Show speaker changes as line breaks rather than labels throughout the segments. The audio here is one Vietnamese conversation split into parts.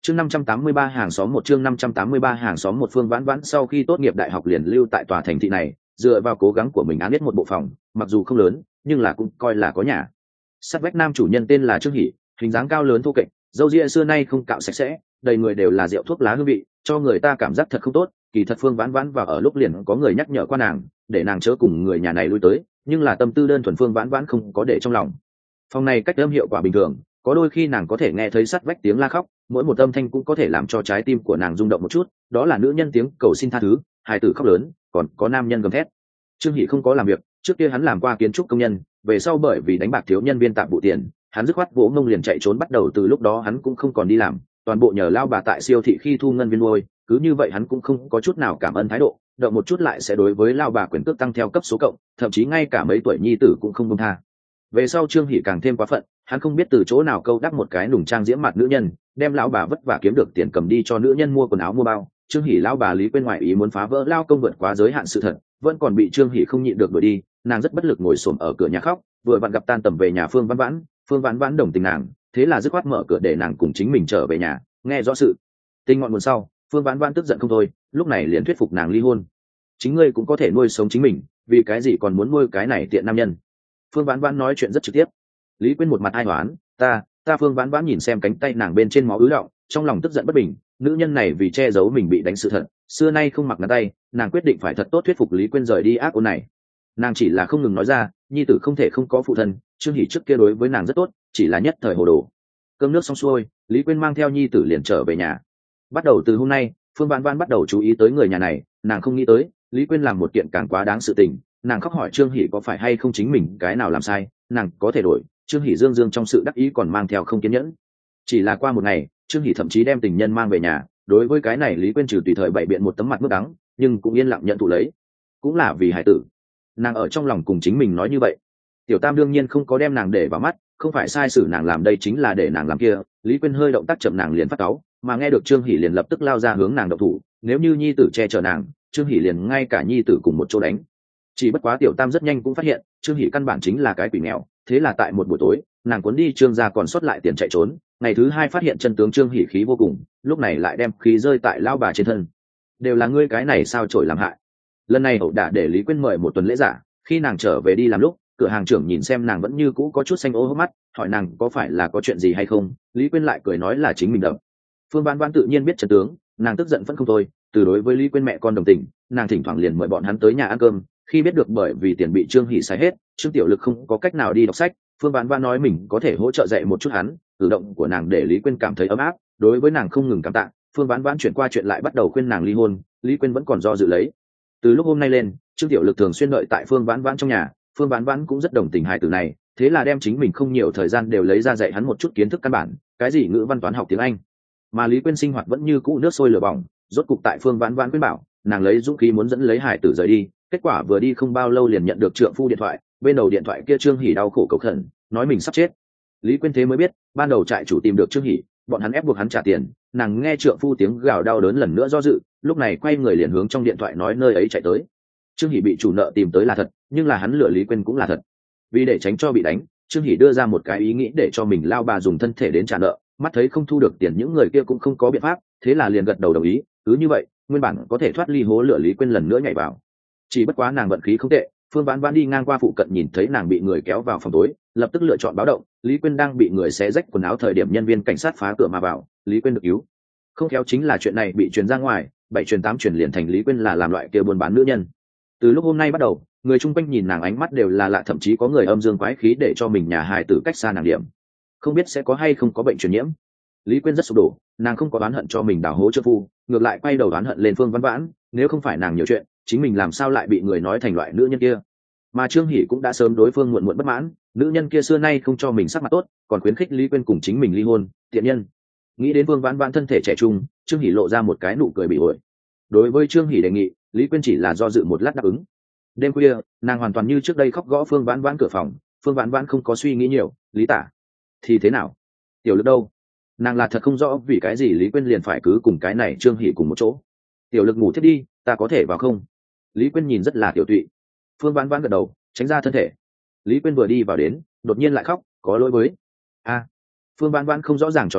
Chương 583 hàng xóm một chương 583 hàng xóm một. Phương Vãn Vãn sau khi tốt nghiệp đại học liền lưu tại tòa thành thị này, dựa vào cố gắng của mình án biết một bộ phòng, mặc dù không lớn, nhưng là cũng coi là có nhà. Sát vách nam chủ nhân tên là Trương Hỷ, hình dáng cao lớn thô kệch, râu ria xưa nay không cạo sạch sẽ, đầy người đều là rượu thuốc lá hương vị, cho người ta cảm giác thật không tốt. Kỳ thật Phương Vãn Vãn vào ở lúc liền có người nhắc nhở qua nàng, để nàng chớ cùng người nhà này lui tới, nhưng là tâm tư đơn thuần Phương Vãn Vãn không có để trong lòng. Phòng này cách âm hiệu quả bình thường, có đôi khi nàng có thể nghe thấy sát vách tiếng la khóc, mỗi một âm thanh cũng có thể làm cho trái tim của nàng rung động một chút, đó là nữ nhân tiếng cầu xin tha thứ, hài tử khóc lớn, còn có nam nhân gầm thét. Trương Hỷ không có làm việc, trước kia hắn làm qua kiến trúc công nhân, về sau bởi vì đánh bạc thiếu nhân viên tạm vụ tiền, hắn dứt khoát vỗ ngông liền chạy trốn, bắt đầu từ lúc đó hắn cũng không còn đi làm, toàn bộ nhờ lao bà tại siêu thị khi thu ngân viên nuôi, cứ như vậy hắn cũng không có chút nào cảm ơn thái độ, động một chút lại sẽ đối với lao bà quyền cước tăng theo cấp số cộng, thậm chí ngay cả mấy tuổi nhi tử cũng không buông tha. Về sau Trương Hỷ càng thêm quá phận, hắn không biết từ chỗ nào câu đắc một cái nùng trang diễm mặt nữ nhân, đem lão bà vất vả kiếm được tiền cầm đi cho nữ nhân mua quần áo mua bao. Trương Hỷ lão bà Lý Quyên ngoại ý muốn phá vỡ lao công vượt quá giới hạn sự thật, vẫn còn bị Trương Hỷ không nhịn được đuổi đi, nàng rất bất lực ngồi xổm ở cửa nhà khóc, vừa vặn gặp tan tầm về nhà Phương Vãn Vãn, Phương Vãn Vãn đồng tình nàng, thế là dứt khoát mở cửa để nàng cùng chính mình trở về nhà, nghe rõ sự tình ngọn nguồn sau, Phương Vãn Vãn tức giận không thôi, lúc này liền thuyết phục nàng ly hôn. Chính ngươi cũng có thể nuôi sống chính mình, vì cái gì còn muốn nuôi cái này tiện nam nhân? Phương Vãn Vãn nói chuyện rất trực tiếp. Lý Quyên một mặt ai oán, ta Phương Vãn Vãn nhìn xem cánh tay nàng bên trên máu ứ đọng, trong lòng tức giận bất bình, nữ nhân này vì che giấu mình bị đánh sự thật, xưa nay không mặc ngắn tay, nàng quyết định phải thật tốt thuyết phục Lý Quyên rời đi ác ôn này. Nàng chỉ là không ngừng nói ra, nhi tử không thể không có phụ thân, Trương Hỷ trước kia đối với nàng rất tốt, chỉ là nhất thời hồ đồ. Cơm nước xong xuôi, Lý Quyên mang theo nhi tử liền trở về nhà. Bắt đầu từ hôm nay, Phương Vãn Vãn bắt đầu chú ý tới người nhà này, nàng không nghĩ tới Lý Quyên làm một kiện càng quá đáng sự tình, nàng khóc hỏi Trương Hỷ có phải hay không chính mình cái nào làm sai, nàng có thể đổi. Trương Hỷ dương dương trong sự đắc ý còn mang theo không kiên nhẫn. Chỉ là qua một ngày, Trương Hỷ thậm chí đem tình nhân mang về nhà, đối với cái này Lý Quyên trừ tùy thời bày biện một tấm mặt nước đắng, nhưng cũng yên lặng nhận thụ lấy, cũng là vì hải tử. Nàng ở trong lòng cùng chính mình nói như vậy. Tiểu Tam đương nhiên không có đem nàng để vào mắt, không phải sai sử nàng làm đây chính là để nàng làm kia. Lý Quyên hơi động tác chậm nàng liền phát cáu, mà nghe được Trương Hỷ liền lập tức lao ra hướng nàng động thủ, nếu như nhi tử che chở nàng, Trương Hỷ liền ngay cả nhi tử cùng một chỗ đánh. Chỉ bất quá Tiểu Tam rất nhanh cũng phát hiện Trương Hỷ căn bản chính là cái quỷ nghèo, thế là tại một buổi tối nàng cuốn đi Trương gia còn sót lại tiền chạy trốn. Ngày thứ hai phát hiện chân tướng, Trương Hỷ khí vô cùng, lúc này lại đem khí rơi tại lao bà trên thân. Đều là ngươi cái này sao trổi làm hại. Lần này ẩu đả để Lý Quyên mời một tuần lễ giả, khi nàng trở về đi làm lúc, cửa hàng trưởng nhìn xem nàng vẫn như cũ có chút xanh ô hốc mắt, hỏi nàng có phải là có chuyện gì hay không. Lý Quyên lại cười nói là chính mình đập. Phương Vãn Vãn tự nhiên biết chân tướng, nàng tức giận vẫn không thôi, từ đối với Lý Quyên mẹ con đồng tình, nàng thỉnh thoảng liền mời bọn hắn tới nhà ăn cơm. Khi biết được bởi vì tiền bị Trương Hỷ xài hết, Trương Tiểu Lực không có cách nào đi đọc sách, Phương Vãn Vãn nói mình có thể hỗ trợ dạy một chút hắn. Cử động của nàng để Lý Quyên cảm thấy ấm áp, đối với nàng không ngừng cảm tạ. Phương Vãn Vãn chuyển qua chuyện lại bắt đầu khuyên nàng ly hôn, Lý Quyên vẫn còn do dự lấy. Từ lúc hôm nay lên, Trương Tiểu Lực thường xuyên đợi tại Phương Vãn Vãn trong nhà, Phương Vãn Vãn cũng rất đồng tình hài tử này, thế là đem chính mình không nhiều thời gian đều lấy ra dạy hắn một chút kiến thức căn bản, cái gì ngữ văn toán học tiếng Anh. Mà Lý Quyên sinh hoạt vẫn như cũ nước sôi lửa bỏng, rốt cục tại Phương Vãn Vãn khuyên bảo, nàng lấy dũng khí muốn dẫn lấy hải tử rời đi, kết quả vừa đi không bao lâu liền nhận được trượng phu điện thoại, bên đầu điện thoại kia Trương Hỷ đau khổ cầu khẩn, nói mình sắp chết. Lý Quyên thế mới biết, ban đầu trại chủ tìm được Trương Hỷ, bọn hắn ép buộc hắn trả tiền, nàng nghe trượng phu tiếng gào đau đớn lần nữa do dự, lúc này quay người liền hướng trong điện thoại nói nơi ấy chạy tới. Trương Hỷ bị chủ nợ tìm tới là thật, nhưng là hắn lừa Lý Quyên cũng là thật. Vì để tránh cho bị đánh, Trương Hỷ đưa ra một cái ý nghĩ để cho mình lao bà dùng thân thể đến trả nợ, mắt thấy không thu được tiền những người kia cũng không có biện pháp, thế là liền gật đầu đồng ý. Cứ như vậy, nguyên bản có thể thoát ly hố lửa Lý Quyên lần nữa nhảy vào. Chỉ bất quá nàng vận khí không tệ, Phương Vãn Vãn đi ngang qua phụ cận nhìn thấy nàng bị người kéo vào phòng tối, lập tức lựa chọn báo động. Lý Quyên đang bị người xé rách quần áo thời điểm nhân viên cảnh sát phá cửa mà vào, Lý Quyên được cứu. Không khéo chính là chuyện này bị truyền ra ngoài, 7 truyền 8 truyền liền thành Lý Quyên là làm loại kia buôn bán nữ nhân. Từ lúc hôm nay bắt đầu, người chung quanh nhìn nàng ánh mắt đều là lạ, thậm chí có người âm dương quái khí để cho mình nhà hài tử cách xa nàng điểm, không biết sẽ có hay không có bệnh truyền nhiễm. Lý Quyên rất sụp đổ, nàng không có oán hận cho mình đào hố trượng phu, ngược lại quay đầu oán hận lên Phương Vãn Vãn, nếu không phải nàng nhiều chuyện, chính mình làm sao lại bị người nói thành loại nữ nhân kia. Mà Trương Hỷ cũng đã sớm đối Phương muộn muộn bất mãn, nữ nhân kia xưa nay không cho mình sắc mặt tốt, còn khuyến khích Lý Quyên cùng chính mình ly hôn, tiện nhân. Nghĩ đến Phương Vãn Vãn thân thể trẻ trung, Trương Hỷ lộ ra một cái nụ cười bị ổi. Đối với Trương Hỷ đề nghị, Lý Quyên chỉ là do dự một lát đáp ứng. Đêm khuya, nàng hoàn toàn như trước đây khóc gõ Phương Vãn Vãn cửa phòng. Phương Vãn Vãn không có suy nghĩ nhiều, Lý tả thì thế nào, Tiểu Lực đâu? Nàng là thật không rõ vì cái gì Lý Quyên liền phải cứ cùng cái này Trương Hỷ cùng một chỗ. Tiểu Lực ngủ thiết đi, ta có thể vào không? Lý Quyên nhìn rất là tiểu tụy. Phương Vãn Vãn gật đầu, tránh ra thân thể. Lý Quyên vừa đi vào đến, đột nhiên lại khóc, có lỗi với. Phương Vãn Vãn không rõ ràng cho lắm,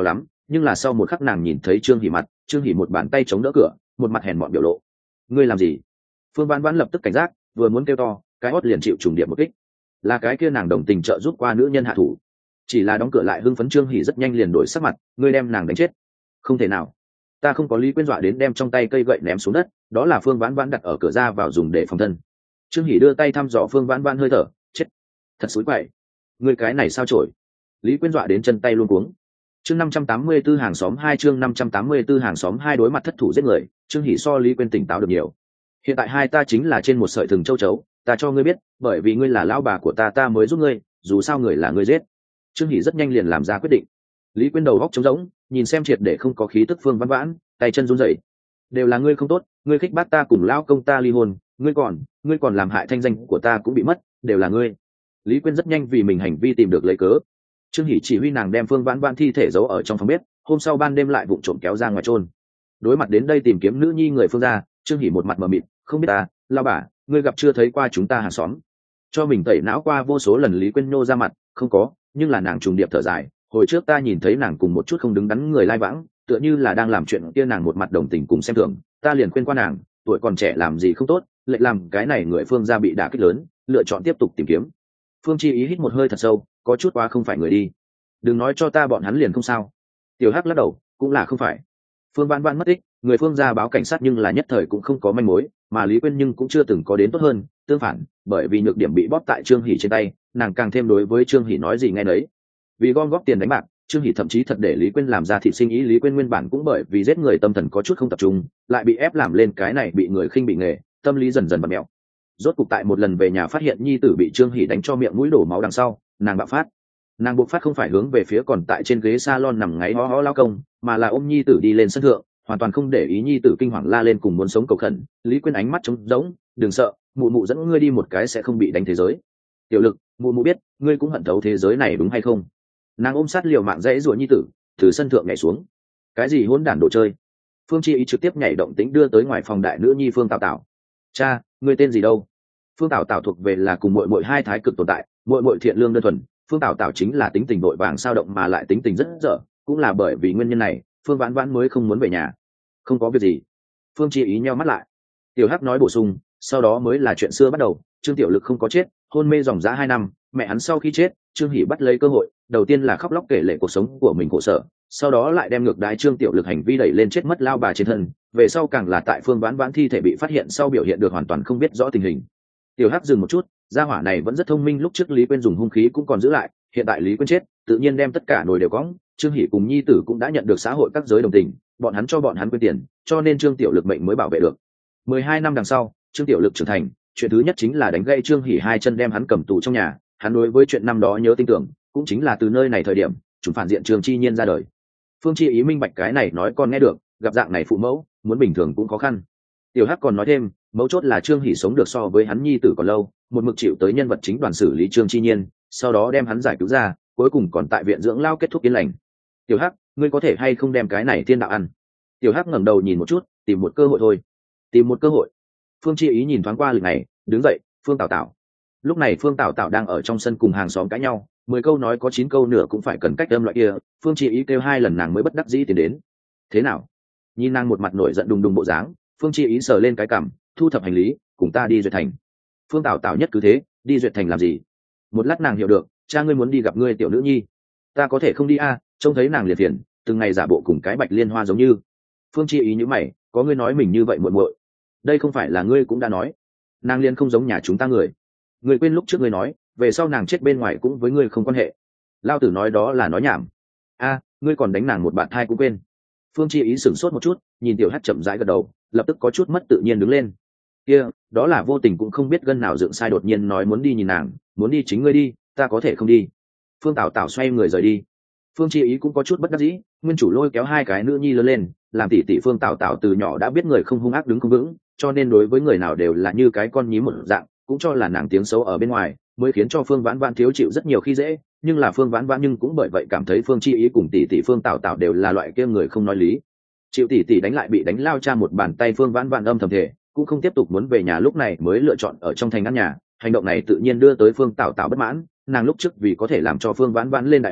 nhưng là sau một khắc nàng nhìn thấy trương hỉ mặt, trương hỉ một bàn tay chống đỡ cửa, một mặt hèn mọn biểu lộ. Ngươi làm gì? Phương Vãn Vãn lập tức cảnh giác, vừa muốn kêu to, cái hót liền chịu trùng điểm một kích. Là cái kia nàng đồng tình trợ giúp qua nữ nhân hạ thủ. Chỉ là đóng cửa lại hưng phấn trương hỉ rất nhanh liền đổi sắc mặt, ngươi đem nàng đánh chết. Không thể nào, ta không có Lý Quyên dọa đến đem trong tay cây gậy ném xuống đất, đó là Phương Vãn Vãn đặt ở cửa ra vào dùng để phòng thân. Trương hỉ đưa tay thăm dò Phương Vãn Vãn hơi thở, chết, thật xúi quậy, ngươi cái này sao chổi? Lý Quyên dọa đến chân tay luôn cuống. Chương 584 hàng xóm 2 chương 584 hàng xóm 2 đối mặt thất thủ giết người, Trương hỉ so Lý Quyên tỉnh táo được nhiều. Hiện tại hai ta chính là trên một sợi thừng châu chấu, ta cho ngươi biết, bởi vì ngươi là lão bà của ta mới giúp ngươi, dù sao người là ngươi giết. Trương hỉ rất nhanh liền làm ra quyết định. Lý Quyên đầu góc trống rỗng, nhìn xem triệt để không có khí tức Phương Vãn Vãn, tay chân run rẩy. Đều là ngươi không tốt, ngươi khích bác ta cùng lão công ta ly hôn, ngươi còn làm hại thanh danh của ta cũng bị mất, đều là ngươi. Lý Quyên rất nhanh vì mình hành vi tìm được lấy cớ. Trương hỉ chỉ huy nàng đem Phương Vãn Vãn thi thể giấu ở trong phòng bếp, hôm sau ban đêm lại vụng trộm kéo ra ngoài chôn. Đối mặt đến đây tìm kiếm nữ nhi người Phương gia, Trương hỉ một mặt mờ mịt, không biết ta, lão bà, ngươi gặp chưa thấy qua chúng ta hàng xóm. Cho mình tẩy não qua vô số lần Lý Quyên nhô ra mặt, không có, nhưng là nàng trùng điệp thở dài, hồi trước ta nhìn thấy nàng cùng một chút không đứng đắn người lai vãng, tựa như là đang làm chuyện kia, nàng một mặt đồng tình cùng xem thường, ta liền khuyên qua nàng, tuổi còn trẻ làm gì không tốt, lệch làm cái này người Phương gia bị đả kích lớn, lựa chọn tiếp tục tìm kiếm. Phương Chi Ý hít một hơi thật sâu, có chút quá không phải người đi. Đừng nói cho ta bọn hắn liền không sao. Tiểu Hắc lắc đầu, cũng là không phải. Phương Vãn Vãn mất tích, người Phương gia báo cảnh sát nhưng là nhất thời cũng không có manh mối, mà Lý Quyên nhưng cũng chưa từng có đến tốt hơn, tương phản, bởi vì nhược điểm bị bóp tại Trương Hỷ trên tay, nàng càng thêm đối với Trương Hỷ nói gì nghe nấy. Vì gom góp tiền đánh bạc, Trương Hỷ thậm chí thật để Lý Quyên làm ra thị sinh ý. Lý Quyên nguyên bản cũng bởi vì giết người tâm thần có chút không tập trung, lại bị ép làm lên cái này bị người khinh bị nghề, tâm lý dần dần bật mẹo. Rốt cục tại một lần về nhà phát hiện nhi tử bị Trương Hỷ đánh cho miệng mũi đổ máu đằng sau, nàng bạo phát. Nàng buộc phát không phải hướng về phía còn tại trên ghế salon nằm ngáy ho ho lao công, mà là ôm nhi tử đi lên sân thượng, hoàn toàn không để ý nhi tử kinh hoàng la lên cùng muốn sống cầu khẩn. Lý Quyên ánh mắt trống rỗng, đừng sợ, mụ mụ dẫn ngươi đi một cái sẽ không bị đánh thế giới. Tiểu Lực, mụ mụ biết ngươi cũng hận thấu thế giới này đúng hay không? Nàng ôm sát liều mạng dãy rủa nhi tử, từ sân thượng nhảy xuống. Cái gì hỗn đản đồ chơi? Phương Chi Ý trực tiếp nhảy động tĩnh đưa tới ngoài phòng đại nữ nhi Phương Tảo Tảo. Cha, ngươi tên gì đâu? Phương Tảo Tảo thuộc về là cùng muội muội hai thái cực tồn tại, muội muội thiện lương đơn thuần, Phương Tảo Tảo chính là tính tình vội vàng sao động mà lại tính tình rất dở, cũng là bởi vì nguyên nhân này, Phương Vãn Vãn mới không muốn về nhà. Không có việc gì. Phương Chi Ý nheo mắt lại. Tiểu Hắc nói bổ sung, sau đó mới là chuyện xưa bắt đầu. Trương Tiểu Lực không có chết, hôn mê dòng dã 2 năm, mẹ hắn sau khi chết, Trương Hỷ bắt lấy cơ hội, đầu tiên là khóc lóc kể lể cuộc sống của mình khổ sở, sau đó lại đem ngược đái Trương Tiểu Lực hành vi đẩy lên chết mất lao bà trên thân, về sau càng là tại Phương Vãn Vãn thi thể bị phát hiện sau biểu hiện được hoàn toàn không biết rõ tình hình. Tiểu Hắc dừng một chút, gia hỏa này vẫn rất thông minh, lúc trước Lý Quyên dùng hung khí cũng còn giữ lại, hiện tại Lý Quyên chết, tự nhiên đem tất cả nồi đều cõng. Trương Hỷ cùng nhi tử cũng đã nhận được xã hội các giới đồng tình, bọn hắn cho bọn hắn quyên tiền, cho nên Trương Tiểu Lực mệnh mới bảo vệ được. 12 năm đằng sau, Trương Tiểu Lực trưởng thành, chuyện thứ nhất chính là đánh gãy Trương Hỷ 2 chân đem hắn cầm tù trong nhà. Hắn đối với chuyện năm đó nhớ tin tưởng, cũng chính là từ nơi này thời điểm, chúng phản diện Trương Chi Nhiên ra đời. Phương Chi Ý minh bạch cái này nói con nghe được, gặp dạng này phụ mẫu, muốn bình thường cũng khó khăn. Tiểu Hắc còn nói thêm, mấu chốt là Trương Hỷ sống được so với hắn nhi tử còn lâu, một mực chịu tới nhân vật chính đoàn xử lý Trương Chi Nhiên, sau đó đem hắn giải cứu ra, cuối cùng còn tại viện dưỡng lao kết thúc yên lành. Tiểu Hắc, ngươi có thể hay không đem cái này thiên đạo ăn? Tiểu Hắc ngẩng đầu nhìn một chút, tìm một cơ hội thôi. Tìm một cơ hội. Phương Chi Ý nhìn thoáng qua lịch này, đứng dậy, Phương Tảo Tảo. Lúc này Phương Tảo Tảo đang ở trong sân cùng hàng xóm cãi nhau, 10 câu nói có 9 câu nửa cũng phải cần cách âm loại kia. Phương Chi Ý kêu 2 lần nàng mới bất đắc dĩ tiến đến. Thế nào? Nhìn nàng một mặt nổi giận đùng đùng bộ dáng, Phương Chi Ý sờ lên cái cằm, thu thập hành lý, cùng ta đi Duyệt Thành. Phương Tảo Tảo nhất cứ thế, đi Duyệt Thành làm gì? Một lát nàng hiểu được, cha ngươi muốn đi gặp ngươi tiểu nữ nhi. Ta có thể không đi a, trông thấy nàng liền phiền, từng ngày giả bộ cùng cái bạch liên hoa giống như. Phương Chi Ý nhíu mày, có ngươi nói mình như vậy muội muội, đây không phải là ngươi cũng đã nói, nàng liên không giống nhà chúng ta người. Ngươi quên lúc trước ngươi nói, về sau nàng chết bên ngoài cũng với ngươi không quan hệ. Lao tử nói đó là nói nhảm. A, ngươi còn đánh nàng một bạn thai cũng quên. Phương Chi Ý sửng sốt một chút, nhìn Tiểu Hắc chậm rãi gật đầu, lập tức có chút mất tự nhiên đứng lên. Kia, đó là vô tình cũng không biết gân nào dựng sai đột nhiên nói muốn đi nhìn nàng, muốn đi chính ngươi đi, ta có thể không đi. Phương Tảo Tảo xoay người rời đi. Phương Chi Ý cũng có chút bất đắc dĩ, nguyên chủ lôi kéo 2 cái nữ nhi lớn lên, làm tỷ tỷ Phương Tảo Tảo từ nhỏ đã biết người không hung ác đứng không vững, cho nên đối với người nào đều là như cái con nhím một dạng, cũng cho là nàng tiếng xấu ở bên ngoài, mới khiến cho Phương Vãn Vãn thiếu chịu rất nhiều khi dễ, nhưng là Phương Vãn Vãn nhưng cũng bởi vậy cảm thấy Phương Chi Ý cùng tỷ tỷ Phương Tảo Tảo đều là loại kia người không nói lý. Chịu tỷ tỷ đánh lại bị đánh lao cha một bàn tay, Phương Vãn Vãn âm thầm thể, cũng không tiếp tục muốn về nhà, lúc này mới lựa chọn ở trong thành ăn nhà. Hành động này tự nhiên đưa tới Phương Tảo Tảo bất mãn, nàng lúc trước vì có thể làm cho Phương Vãn Vãn lên đại học,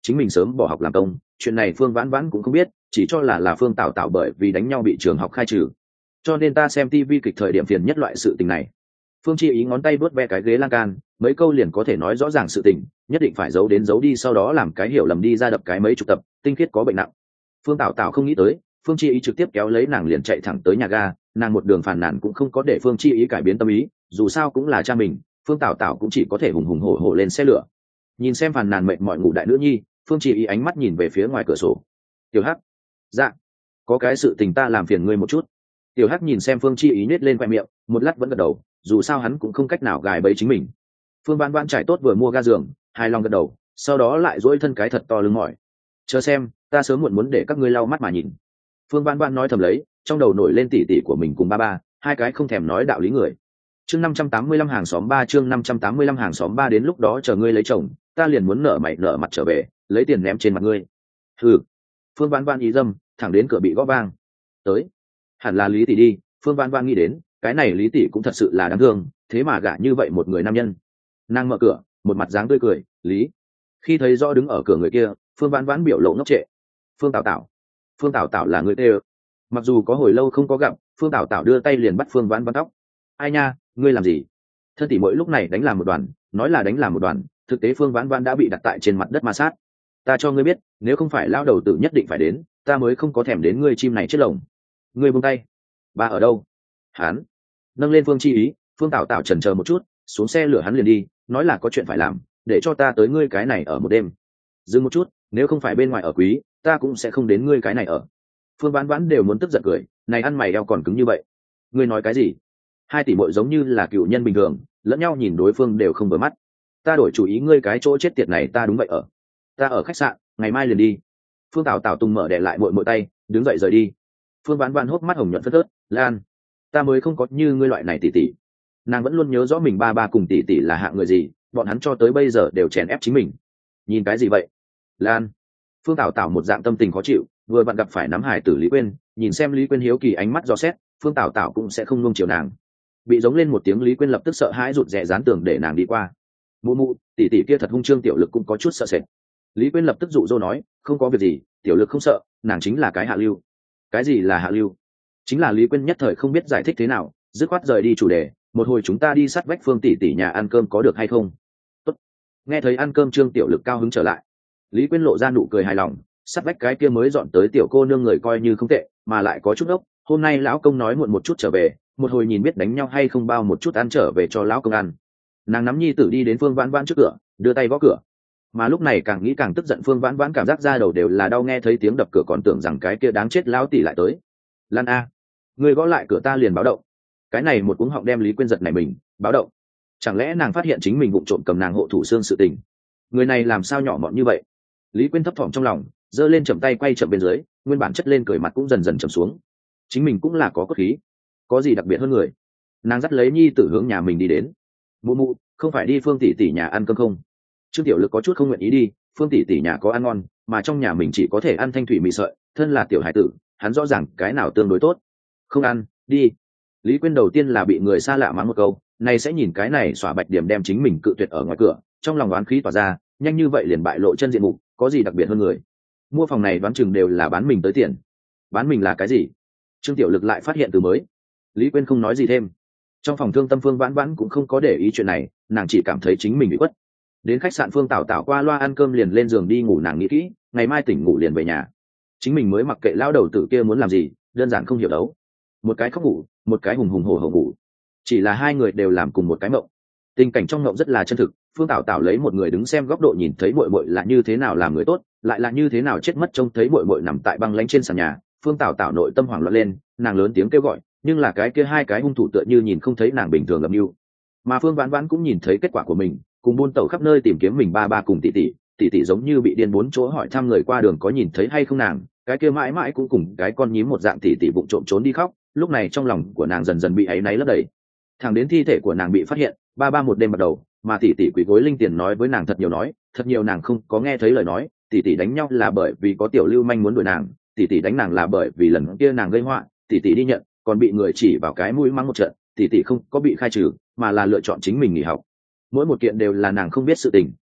chính mình sớm bỏ học làm công, chuyện này Phương Vãn Vãn cũng không biết, chỉ cho là Phương Tảo Tảo bởi vì đánh nhau bị trường học khai trừ. Cho nên ta xem tivi kịch thời điểm phiền nhất loại sự tình này. Phương Chi Ý ngón tay vuốt ve cái ghế lan can, mấy câu liền có thể nói rõ ràng sự tình, nhất định phải giấu đến giấu đi, sau đó làm cái hiểu lầm đi ra đập cái mấy chục tập, tinh khiết có bệnh nặng. Phương Tảo Tảo không nghĩ tới, Phương Chi Ý trực tiếp kéo lấy nàng liền chạy thẳng tới nhà ga, nàng một đường phàn nàn cũng không có để Phương Chi Ý cải biến tâm ý, dù sao cũng là cha mình, Phương Tảo Tảo cũng chỉ có thể hùng hùng hổ hổ lên xe lửa. Nhìn xem phàn nàn mệt mỏi ngủ đại nữ nhi, Phương Chi Ý ánh mắt nhìn về phía ngoài cửa sổ. Tiểu Hắc, dạ, có cái sự tình ta làm phiền ngươi một chút. Tiểu Hắc nhìn xem Phương Chi Ý nết lên khoe miệng, một lát vẫn gật đầu, dù sao hắn cũng không cách nào gài bẫy chính mình. Phương Vãn Vãn trải tốt vừa mua ga giường, hài lòng gật đầu, sau đó lại duỗi thân cái thật to lưng mỏi. Chờ xem, ta sớm muộn muốn để các ngươi lau mắt mà nhìn. Phương Vãn Vãn nói thầm lấy, trong đầu nổi lên tỉ tỉ của mình cùng ba ba, hai cái không thèm nói đạo lý người. Chương 585 hàng xóm 3, chương 585 hàng xóm 3, đến lúc đó chờ ngươi lấy chồng, ta liền muốn nở mày nở mặt trở về, lấy tiền ném trên mặt ngươi. Hừ. Phương Vãn Vãn ý dâm, thẳng đến cửa bị gõ vang. Tới. Hẳn là Lý tỷ đi, Phương Vãn Vãn nghĩ đến, cái này Lý tỷ cũng thật sự là đáng thương, thế mà gả như vậy một người nam nhân. Nàng mở cửa, một mặt dáng tươi cười, "Lý." Khi thấy rõ đứng ở cửa người kia, Phương Vãn Vãn biểu lộ ngốc trệ. "Phương Tảo Tảo." "Phương Tảo Tảo là người tê." Mặc dù có hồi lâu không có gặp, Phương Tảo Tảo đưa tay liền bắt Phương Vãn Vãn tóc. "Ai nha, ngươi làm gì?" Thân tỷ mỗi lúc này đánh làm một đoàn, nói là đánh làm một đoàn, thực tế Phương Vãn Vãn đã bị đặt tại trên mặt đất ma sát. "Ta cho ngươi biết, nếu không phải lao đầu tử nhất định phải đến, ta mới không có thèm đến ngươi chim này chết lồng." "Ngươi buông tay." "Ba ở đâu?" "Hắn." Nâng lên Phương Chi Ý, Phương Tảo Tảo chần chờ một chút, xuống xe lửa hắn liền đi, nói là có chuyện phải làm, để cho ta tới ngươi cái này ở một đêm. Dừng một chút, nếu không phải bên ngoài ở quý, ta cũng sẽ không đến ngươi cái này ở. Phương Vãn Vãn đều muốn tức giận cười, này ăn mày eo còn cứng như vậy. Ngươi nói cái gì? Hai tỷ muội giống như là cựu nhân bình thường, lẫn nhau nhìn đối phương đều không vừa mắt. Ta đổi chủ ý, ngươi cái chỗ chết tiệt này ta đúng vậy ở. Ta ở khách sạn, ngày mai liền đi. Phương Tảo Tảo tung mở đè lại muội muội tay, đứng dậy rời đi. Phương Vãn Vãn hốc mắt hồng nhuận phớt phớt, Lan, ta mới không có như ngươi loại này tỷ tỷ. Nàng vẫn luôn nhớ rõ mình ba ba cùng tỷ tỷ là hạng người gì, bọn hắn cho tới bây giờ đều chèn ép chính mình. Nhìn cái gì vậy? Lan. Phương Tảo Tảo một dạng tâm tình khó chịu, vừa vặn gặp phải nắm hải tử Lý Quyên, nhìn xem Lý Quyên hiếu kỳ ánh mắt dò xét, Phương Tảo Tảo cũng sẽ không nuông chiều nàng. Bị giống lên một tiếng, Lý Quyên lập tức sợ hãi rụt rè dán tường để nàng đi qua. Mụ mụ, tỷ tỷ kia thật hung trương, Tiểu Lực cũng có chút sợ sệt. Lý Quyên lập tức dụ dỗ nói, không có việc gì, Tiểu Lực không sợ, nàng chính là cái hạ lưu. Cái gì là hạ lưu? Chính là Lý Quyên nhất thời không biết giải thích thế nào, dứt khoát rời đi chủ đề, một hồi chúng ta đi sát vách Phương tỷ tỷ nhà ăn cơm có được hay không? Tốt. Nghe thấy ăn cơm, Trương Tiểu Lực cao hứng trở lại. Lý Quyên lộ ra nụ cười hài lòng, sát vách cái kia mới dọn tới tiểu cô nương người coi như không tệ, mà lại có chút ốc, hôm nay lão công nói muộn một chút trở về, một hồi nhìn biết đánh nhau hay không, bao một chút ăn trở về cho lão công ăn. Nàng nắm nhi tử đi đến Phương Vãn Vãn trước cửa, đưa tay gõ cửa. Mà lúc này càng nghĩ càng tức giận, Phương Vãn Vãn cảm giác da đầu đều là đau, nghe thấy tiếng đập cửa còn tưởng rằng cái kia đáng chết lão tỷ lại tới. Lan a, người gõ lại cửa ta liền báo động. Cái này một cuống họng đem Lý Quyên giật này mình, báo động. Chẳng lẽ nàng phát hiện chính mình vụng trộm cầm nàng hộ thủ xương sự tình? Người này làm sao nhỏ mọn như vậy? Lý Quyên thấp thỏm trong lòng, giơ lên chậm tay quay chậm bên dưới, nguyên bản chất lên cười mặt cũng dần dần trầm xuống. Chính mình cũng là có cốt khí, có gì đặc biệt hơn người? Nàng dắt lấy nhi tử hướng nhà mình đi đến. Mụ mụ, không phải đi Phương tỷ tỷ nhà ăn cơm không? Trương Tiểu Lực có chút không nguyện ý đi, Phương tỷ tỷ nhà có ăn ngon, mà trong nhà mình chỉ có thể ăn thanh thủy mì sợi, thân là tiểu hải tử, hắn rõ ràng cái nào tương đối tốt. Không ăn, đi. Lý Quyên đầu tiên là bị người xa lạ mắng một câu, này sẽ nhìn cái này xỏa bạch điểm đem chính mình cự tuyệt ở ngoài cửa, trong lòng oán khí tỏa ra, nhanh như vậy liền bại lộ chân diện mục, có gì đặc biệt hơn người? Mua phòng này đoán chừng đều là bán mình tới tiền. Bán mình là cái gì? Trương Tiểu Lực lại phát hiện từ mới. Lý Quyên không nói gì thêm. Trong phòng thương tâm, Phương Vãn Vãn cũng không có để ý chuyện này, nàng chỉ cảm thấy chính mình bị quất. Đến khách sạn, Phương Tảo Tảo qua loa ăn cơm liền lên giường đi ngủ, nàng nghĩ kỹ, ngày mai tỉnh ngủ liền về nhà. Chính mình mới mặc kệ lão đầu tử kia muốn làm gì, đơn giản không hiểu đấu. Một cái khóc ngủ, một cái hùng hùng hổ hổ ngủ, chỉ là hai người đều làm cùng một cái mộng. Tình cảnh trong mộng rất là chân thực, Phương Tảo Tảo lấy một người đứng xem góc độ nhìn thấy muội muội là như thế nào làm người tốt, lại là như thế nào chết mất, trông thấy muội muội nằm tại băng lánh trên sàn nhà, Phương Tảo Tảo nội tâm hoảng loạn lên, nàng lớn tiếng kêu gọi, nhưng là cái kia hai cái hung thủ tựa như nhìn không thấy nàng bình thường âm mưu. Mà Phương Vãn Vãn cũng nhìn thấy kết quả của mình, cùng buôn tẩu khắp nơi tìm kiếm mình ba ba cùng tỷ tỷ giống như bị điên, bốn chỗ hỏi thăm người qua đường có nhìn thấy hay không nàng, cái kia mãi mãi cũng cùng cái con nhím một dạng tỷ tỷ vụng trộm trốn đi khóc. Lúc này trong lòng của nàng dần dần bị áy náy lấp đầy. Thẳng đến thi thể của nàng bị phát hiện, ba ba một đêm bắt đầu, mà tỷ tỷ quỳ gối linh tiền nói với nàng thật nhiều nàng không có nghe thấy lời nói. Tỷ tỷ đánh nhau là bởi vì có tiểu lưu manh muốn đuổi nàng, tỷ tỷ đánh nàng là bởi vì lần kia nàng gây họa, tỷ tỷ đi nhận còn bị người chỉ vào cái mũi mắng một trận, tỷ tỷ không có bị khai trừ mà là lựa chọn chính mình nghỉ học. Mỗi một kiện đều là nàng không biết sự tình.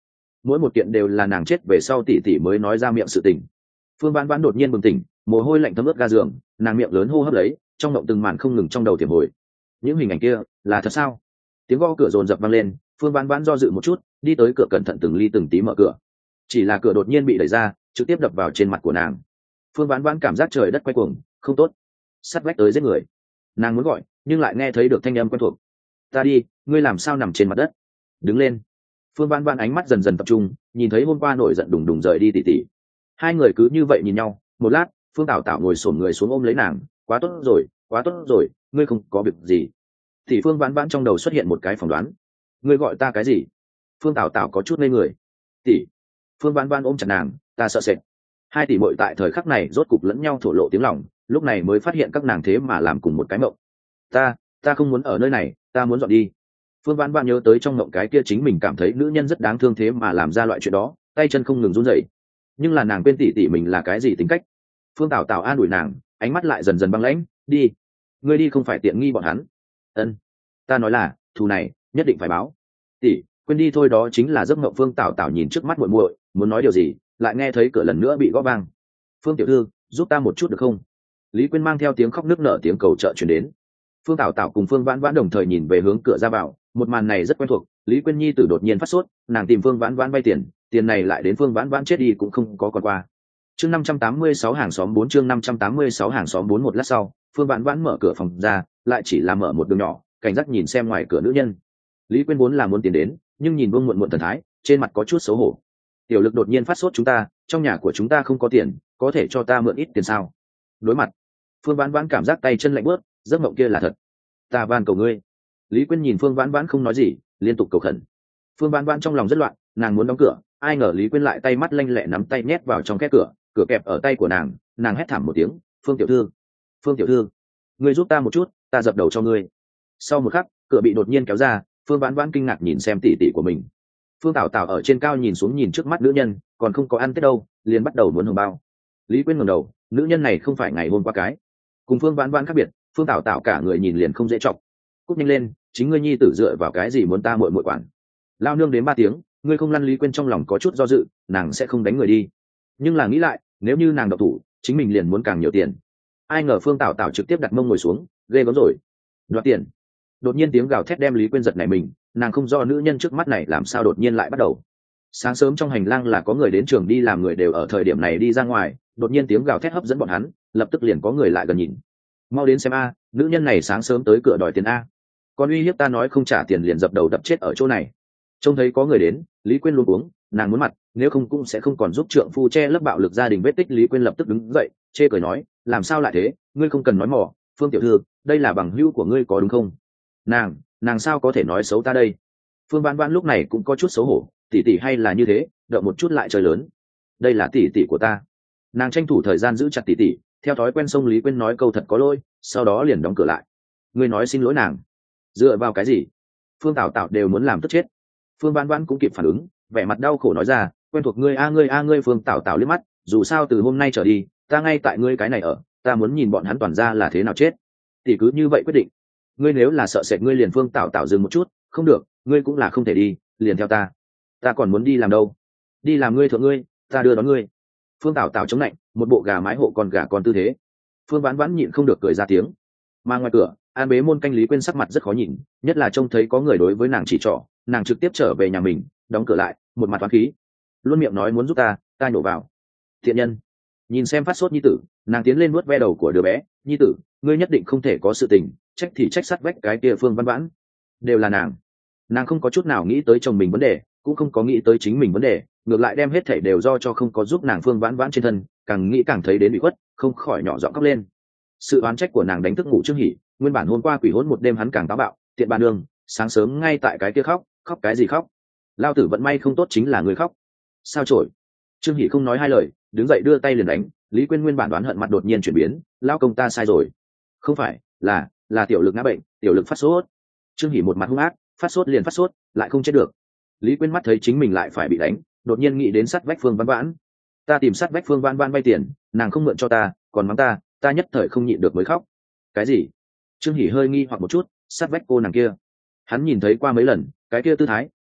mỗi một kiện đều là nàng chết về sau tỷ tỷ mới nói ra miệng sự tình. Phương Vãn Vãn đột nhiên bừng tỉnh, mồ hôi lạnh thấm ướt ga giường, nàng miệng lớn hô hấp lấy, trong mộng từng màn không ngừng trong đầu tiềm hồi. Những hình ảnh kia là thật sao? Tiếng gõ cửa dồn dập vang lên, Phương Vãn Vãn do dự một chút, đi tới cửa cẩn thận từng ly từng tí mở cửa. Chỉ là cửa đột nhiên bị đẩy ra, trực tiếp đập vào trên mặt của nàng. Phương Vãn Vãn cảm giác trời đất quay cuồng, không tốt, sắt vách tới giết người. Nàng muốn gọi, nhưng lại nghe thấy được thanh âm quen thuộc. Ta đi, ngươi làm sao nằm trên mặt đất? Đứng lên. Phương Vãn Vãn ánh mắt dần dần tập trung, nhìn thấy hôm qua nổi giận đùng đùng rời đi tỷ tỷ. Hai người cứ như vậy nhìn nhau, một lát, Phương Tảo Tảo ngồi xổm người xuống ôm lấy nàng, quá tốt rồi, quá tốt rồi, ngươi không có việc gì. Thì Phương Vãn Vãn trong đầu xuất hiện một cái phỏng đoán. Ngươi gọi ta cái gì? Phương Tảo Tảo có chút ngây người. Tỷ. Phương Vãn Vãn ôm chặt nàng, ta sợ sệt. Hai tỷ muội tại thời khắc này rốt cục lẫn nhau thổ lộ tiếng lòng, lúc này mới phát hiện các nàng thế mà làm cùng một cái mộng. Ta không muốn ở nơi này, ta muốn dọn đi. Phương Vãn Vãn nhớ tới trong mộng cái kia chính mình cảm thấy nữ nhân rất đáng thương thế mà làm ra loại chuyện đó, tay chân không ngừng run rẩy. Nhưng là nàng quên tỷ tỷ mình là cái gì tính cách. Phương Tảo Tảo an ủi nàng, ánh mắt lại dần dần băng lãnh, đi, ngươi đi không phải tiện nghi bọn hắn. Ân, ta nói là thù này nhất định phải báo. Tỷ, quên đi thôi, đó chính là giấc mộng. Phương Tảo Tảo nhìn trước mắt muội muội, muốn nói điều gì, lại nghe thấy cửa lần nữa bị gõ vang. Phương tiểu thư, giúp ta một chút được không? Lý Quyên mang theo tiếng khóc nức nở tiếng cầu trợ truyền đến. Phương Tảo Tảo cùng Phương Vãn Vãn đồng thời nhìn về hướng cửa ra vào, một màn này rất quen thuộc. Lý Quyên nhi tử đột nhiên phát sốt, nàng tìm Phương Vãn Vãn vay tiền, tiền này lại đến Phương Vãn Vãn chết đi cũng không có còn qua. Chương 586 hàng xóm 4, chương 586 hàng xóm 4. Một lát sau, Phương Vãn Vãn mở cửa phòng ra, lại chỉ là mở một đường nhỏ, cảnh giác nhìn xem ngoài cửa nữ nhân. Lý Quyên vốn là muốn tiến đến, nhưng nhìn Vương Muộn Muộn thần thái, trên mặt có chút xấu hổ. Tiểu Lực đột nhiên phát sốt, chúng ta, trong nhà của chúng ta không có tiền, có thể cho ta mượn ít tiền sao? Đối mặt, Phương Vãn Vãn cảm giác tay chân lạnh buốt, giấc mộng kia là thật. Ta van cầu ngươi. Lý Quyên nhìn Phương Vãn Vãn không nói gì, liên tục cầu khẩn. Phương Vãn Vãn trong lòng rất loạn, nàng muốn đóng cửa, ai ngờ Lý Quyên lại tay mắt lanh lẹ nắm tay nhét vào trong kẽ cửa, cửa kẹp ở tay của nàng hét thảm một tiếng, Phương tiểu thư, Phương tiểu thư, ngươi giúp ta một chút, ta dập đầu cho ngươi. Sau một khắc, cửa bị đột nhiên kéo ra, Phương Vãn Vãn kinh ngạc nhìn xem tỷ tỷ của mình. Phương Tảo Tảo ở trên cao nhìn xuống nhìn trước mắt nữ nhân, còn không có ăn tết đâu, liền bắt đầu muốn hồng bao. Lý Quyên ngẩng đầu, nữ nhân này không phải ngày hôm qua cái. Cùng Phương Vãn Vãn khác biệt, Phương Tảo Tảo cả người nhìn liền không dễ chọc. Cúp nhanh lên, chính ngươi nhi tử dựa vào cái gì muốn ta muội muội quản? Lao nương đến 3 tiếng, ngươi không lăn. Lý Quyên trong lòng có chút do dự, nàng sẽ không đánh người đi, nhưng là nghĩ lại, nếu như nàng độc thủ, chính mình liền muốn càng nhiều tiền. Ai ngờ Phương Tảo Tảo trực tiếp đặt mông ngồi xuống, ghê gớm rồi, đoạt tiền. Đột nhiên tiếng gào thét đem Lý Quyên giật nảy mình, nàng không do nữ nhân trước mắt này làm sao đột nhiên lại bắt đầu. Sáng sớm trong hành lang là có người đến trường đi làm, người đều ở thời điểm này đi ra ngoài, đột nhiên tiếng gào thét hấp dẫn bọn hắn, lập tức liền có người lại gần nhìn. Mau đến xem a, nữ nhân này sáng sớm tới cửa đòi tiền a, còn uy hiếp ta nói không trả tiền liền dập đầu đập chết ở chỗ này. Trông thấy có người đến, Lý Quyên luống cuống, nàng muốn mặt, nếu không cũng sẽ không còn giúp trượng phu che lấp bạo lực gia đình vết tích. Lý Quyên lập tức đứng dậy, chê cười nói, làm sao lại thế, ngươi không cần nói mỏ, Phương tiểu thư, đây là bằng hữu của ngươi có đúng không? Nàng sao có thể nói xấu ta đây? Phương Vãn Vãn lúc này cũng có chút xấu hổ, tỷ tỷ hay là như thế, đợi một chút lại chơi lớn. Đây là tỷ tỷ của ta. Nàng tranh thủ thời gian giữ chặt tỷ tỷ, theo thói quen xông Lý Quyên nói câu thật có lỗi, sau đó liền đóng cửa lại. Ngươi nói xin lỗi nàng, dựa vào cái gì? Phương Tảo Tảo đều muốn làm tức chết. Phương Vãn Vãn cũng kịp phản ứng, vẻ mặt đau khổ nói ra, quen thuộc ngươi a ngươi. Phương Tảo Tảo liếc mắt, dù sao từ hôm nay trở đi, ta ngay tại ngươi cái này ở, ta muốn nhìn bọn hắn toàn ra là thế nào chết. Tỷ cứ như vậy quyết định. Ngươi nếu là sợ sệt ngươi liền. Phương Tảo Tảo dừng một chút, không được, ngươi cũng là không thể đi, liền theo ta. Ta còn muốn đi làm đâu? Đi làm ngươi thượng ngươi, ta đưa đón ngươi. Phương Tảo Tảo chống lạnh, một bộ gà mái hộ con gà con tư thế. Phương Vãn Vãn nhịn không được cười ra tiếng. Mà ngoài cửa, An bế môn canh Lý Quyên sắc mặt rất khó nhìn, nhất là trông thấy có người đối với nàng chỉ trỏ, nàng trực tiếp trở về nhà mình, đóng cửa lại, một mặt toán khí, luôn miệng nói muốn giúp ta nhổ vào. Thiện nhân. Nhìn xem phát sốt nhi tử, nàng tiến lên nuốt ve đầu của đứa bé, nhi tử, ngươi nhất định không thể có sự tình, trách thì trách sát vách cái kia Phương Vãn Vãn, đều là nàng không có chút nào nghĩ tới chồng mình vấn đề, cũng không có nghĩ tới chính mình vấn đề, ngược lại đem hết thảy đều do cho không có giúp nàng Phương Vãn Vãn trên thân, càng nghĩ càng thấy đến bị khuất, không khỏi nhỏ giọng khóc lên. Sự oán trách của nàng đánh thức ngủ Trương Hỉ, nguyên bản hôm qua quỷ hôn một đêm hắn càng táo bạo, tiện bàn đường, sáng sớm ngay tại cái kia khóc cái gì khóc? Lao tử vận may không tốt chính là người khóc. Sao chổi? Trương Hỉ không nói hai lời, đứng dậy đưa tay liền đánh. Lý Quyên nguyên bản đoán hận mặt đột nhiên chuyển biến, lao công ta sai rồi. Không phải, là Tiểu Lực ngã bệnh, Tiểu Lực phát sốt. Trương Hỉ một mặt hung ác, phát sốt liền phát sốt, lại không chết được. Lý Quyên mắt thấy chính mình lại phải bị đánh, đột nhiên nghĩ đến sát vách Phương Vãn Vãn. Ta tìm sát vách Phương Vãn Vãn vay tiền, nàng không mượn cho ta, còn mắng ta nhất thời không nhịn được mới khóc. Cái gì? Trương Hỉ hơi nghi hoặc một chút, sát vách cô nàng kia hắn nhìn thấy qua mấy lần, cái kia tư thái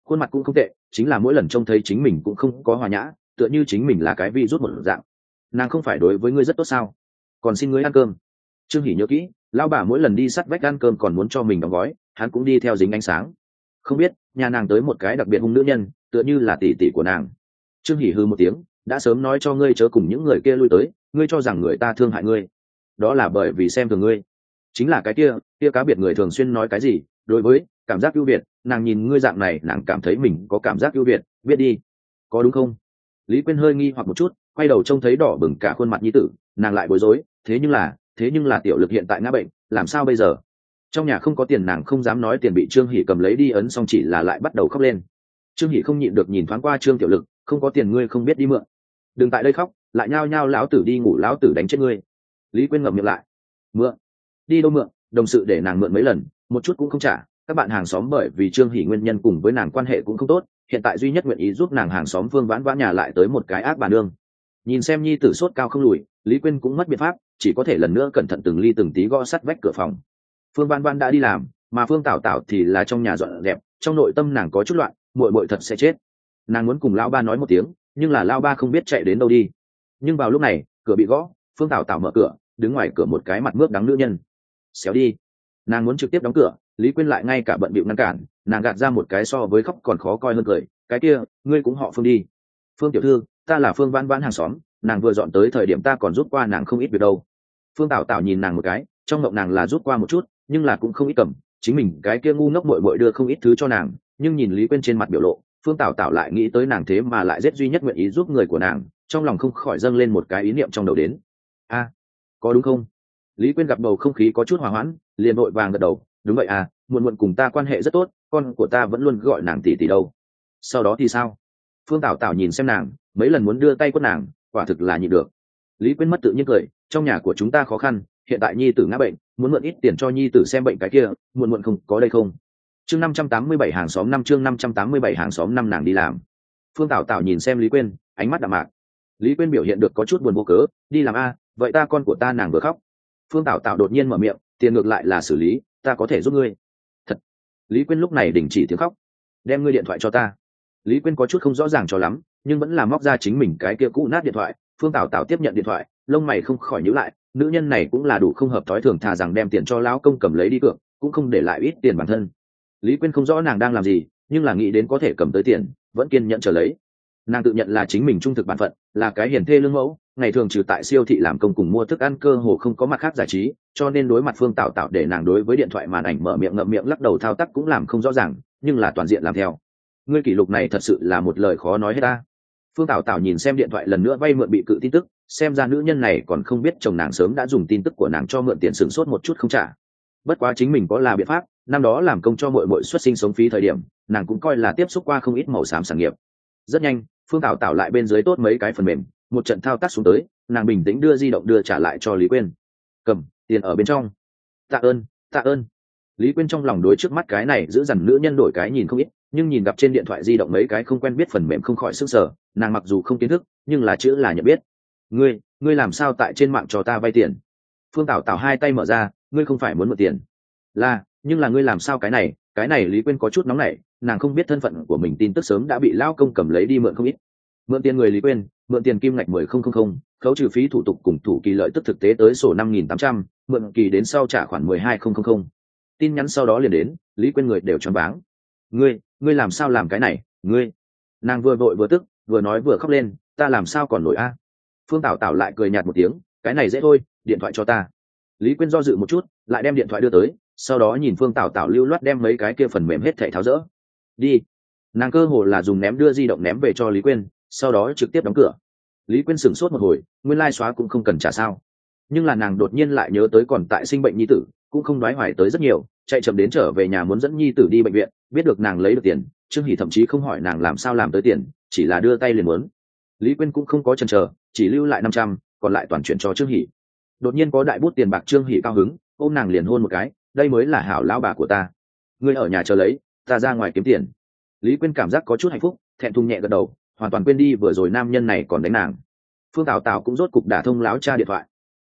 khuôn mặt cũng không tệ, chính là mỗi lần trông thấy chính mình cũng không có hòa nhã, tựa như chính mình là cái vi rút một dạng. Nàng không phải đối với ngươi rất tốt sao? Còn xin ngươi ăn cơm. Trương Hỷ nhớ kỹ, lão bà mỗi lần đi sắt vách ăn cơm còn muốn cho mình đóng gói, hắn cũng đi theo dính ánh sáng. Không biết nhà nàng tới một cái đặc biệt hung nữ nhân, tựa như là tỷ tỷ của nàng. Trương Hỷ hư một tiếng, đã sớm nói cho ngươi chớ cùng những người kia lui tới, ngươi cho rằng người ta thương hại ngươi, đó là bởi vì xem thường ngươi. Chính là cái kia cá biệt người thường xuyên nói cái gì đối với cảm giác ưu việt, nàng nhìn ngươi dạng này nàng cảm thấy mình có cảm giác ưu việt, biết đi, có đúng không? Lý Quyên hơi nghi hoặc một chút, quay đầu trông thấy đỏ bừng cả khuôn mặt nhi tử, nàng lại bối rối, thế nhưng là tiểu lực hiện tại ngã bệnh, làm sao bây giờ? Trong nhà không có tiền, nàng không dám nói tiền bị Trương Hỷ cầm lấy đi ấn xong, chỉ là lại bắt đầu khóc lên. Trương Hỷ không nhịn được nhìn thoáng qua Trương Tiểu Lực, không có tiền ngươi không biết đi mượn, đừng tại đây khóc, lại nhao nhao lão tử đi ngủ, lão tử đánh chết ngươi. Lý Quyên ngậm miệng lại. Mượn? Đi đâu mượn? Đồng sự để nàng mượn mấy lần, một chút cũng không trả. Các bạn hàng xóm bởi vì Trương Hỷ nguyên nhân cùng với nàng quan hệ cũng không tốt, hiện tại duy nhất nguyện ý giúp nàng hàng xóm Phương Vãn Vãn nhà lại tới một cái ác bà nương. Nhìn xem nhi tử sốt cao không lùi, Lý Quyên cũng mất biện pháp, chỉ có thể lần nữa cẩn thận từng ly từng tí gõ sắt vách cửa phòng. Phương Vãn Vãn đã đi làm, mà Phương Tảo Tảo thì là trong nhà dọn dẹp, trong nội tâm nàng có chút loạn, muội muội thật sẽ chết. Nàng muốn cùng lão ba nói một tiếng, nhưng là lão ba không biết chạy đến đâu đi. Nhưng vào lúc này, cửa bị gõ, Phương Tảo Tảo mở cửa, đứng ngoài cửa một cái mặt mướp đắng nữ nhân. Xéo đi. Nàng muốn trực tiếp đóng cửa, Lý Quyên lại ngay cả bận bịu ngăn cản, nàng gạt ra một cái so với khóc còn khó coi hơn cười, cái kia, ngươi cũng họ Phương đi. Phương tiểu thư, ta là Phương Vãn Vãn hàng xóm, nàng vừa dọn tới thời điểm ta còn giúp qua nàng không ít việc đâu. Phương Tảo Tảo nhìn nàng một cái, trong mộng nàng là giúp qua một chút, nhưng là cũng không ít cầm, chính mình cái kia ngu ngốc muội muội đưa không ít thứ cho nàng, nhưng nhìn Lý Quyên trên mặt biểu lộ, Phương Tảo Tảo lại nghĩ tới nàng thế mà lại rất duy nhất nguyện ý giúp người của nàng, trong lòng không khỏi dâng lên một cái ý niệm trong đầu đến. A, có đúng không? Lý Quyên gặp bầu không khí có chút hòa hoãn, liền vội vàng gật đầu, đúng vậy à, muộn muộn cùng ta quan hệ rất tốt, con của ta vẫn luôn gọi nàng tỷ tỷ đâu. Sau đó thì sao? Phương Tảo Tảo nhìn xem nàng, mấy lần muốn đưa tay quất nàng, quả thực là nhịn được. Lý Quyên mất tự nhiên cười, trong nhà của chúng ta khó khăn, hiện tại nhi tử ngã bệnh, muốn mượn ít tiền cho nhi tử xem bệnh cái kia, muộn muộn không có đây không? Chương 587 hàng xóm năm, chương 587 hàng xóm năm, nàng đi làm. Phương Tảo Tảo nhìn xem Lý Quyên, ánh mắt đạm mạc. Lý Quyên biểu hiện được có chút buồn vô cớ, đi làm a, vậy ta con của ta nàng vừa khóc. Phương Tảo Tảo đột nhiên mở miệng, tiền ngược lại là xử lý, ta có thể giúp ngươi. Thật. Lý Quyên lúc này đình chỉ tiếng khóc. Đem ngươi điện thoại cho ta. Lý Quyên có chút không rõ ràng cho lắm, nhưng vẫn là móc ra chính mình cái kia cũ nát điện thoại. Phương Tảo Tảo tiếp nhận điện thoại, lông mày không khỏi nhíu lại, nữ nhân này cũng là đủ không hợp thói thường, thà rằng đem tiền cho lão công cầm lấy đi cược, cũng không để lại ít tiền bản thân. Lý Quyên không rõ nàng đang làm gì, nhưng là nghĩ đến có thể cầm tới tiền, vẫn kiên nhẫn chờ lấy. Nàng tự nhận là chính mình trung thực bản phận, là cái hiền thê lương mẫu, ngày thường trừ tại siêu thị làm công cùng mua thức ăn cơ hồ không có mặt khác giải trí, cho nên đối mặt Phương Tảo Tảo để nàng đối với điện thoại màn ảnh mở miệng ngậm miệng lắc đầu thao tác cũng làm không rõ ràng, nhưng là toàn diện làm theo. Ngươi kỷ lục này thật sự là một lời khó nói hết ta. Phương Tảo Tảo nhìn xem điện thoại lần nữa vay mượn bị cự tin tức, xem ra nữ nhân này còn không biết chồng nàng sớm đã dùng tin tức của nàng cho mượn tiền, sửng sốt một chút không trả. Bất quá chính mình có là biện pháp, năm đó làm công cho muội xuất sinh sống phí thời điểm, nàng cũng coi là tiếp xúc qua không ít màu xám sản nghiệp. Rất nhanh, Phương Tảo Tảo lại bên dưới tốt mấy cái phần mềm, một trận thao tác xuống tới, nàng bình tĩnh đưa di động đưa trả lại cho Lý Quyên. Cầm, tiền ở bên trong. Tạ ơn, tạ ơn. Lý Quyên trong lòng đối trước mắt cái này giữ dằn nữ nhân đổi cái nhìn không ít, nhưng nhìn gặp trên điện thoại di động mấy cái không quen biết phần mềm không khỏi sửng sở, nàng mặc dù không kiến thức, nhưng là chữ là nhận biết. Ngươi làm sao tại trên mạng cho ta vay tiền? Phương Tảo Tảo hai tay mở ra, ngươi không phải muốn mượn tiền? Nhưng là ngươi làm sao cái này Lý Quyên có chút nóng nảy, nàng không biết thân phận của mình, tin tức sớm đã bị lão công cầm lấy đi mượn không ít. Mượn tiền người Lý Quyên, mượn tiền kim ngạch 10,000, khấu trừ phí thủ tục cùng thủ kỳ lợi tức thực tế tới sổ 5.800, mượn kỳ đến sau trả khoản 12,000. Tin nhắn sau đó liền đến, Lý Quyên người đều choáng váng. Ngươi làm sao làm cái này? Nàng vừa vội vừa tức, vừa nói vừa khóc lên, ta làm sao còn nổi a? Phương Tảo Tảo lại cười nhạt một tiếng, cái này dễ thôi, điện thoại cho ta. Lý Quyên do dự một chút, lại đem điện thoại đưa tới, sau đó nhìn Phương Tảo Tảo lưu loát đem mấy cái kia phần mềm hết thảy tháo dỡ. Đi. Nàng cơ hồ là dùng ném đưa di động ném về cho Lý Quyên, sau đó trực tiếp đóng cửa. Lý Quyên sửng sốt một hồi, nguyên lai xóa cũng không cần trả sao? Nhưng là nàng đột nhiên lại nhớ tới còn tại sinh bệnh nhi tử, cũng không đoái hoài tới rất nhiều, chạy chậm đến trở về nhà muốn dẫn nhi tử đi bệnh viện, biết được nàng lấy được tiền, Trương Hỷ thậm chí không hỏi nàng làm sao làm tới tiền, chỉ là đưa tay liền muốn. Lý Quyên cũng không có chần chờ, chỉ lưu lại 500, còn lại toàn chuyển cho Trương Hỷ. Đột nhiên có đại bút tiền bạc, Trương Hỷ cao hứng, ôm nàng liền hôn một cái, đây mới là hảo lão bà của ta. Ngươi ở nhà chờ lấy, ta ra ngoài kiếm tiền. Lý Quyên cảm giác có chút hạnh phúc, thẹn thùng nhẹ gật đầu, hoàn toàn quên đi vừa rồi nam nhân này còn đánh nàng. Phương Tảo Tảo cũng rốt cục đả thông lão cha điện thoại.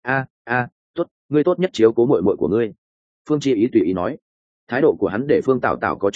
Tốt, ngươi tốt nhất chiếu cố muội muội của ngươi. Phương Chi Ý tùy ý nói. Thái độ của hắn để Phương Tảo Tảo có chút ấm ức,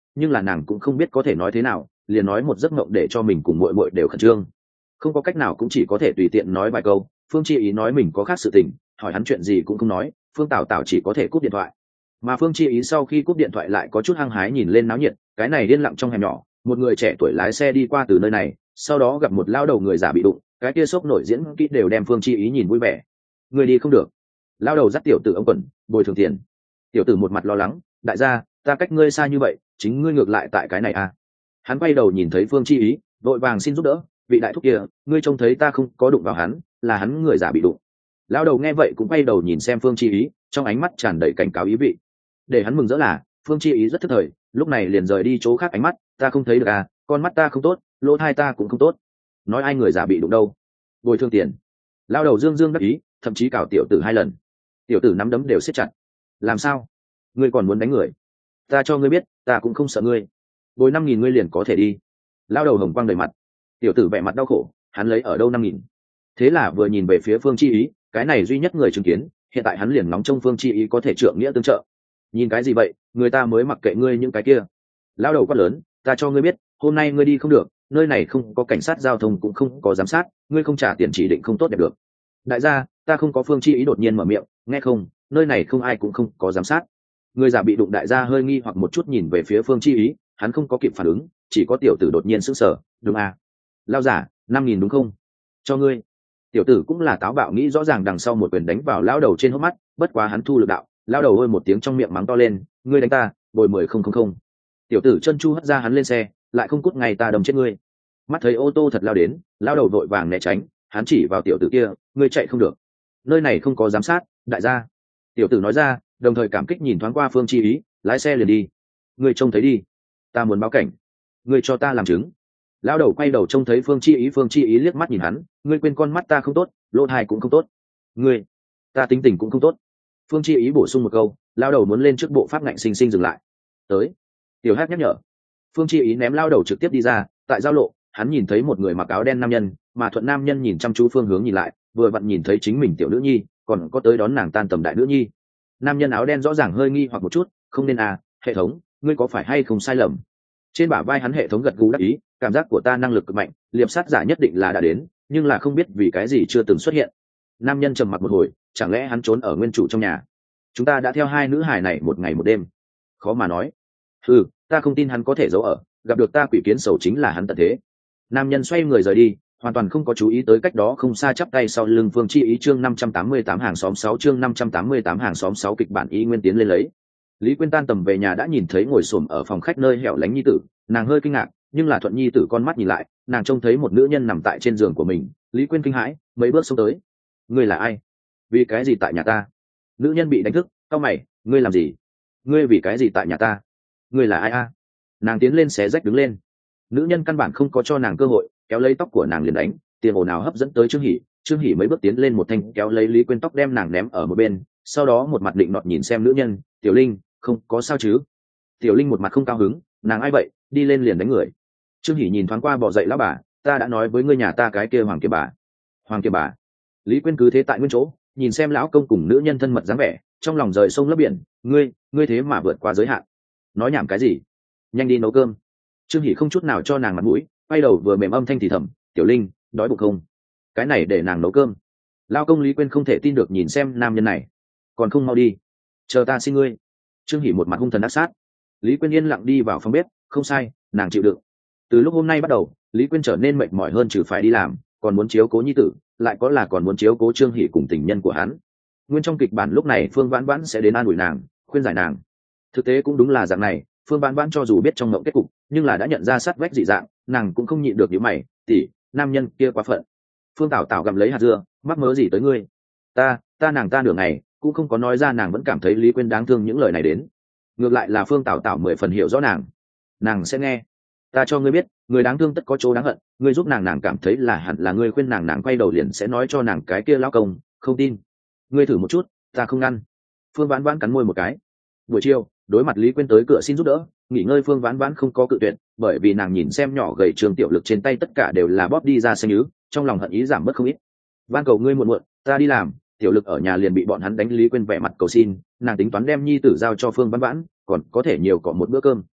nhưng là nàng cũng không biết có thể nói thế nào, liền nói một giấc mộng để cho mình cùng muội muội đều khẩn trương. Không có cách nào cũng chỉ có thể tùy tiện nói vài câu. Phương Chi Ý nói mình có khác sự tình, hỏi hắn chuyện gì cũng không nói, Phương Tảo Tảo chỉ có thể cúp điện thoại. Mà Phương Chi Ý sau khi cúp điện thoại lại có chút hăng hái nhìn lên náo nhiệt. Cái này điên lặng trong hẻm nhỏ, một người trẻ tuổi lái xe đi qua từ nơi này, sau đó gặp một lao đầu người già bị đụng, cái kia sốc nổi diễn kỹ đều đem Phương Chi Ý nhìn vui vẻ. Người đi không được. Lao đầu dắt tiểu tử ông quần bồi thường tiền. Tiểu tử một mặt lo lắng, đại gia, ta cách ngươi xa như vậy, chính ngươi ngược lại tại cái này à? Hắn quay đầu nhìn thấy Phương Chi Ý, vội vàng xin giúp đỡ, vị đại thúc kia, ngươi trông thấy ta không có đụng vào hắn, là hắn người già bị đụng. Lao đầu nghe vậy cũng quay đầu nhìn xem Phương Chi Ý, trong ánh mắt tràn đầy cảnh cáo ý vị. Để hắn mừng rỡ là Phương Chi Ý rất thức thời, lúc này liền rời đi chỗ khác ánh mắt, ta không thấy được à, con mắt ta không tốt, lỗ tai ta cũng không tốt. Nói ai người già bị đụng đâu? Bồi thường tiền. Lao đầu dương dương đắc ý, thậm chí cào tiểu tử 2 lần. Tiểu tử nắm đấm đều siết chặt. Làm sao? Ngươi còn muốn đánh người? Ta cho ngươi biết, ta cũng không sợ ngươi. Bồi 5.000 ngươi liền có thể đi. Lao đầu hồng quang đầy mặt. Tiểu tử vẻ mặt đau khổ, hắn lấy ở đâu 5.000? Thế là vừa nhìn về phía Phương Chi Ý, cái này duy nhất người chứng kiến, hiện tại hắn liền nóng trông Phương Chi Ý có thể trượng nghĩa tương trợ. Nhìn cái gì vậy, người ta mới mặc kệ ngươi những cái kia. Lao đầu quát lớn, ta cho ngươi biết, hôm nay ngươi đi không được, nơi này không có cảnh sát giao thông cũng không có giám sát, ngươi không trả tiền chỉ định không tốt đẹp được. Đại gia, ta không có. Phương Chi Ý đột nhiên mở miệng, nghe không, nơi này không ai cũng không có giám sát. Người già bị đụng đại gia hơi nghi hoặc một chút nhìn về phía Phương Chi Ý, hắn không có kịp phản ứng, chỉ có tiểu tử đột nhiên sững sờ, đúng à? Lao giả, 5.000 đúng không? Cho ngươi. Tiểu tử cũng là táo bạo, nghĩ rõ ràng đằng sau một quyền đánh vào lão đầu trên hốc mắt, bất quá hắn thu lực đạo, lão đầu ôi một tiếng trong miệng mắng to lên, ngươi đánh ta, bồi 10.000. Tiểu tử chân chu hất ra hắn lên xe, lại không cút ngày ta đâm chết ngươi. Mắt thấy ô tô thật lao đến, lão đầu vội vàng né tránh, hắn chỉ vào tiểu tử kia, ngươi chạy không được, nơi này không có giám sát, đại gia. Tiểu tử nói ra, đồng thời cảm kích nhìn thoáng qua Phương Chi Ý, lái xe liền đi. Ngươi trông thấy đi, ta muốn báo cảnh, ngươi cho ta làm chứng. Lão đầu quay đầu trông thấy Phương Chi Ý liếc mắt nhìn hắn, ngươi quên con mắt ta không tốt, lỗ tai cũng không tốt. Ngươi, ta tính tình cũng không tốt. Phương Chi Ý bổ sung một câu, lão đầu muốn lên trước bộ pháp ngạnh sinh sinh dừng lại. Tới. Tiểu Hát nhắc nhở. Phương Chi Ý ném lão đầu trực tiếp đi ra, tại giao lộ, hắn nhìn thấy một người mặc áo đen nam nhân, mà Thuận nam nhân nhìn chăm chú phương hướng nhìn lại, vừa vặn nhìn thấy chính mình tiểu nữ nhi, còn có tới đón nàng tan tầm đại nữ nhi. Nam nhân áo đen rõ ràng hơi nghi hoặc một chút, không nên à, hệ thống, ngươi có phải hay không sai lầm? Trên bả vai hắn hệ thống gật gù đáp ý, cảm giác của ta năng lực cực mạnh, liệp sát giả nhất định là đã đến, nhưng là không biết vì cái gì chưa từng xuất hiện. Nam nhân trầm mặc một hồi, chẳng lẽ hắn trốn ở nguyên chủ trong nhà? Chúng ta đã theo 2 nữ hài này một ngày một đêm. Khó mà nói. Ta không tin hắn có thể giấu ở, gặp được ta quỷ kiến sầu chính là hắn tận thế. Nam nhân xoay người rời đi, hoàn toàn không có chú ý tới cách đó không xa chắp tay sau lưng Phương Chi Ý. Chương 588 hàng xóm 6. Chương 588 hàng xóm 6 kịch bản y nguyên tiến lên lấy. Lý Quyên tan tầm về nhà đã nhìn thấy ngồi xổm ở phòng khách nơi hẻo lánh nhi tử, nàng hơi kinh ngạc, nhưng là Thuận nhi tử con mắt nhìn lại, nàng trông thấy một nữ nhân nằm tại trên giường của mình. Lý Quyên kinh hãi, mấy bước xông tới. Ngươi là ai? Vì cái gì tại nhà ta? Nữ nhân bị đánh thức, cau mày, ngươi làm gì? Ngươi vì cái gì tại nhà ta? Ngươi là ai a? Nàng tiến lên xé rách đứng lên. Nữ nhân căn bản không có cho nàng cơ hội, kéo lấy tóc của nàng liền đánh, tiền ồn ào hấp dẫn tới Trương Hỷ mấy bước tiến lên một thanh kéo lấy Lý Quyên tóc đem nàng ném ở một bên, sau đó một mặt định nọt nhìn xem nữ nhân, tiểu Linh, không có sao chứ? Tiểu Linh một mặt không cao hứng, nàng ai vậy, đi lên liền đánh người. Trương Hỷ nhìn thoáng qua bò dậy lão bà, ta đã nói với ngươi nhà ta cái kia Hoàng Kiều bà. Lý Quyên cứ thế tại nguyên chỗ, nhìn xem lão công cùng nữ nhân thân mật dáng vẻ, trong lòng rời sông lấp biển, ngươi thế mà vượt qua giới hạn. Nói nhảm cái gì? Nhanh đi nấu cơm. Trương Hỷ không chút nào cho nàng mặt mũi, quay đầu vừa mềm âm thanh thì thầm, tiểu Linh, đói bụng không? Cái này để nàng nấu cơm. Lao công Lý Quyên không thể tin được nhìn xem nam nhân này, còn không mau đi, chờ ta xin ngươi. Trương Hỷ một mặt hung thần ác sát. Lý Quyên yên lặng đi vào phòng bếp, không sai, nàng chịu đựng. Từ lúc hôm nay bắt đầu, Lý Quyên trở nên mệt mỏi hơn, trừ phải đi làm, còn muốn chiếu cố nhi tử, lại có là còn muốn chiếu cố Trương Hỷ cùng tình nhân của hắn. Nguyên trong kịch bản lúc này Phương Vãn Vãn sẽ đến an ủi nàng, khuyên giải nàng. Thực tế cũng đúng là dạng này, Phương Vãn Vãn cho dù biết trong mộng kết cục, nhưng là đã nhận ra sát vách dị dạng, nàng cũng không nhịn được nhíu mày, tỷ, nam nhân kia quá phận. Phương Tảo Tảo gặm lấy hạt dưa, mắc mớ gì tới ngươi? Ta nàng ta nửa ngày cũng không có nói ra, nàng vẫn cảm thấy Lý Quyên đáng thương những lời này đến. Ngược lại là Phương Tảo Tảo 10 phần hiểu rõ nàng sẽ nghe. Ta cho ngươi biết, người đáng thương tất có chỗ đáng hận, ngươi giúp nàng cảm thấy là hẳn là ngươi khuyên nàng quay đầu liền sẽ nói cho nàng cái kia lão công, không tin. Ngươi thử một chút, ta không ngăn. Phương Vãn Vãn cắn môi một cái. Buổi chiều, đối mặt Lý Quyên tới cửa xin giúp đỡ, nghỉ ngơi Phương Vãn Vãn không có cự tuyệt, bởi vì nàng nhìn xem nhỏ gầy Trương Tiểu Lực trên tay tất cả đều là bóp đi ra xanh nhứ, trong lòng hận ý giảm bớt không ít. Van cầu ngươi muộn, ta đi làm, Tiểu Lực ở nhà liền bị bọn hắn đánh. Lý Quyên vẻ mặt cầu xin, nàng tính toán đem nhi tử giao cho Phương Vãn Vãn, còn có thể nhiều cọ một bữa cơm.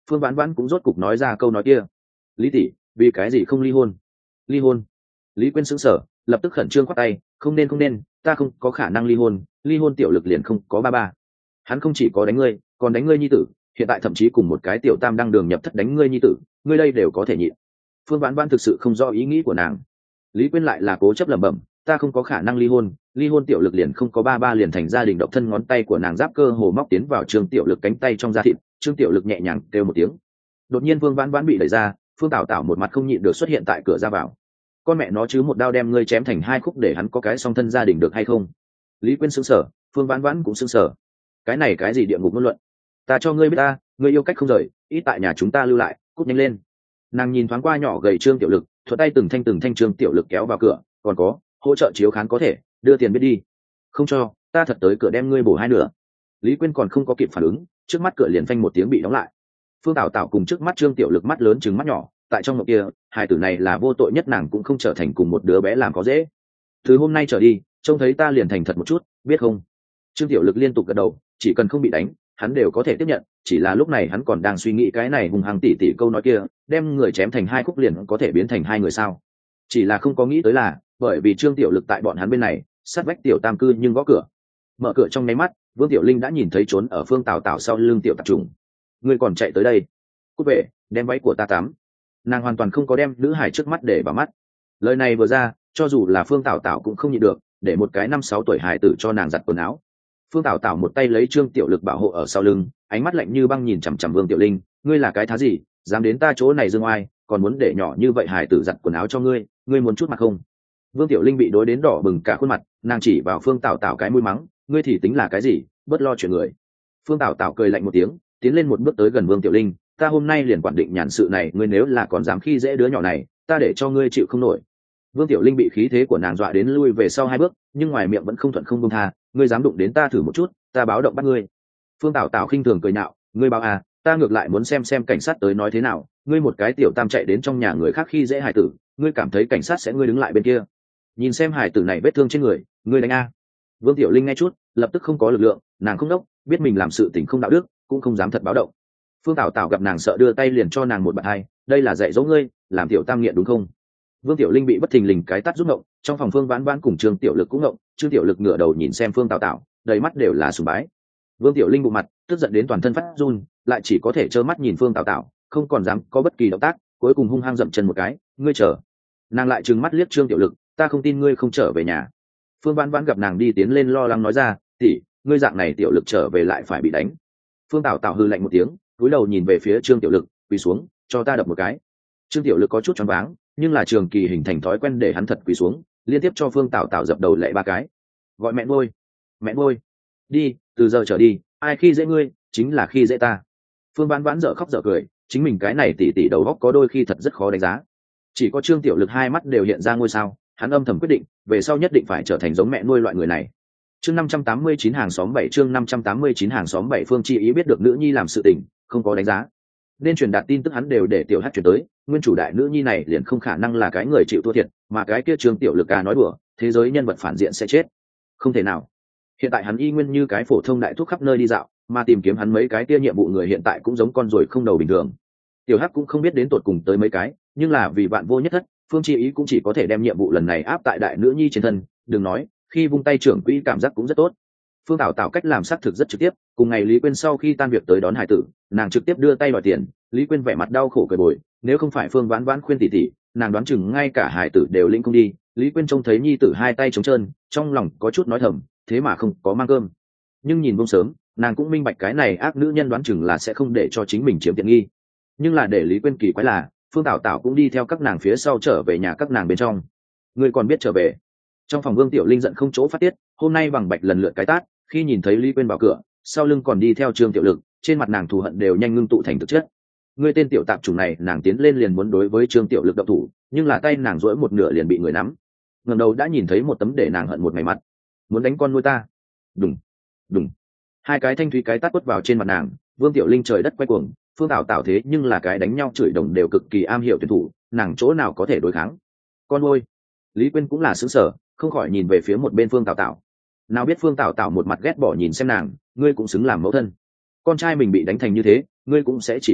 Phương Vãn Vãn cũng rốt cục nói ra câu nói kia. Lý tỷ, vì cái gì không ly hôn? Ly hôn? Lý Quyên sững sờ, lập tức khẩn trương khoát tay, không nên, ta không có khả năng ly hôn tiểu lực liền không có ba ba. Hắn không chỉ có đánh ngươi, còn đánh ngươi nhi tử, hiện tại thậm chí cùng một cái tiểu tam đang đường nhập thất đánh ngươi nhi tử, ngươi đây đều có thể nhịn. Phương Vãn Vãn thực sự không rõ ý nghĩ của nàng. Lý Quyên lại là cố chấp lẩm bẩm, ta không có khả năng ly hôn tiểu lực liền không có ba ba liền thành gia đình độc thân. Ngón tay của nàng giáp cơ hồ móc tiến vào Trương Tiểu Lực cánh tay trong da thịt, Trương Tiểu Lực nhẹ nhàng kêu một tiếng. Đột nhiên Phương Vãn Vãn bị đẩy ra, Phương Tảo Tảo một mặt không nhịn được xuất hiện tại cửa ra vào. Con mẹ nó chứ, một đao đem ngươi chém thành hai khúc để hắn có cái song thân gia đình được hay không? Lý Quyên sững sờ, Phương Vãn Vãn cũng sững sờ. Cái này cái gì địa ngục ngôn luận? Ta cho ngươi biết ta, ngươi yêu cách không rời, ít tại nhà chúng ta lưu lại, cút nhanh lên. Nàng nhìn thoáng qua nhỏ gầy Trương Tiểu Lực, thuận tay từng thanh Trương Tiểu Lực kéo vào cửa, còn có hỗ trợ chiếu khán có thể, đưa tiền biết đi. Không cho, ta thật tới cửa đem ngươi bổ hai nửa. Lý Quyên còn không có kịp phản ứng, trước mắt cửa liền phanh một tiếng bị đóng lại. Phương Tảo Tảo cùng trước mắt Trương Tiểu Lực mắt lớn trừng mắt nhỏ, tại trong mộng kia, hai tử này là vô tội nhất, nàng cũng không trở thành cùng một đứa bé làm có dễ. Từ hôm nay trở đi, trông thấy ta liền thành thật một chút, biết không? Trương Tiểu Lực liên tục gật đầu, chỉ cần không bị đánh, hắn đều có thể tiếp nhận, chỉ là lúc này hắn còn đang suy nghĩ cái này hùng hăng tỉ tỉ câu nói kia, đem người chém thành hai khúc liền có thể biến thành hai người sao? Chỉ là không có nghĩ tới là, bởi vì Trương Tiểu Lực tại bọn hắn bên này, sát vách tiểu tam cư nhưng gõ cửa. Mở cửa trong nháy mắt, Vương Tiểu Linh đã nhìn thấy trốn ở Phương Tảo Tảo sau lưng tiểu tạp trùng. Ngươi còn chạy tới đây? Cút về, đem váy của ta tắm. Nàng hoàn toàn không có đem nữ hải trước mắt để vào mắt. Lời này vừa ra, cho dù là Phương Tảo Tảo cũng không nhịn được, để một cái 5-6 tuổi hải tử cho nàng giặt quần áo. Phương Tảo Tảo một tay lấy Trương Tiểu Lực bảo hộ ở sau lưng, ánh mắt lạnh như băng nhìn chằm chằm Vương Tiểu Linh, ngươi là cái thá gì, dám đến ta chỗ này dương oai, còn muốn để nhỏ như vậy hải tử giặt quần áo cho ngươi, ngươi muốn chút mặt không? Vương Tiểu Linh bị đối đến đỏ bừng cả khuôn mặt, nàng chỉ vào Phương Tảo Tảo cái mũi mắng, ngươi thì tính là cái gì, bớt lo chuyện người. Phương Tảo Tảo cười lạnh một tiếng, tiến lên một bước tới gần Vương Tiểu Linh, ta hôm nay liền quản định nhàn sự này, ngươi nếu là còn dám khi dễ đứa nhỏ này, ta để cho ngươi chịu không nổi. Vương Tiểu Linh bị khí thế của nàng dọa đến lui về sau 2 bước, nhưng ngoài miệng vẫn không thuận không buông tha, ngươi dám đụng đến ta thử một chút, ta báo động bắt ngươi. Phương Tảo Tảo khinh thường cười nhạo, ngươi báo à, ta ngược lại muốn xem cảnh sát tới nói thế nào, ngươi một cái tiểu tam chạy đến trong nhà người khác khi dễ hải tử, ngươi cảm thấy cảnh sát sẽ ngươi đứng lại bên kia? Nhìn xem hải tử này vết thương trên người, ngươi đánh a. Vương Tiểu Linh nghe chút, lập tức không có lực lượng, nàng không đốc, biết mình làm sự tình không đạo đức, cũng không dám thật báo động. Phương Tảo Tảo gặp nàng sợ đưa tay liền cho nàng một bạt hai, đây là dạy dỗ ngươi, làm tiểu tam nghiện đúng không? Vương Tiểu Linh bị bất thình lình cái tát rút ngộng, trong phòng Phương Vãn Vãn cùng Trương Tiểu Lực cũng ngộng, Trương Tiểu Lực ngửa đầu nhìn xem Phương Tảo Tảo, đầy mắt đều là sùng bái. Vương Tiểu Linh bụng mặt, tức giận đến toàn thân phát run, lại chỉ có thể trơ mắt nhìn Phương Tảo Tảo, không còn dám có bất kỳ động tác, cuối cùng hung hăng dậm chân một cái, ngươi chờ. Nàng lại trừng mắt liếc Trương Tiểu Lực, ta không tin ngươi không trở về nhà. Phương Vãn Vãn gặp nàng đi tiến lên lo lắng nói ra, tỷ, ngươi dạng này Tiểu Lực trở về lại phải bị đánh. Phương Tảo Tảo hừ lạnh một tiếng, cúi đầu nhìn về phía Trương Tiểu Lực, quỳ xuống, cho ta đập một cái. Trương Tiểu Lực có chút choáng váng, nhưng là trường kỳ hình thành thói quen để hắn thật quỳ xuống, liên tiếp cho Phương Tảo Tảo dập đầu lạy 3 cái. Gọi mẹ nuôi, đi, từ giờ trở đi, ai khi dễ ngươi, chính là khi dễ ta. Phương Vãn Vãn dở khóc dở cười, chính mình cái này tỷ tỷ đầu óc có đôi khi thật rất khó đánh giá. Chỉ có Trương Tiểu Lực 2 mắt đều hiện ra ngôi sao, hắn âm thầm quyết định, về sau nhất định phải trở thành giống mẹ nuôi loại người này. Chương 589 hàng xóm 7, chương 589 hàng xóm 7. Phương Chi Ý biết được nữ nhi làm sự tình, không có đánh giá, nên truyền đạt tin tức hắn đều để Tiểu Hắc truyền tới, nguyên chủ đại nữ nhi này liền không khả năng là cái người chịu thua thiệt, mà cái kia Trương Tiểu Lực nói đùa, thế giới nhân vật phản diện sẽ chết, không thể nào. Hiện tại hắn y nguyên như cái phổ thông đại thúc khắp nơi đi dạo, mà tìm kiếm hắn mấy cái kia nhiệm vụ người hiện tại cũng giống con ruồi không đầu bình thường. Tiểu Hắc cũng không biết đến tột cùng tới mấy cái, nhưng là vì bạn vô nhất thất, Phương Chi Ý cũng chỉ có thể đem nhiệm vụ lần này áp tại đại nữ nhi trên thân, đừng nói, khi vung tay trưởng quỹ cảm giác cũng rất tốt. Phương Tảo Tảo cách làm xác thực rất trực tiếp, cùng ngày Lý Quyên sau khi tan việc tới đón hải tử, nàng trực tiếp đưa tay đòi tiền, Lý Quyên vẻ mặt đau khổ cười bồi, nếu không phải Phương Vãn Vãn khuyên tỉ tỉ, nàng đoán chừng ngay cả hải tử đều lĩnh không đi. Lý Quyên trông thấy nhi tử 2 tay trống trơn, trong lòng có chút nói thầm, thế mà không có mang cơm. Nhưng nhìn bông sớm, nàng cũng minh bạch cái này ác nữ nhân đoán chừng là sẽ không để cho chính mình chiếm tiện nghi. Nhưng là để Lý Quyên kỳ quái là, Phương Tảo Tảo cũng đi theo các nàng phía sau trở về nhà các nàng bên trong. Ngươi còn biết trở về? Trong phòng Vương Tiểu Linh giận không chỗ phát tiết, hôm nay bằng bạch lần lượt cái tát, khi nhìn thấy Lý Quyên vào cửa, sau lưng còn đi theo Trương Tiểu Lực, trên mặt nàng thù hận đều nhanh ngưng tụ thành thực chất. Ngươi tên tiểu tạp chủng này, nàng tiến lên liền muốn đối với Trương Tiểu Lực động thủ, nhưng là tay nàng duỗi một nửa liền bị người nắm. Ngẩng đầu đã nhìn thấy một tấm để nàng hận một ngày mặt. Muốn đánh con nuôi ta? Đùng, đùng. 2 cái thanh thúy cái tát quất vào trên mặt nàng, Vương Tiểu Linh trời đất quay cuồng, Phương Tảo Tảo thế nhưng là cái đánh nhau chửi đồng đều cực kỳ am hiểu tuyển thủ, nàng chỗ nào có thể đối kháng. Con nuôi. Lý Quyên cũng là sững sờ, không khỏi nhìn về phía một bên Phương Tảo Tảo. Nào biết Phương Tảo Tảo một mặt ghét bỏ nhìn xem nàng, ngươi cũng xứng làm mẫu thân. Con trai mình bị đánh thành như thế, ngươi cũng sẽ chỉ khóc,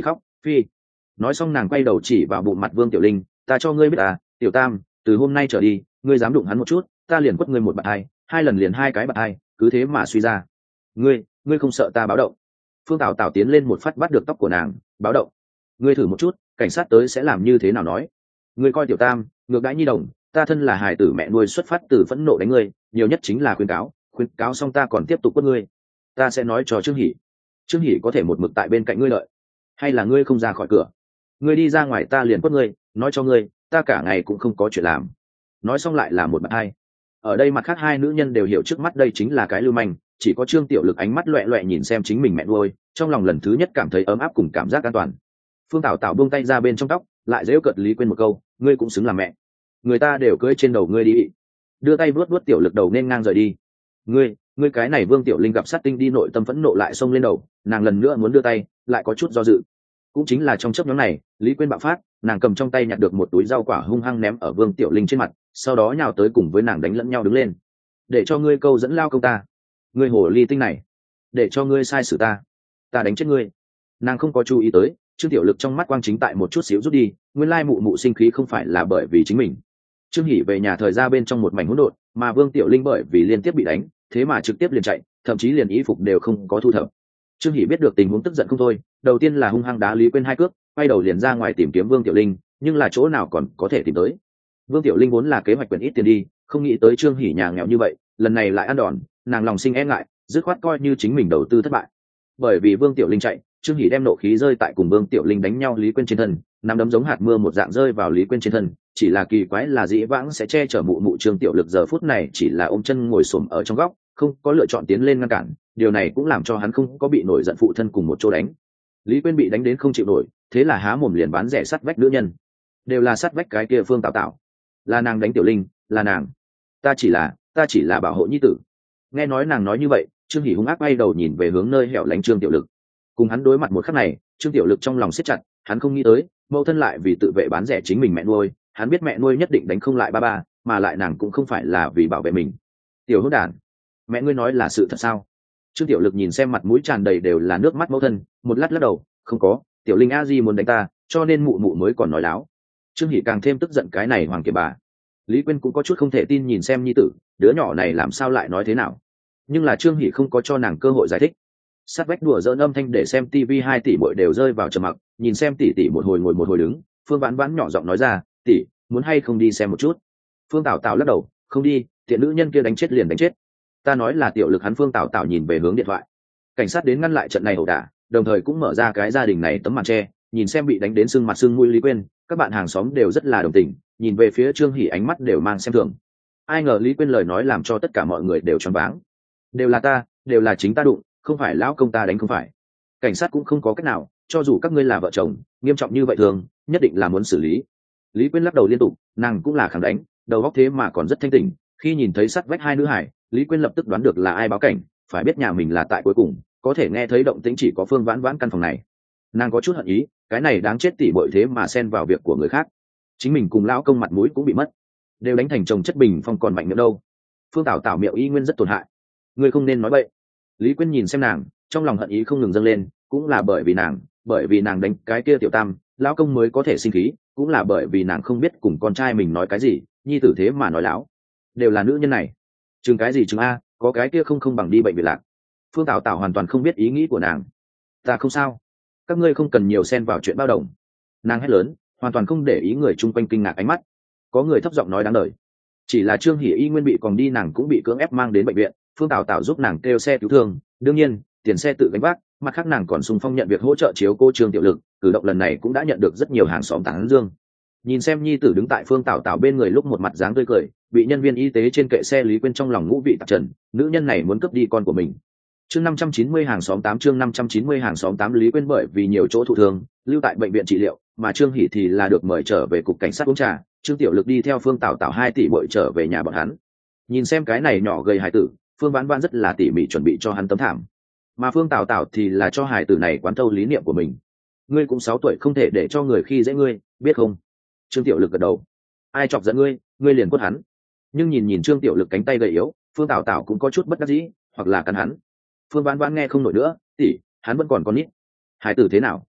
phi. Nói xong nàng quay đầu chỉ vào bụng mặt Vương Tiểu Linh, ta cho ngươi biết à, Tiểu Tam, từ hôm nay trở đi ngươi dám đụng hắn một chút ta liền quất ngươi một bạt hai, hai lần liền hai cái bạt hai, cứ thế mà suy ra. Ngươi không sợ ta báo động? Phương Tảo Tảo tiến lên một phát bắt được tóc của nàng, báo động? Ngươi thử một chút, cảnh sát tới sẽ làm như thế nào nói? Ngươi coi Tiểu Tam ngược đãi nhi đồng, ta thân là hài tử mẹ nuôi xuất phát từ phẫn nộ đánh ngươi, nhiều nhất chính là khuyên cáo xong ta còn tiếp tục quất ngươi. Ta sẽ nói cho Trương Hỷ có thể một mực tại bên cạnh ngươi lợi, hay là ngươi không ra khỏi cửa, ngươi đi ra ngoài ta liền quất ngươi, nói cho ngươi ta cả ngày cũng không có chuyện làm. Nói xong lại là một bạt hai. Ở đây mặt khác hai nữ nhân đều hiểu trước mắt đây chính là cái lưu manh, chỉ có Trương Tiểu Lực ánh mắt loẹ loẹ nhìn xem chính mình mẹ nuôi, trong lòng lần thứ nhất cảm thấy ấm áp cùng cảm giác an toàn. Phương Tảo Tảo buông tay ra bên trong tóc, lại giễu cợt Lý Quyên một câu, ngươi cũng xứng làm mẹ, người ta đều cưỡi trên đầu ngươi đi. Đưa tay vuốt vuốt Tiểu Lực đầu nên ngang rời đi. Ngươi cái này Vương Tiểu Linh gặp sát tinh đi, nội tâm phẫn nộ lại xông lên đầu, nàng lần nữa muốn đưa tay, lại có chút do dự. Cũng chính là trong chớp nhoáng này, Lý Quyên bạo phát, nàng cầm trong tay nhặt được một túi rau quả hung hăng ném ở Vương Tiểu Linh trên mặt, sau đó nhào tới cùng với nàng đánh lẫn nhau đứng lên. Để cho ngươi câu dẫn lao công ta, ngươi hồ ly tinh này, để cho ngươi sai xử ta đánh chết ngươi. Nàng không có chú ý tới Trương Tiểu Lực trong mắt quang chính tại một chút xíu rút đi, nguyên lai mụ mụ sinh khí không phải là bởi vì chính mình. Trương Hỷ về nhà thời ra bên trong một mảnh hỗn độn, mà Vương Tiểu Linh bởi vì liên tiếp bị đánh, thế mà trực tiếp liền chạy, thậm chí liền y phục đều không có thu thập. Trương Hỷ biết được tình huống tức giận không thôi, đầu tiên là hung hăng đá Lý Quyên hai cước, quay đầu liền ra ngoài tìm kiếm Vương Tiểu Linh, nhưng là chỗ nào còn có thể tìm tới. Vương Tiểu Linh vốn là kế hoạch quyền ít tiền đi, không nghĩ tới Trương Hỷ nhà nghèo như vậy, lần này lại ăn đòn, nàng lòng sinh e ngại, dứt khoát coi như chính mình đầu tư thất bại. Bởi vì Vương Tiểu Linh chạy, Trương Hỷ đem nộ khí rơi tại cùng Vương Tiểu Linh đánh nhau Lý Quyên trên thân, nắm đấm giống hạt mưa một dạng rơi vào Lý Quyên trên thân, chỉ là kỳ quái là dĩ vãng sẽ che chở mụ mụ Trương Tiểu Lực giờ phút này chỉ là ôm chân ngồi xổm ở trong góc, không có lựa chọn tiến lên ngăn cản, điều này cũng làm cho hắn không có bị nổi giận phụ thân cùng một chỗ đánh. Lý Quyên bị đánh đến không chịu nổi, thế là há mồm liền bán rẻ sắt vách nữ nhân, đều là sắt vách cái kia Phương Tảo Tảo, là nàng đánh Tiểu Linh, là nàng, ta chỉ là bảo hộ nhi tử. Nghe nói nàng nói như vậy, Trương Hỷ hung ác bay đầu nhìn về hướng nơi hẻo lánh Trương Tiểu Lực. Cùng hắn đối mặt một khắc này, Trương Tiểu Lực trong lòng siết chặt, hắn không nghĩ tới mẫu thân lại vì tự vệ bán rẻ chính mình mẹ nuôi, hắn biết mẹ nuôi nhất định đánh không lại ba, mà lại nàng cũng không phải là vì bảo vệ mình. Tiểu hỗn đản, mẹ ngươi nói là sự thật sao? Trương Tiểu Lực nhìn xem mặt mũi tràn đầy đều là nước mắt mẫu thân, một lát lắc đầu, không có, Tiểu Linh a di muốn đánh ta, cho nên mụ mụ mới còn nói láo. Trương Hỷ càng thêm tức giận cái này hoàng kiệt bà. Lý Quyên cũng có chút không thể tin nhìn xem nhi tử, đứa nhỏ này làm sao lại nói thế nào, nhưng là Trương Hỷ không có cho nàng cơ hội giải thích. Sát vách đùa dỡn âm thanh để xem TV 2 tỷ bội đều rơi vào trầm mặc, nhìn xem tỷ tỷ một hồi ngồi một hồi đứng. Phương Vãn Vãn nhỏ giọng nói ra, tỷ, muốn hay không đi xem một chút? Phương Tảo Tảo lắc đầu, không đi, tiện nữ nhân kia đánh chết liền đánh chết. Ta nói là Tiểu Lực hắn. Phương Tảo Tảo nhìn về hướng điện thoại. Cảnh sát đến ngăn lại trận này ẩu đả, đồng thời cũng mở ra cái gia đình này tấm màn che, nhìn xem bị đánh đến sưng mặt sưng mũi Lý Quyên, các bạn hàng xóm đều rất là đồng tình, nhìn về phía Trương Hỷ ánh mắt đều mang xem thường. Ai ngờ Lý Quyên lời nói làm cho tất cả mọi người đều choáng váng. Đều là ta, đều là chính ta đụng, không phải lão công ta đánh không phải. Cảnh sát cũng không có cách nào, cho dù các ngươi là vợ chồng, nghiêm trọng như vậy thường, nhất định là muốn xử lý. Lý Quyên lắc đầu liên tục, nàng cũng là khẳng đánh, đầu óc thế mà còn rất thanh tỉnh. Khi nhìn thấy sát vách hai nữ hải, Lý Quyên lập tức đoán được là ai báo cảnh, phải biết nhà mình là tại cuối cùng, có thể nghe thấy động tĩnh chỉ có Phương Vãn Vãn căn phòng này. Nàng có chút hận ý, cái này đáng chết tỉ bội thế mà xen vào việc của người khác, chính mình cùng lão công mặt mũi cũng bị mất, đều đánh thành chồng chất bình phong còn mạnh nữa đâu. Phương Tảo Tảo miệng y nguyên rất tổn hại, ngươi không nên nói bậy. Lý Quyên nhìn xem nàng, trong lòng hận ý không ngừng dâng lên, cũng là bởi vì nàng đánh cái kia Tiểu Tam, lão công mới có thể sinh khí, cũng là bởi vì nàng không biết cùng con trai mình nói cái gì, nhi tử thế mà nói láo. Đều là nữ nhân này, chừng cái gì chừng a, có cái kia không bằng đi bệnh viện lạc. Phương Tảo Tảo hoàn toàn không biết ý nghĩ của nàng. Ta không sao, các ngươi không cần nhiều xen vào chuyện bao đồng. Nàng hét lớn, hoàn toàn không để ý người chung quanh kinh ngạc ánh mắt. Có người thấp giọng nói đáng đời. Chỉ là Trương Hỷ y nguyên bị còn đi, nàng cũng bị cưỡng ép mang đến bệnh viện. Phương Tảo Tảo giúp nàng kêu xe cứu thương, đương nhiên tiền xe tự gánh vác, mặt khác nàng còn xung phong nhận việc hỗ trợ chiếu cô Trương Tiểu Lực. Cử động lần này cũng đã nhận được rất nhiều hàng xóm tán dương. Nhìn xem nhi tử đứng tại Phương Tảo Tảo bên người lúc một mặt dáng tươi cười, bị nhân viên y tế trên kệ xe Lý Quyên trong lòng ngũ vị tạp trần, nữ nhân này muốn cướp đi con của mình. Chương 590 hàng xóm 8, chương 590 hàng xóm 8. Lý Quyên bởi vì nhiều chỗ thụ thương, lưu tại bệnh viện trị liệu, mà Trương Hỷ thì là được mời trở về cục cảnh sát uống trà. Trương Tiểu Lực đi theo Phương Tảo Tảo 2 tỷ bội trở về nhà bọn hắn. Nhìn xem cái này nhỏ gầy hải tử, Phương Vãn Vãn rất là tỉ mỉ chuẩn bị cho hắn tấm thảm, mà Phương Tảo Tảo thì là cho hải tử này quán thâu lý niệm của mình. Ngươi cũng 6 tuổi, không thể để cho người khi dễ ngươi, biết không? Trương Tiểu Lực gật đầu. Ai chọc giận ngươi, ngươi liền quất hắn. Nhưng nhìn Trương Tiểu Lực cánh tay gầy yếu, Phương Tảo Tảo cũng có chút bất đắc dĩ, hoặc là cắn hắn. Phương Vãn Vãn nghe không nổi nữa, tỷ, hắn vẫn còn con nít. Hải tử thế nào?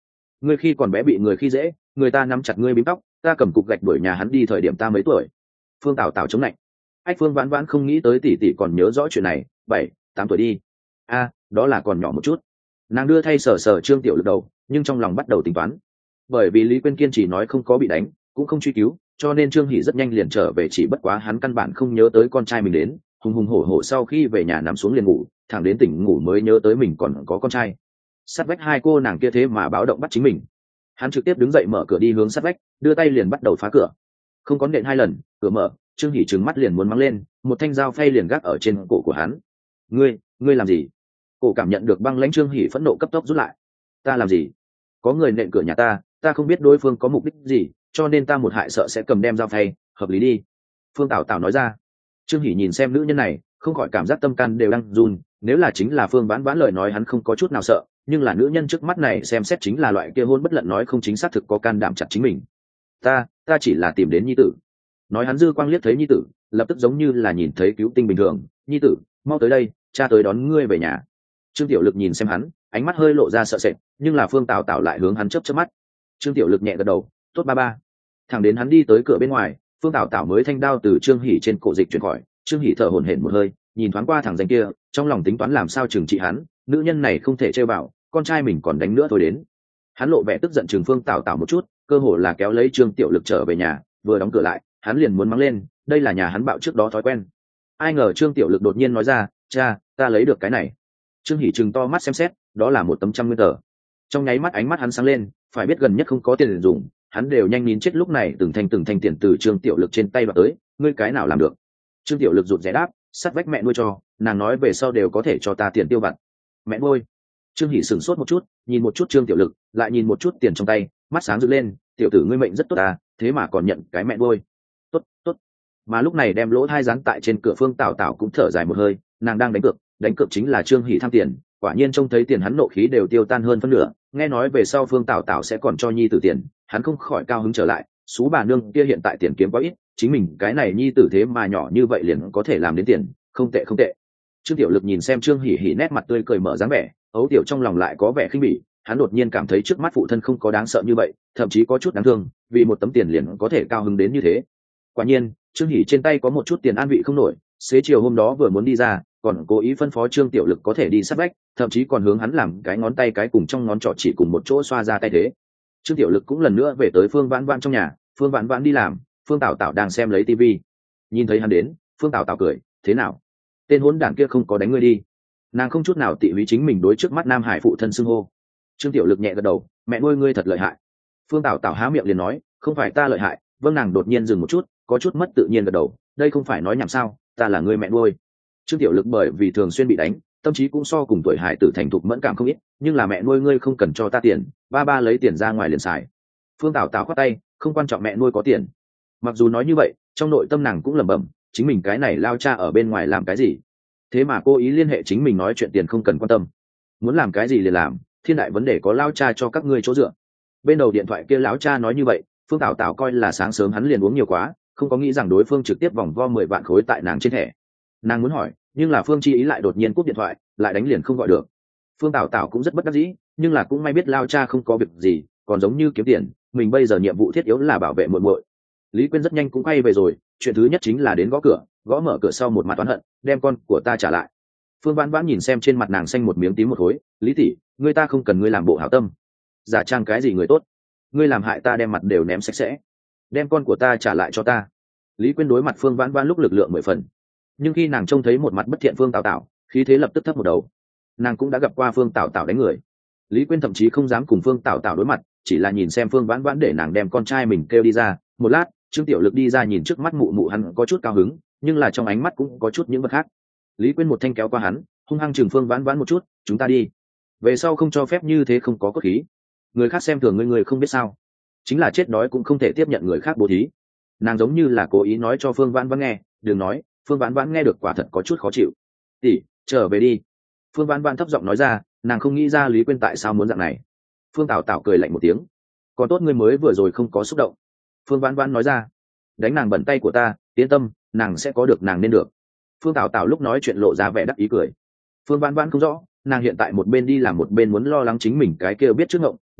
ngươi khi còn bé bị người khi dễ, người ta nắm chặt ngươi bím tóc, ta cầm cục gạch đuổi nhà hắn đi thời điểm ta mấy tuổi. Phương Tào Tào chống lạnh. Ách Phương Vãn Vãn không nghĩ tới tỷ tỷ còn nhớ rõ chuyện này, 7, 8 tuổi đi. A, đó là còn nhỏ một chút. Nàng đưa thay sờ sờ Trương Tiểu Lực đầu, nhưng trong lòng bắt đầu tính toán. Bởi vì Lý Quyên kiên trì nói không có bị đánh, cũng không truy cứu, cho nên Trương Hỷ rất nhanh liền trở về, chỉ bất quá hắn căn bản không nhớ tới con trai mình đến, hùng hùng hổ hổ sau khi về nhà nằm xuống liền ngủ, thẳng đến tỉnh ngủ mới nhớ tới mình còn có con trai. Sát vách hai cô nàng kia thế mà báo động bắt chính mình. Hắn trực tiếp đứng dậy mở cửa đi hướng sát vách, đưa tay liền bắt đầu phá cửa. Không có nện 2 lần, cửa mở, Trương Hỷ trừng mắt liền muốn mắng lên, một thanh dao phay liền gác ở trên cổ của hắn. Ngươi làm gì? Cổ cảm nhận được băng lãnh, Trương Hỷ phẫn nộ cấp tốc rút lại. Ta làm gì? Có người nện cửa nhà ta không biết đối phương có mục đích gì, cho nên ta một hại sợ sẽ cầm đem dao phay, hợp lý đi. Phương Tào Tào nói ra. Trương Hỷ nhìn xem nữ nhân này, không khỏi cảm giác tâm can đều đang run. Nếu là chính là Phương Vãn Vãn lời nói hắn không có chút nào sợ, nhưng là nữ nhân trước mắt này xem xét chính là loại kia hôn bất lận nói không chính xác thực có can đảm chặt chính mình. Ta chỉ là tìm đến nhi tử. Nói hắn dư quang liếc thấy nhi tử, lập tức giống như là nhìn thấy cứu tinh bình thường. Nhi tử, mau tới đây, cha tới đón ngươi về nhà. Trương Tiểu Lực nhìn xem hắn, ánh mắt hơi lộ ra sợ sệt, nhưng là Phương Tào Tào lại hướng hắn chớp chớp mắt. Trương Tiểu Lực nhẹ gật đầu, tốt ba ba. Thằng đến hắn đi tới cửa bên ngoài, Phương Tào Tào mới thanh đao từ Trương Hỷ trên cổ dịch chuyển khỏi. Trương Hỷ thở hổn hển một hơi, nhìn thoáng qua thằng danh kia, trong lòng tính toán làm sao trừng trị hắn. Nữ nhân này không thể chơi vào, con trai mình còn đánh nữa thôi đến. Hắn lộ vẻ tức giận trừng Phương Tào Tào một chút, cơ hồ là kéo lấy Trương Tiểu Lực trở về nhà. Vừa đóng cửa lại, hắn liền muốn mắng lên, đây là nhà hắn bạo trước đó thói quen. Ai ngờ Trương Tiểu Lực đột nhiên nói ra, cha, ta lấy được cái này. Trương Hỷ trừng to mắt xem xét, đó là một tấm 100 nguyên tờ. Trong nháy mắt ánh mắt hắn sáng lên, phải biết gần nhất không có tiền dùng, hắn đều nhanh nín chết, lúc này từng thanh tiền từ Trương Tiểu Lực trên tay đoạt tới. Ngươi cái nào làm được? Trương Tiểu Lực rụt rè đáp, sát vách mẹ nuôi cho, nàng nói về sau đều có thể cho ta tiền tiêu vặt. Mẹ nuôi? Trương Hỷ sửng sốt một chút, nhìn một chút Trương Tiểu Lực, lại nhìn một chút tiền trong tay, mắt sáng rực lên, tiểu tử ngươi mệnh rất tốt à, thế mà còn nhận cái mẹ nuôi. Tốt. Mà lúc này đem lỗ thai dán tại trên cửa Phương Tào Tào cũng thở dài một hơi, nàng đang đánh cược chính là Trương Hỷ tham tiền, quả nhiên trông thấy tiền hắn nộ khí đều tiêu tan hơn phân nửa, nghe nói về sau Phương Tào Tào sẽ còn cho nhi tử tiền, hắn không khỏi cao hứng trở lại, xú bà nương kia hiện tại tiền kiếm quá ít, chính mình cái này nhi tử thế mà nhỏ như vậy liền có thể làm đến tiền, không tệ. Trương Tiểu Lực nhìn xem Trương Hỷ nét mặt tươi cười mở dáng vẻ, ấu tiểu trong lòng lại có vẻ khinh bỉ, hắn đột nhiên cảm thấy trước mắt phụ thân không có đáng sợ như vậy, thậm chí có chút đáng thương, vì một tấm tiền liền có thể cao hứng đến như thế. Quả nhiên, Trương Hỷ trên tay có một chút tiền an vị không nổi, xế chiều hôm đó vừa muốn đi ra, còn cố ý phân phó Trương Tiểu Lực có thể đi sát vách, thậm chí còn hướng hắn làm cái ngón tay cái cùng trong ngón trỏ chỉ cùng một chỗ xoa ra tay thế. Trương Tiểu Lực cũng lần nữa về tới Phương Vãn Vãn trong nhà, Phương Vãn Vãn đi làm, Phương Tào Tào đang xem lấy tivi. Nhìn thấy hắn đến, Phương Tào Tào cười, thế nào? Tên hỗn đản kia không có đánh ngươi đi? Nàng không chút nào tị húy chính mình đối trước mắt Nam Hải phụ thân xưng hô. Trương Tiểu Lực nhẹ gật đầu, mẹ nuôi ngươi thật lợi hại. Phương Tào Tào há miệng liền nói, không phải ta lợi hại. Vâng, nàng đột nhiên dừng một chút, có chút mất tự nhiên gật đầu, đây không phải nói nhảm sao, ta là người mẹ nuôi. Trương Tiểu Lực bởi vì thường xuyên bị đánh, tâm trí cũng so cùng tuổi hải tử thành thục mẫn cảm không ít, nhưng là mẹ nuôi ngươi không cần cho ta tiền, ba lấy tiền ra ngoài liền xài. Phương Tào Tào khoát tay, không quan trọng mẹ nuôi có tiền. Mặc dù nói như vậy, trong nội tâm nàng cũng lẩm bẩm, chính mình cái này lao cha ở bên ngoài làm cái gì, thế mà cô ý liên hệ chính mình nói chuyện tiền không cần quan tâm, muốn làm cái gì liền làm, thiên đại vấn đề có lao cha cho các ngươi chỗ dựa. Bên đầu điện thoại kia lão cha nói như vậy, Phương Tào Tào coi là sáng sớm hắn liền uống nhiều quá, không có nghĩ rằng đối phương trực tiếp vòng vo 10 vạn khối tại nàng trên thẻ. Nàng muốn hỏi, nhưng là Phương Chi Ý lại đột nhiên cúp điện thoại, lại đánh liền không gọi được. Phương Tào Tào cũng rất bất đắc dĩ, nhưng là cũng may biết lao cha không có việc gì, còn giống như kiếm tiền, mình bây giờ nhiệm vụ thiết yếu là bảo vệ muội muội. Lý Quyên rất nhanh cũng quay về rồi, chuyện thứ nhất chính là đến gõ cửa, gõ mở cửa sau một mặt oán hận, đem con của ta trả lại. Phương Vãn Vãn nhìn xem trên mặt nàng xanh một miếng tím một khối, Lý tỷ, ngươi ta không cần ngươi làm bộ hảo tâm, giả trang cái gì người tốt, ngươi làm hại ta đem mặt đều ném sạch sẽ, đem con của ta trả lại cho ta. Lý Quyên đối mặt Phương Vãn Vãn lúc lực lượng 10 phần, nhưng khi nàng trông thấy một mặt bất thiện Phương Tào Tào, khí thế lập tức thấp một đầu. Nàng cũng đã gặp qua Phương Tào Tào đánh người, Lý Quyên thậm chí không dám cùng Phương Tào Tào đối mặt, chỉ là nhìn xem Phương Vãn Vãn để nàng đem con trai mình kêu đi ra. Một lát, Trương Tiểu Lực đi ra nhìn trước mắt mụ mụ, hắn có chút cao hứng, nhưng là trong ánh mắt cũng có chút những vật khác. Lý Quyên một thanh kéo qua hắn, hung hăng chừng Phương Vãn Vãn một chút, chúng ta đi, về sau không cho phép như thế, không có cốt khí, người khác xem thường ngươi, người không biết sao, chính là chết đói cũng không thể tiếp nhận người khác bố thí. Nàng giống như là cố ý nói cho Phương Vãn Vãn nghe, đừng nói. Phương Vãn Vãn nghe được quả thật có chút khó chịu. Tỷ, trở về đi. Phương Vãn Vãn thấp giọng nói ra, nàng không nghĩ ra Lý Quyên tại sao muốn dạng này. Phương Tào Tào cười lạnh một tiếng, còn tốt ngươi mới vừa rồi không có xúc động. Phương Vãn Vãn nói ra, đánh nàng bẩn tay của ta, yên tâm, nàng sẽ có được nàng nên được. Phương Tào Tào lúc nói chuyện lộ ra vẻ đắc ý cười. Phương Vãn Vãn không rõ, nàng hiện tại một bên đi làm một bên muốn lo lắng chính mình cái kia biết trước ngộng,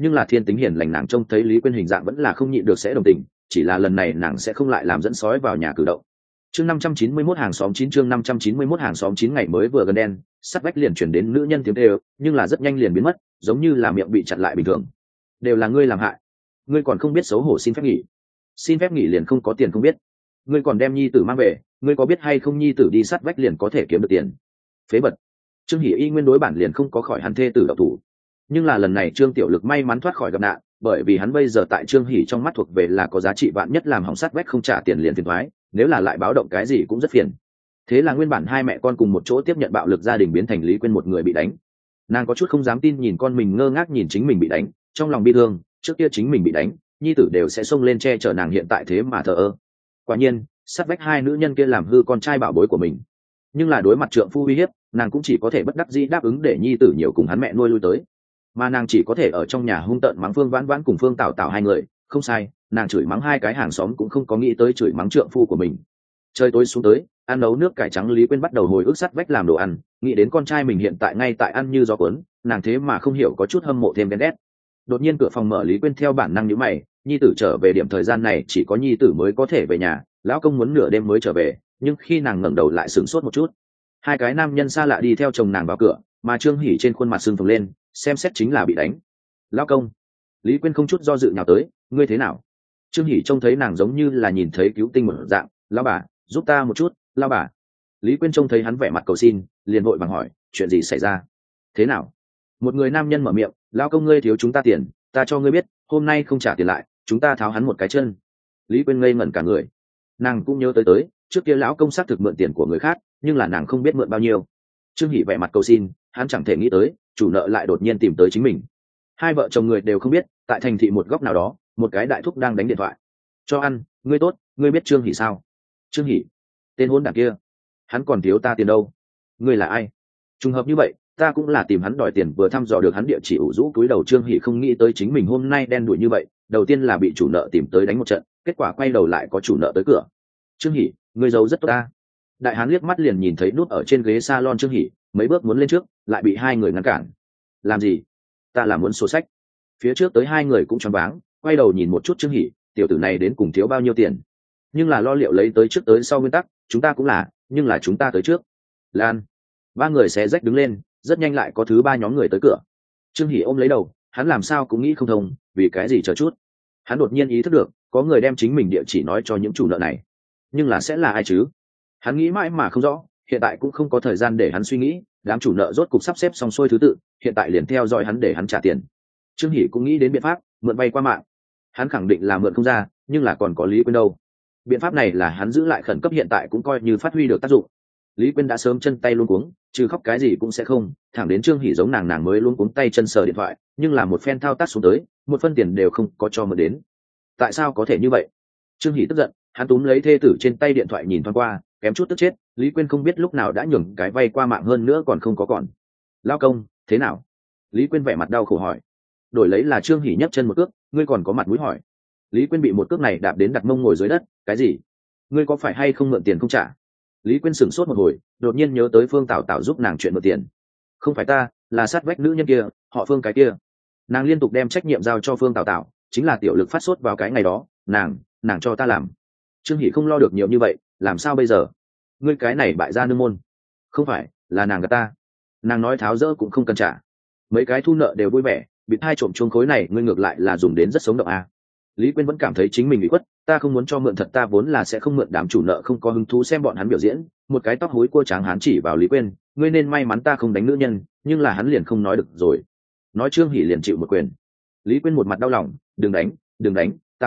nhưng là thiên tính hiền lành, nàng trông thấy Lý Quyên hình dạng vẫn là không nhịn được sẽ đồng tình, chỉ là lần này nàng sẽ không lại làm dẫn sói vào nhà cử động. Chương 591 hàng xóm 9, chương 591 hàng xóm 9. Ngày mới vừa gần đen, sát vách liền chuyển đến nữ nhân tiếng kêu, nhưng là rất nhanh liền biến mất, giống như là miệng bị chặn lại bình thường. Đều là ngươi làm hại, ngươi còn không biết xấu hổ, xin phép nghỉ. Xin phép nghỉ liền không có tiền không biết. Ngươi còn đem nhi tử mang về, ngươi có biết hay không nhi tử đi sát vách liền có thể kiếm được tiền. Phế bật. Trương Hỷ y nguyên đối bản liền không có khỏi hắn thê tử độc thủ, nhưng là lần này Trương Tiểu Lực may mắn thoát khỏi gặp nạn, bởi vì hắn bây giờ tại Trương Hỷ trong mắt thuộc về là có giá trị vạn nhất, làm hỏng sát vách không trả tiền liền phiền toái, nếu là lại báo động cái gì cũng rất phiền. Thế là nguyên bản hai mẹ con cùng một chỗ tiếp nhận bạo lực gia đình biến thành Lý Quyên một người bị đánh. Nàng có chút không dám tin nhìn con mình ngơ ngác nhìn chính mình bị đánh, trong lòng bi thương, trước kia chính mình bị đánh, nhi tử đều sẽ xông lên che chở nàng, hiện tại thế mà thờ ơ. Quả nhiên, sát vách hai nữ nhân kia làm hư con trai bảo bối của mình. Nhưng là đối mặt trượng phu uy hiếp, nàng cũng chỉ có thể bất đắc dĩ đáp ứng để nhi tử nhiều cùng hắn mẹ nuôi lui tới. Mà nàng chỉ có thể ở trong nhà hung tợn mắng Phương Vãn Vãn cùng Phương Tảo Tảo hai người, không sai, nàng chửi mắng hai cái hàng xóm cũng không có nghĩ tới chửi mắng trượng phu của mình. Trời tối xuống tới, ăn nấu nước cải trắng Lý Quyên bắt đầu hồi ức sát vách làm đồ ăn, nghĩ đến con trai mình hiện tại ngay tại ăn như gió cuốn, nàng thế mà không hiểu có chút hâm mộ thêm ghen ghét. Đột nhiên cửa phòng mở, Lý Quyên theo bản năng nhíu mày, nhi tử trở về điểm thời gian này chỉ có nhi tử mới có thể về nhà, lão công muốn nửa đêm mới trở về, nhưng khi nàng ngẩng đầu lại sửng sốt một chút. Hai cái nam nhân xa lạ đi theo chồng nàng vào cửa, mà Trương Hỷ trên khuôn mặt sưng phồng lên, xem xét chính là bị đánh. Lão công. Lý Quyên không chút do dự nhào tới, ngươi thế nào? Trương Hỷ trông thấy nàng giống như là nhìn thấy cứu tinh một dạng, lão bà, giúp ta một chút, lão bà. Lý Quyên trông thấy hắn vẻ mặt cầu xin, liền vội vàng hỏi, chuyện gì xảy ra? Thế nào? Một người nam nhân mở miệng, lão công ngươi thiếu chúng ta tiền, ta cho ngươi biết, hôm nay không trả tiền lại, chúng ta tháo hắn một cái chân. Lý Quyên ngây ngẩn cả người, nàng cũng nhớ tới trước kia lão công xác thực mượn tiền của người khác, nhưng là nàng không biết mượn bao nhiêu. Trương Hỷ vẻ mặt cầu xin, hắn chẳng thể nghĩ tới chủ nợ lại đột nhiên tìm tới chính mình. Hai vợ chồng người đều không biết, tại thành thị một góc nào đó, một cái đại thúc đang đánh điện thoại. Cho ăn, ngươi tốt, ngươi biết Trương Hỷ sao? Trương Hỷ? Tên hôn đảng kia, hắn còn thiếu ta tiền đâu. Ngươi là ai? Trùng hợp như vậy, ta cũng là tìm hắn đòi tiền, vừa thăm dò được hắn địa chỉ ủ rũ cúi đầu. Trương Hỷ không nghĩ tới chính mình hôm nay đen đuổi như vậy, đầu tiên là bị chủ nợ tìm tới đánh một trận, kết quả quay đầu lại có chủ nợ tới cửa. Trương Hỷ, ngươi giàu rất tốt ta. Đại hán liếc mắt liền nhìn thấy nút ở trên ghế salon Trương Hỷ, mấy bước muốn lên trước, lại bị hai người ngăn cản. Làm gì? Ta là muốn sổ sách. Phía trước tới hai người cũng choáng váng, quay đầu nhìn một chút Trương Hỷ, tiểu tử này đến cùng thiếu bao nhiêu tiền? Nhưng là lo liệu lấy tới trước tới sau nguyên tắc, chúng ta cũng là, nhưng là chúng ta tới trước. Lan. Ba người xé rách đứng lên, rất nhanh lại có thứ ba nhóm người tới cửa. Trương Hỷ ôm lấy đầu, hắn làm sao cũng nghĩ không thông, vì cái gì chờ chút. Hắn đột nhiên ý thức được, có người đem chính mình địa chỉ nói cho những chủ nợ này. Nhưng là sẽ là ai chứ? Hắn nghĩ mãi mà không rõ, hiện tại cũng không có thời gian để hắn suy nghĩ, đám chủ nợ rốt cục sắp xếp xong xuôi thứ tự, hiện tại liền theo dõi hắn để hắn trả tiền. Trương Hỷ cũng nghĩ đến biện pháp, mượn vay qua mạng. Hắn khẳng định là mượn không ra, nhưng là còn có Lý Quyên đâu. Biện pháp này là hắn giữ lại khẩn cấp, hiện tại cũng coi như phát huy được tác dụng. Lý Quyên đã sớm chân tay luống cuống, trừ khóc cái gì cũng sẽ không, thẳng đến Trương Hỷ giống nàng mới luống cuống tay chân sờ điện thoại, nhưng là một phen thao tác xuống tới, một phân tiền đều không có cho mượn đến. Tại sao có thể như vậy? Trương Hỷ tức giận, hắn túm lấy thê tử trên tay điện thoại nhìn thoáng qua, kém chút tức chết. Lý Quyên không biết lúc nào đã nhường cái vay qua mạng, hơn nữa còn không có còn. Lao công, thế nào? Lý Quyên vẻ mặt đau khổ hỏi. Đổi lấy là Trương Hỷ nhấc chân một cước, ngươi còn có mặt mũi hỏi? Lý Quyên bị một cước này đạp đến đặt mông ngồi dưới đất. Cái gì? Ngươi có phải hay không mượn tiền không trả? Lý Quyên sửng sốt một hồi, đột nhiên nhớ tới Phương Tảo Tảo giúp nàng chuyện mượn tiền. Không phải ta, là sát vách nữ nhân kia, họ Phương cái kia. Nàng liên tục đem trách nhiệm giao cho Phương Tảo Tảo, chính là Tiểu Lực phát sốt vào cái ngày đó, nàng cho ta làm. Trương Hỷ không lo được nhiều như vậy, làm sao bây giờ? Ngươi cái này bại gia nương môn. Không phải, là nàng gạt ta. Nàng nói tháo dỡ cũng không cần trả. Mấy cái thu nợ đều vui vẻ, bị hai trộm chuông khối này ngươi ngược lại là dùng đến rất sống động à. Lý Quyên vẫn cảm thấy chính mình bị khuất, ta không muốn cho mượn thật, ta vốn là sẽ không mượn, đám chủ nợ không có hứng thú xem bọn hắn biểu diễn. Một cái tóc hối cua tráng hán chỉ vào Lý Quyên, ngươi nên may mắn ta không đánh nữ nhân, nhưng là hắn liền không nói được rồi. Nói Trương Hỷ liền chịu một quyền. Lý Quyên một mặt đau lòng, đừng đánh, ta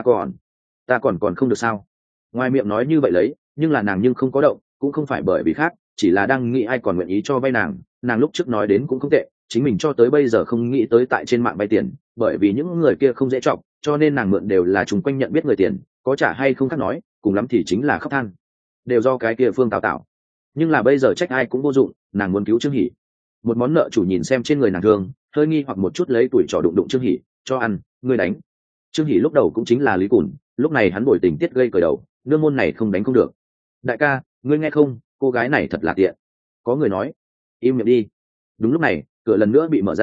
còn không được sao? Ngoài miệng nói như vậy lấy, nhưng là nàng nhưng không có động, cũng không phải bởi vì khác, chỉ là đang nghĩ ai còn nguyện ý cho vay nàng. Nàng lúc trước nói đến cũng không tệ, chính mình cho tới bây giờ không nghĩ tới tại trên mạng vay tiền, bởi vì những người kia không dễ chọc, cho nên nàng mượn đều là chung quanh nhận biết người tiền, có trả hay không khác nói, cùng lắm thì chính là khóc than, đều do cái kia Phương Tảo Tảo. Nhưng là bây giờ trách ai cũng vô dụng, nàng muốn cứu Trương Hỷ. Một món nợ chủ nhìn xem trên người nàng thương, hơi nghi hoặc một chút lấy tuổi trò đụng Trương Hỷ, cho ăn, ngươi đánh. Trương Hỷ lúc đầu cũng chính là Lý Cùn, lúc này hắn bồi tình tiết gây cởi đầu, nương môn này không đánh không được. Đại ca, ngươi nghe không, cô gái này thật là tiện. Có người nói, im miệng đi. Đúng lúc này, cửa lần nữa bị mở ra,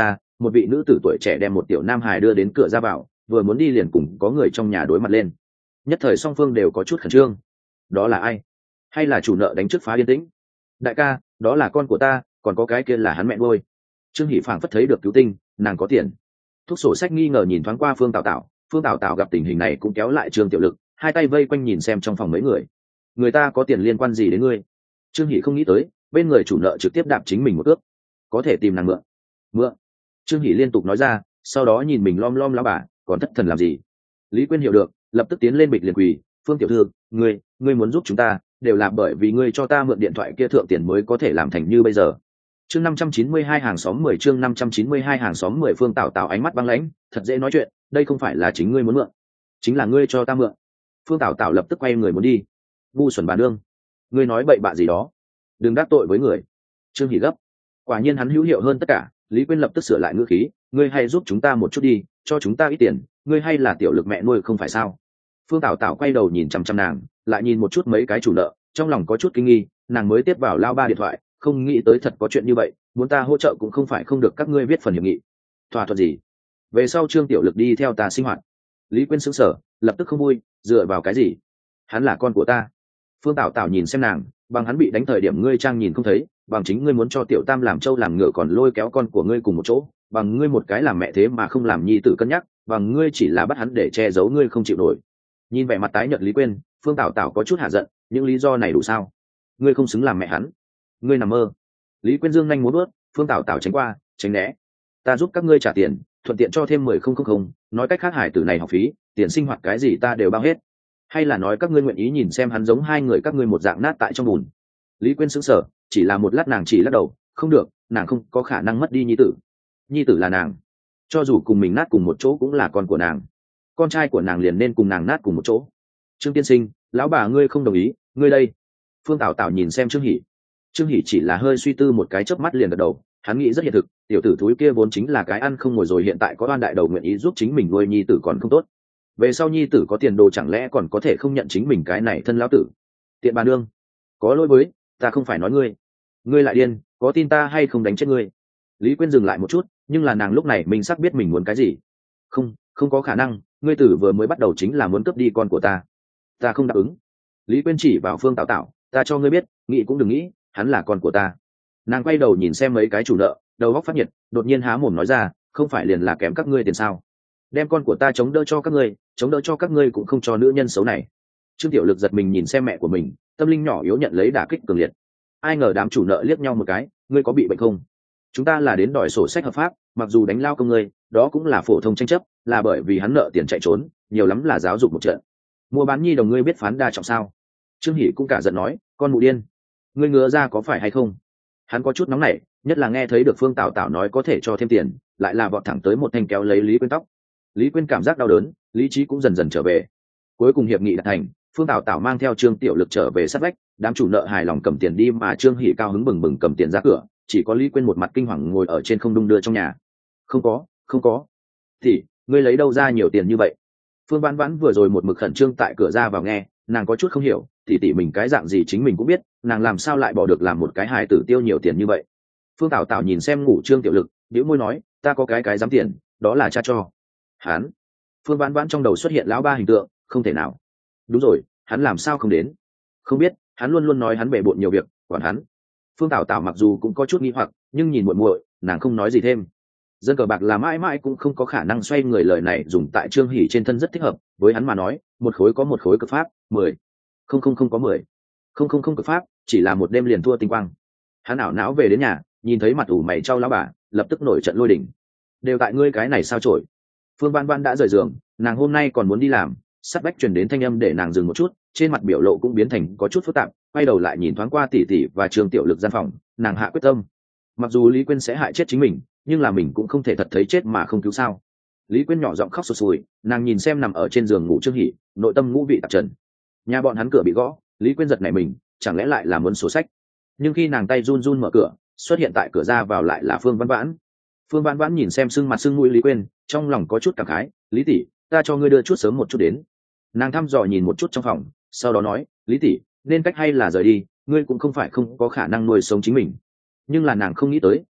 một vị nữ tử tuổi trẻ đem một tiểu nam hài đưa đến cửa ra vào, vừa muốn đi liền cùng có người trong nhà đối mặt lên. Nhất thời song phương đều có chút khẩn trương. Đó là ai? Hay là chủ nợ đánh trước phá yên tĩnh? Đại ca, đó là con của ta, còn có cái kia là hắn mẹ nuôi. Trương Hỷ phảng phất thấy được cứu tinh, nàng có tiền. Thúc sổ sách nghi ngờ nhìn thoáng qua Phương Tảo Tảo, Phương Tảo Tảo gặp tình hình này cũng kéo lại Trương Tiểu Lực, hai tay vây quanh nhìn xem trong phòng mấy người. Người ta có tiền liên quan gì đến ngươi? Trương Hỷ không nghĩ tới, bên người chủ nợ trực tiếp đạp chính mình một cước. Có thể tìm nàng mượn. Mượn. Trương Hỷ liên tục nói ra, sau đó nhìn mình lom lom lão bà, còn thất thần làm gì? Lý Quyên hiểu được, lập tức tiến lên bịch liền quỳ, Phương tiểu thư, ngươi muốn giúp chúng ta, đều là bởi vì ngươi cho ta mượn điện thoại kia thượng tiền mới có thể làm thành như bây giờ. Chương 592 hàng xóm 10 chương 592 hàng xóm 10 Phương Tảo Tảo ánh mắt băng lãnh, thật dễ nói chuyện, đây không phải là chính ngươi muốn mượn, chính là ngươi cho ta mượn. Phương Tảo Tảo lập tức quay người muốn đi. Ngu xuẩn bà nương, ngươi nói bậy bạ gì đó, đừng đắc tội với người. Trương Hỷ gấp, quả nhiên hắn hữu hiệu hơn tất cả. Lý Quyên lập tức sửa lại ngữ khí, ngươi hay giúp chúng ta một chút đi, cho chúng ta ít tiền, ngươi hay là Tiểu Lực mẹ nuôi không phải sao? Phương Tảo Tảo quay đầu nhìn chăm chăm nàng, lại nhìn một chút mấy cái chủ nợ, trong lòng có chút kinh nghi, nàng mới tiếp vào lao ba điện thoại, không nghĩ tới thật có chuyện như vậy, muốn ta hỗ trợ cũng không phải không được, các ngươi viết phần hiệp nghị. Thỏa thuận gì? Về sau Trương Tiểu Lực đi theo ta sinh hoạt. Lý Quyên sững sờ, lập tức không vui, dựa vào cái gì? Hắn là con của ta. Phương Tảo Tảo nhìn xem nàng, bằng hắn bị đánh thời điểm ngươi trang nhìn không thấy, bằng chính ngươi muốn cho Tiểu Tam làm trâu làm ngựa còn lôi kéo con của ngươi cùng một chỗ, bằng ngươi một cái làm mẹ thế mà không làm nhi tử cân nhắc, bằng ngươi chỉ là bắt hắn để che giấu ngươi không chịu nổi. Nhìn vẻ mặt tái nhợt Lý Quyên, Phương Tảo Tảo có chút hạ giận, những lý do này đủ sao? Ngươi không xứng làm mẹ hắn, ngươi nằm mơ. Lý Quyên dương nhanh muốn bước, Phương Tảo Tảo tránh qua, tránh né. Ta giúp các ngươi trả tiền, thuận tiện cho thêm 10,000, nói cách khác hải tử này học phí, tiền sinh hoạt cái gì ta đều bao hết. Hay là nói các ngươi nguyện ý nhìn xem hắn giống hai người các ngươi một dạng nát tại trong bùn? Lý Quyên sững sờ, chỉ là một lát nàng chỉ lắc đầu, không được, nàng không có khả năng mất đi nhi tử. Nhi tử là nàng, cho dù cùng mình nát cùng một chỗ cũng là con của nàng, con trai của nàng liền nên cùng nàng nát cùng một chỗ. Trương tiên sinh, lão bà ngươi không đồng ý, ngươi đây. Phương Tảo Tảo nhìn xem Trương Hỷ. Trương Hỷ chỉ là hơi suy tư một cái chớp mắt liền gật đầu, hắn nghĩ rất hiện thực, tiểu tử thúi kia vốn chính là cái ăn không ngồi rồi, hiện tại có oan đại đầu nguyện ý giúp chính mình nuôi nhi tử còn không tốt, về sau nhi tử có tiền đồ chẳng lẽ còn có thể không nhận chính mình cái này thân lão tử. Tiện bà nương, có lỗi với, ta không phải nói ngươi, ngươi lại điên, có tin ta hay không đánh chết ngươi? Lý Quyên dừng lại một chút, nhưng là nàng lúc này mình xác biết mình muốn cái gì. Không có khả năng, ngươi tử vừa mới bắt đầu chính là muốn cướp đi con của ta không đáp ứng. Lý Quyên chỉ vào Phương Tảo Tảo, ta cho ngươi biết, nghĩ cũng đừng nghĩ, hắn là con của ta. Nàng quay đầu nhìn xem mấy cái chủ nợ, đầu óc phát nhiệt, đột nhiên há mồm nói ra, không phải liền là kém các ngươi tiền sao? Đem con của ta chống đỡ cho các ngươi, chống đỡ cho các ngươi cũng không cho nữ nhân xấu này. Trương Tiểu Lực giật mình nhìn xem mẹ của mình, tâm linh nhỏ yếu nhận lấy đả kích cường liệt. Ai ngờ đám chủ nợ liếc nhau một cái, ngươi có bị bệnh không? Chúng ta là đến đòi sổ sách hợp pháp, mặc dù đánh lao công ngươi, đó cũng là phổ thông tranh chấp, là bởi vì hắn nợ tiền chạy trốn, nhiều lắm là giáo dục một trận. Mua bán nhi đồng ngươi biết phán đa trọng sao? Trương Hỷ cũng cả giận nói, con mụ điên, ngươi ngứa ra có phải hay không? Hắn có chút nóng nảy, nhất là nghe thấy được Phương Tảo Tảo nói có thể cho thêm tiền, lại là vọt thẳng tới một thanh kéo lấy Lý Quyên tóc. Lý Quyên cảm giác đau đớn, lý trí cũng dần dần trở về. Cuối cùng hiệp nghị đạt thành, Phương Tảo Tảo mang theo Trương Tiểu Lực trở về sát vách, đám chủ nợ hài lòng cầm tiền đi, mà Trương Hỷ cao hứng bừng bừng cầm tiền ra cửa, chỉ có Lý Quyên một mặt kinh hoàng ngồi ở trên không đung đưa trong nhà. Không có. Thì ngươi lấy đâu ra nhiều tiền như vậy? Phương Vãn Vãn vừa rồi một mực khẩn trương tại cửa ra vào nghe, nàng có chút không hiểu, tỷ mình cái dạng gì chính mình cũng biết, nàng làm sao lại bỏ được làm một cái hài tử tiêu nhiều tiền như vậy? Phương Tảo Tảo nhìn xem ngủ Trương Tiểu Lực, bĩu môi nói, ta có cái dám tiền, đó là cha cho. Hắn. Phương Vãn Vãn trong đầu xuất hiện lão ba hình tượng, không thể nào. Đúng rồi, hắn làm sao không đến? Không biết, hắn luôn luôn nói hắn bể bộn nhiều việc, quản hắn. Phương Tảo Tảo mặc dù cũng có chút nghi hoặc, nhưng nhìn muội muội, nàng không nói gì thêm. Dân cờ bạc là mãi mãi cũng không có khả năng xoay người, lời này dùng tại Trương Hỷ trên thân rất thích hợp, với hắn mà nói, một khối có một khối cực pháp, 10. Không có 10. Không cực pháp, chỉ là một đêm liền thua tinh quang. Hắn ảo não về đến nhà, nhìn thấy mặt ủ mày trao lão bà, lập tức nổi trận lôi đình. Đều tại ngươi cái này sao chổi. Phương Vãn Vãn đã rời giường, nàng hôm nay còn muốn đi làm, sát vách truyền đến thanh âm để nàng dừng một chút, trên mặt biểu lộ cũng biến thành có chút phức tạp, quay đầu lại nhìn thoáng qua tỷ tỷ và Trương Tiểu Lực gian phòng, nàng hạ quyết tâm. Mặc dù Lý Quyên sẽ hại chết chính mình, nhưng là mình cũng không thể thật thấy chết mà không cứu sao. Lý Quyên nhỏ giọng khóc sụt sùi, nàng nhìn xem nằm ở trên giường ngủ Trương Hỷ, nội tâm ngũ vị tạp trần. Nhà bọn hắn cửa bị gõ, Lý Quyên giật nảy mình, chẳng lẽ lại là muốn sổ sách? Nhưng khi nàng tay run run mở cửa, xuất hiện tại cửa ra vào lại là Phương Vãn Vãn. Phương Vãn Vãn nhìn xem sưng mặt sưng mũi Lý Quyên, trong lòng có chút cảm khái, Lý tỷ, ta cho ngươi đưa chút sớm một chút đến. Nàng thăm dò nhìn một chút trong phòng, sau đó nói, Lý tỷ, nên cách hay là rời đi, ngươi cũng không phải không có khả năng nuôi sống chính mình. Nhưng là nàng không nghĩ tới,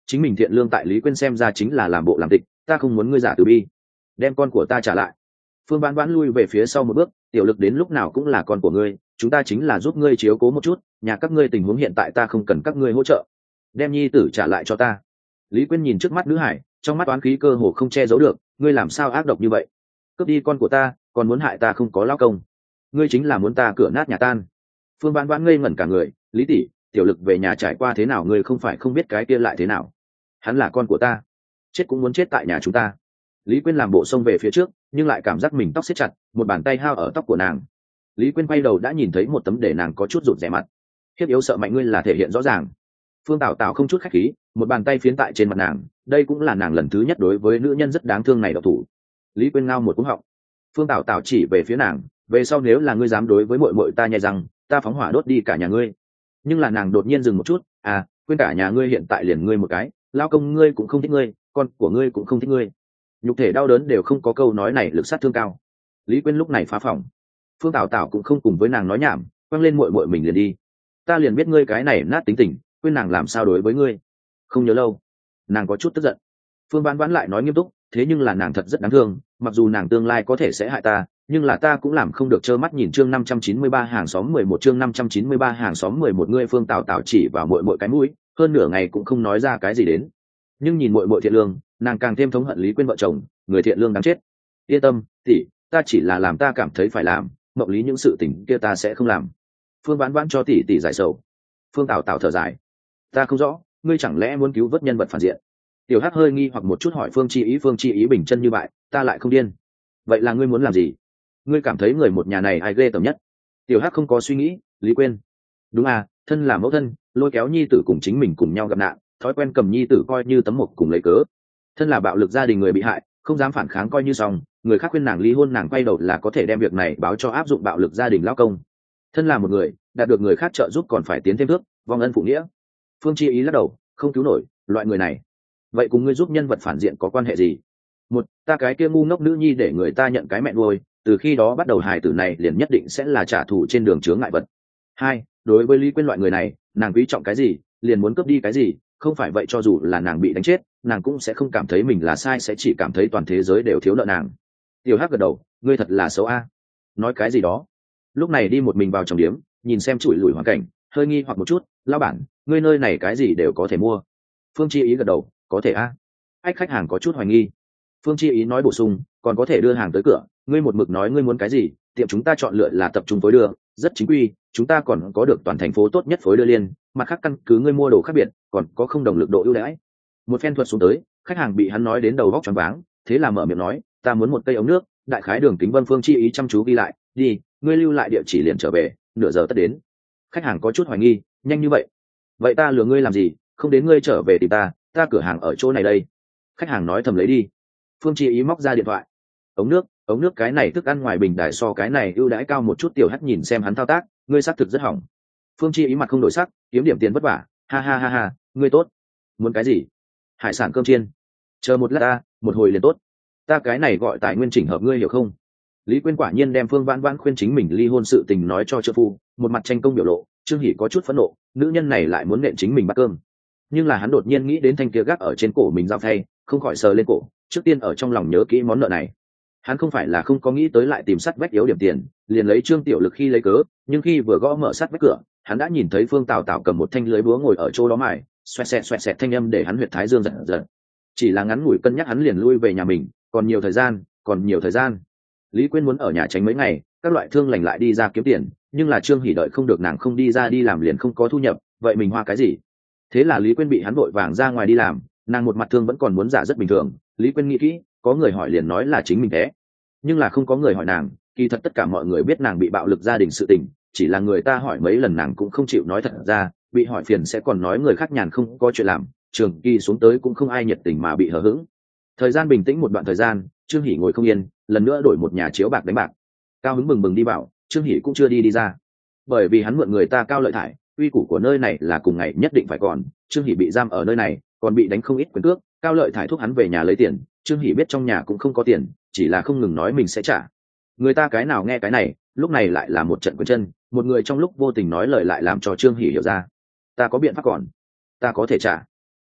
chính mình thiện lương tại Lý Quyên xem ra chính là làm bộ làm tịch, ta không muốn ngươi giả từ bi, đem con của ta trả lại. Phương Vãn Vãn lui về phía sau một bước, tiểu lực đến lúc nào cũng là con của ngươi, chúng ta chính là giúp ngươi chiếu cố một chút, nhà các ngươi tình huống hiện tại ta không cần các ngươi hỗ trợ, đem nhi tử trả lại cho ta. Lý Quyên nhìn trước mắt nữ hải, trong mắt oán khí cơ hồ không che giấu được, ngươi làm sao ác độc như vậy, cướp đi con của ta còn muốn hại ta không có lao công, ngươi chính là muốn ta cửa nát nhà tan. Phương Vãn Vãn ngây ngẩn cả người, Lý tỷ, tiểu lực về nhà trải qua thế nào ngươi không phải không biết cái kia lại thế nào, hắn là con của ta, chết cũng muốn chết tại nhà chúng ta. Lý Quyên làm bộ xông về phía trước, nhưng lại cảm giác mình tóc siết chặt, một bàn tay hao ở tóc của nàng. Lý Quyên quay đầu đã nhìn thấy một tấm để nàng có chút rụt rè mặt. Hiếp yếu sợ mạnh ngươi là thể hiện rõ ràng. Phương Tảo Tảo không chút khách khí, một bàn tay phiến tại trên mặt nàng, đây cũng là nàng lần thứ nhất đối với nữ nhân rất đáng thương này độc thủ. Lý Quyên ngao một cú họng. Phương Tảo Tảo chỉ về phía nàng, về sau nếu là ngươi dám đối với muội muội ta nhai răng, ta phóng hỏa đốt đi cả nhà ngươi. Nhưng là nàng đột nhiên dừng một chút, à, quên cả nhà ngươi hiện tại liền ngươi một cái, lao công ngươi cũng không thích ngươi, con của ngươi cũng không thích ngươi, nhục thể đau đớn đều không có câu nói này lực sát thương cao. Lý Quyên lúc này phá phòng. Phương Tảo Tảo cũng không cùng với nàng nói nhảm, quăng lên muội muội mình liền đi. Ta liền biết ngươi cái này nát tính tình, quên nàng làm sao đối với ngươi. Không nhớ lâu, nàng có chút tức giận. Phương Vãn Vãn lại nói nghiêm túc, thế nhưng là nàng thật rất đáng thương, mặc dù nàng tương lai có thể sẽ hại ta, nhưng là ta cũng làm không được trơ mắt nhìn chương 593 hàng xóm 11 chương 593 hàng xóm 11 ngươi. Phương Tảo Tảo chỉ vào muội muội cái mũi, hơn nửa ngày cũng không nói ra cái gì đến. Nhưng nhìn muội muội thiện lương, nàng càng thêm thống hận Lý Quyên vợ chồng, người thiện lương đáng chết. Yên tâm, tỷ, ta chỉ là làm ta cảm thấy phải làm, mộng lý những sự tình kia ta sẽ không làm. Phương Vãn Vãn cho tỷ tỷ giải sầu. Phương Tảo Tảo thở dài, ta không rõ, ngươi chẳng lẽ muốn cứu vớt nhân vật phản diện? Tiểu Hắc hơi nghi hoặc một chút hỏi Phương Chi Ý bình chân như vậy, ta lại không điên. Vậy là ngươi muốn làm gì? Ngươi cảm thấy người một nhà này ai ghê tởm nhất? Tiểu Hắc không có suy nghĩ, Lý Quyên. Đúng à, thân là mẫu thân, lôi kéo nhi tử cùng chính mình cùng nhau gặp nạn, thói quen cầm nhi tử coi như tấm mộc cùng lấy cớ. Thân là bạo lực gia đình người bị hại, không dám phản kháng coi như xong, người khác khuyên nàng ly hôn nàng quay đầu là có thể đem việc này báo cho áp dụng bạo lực gia đình lao công. Thân là một người đạt được người khác trợ giúp còn phải tiến thêm bước, vong ân phụ nghĩa. Phương Chi Ý lắc đầu, không cứu nổi loại người này. Vậy cùng ngươi giúp nhân vật phản diện có quan hệ gì? Một, ta cái kia ngu ngốc nữ nhi để người ta nhận cái mẹ nuôi, từ khi đó bắt đầu hài tử này liền nhất định sẽ là trả thù trên đường chướng ngại vật. Hai, đối với Lý Quyên loại người này, nàng quý trọng cái gì liền muốn cướp đi cái gì, không phải vậy cho dù là nàng bị đánh chết, nàng cũng sẽ không cảm thấy mình là sai, sẽ chỉ cảm thấy toàn thế giới đều thiếu nợ nàng. Tiểu Hắc gật đầu, ngươi thật là xấu a. Nói cái gì đó. Lúc này đi một mình vào trong điếm, nhìn xem chủi lủi hoàn cảnh, hơi nghi hoặc một chút, lão bản, ngươi nơi này cái gì đều có thể mua. Phương Chi Ý gật đầu, có thể a. Ách khách hàng có chút hoài nghi. Phương Chi Ý nói bổ sung, còn có thể đưa hàng tới cửa, ngươi một mực nói ngươi muốn cái gì, tiệm chúng ta chọn lựa là tập trung phối đưa, rất chính quy, chúng ta còn có được toàn thành phố tốt nhất phối đưa liên, mặt khác căn cứ ngươi mua đồ khác biệt, còn có không đồng lực độ ưu đãi. Một phen thuật xuống tới, khách hàng bị hắn nói đến đầu vóc choáng váng, thế là mở miệng nói, ta muốn một cây ống nước, đại khái đường kính Vân. Phương Chi Ý chăm chú ghi lại, đi, ngươi lưu lại địa chỉ liền trở về, nửa giờ tất đến. Khách hàng có chút hoài nghi, nhanh như vậy? Vậy ta lừa ngươi làm gì, không đến ngươi trở về tìm ta cửa hàng ở chỗ này đây. Khách hàng nói thầm lấy đi. Phương Chi Ý móc ra điện thoại. Ống nước cái này thức ăn ngoài bình đài so cái này ưu đãi cao một chút. Tiểu Hắc nhìn xem hắn thao tác, ngươi xác thực rất hỏng. Phương Chi Ý mặt không đổi sắc, kiếm điểm tiền vất vả, ha ha ha ha, ngươi tốt. Muốn cái gì? Hải sản cơm chiên. Chờ một lát ta, một hồi liền tốt. Ta cái này gọi tài nguyên chỉnh hợp, ngươi hiểu không? Lý Quyên quả nhiên đem Phương Vãn Vãn khuyên chính mình ly hôn sự tình nói cho trợ phu, một mặt tranh công biểu lộ. Trương Hỷ có chút phẫn nộ, nữ nhân này lại muốn nện chính mình bát cơm. Nhưng là hắn đột nhiên nghĩ đến thanh kia gác ở trên cổ mình dao thay, không khỏi sờ lên cổ, trước tiên ở trong lòng nhớ kỹ món nợ này. Hắn không phải là không có nghĩ tới lại tìm sắt vách yếu điểm tiền, liền lấy Trương Tiểu Lực khi lấy cớ, nhưng khi vừa gõ mở sắt vách cửa, hắn đã nhìn thấy Phương Tào Tào cầm một thanh lưới búa ngồi ở chỗ đó mài, xoẹt xẹt thanh âm để hắn huyệt thái dương giật giật. Chỉ là ngắn ngủi cân nhắc hắn liền lui về nhà mình, còn nhiều thời gian. Lý Quyên muốn ở nhà tránh mấy ngày, các loại thương lành lại đi ra kiếm tiền, nhưng là Trương Hỷ đợi không được nàng không đi ra đi làm liền không có thu nhập, vậy mình hoa cái gì? Thế là Lý Quyên bị hắn vội vàng ra ngoài đi làm, nàng một mặt thương vẫn còn muốn giả rất bình thường. Lý Quyên nghĩ kỹ, có người hỏi liền nói là chính mình thế, nhưng là không có người hỏi nàng, kỳ thật tất cả mọi người biết nàng bị bạo lực gia đình sự tình, chỉ là người ta hỏi mấy lần nàng cũng không chịu nói thật ra, bị hỏi phiền sẽ còn nói người khác nhàn không có chuyện làm, trường kỳ xuống tới cũng không ai nhiệt tình mà bị hờ hững. Thời gian bình tĩnh một đoạn thời gian, Trương Hỷ ngồi không yên, lần nữa đổi một nhà chiếu bạc đánh bạc. Cao Hứng bừng bừng đi bảo, Trương Hỷ cũng chưa đi ra, bởi vì hắn mượn người ta Cao Lợi Thải, uy củ của nơi này là cùng ngày nhất định phải còn. Trương Hỷ bị giam ở nơi này, còn bị đánh không ít quyền cước, Cao Lợi Thải thúc hắn về nhà lấy tiền. Trương Hỷ biết trong nhà cũng không có tiền, chỉ là không ngừng nói mình sẽ trả. Người ta cái nào nghe cái này, lúc này lại là một trận quyền chân, một người trong lúc vô tình nói lời lại làm cho Trương Hỷ hiểu ra, ta có biện pháp còn, ta có thể trả.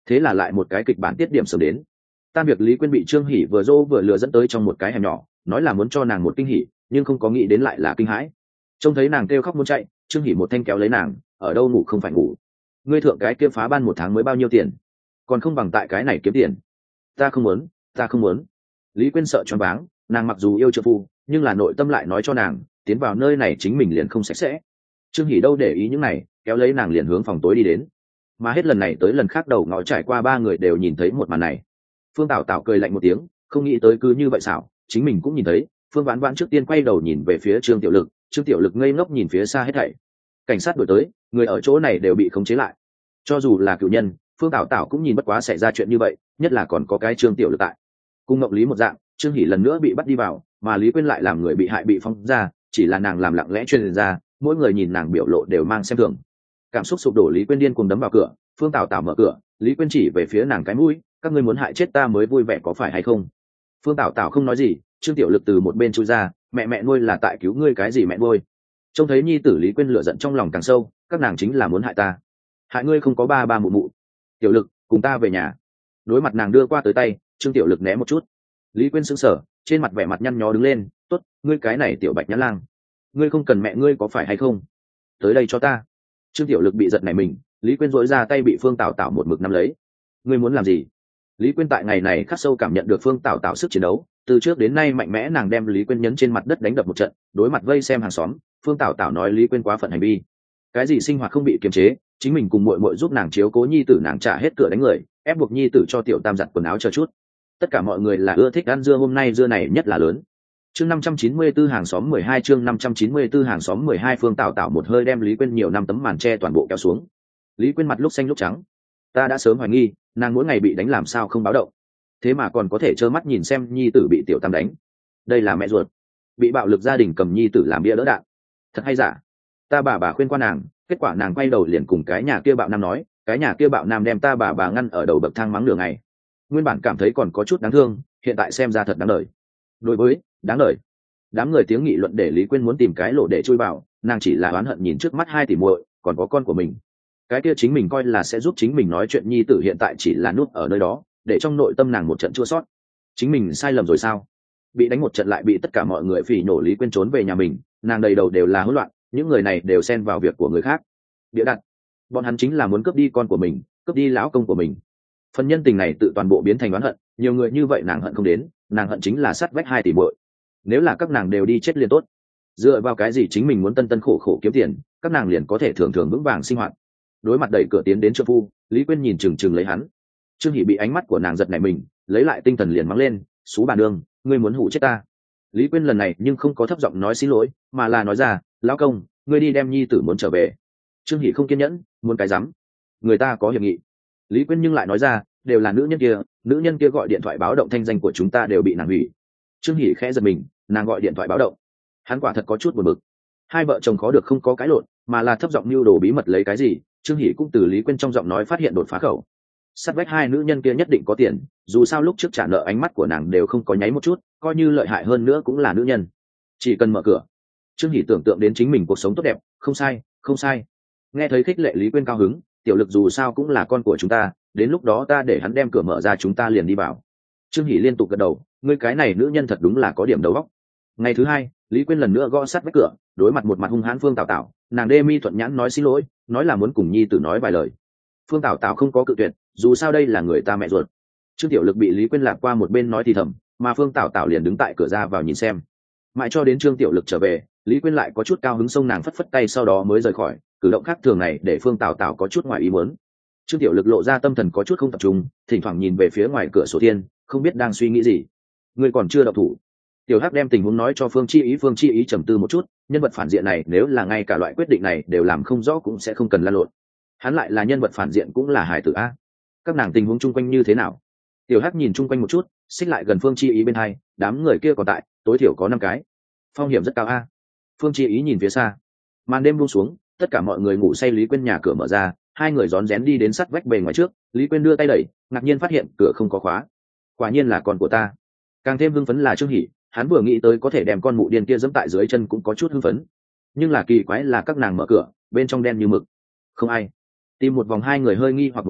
thế là lại một cái kịch bản tiết điểm sớm đến. Tan việc Lý Quyên bị Trương Hỷ vừa dỗ vừa lừa dẫn tới trong một cái hẻm nhỏ, nói là muốn cho nàng một kinh hỉ, nhưng không có nghĩ đến lại là kinh hãi. Trông thấy nàng kêu khóc muốn chạy, Trương Hỷ một thanh kéo lấy nàng, ở đâu ngủ không phải ngủ. Ngươi thượng cái kia phá ban 1 tháng mới bao nhiêu tiền, còn không bằng tại cái này kiếm tiền. Ta không muốn, ta không muốn. Lý Quyên sợ choáng váng, nàng mặc dù yêu trợ phu, nhưng là nội tâm lại nói cho nàng, tiến vào nơi này chính mình liền không sạch sẽ. Trương Hỷ đâu để ý những này, kéo lấy nàng liền hướng phòng tối đi đến. Mà hết lần này tới lần khác đầu ngõ trải qua 3 người đều nhìn thấy một màn này. Phương Tảo Tảo cười lạnh một tiếng, không nghĩ tới cứ như vậy xảo, chính mình cũng nhìn thấy. Phương Vãn Vãn trước tiên quay đầu nhìn về phía Trương Tiểu Lực, Trương Tiểu Lực ngây ngốc nhìn phía xa hết thảy. Cảnh sát đuổi tới, người ở chỗ này đều bị khống chế lại. Cho dù là cựu nhân, Phương Tảo Tảo cũng nhìn bất quá xảy ra chuyện như vậy, nhất là còn có cái Trương Tiểu Lực tại. Cùng Ngọc Lý một dạng, Trương Hỷ lần nữa bị bắt đi vào, mà Lý Quyên lại làm người bị hại bị phóng ra, chỉ là nàng làm lặng lẽ truyền ra, mỗi người nhìn nàng biểu lộ đều mang xem thường. Cảm xúc sụp đổ, Lý Quyên điên cuồng đấm vào cửa. Phương Tảo Tảo mở cửa, Lý Quyên chỉ về phía nàng cái mũi, các ngươi muốn hại chết ta mới vui vẻ có phải hay không? Phương Tảo Tảo không nói gì, Trương Tiểu Lực từ một bên chui ra, mẹ nuôi là tại cứu ngươi cái gì mẹ nuôi? Trông thấy nhi tử Lý Quyên lửa giận trong lòng càng sâu, các nàng chính là muốn hại ta, hại ngươi không có ba ba mụ mụ. Tiểu Lực, cùng ta về nhà. Đối mặt nàng đưa qua tới tay, Trương Tiểu Lực né một chút. Lý Quyên sững sờ, trên mặt vẻ mặt nhăn nhó đứng lên, tốt, ngươi cái này tiểu bạch nhã lang, ngươi không cần mẹ ngươi có phải hay không? Tới đây cho ta. Trương Tiểu Lực bị giật nảy mình, Lý Quyên dỗi ra tay bị Phương Tảo Tảo một mực nắm lấy. Ngươi muốn làm gì? Lý Quyên tại ngày này khắc sâu cảm nhận được Phương Tảo Tảo sức chiến đấu, từ trước đến nay mạnh mẽ, nàng đem Lý Quyên nhấn trên mặt đất đánh đập một trận, đối mặt vây xem hàng xóm, Phương Tảo Tảo nói Lý Quyên quá phận hành vi. Cái gì sinh hoạt không bị kiềm chế, chính mình cùng muội muội giúp nàng chiếu cố nhi tử, nàng trả hết cửa đánh người, ép buộc nhi tử cho tiểu tam giặt quần áo chờ chút. Tất cả mọi người là ưa thích ăn dưa, hôm nay dưa này nhất là lớn. Chương 594 hàng xóm 12, chương 594 hàng xóm 12. Phương Tảo Tảo một hơi đem Lý Quyên nhiều năm tấm màn che toàn bộ kéo xuống. Lý Quyên mặt lúc xanh lúc trắng. Ta đã sớm hoài nghi, nàng mỗi ngày bị đánh làm sao không báo động, thế mà còn có thể trơ mắt nhìn xem nhi tử bị tiểu tam đánh. Đây là mẹ ruột bị bạo lực gia đình cầm nhi tử làm bia đỡ đạn, thật hay giả? Ta bà khuyên qua nàng, kết quả nàng quay đầu liền cùng cái nhà kia bạo nam nói, cái nhà kia bạo nam đem ta bà ngăn ở đầu bậc thang mắng nửa ngày. Nguyên bản cảm thấy còn có chút đáng thương, hiện tại xem ra thật đáng đời. Đối với đáng đời, đám người tiếng nghị luận để Lý Quyên muốn tìm cái lỗ để chui vào, nàng chỉ là oán hận nhìn trước mắt 2 tỷ muội, còn có con của mình. Cái kia chính mình coi là sẽ giúp chính mình nói chuyện nhi tử hiện tại chỉ là nút ở nơi đó, để trong nội tâm nàng một trận chua sót. Chính mình sai lầm rồi sao? Bị đánh một trận lại bị tất cả mọi người phỉ nhổ, Lý Quyên trốn về nhà mình, nàng đầy đầu đều là hỗn loạn, những người này đều xen vào việc của người khác. Bịa đặt, bọn hắn chính là muốn cướp đi con của mình, cướp đi lão công của mình. Phần nhân tình này tự toàn bộ biến thành oán hận, nhiều người như vậy nàng hận không đến, nàng hận chính là sát vách 2 tỷ muội. Nếu là các nàng đều đi chết liền tốt. Dựa vào cái gì chính mình muốn tân tân khổ khổ kiếm tiền, các nàng liền có thể thường thường vững vàng sinh hoạt. Đối mặt đẩy cửa tiến đến trợ phu, Lý Quyên nhìn chừng lấy hắn. Trương Hỷ bị ánh mắt của nàng giật nảy mình, lấy lại tinh thần liền mắng lên, xú bà nương, ngươi muốn hủ chết ta. Lý Quyên lần này nhưng không có thấp giọng nói xin lỗi, mà là nói ra, lão công, ngươi đi đem nhi tử muốn trở về. Trương Hỷ không kiên nhẫn, muốn cái rắm, người ta có hiệp nghị. Lý Quyên nhưng lại nói ra, đều là nữ nhân kia gọi điện thoại báo động thanh danh của chúng ta đều bị nàng hủy. Trương Hỷ khẽ giật mình, nàng gọi điện thoại báo động, hắn quả thật có chút buồn bực. Hai vợ chồng khó được không có cái lộn, mà là thấp giọng mưu đồ bí mật lấy cái gì. Trương Hỷ cũng từ Lý Quyên trong giọng nói phát hiện đột phá khẩu. Sát vách 2 nữ nhân kia nhất định có tiền, dù sao lúc trước trả nợ ánh mắt của nàng đều không có nháy một chút, coi như lợi hại hơn nữa cũng là nữ nhân, chỉ cần mở cửa. Trương Hỷ tưởng tượng đến chính mình cuộc sống tốt đẹp, không sai. Nghe thấy khích lệ, Lý Quyên cao hứng, Tiểu Lực dù sao cũng là con của chúng ta, đến lúc đó ta để hắn đem cửa mở ra chúng ta liền đi vào. Trương Hỷ liên tục gật đầu, ngươi cái này nữ nhân thật đúng là có điểm đầu óc. Ngày thứ 2, Lý Quyên lần nữa gõ sát vách cửa, đối mặt một mặt hung hãn Phương Tảo Tảo, nàng đê mi thuận nhãn nói xin lỗi, nói là muốn cùng nhi tử nói vài lời. Phương Tảo Tảo không có cự tuyệt, dù sao đây là người ta mẹ ruột. Trương Tiểu Lực bị Lý Quyên lạp qua một bên nói thì thầm, mà Phương Tảo Tảo liền đứng tại cửa ra vào nhìn xem. Mãi cho đến Trương Tiểu Lực trở về, Lý Quyên lại có chút cao hứng, xông nàng phất phất tay sau đó mới rời khỏi. Cử động khác thường này để Phương Tảo Tảo có chút ngoài ý muốn. Trương Tiểu Lực lộ ra tâm thần có chút không tập trung, thỉnh thoảng nhìn về phía ngoài cửa sổ thiên, không biết đang suy nghĩ gì. Người còn chưa động thủ. Tiểu Hắc đem tình huống nói cho Phương Chi Ý trầm tư một chút, nhân vật phản diện này nếu là ngay cả loại quyết định này đều làm không rõ cũng sẽ không cần lan lộn. Hắn lại là nhân vật phản diện cũng là hài tử a. Các nàng tình huống chung quanh như thế nào? Tiểu Hắc nhìn chung quanh một chút, xích lại gần Phương Chi Ý bên hai, đám người kia còn tại, tối thiểu có 5 cái. Phong hiểm rất cao a. Phương Chi Ý nhìn phía xa. Màn đêm buông xuống, tất cả mọi người ngủ say, Lý Quyên nhà cửa mở ra, 2 người rón rén đi đến sắt vách bề ngoài trước, Lý Quyên đưa tay đẩy, ngạc nhiên phát hiện cửa không có khóa. Quả nhiên là con của ta. Càng thêm hưng phấn là Trương Hỷ, hắn vừa nghĩ tới có thể đem con mụ điên kia giẫm tại dưới chân cũng có chút hưng phấn. Nhưng là kỳ quái là các nàng mở cửa, bên trong đen như mực, không ai. Tìm một vòng 2 người hơi nghi hoặc một chút,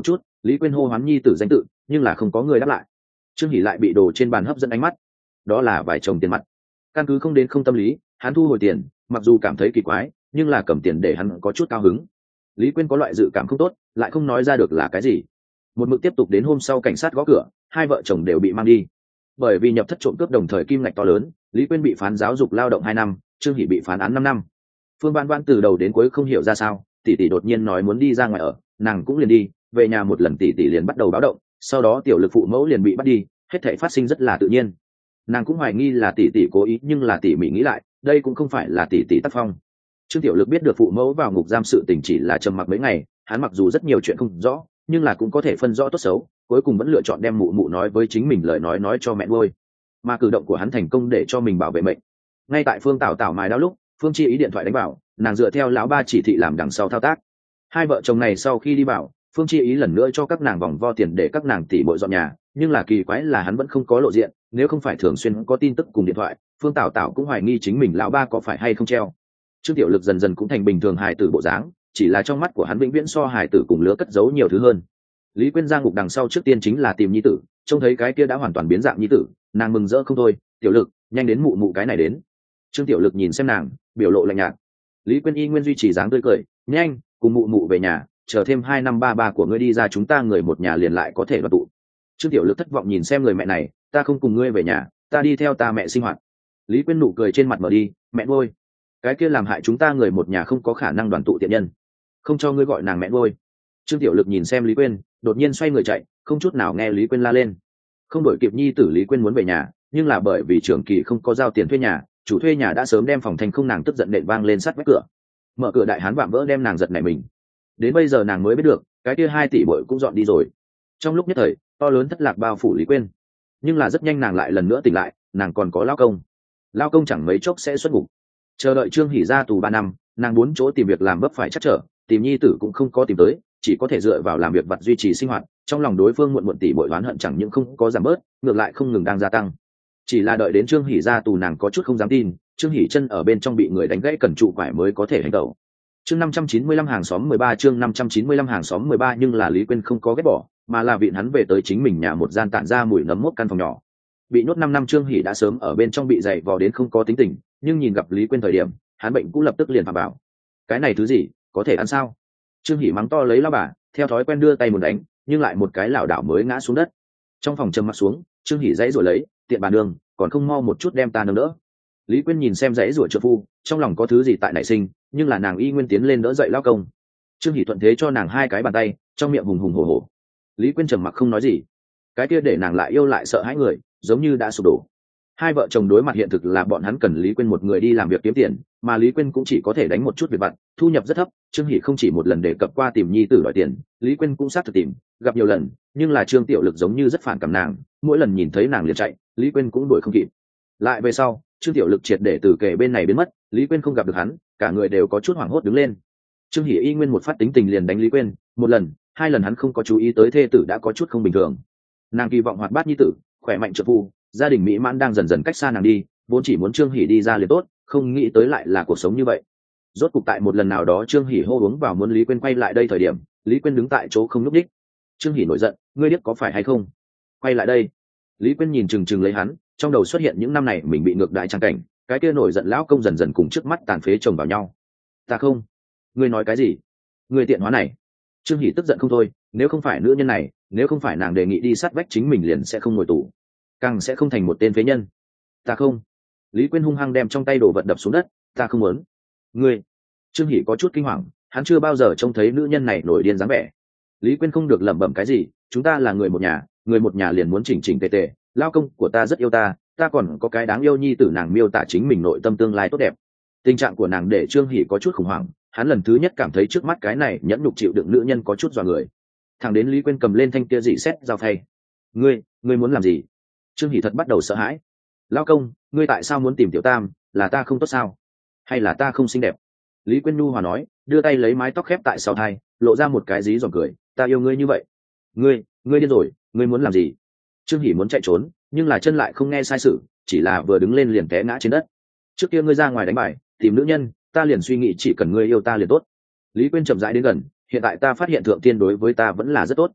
Lý Quyên hô hoán nhi tử danh tự nhưng là không có người đáp lại. Trương Hỷ lại bị đồ trên bàn hấp dẫn ánh mắt, đó là vài chồng tiền mặt. Căn cứ không đến không tâm lý, hắn thu hồi tiền, mặc dù cảm thấy kỳ quái nhưng là cầm tiền để hắn có chút cao hứng. Lý Quyên có loại dự cảm không tốt, lại không nói ra được là cái gì. Một mực tiếp tục đến hôm sau cảnh sát gõ cửa, hai vợ chồng đều bị mang đi. Bởi vì nhập thất trộm cướp đồng thời kim ngạch to lớn, Lý Quyên bị phán giáo dục lao động 2 năm, Trương Hỷ bị phán án 5 năm. Phương Vãn Vãn từ đầu đến cuối không hiểu ra sao, tỷ tỷ đột nhiên nói muốn đi ra ngoài ở, nàng cũng liền đi, về nhà một lần tỷ tỷ liền bắt đầu báo động, sau đó tiểu lực phụ mẫu liền bị bắt đi, hết thảy phát sinh rất là tự nhiên. Nàng cũng hoài nghi là tỷ tỷ cố ý, nhưng là tỷ mỉ nghĩ lại, đây cũng không phải là tỷ tỷ tác phong. Trương Tiểu Lực biết được phụ mẫu vào ngục giam sự tình chỉ là trầm mặc mấy ngày, hắn mặc dù rất nhiều chuyện không rõ, nhưng là cũng có thể phân rõ tốt xấu, cuối cùng vẫn lựa chọn đem mụ mụ nói với chính mình lời nói cho mẹ nuôi. Mà cử động của hắn thành công để cho mình bảo vệ mệnh. Ngay tại Phương Tảo Tảo mài đao lúc, Phương Chi ý điện thoại đánh vào, nàng dựa theo lão ba chỉ thị làm đằng sau thao tác. Hai vợ chồng này sau khi đi bảo, Phương Chi ý lần nữa cho các nàng vòng vo tiền để các nàng tỉ bội dọn nhà, nhưng là kỳ quái là hắn vẫn không có lộ diện, nếu không phải thường xuyên có tin tức cùng điện thoại, Phương Tảo Tảo cũng hoài nghi chính mình lão ba có phải hay không treo. Trương Tiểu Lực dần dần cũng thành bình thường hài tử bộ dáng, chỉ là trong mắt của hắn vĩnh viễn so hài tử cùng lứa cất giấu nhiều thứ hơn. Lý Quyên ra ngục đằng sau trước tiên chính là tìm nhi tử, trông thấy cái kia đã hoàn toàn biến dạng nhi tử, nàng mừng rỡ không thôi. Tiểu Lực, nhanh đến mụ mụ cái này đến. Trương Tiểu Lực nhìn xem nàng, biểu lộ lạnh nhạt. Lý Quyên y nguyên duy trì dáng tươi cười, nhanh, cùng mụ mụ về nhà, chờ thêm 2 năm ba của ngươi đi ra chúng ta người một nhà liền lại có thể đoàn tụ. Trương Tiểu Lực thất vọng nhìn xem người mẹ này, ta không cùng ngươi về nhà, ta đi theo ta mẹ sinh hoạt. Lý Quyên nụ cười trên mặt mở đi, mẹ nuôi, cái kia làm hại chúng ta người một nhà không có khả năng đoàn tụ tiện nhân, không cho ngươi gọi nàng mẹ nuôi. Trương Tiểu Lực nhìn xem Lý Quyên, đột nhiên xoay người chạy, không chút nào nghe Lý Quyên la lên. Không đổi kịp nhi tử, Lý Quyên muốn về nhà, nhưng là bởi vì trưởng kỳ không có giao tiền thuê nhà, chủ thuê nhà đã sớm đem phòng thành không, nàng tức giận nện vang lên sát vách cửa. Mở cửa đại hán vạm vỡ đem nàng giật nảy mình. Đến bây giờ nàng mới biết được, cái kia 2 tỷ bội cũng dọn đi rồi. Trong lúc nhất thời, to lớn thất lạc bao phủ Lý Quyên. Nhưng là rất nhanh nàng lại lần nữa tỉnh lại, nàng còn có lao công. Lao công chẳng mấy chốc sẽ xuất ngục. Chờ đợi Trương Hỷ ra tù 3 năm, nàng 4 chỗ tìm việc làm vấp phải chắc trở, tìm nhi tử cũng không có tìm tới, chỉ có thể dựa vào làm việc vặt duy trì sinh hoạt. Trong lòng đối phương muộn tỷ bội oán hận chẳng những không có giảm bớt, ngược lại không ngừng đang gia tăng. Chỉ là đợi đến Trương Hỷ ra tù nàng có chút không dám tin, Trương Hỷ chân ở bên trong bị người đánh gãy cần trụ quải mới có thể hành động. Chương 595 hàng xóm 13, chương 595 hàng xóm 13, nhưng là Lý Quyên không có ghét bỏ, mà là vịn hắn về tới chính mình nhà một gian tản ra mùi nấm mốc căn phòng nhỏ. Bị nhốt 5 năm Trương Hỷ đã sớm ở bên trong bị dày vò đến không có tính tình, nhưng nhìn gặp Lý Quyên thời điểm, hắn bệnh cũng lập tức liền phản bảo. Cái này thứ gì, có thể ăn sao? Trương Hỷ mắng to lấy lao bà, theo thói quen đưa tay muốn đánh, nhưng lại một cái lảo đảo mới ngã xuống đất. Trong phòng trầm mặt xuống, Trương Hỷ dãy rồi lấy, tiện bà đường, còn không mau một chút đem ta nâng đỡ. Lý Quyên nhìn xem dãy rủa trợ phu, trong lòng có thứ gì tại nảy sinh, nhưng là nàng y nguyên tiến lên đỡ dậy lao công. Trương Hỷ thuận thế cho nàng 2 cái bàn tay, trong miệng hùng hùng hổ hổ. Lý Quyên trầm mặc không nói gì. Cái kia để nàng lại yêu lại sợ hãi người, giống như đã sụp đổ. Hai vợ chồng đối mặt hiện thực là bọn hắn cần Lý Quyên một người đi làm việc kiếm tiền, mà Lý Quyên cũng chỉ có thể đánh một chút việc vặt, thu nhập rất thấp. Trương Hỷ không chỉ một lần đề cập qua tìm nhi tử đòi tiền, Lý Quyên cũng xác thực tìm, gặp nhiều lần, nhưng là Trương Tiểu Lực giống như rất phản cảm nàng, mỗi lần nhìn thấy nàng liền chạy, Lý Quyên cũng đuổi không kịp. Lại về sau, Trương Tiểu Lực triệt để từ kề bên này biến mất, Lý Quyên không gặp được hắn, cả người đều có chút hoảng hốt đứng lên. Trương Hỷ y nguyên một phát tính tình liền đánh Lý Quyên, 1 lần, 2 lần hắn không có chú ý tới thê tử đã có chút không bình thường. Nàng kỳ vọng hoạt bát nhi tử, khỏe mạnh trợ phu, gia đình mỹ mãn đang dần dần cách xa nàng đi, vốn chỉ muốn Trương Hỷ đi ra liền tốt, không nghĩ tới lại là cuộc sống như vậy. Rốt cục tại một lần nào đó Trương Hỷ hô uống vào muốn Lý Quyên quay lại đây thời điểm, Lý Quyên đứng tại chỗ không nhúc nhích. Trương Hỷ nổi giận, ngươi điếc có phải hay không? Quay lại đây. Lý Quyên nhìn chừng chừng lấy hắn, trong đầu xuất hiện những năm này mình bị ngược đại trang cảnh, cái kia nổi giận lão công dần dần cùng trước mắt tàn phế chồng vào nhau. Ta không. Ngươi nói cái gì? Ngươi tiện hóa này. Trương Hỷ tức giận không thôi, nếu không phải nữ nhân này, nếu không phải nàng đề nghị đi sát vách chính mình liền sẽ không ngồi tù, càng sẽ không thành một tên phế nhân. Ta không. Lý Quyên hung hăng đem trong tay đồ vật đập xuống đất, ta không muốn. Ngươi. Trương Hỷ có chút kinh hoàng, hắn chưa bao giờ trông thấy nữ nhân này nổi điên dáng vẻ. Lý Quyên không được lẩm bẩm cái gì, chúng ta là người một nhà liền muốn chỉnh chỉnh tề tề, lao công của ta rất yêu ta, ta còn có cái đáng yêu nhi tử, nàng miêu tả chính mình nội tâm tương lai tốt đẹp. Tình trạng của nàng để Trương Hỷ có chút khủng hoảng, hắn lần thứ nhất cảm thấy trước mắt cái này nhẫn nhục chịu đựng nữ nhân có chút dọa người. Thằng đến Lý Quyên cầm lên thanh kia dị xét dao phay. Ngươi muốn làm gì? Trương Hỷ thật bắt đầu sợ hãi. Lao công, ngươi tại sao muốn tìm Tiểu Tam, là ta không tốt sao? Hay là ta không xinh đẹp? Lý Quyên nhu hòa nói, đưa tay lấy mái tóc khép tại sau thai, lộ ra một cái dí dỏm cười, ta yêu ngươi như vậy. Ngươi điên rồi, ngươi muốn làm gì? Trương Hỷ muốn chạy trốn, nhưng là chân lại không nghe sai sự, chỉ là vừa đứng lên liền té ngã trên đất. Trước kia ngươi ra ngoài đánh bài, tìm nữ nhân, ta liền suy nghĩ chỉ cần ngươi yêu ta liền tốt. Lý Quyên chậm rãi đến gần, hiện tại ta phát hiện thượng tiên đối với ta vẫn là rất tốt.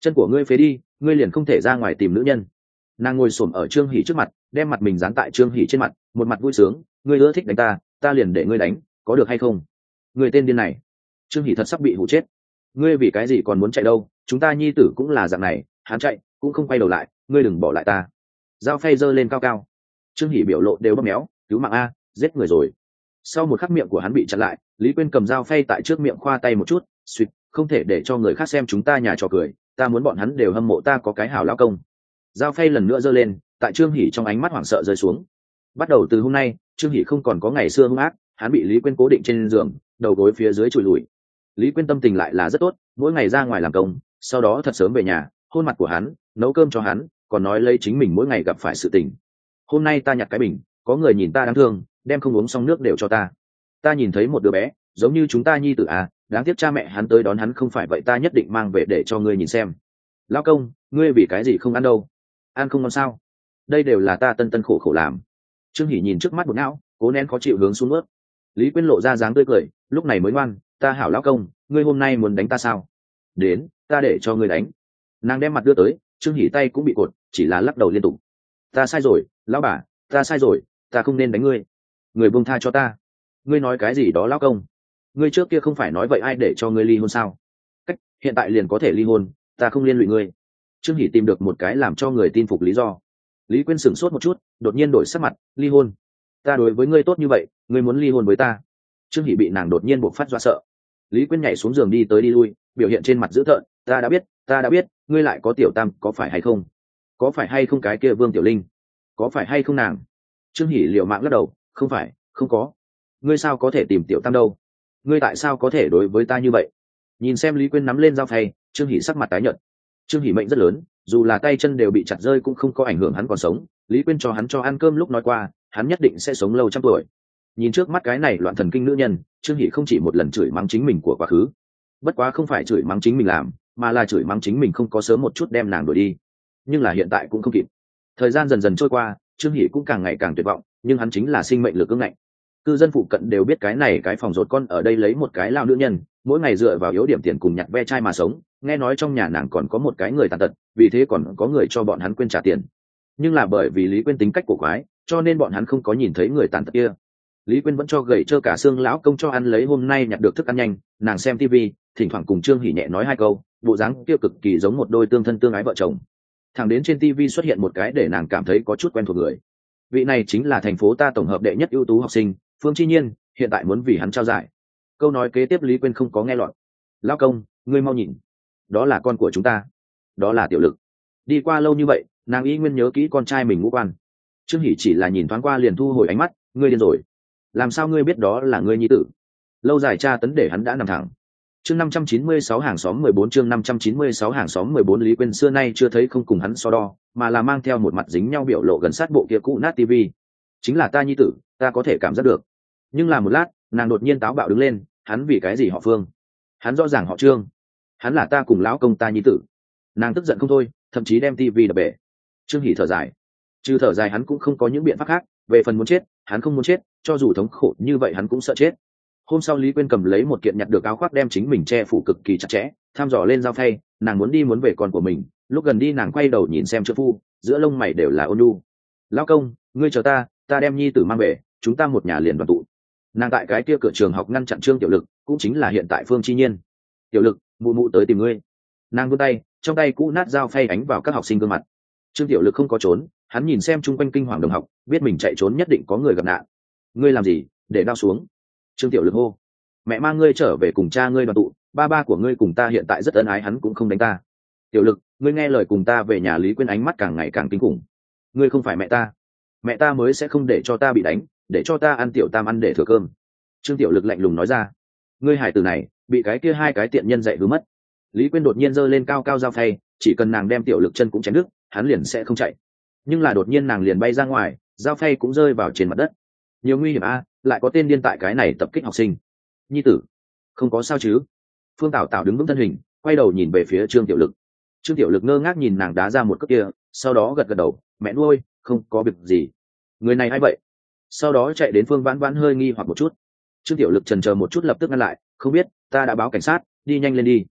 chân của ngươi phế đi, ngươi liền không thể ra ngoài tìm nữ nhân. Nàng ngồi xổm ở Trương Hỷ trước mặt, đem mặt mình dán tại Trương Hỷ trên mặt, một mặt vui sướng, ngươi ưa thích đánh ta, ta liền để ngươi đánh, có được hay không? Người tên điên này. Trương Hỷ thật sắp bị hù chết. Ngươi vì cái gì còn muốn chạy đâu, chúng ta nhi tử cũng là dạng này, hắn chạy cũng không quay đầu lại, ngươi đừng bỏ lại ta. Dao phay giơ lên cao cao. Trương Hỷ biểu lộ đều bóp méo, cứu mạng a, giết người rồi. Sau một khắc miệng của hắn bị chặn lại, Lý Quyên cầm dao phay tại trước miệng khoa tay một chút, suýt, không thể để cho người khác xem chúng ta nhà trò cười, ta muốn bọn hắn đều hâm mộ ta có cái hảo lão công. Dao phay lần nữa giơ lên, tại Trương Hỷ trong ánh mắt hoảng sợ rơi xuống. Bắt đầu từ hôm nay, Trương Hỷ không còn có ngày xưa hung ác, hắn bị Lý Quyên cố định trên giường, đầu gối phía dưới chùi lùi. Lý Quyên tâm tình lại là rất tốt, mỗi ngày ra ngoài làm công, sau đó thật sớm về nhà, hôn mặt của hắn, nấu cơm cho hắn, còn nói lấy chính mình mỗi ngày gặp phải sự tình. Hôm nay ta nhặt cái bình, có người nhìn ta đáng thương, đem không uống xong nước đều cho ta. Ta nhìn thấy một đứa bé, giống như chúng ta nhi tử à, đáng tiếc cha mẹ hắn tới đón hắn không phải vậy ta nhất định mang về để cho ngươi nhìn xem. Lão công, ngươi vì cái gì không ăn đâu? Ăn không ngon sao? Đây đều là ta tân tân khổ khổ làm. Trương Hỷ nhìn trước mắt một não, cố nén khó chịu hướng xuống ướt. Lý Quyên lộ ra dáng tươi cười, lúc này mới ngoan, ta hảo lão công, ngươi hôm nay muốn đánh ta sao? Đến, ta để cho ngươi đánh. Nàng đem mặt đưa tới, Trương Hỷ tay cũng bị cột, chỉ là lắc đầu liên tục. Ta sai rồi, lão bà, ta sai rồi, ta không nên đánh ngươi. Người buông tha cho ta. Ngươi nói cái gì đó lão công? Ngươi trước kia không phải nói vậy ai để cho ngươi ly hôn sao? Cách, hiện tại liền có thể ly hôn, ta không liên lụy ngươi. Trương Hỷ tìm được một cái làm cho người tin phục lý do. Lý Quyên sửng sốt một chút, đột nhiên đổi sắc mặt, ly hôn? Ta đối với ngươi tốt như vậy, ngươi muốn ly hôn với ta? Trương Hỷ bị nàng đột nhiên bộc phát dọa sợ. Lý Quyên nhảy xuống giường đi tới đi lui, biểu hiện trên mặt dữ tợn, ta đã biết, ngươi lại có tiểu tam, có phải hay không? Có phải hay không cái kia Vương Tiểu Linh? Có phải hay không nàng? Trương Hỷ liều mạng lắc đầu, không phải, không có. Ngươi sao có thể tìm tiểu tam đâu? Ngươi tại sao có thể đối với ta như vậy? Nhìn xem Lý Quyên nắm lên dao phay, Trương Hỷ sắc mặt tái nhợt. Trương Hỷ mệnh rất lớn, dù là tay chân đều bị chặt rơi cũng không có ảnh hưởng hắn còn sống. Lý Quyên cho hắn cho ăn cơm lúc nói qua, hắn nhất định sẽ sống lâu trăm tuổi. Nhìn trước mắt cái này loạn thần kinh nữ nhân, Trương Hỷ không chỉ một lần chửi mắng chính mình của quá khứ. Bất quá không phải chửi mắng chính mình làm, mà là chửi mắng chính mình không có sớm một chút đem nàng đuổi đi. Nhưng là hiện tại cũng không kịp. Thời gian dần dần trôi qua, Trương Hỷ cũng càng ngày càng tuyệt vọng, nhưng hắn chính là sinh mệnh lực ương ngạnh. Cư dân phụ cận đều biết cái này cái phòng rột con ở đây lấy một cái lao nữ nhân, mỗi ngày dựa vào yếu điểm tiền cùng nhặt ve chai mà sống, nghe nói trong nhà nàng còn có một cái người tàn tật, vì thế còn có người cho bọn hắn quên trả tiền. Nhưng là bởi vì Lý Quyên tính cách cổ quái, cho nên bọn hắn không có nhìn thấy người tàn tật kia. Lý Quyên vẫn cho gầy trơ cả xương lão công cho ăn lấy hôm nay nhặt được thức ăn nhanh, nàng xem tivi, thỉnh thoảng cùng Trương Hỷ nhẹ nói hai câu, bộ dáng kia cực kỳ giống một đôi tương thân tương ái vợ chồng. Thẳng đến trên tivi xuất hiện một cái để nàng cảm thấy có chút quen thuộc người. Vị này chính là thành phố ta tổng hợp đệ nhất ưu tú học sinh, Phương Chi Nhiên, hiện tại muốn vì hắn trao giải. Câu nói kế tiếp Lý Quyên không có nghe lọt. Lão công, ngươi mau nhìn, đó là con của chúng ta, đó là Tiểu Lực. Đi qua lâu như vậy, nàng y nguyên nhớ kỹ con trai mình ngũ quan. Trương Hỷ chỉ là nhìn thoáng qua liền thu hồi ánh mắt, ngươi điên rồi, làm sao ngươi biết đó là ngươi nhi tử? Lâu dài tra tấn để hắn đã nằm thẳng. Chương 596 hàng xóm 14 chương 596 hàng xóm 14 Lý Quyên xưa nay chưa thấy không cùng hắn so đo, mà là mang theo một mặt dính nhau biểu lộ gần sát bộ kia cũ nát tivi. Chính là ta nhi tử, ta có thể cảm giác được. Nhưng là một lát, nàng đột nhiên táo bạo đứng lên, hắn vì cái gì họ Phương? Hắn rõ ràng họ Trương. Hắn là ta cùng lão công ta nhi tử. Nàng tức giận không thôi, thậm chí đem tivi đập bể. Trương Hỷ thở dài. Trừ thở dài hắn cũng không có những biện pháp khác, về phần muốn chết, hắn không muốn chết, cho dù thống khổ như vậy hắn cũng sợ chết. Hôm sau Lý Quyên cầm lấy một kiện nhặt được áo khoác đem chính mình che phủ cực kỳ chặt chẽ, thăm dò lên dao phay, nàng muốn đi muốn về con của mình, lúc gần đi nàng quay đầu nhìn xem trợ phu, giữa lông mày đều là ôn nhu. Lão công, ngươi chờ ta đem nhi tử mang về, chúng ta một nhà liền đoàn tụ. Nàng tại cái kia cửa trường học ngăn chặn Trương Tiểu Lực, cũng chính là hiện tại Phương Chi Nhiên. Tiểu Lực, mụ mụ tới tìm ngươi. Nàng vươn tay, trong tay cũ nát dao phay ánh vào các học sinh gương mặt. Trương Tiểu Lực không có trốn, hắn nhìn xem chung quanh kinh hoàng đồng học, biết mình chạy trốn nhất định có người gặp nạn. Ngươi làm gì, để đao xuống. Trương Tiểu Lực hô, mẹ mang ngươi trở về cùng cha ngươi đoàn tụ, ba của ngươi cùng ta hiện tại rất ân ái, hắn cũng không đánh ta. Tiểu Lực, ngươi nghe lời cùng ta về nhà. Lý Quyên ánh mắt càng ngày càng kinh khủng. Ngươi không phải mẹ ta mới sẽ không để cho ta bị đánh, để cho ta ăn tiểu tam ăn để thừa cơm. Trương Tiểu Lực lạnh lùng nói ra. Ngươi hải tử này bị cái kia hai cái tiện nhân dạy hư mất. Lý Quyên đột nhiên giơ lên cao cao dao phay, chỉ cần nàng đem Tiểu Lực chân cũng chém đứt, hắn liền sẽ không chạy. Nhưng là đột nhiên nàng liền bay ra ngoài, dao phay cũng rơi vào trên mặt đất. Nhiều nguy hiểm a, lại có tên điên tại cái này tập kích học sinh. Nhi tử, không có sao chứ? Phương Tảo Tảo đứng vững thân hình, quay đầu nhìn về phía Trương Tiểu Lực. Trương Tiểu Lực ngơ ngác nhìn nàng đá ra một cước kia, sau đó gật gật đầu, mẹ nuôi, không có việc gì. Người này hay vậy? Sau đó chạy đến Phương Vãn Vãn hơi nghi hoặc một chút. Trương Tiểu Lực chần chờ một chút lập tức ngăn lại, không biết, ta đã báo cảnh sát, đi nhanh lên đi.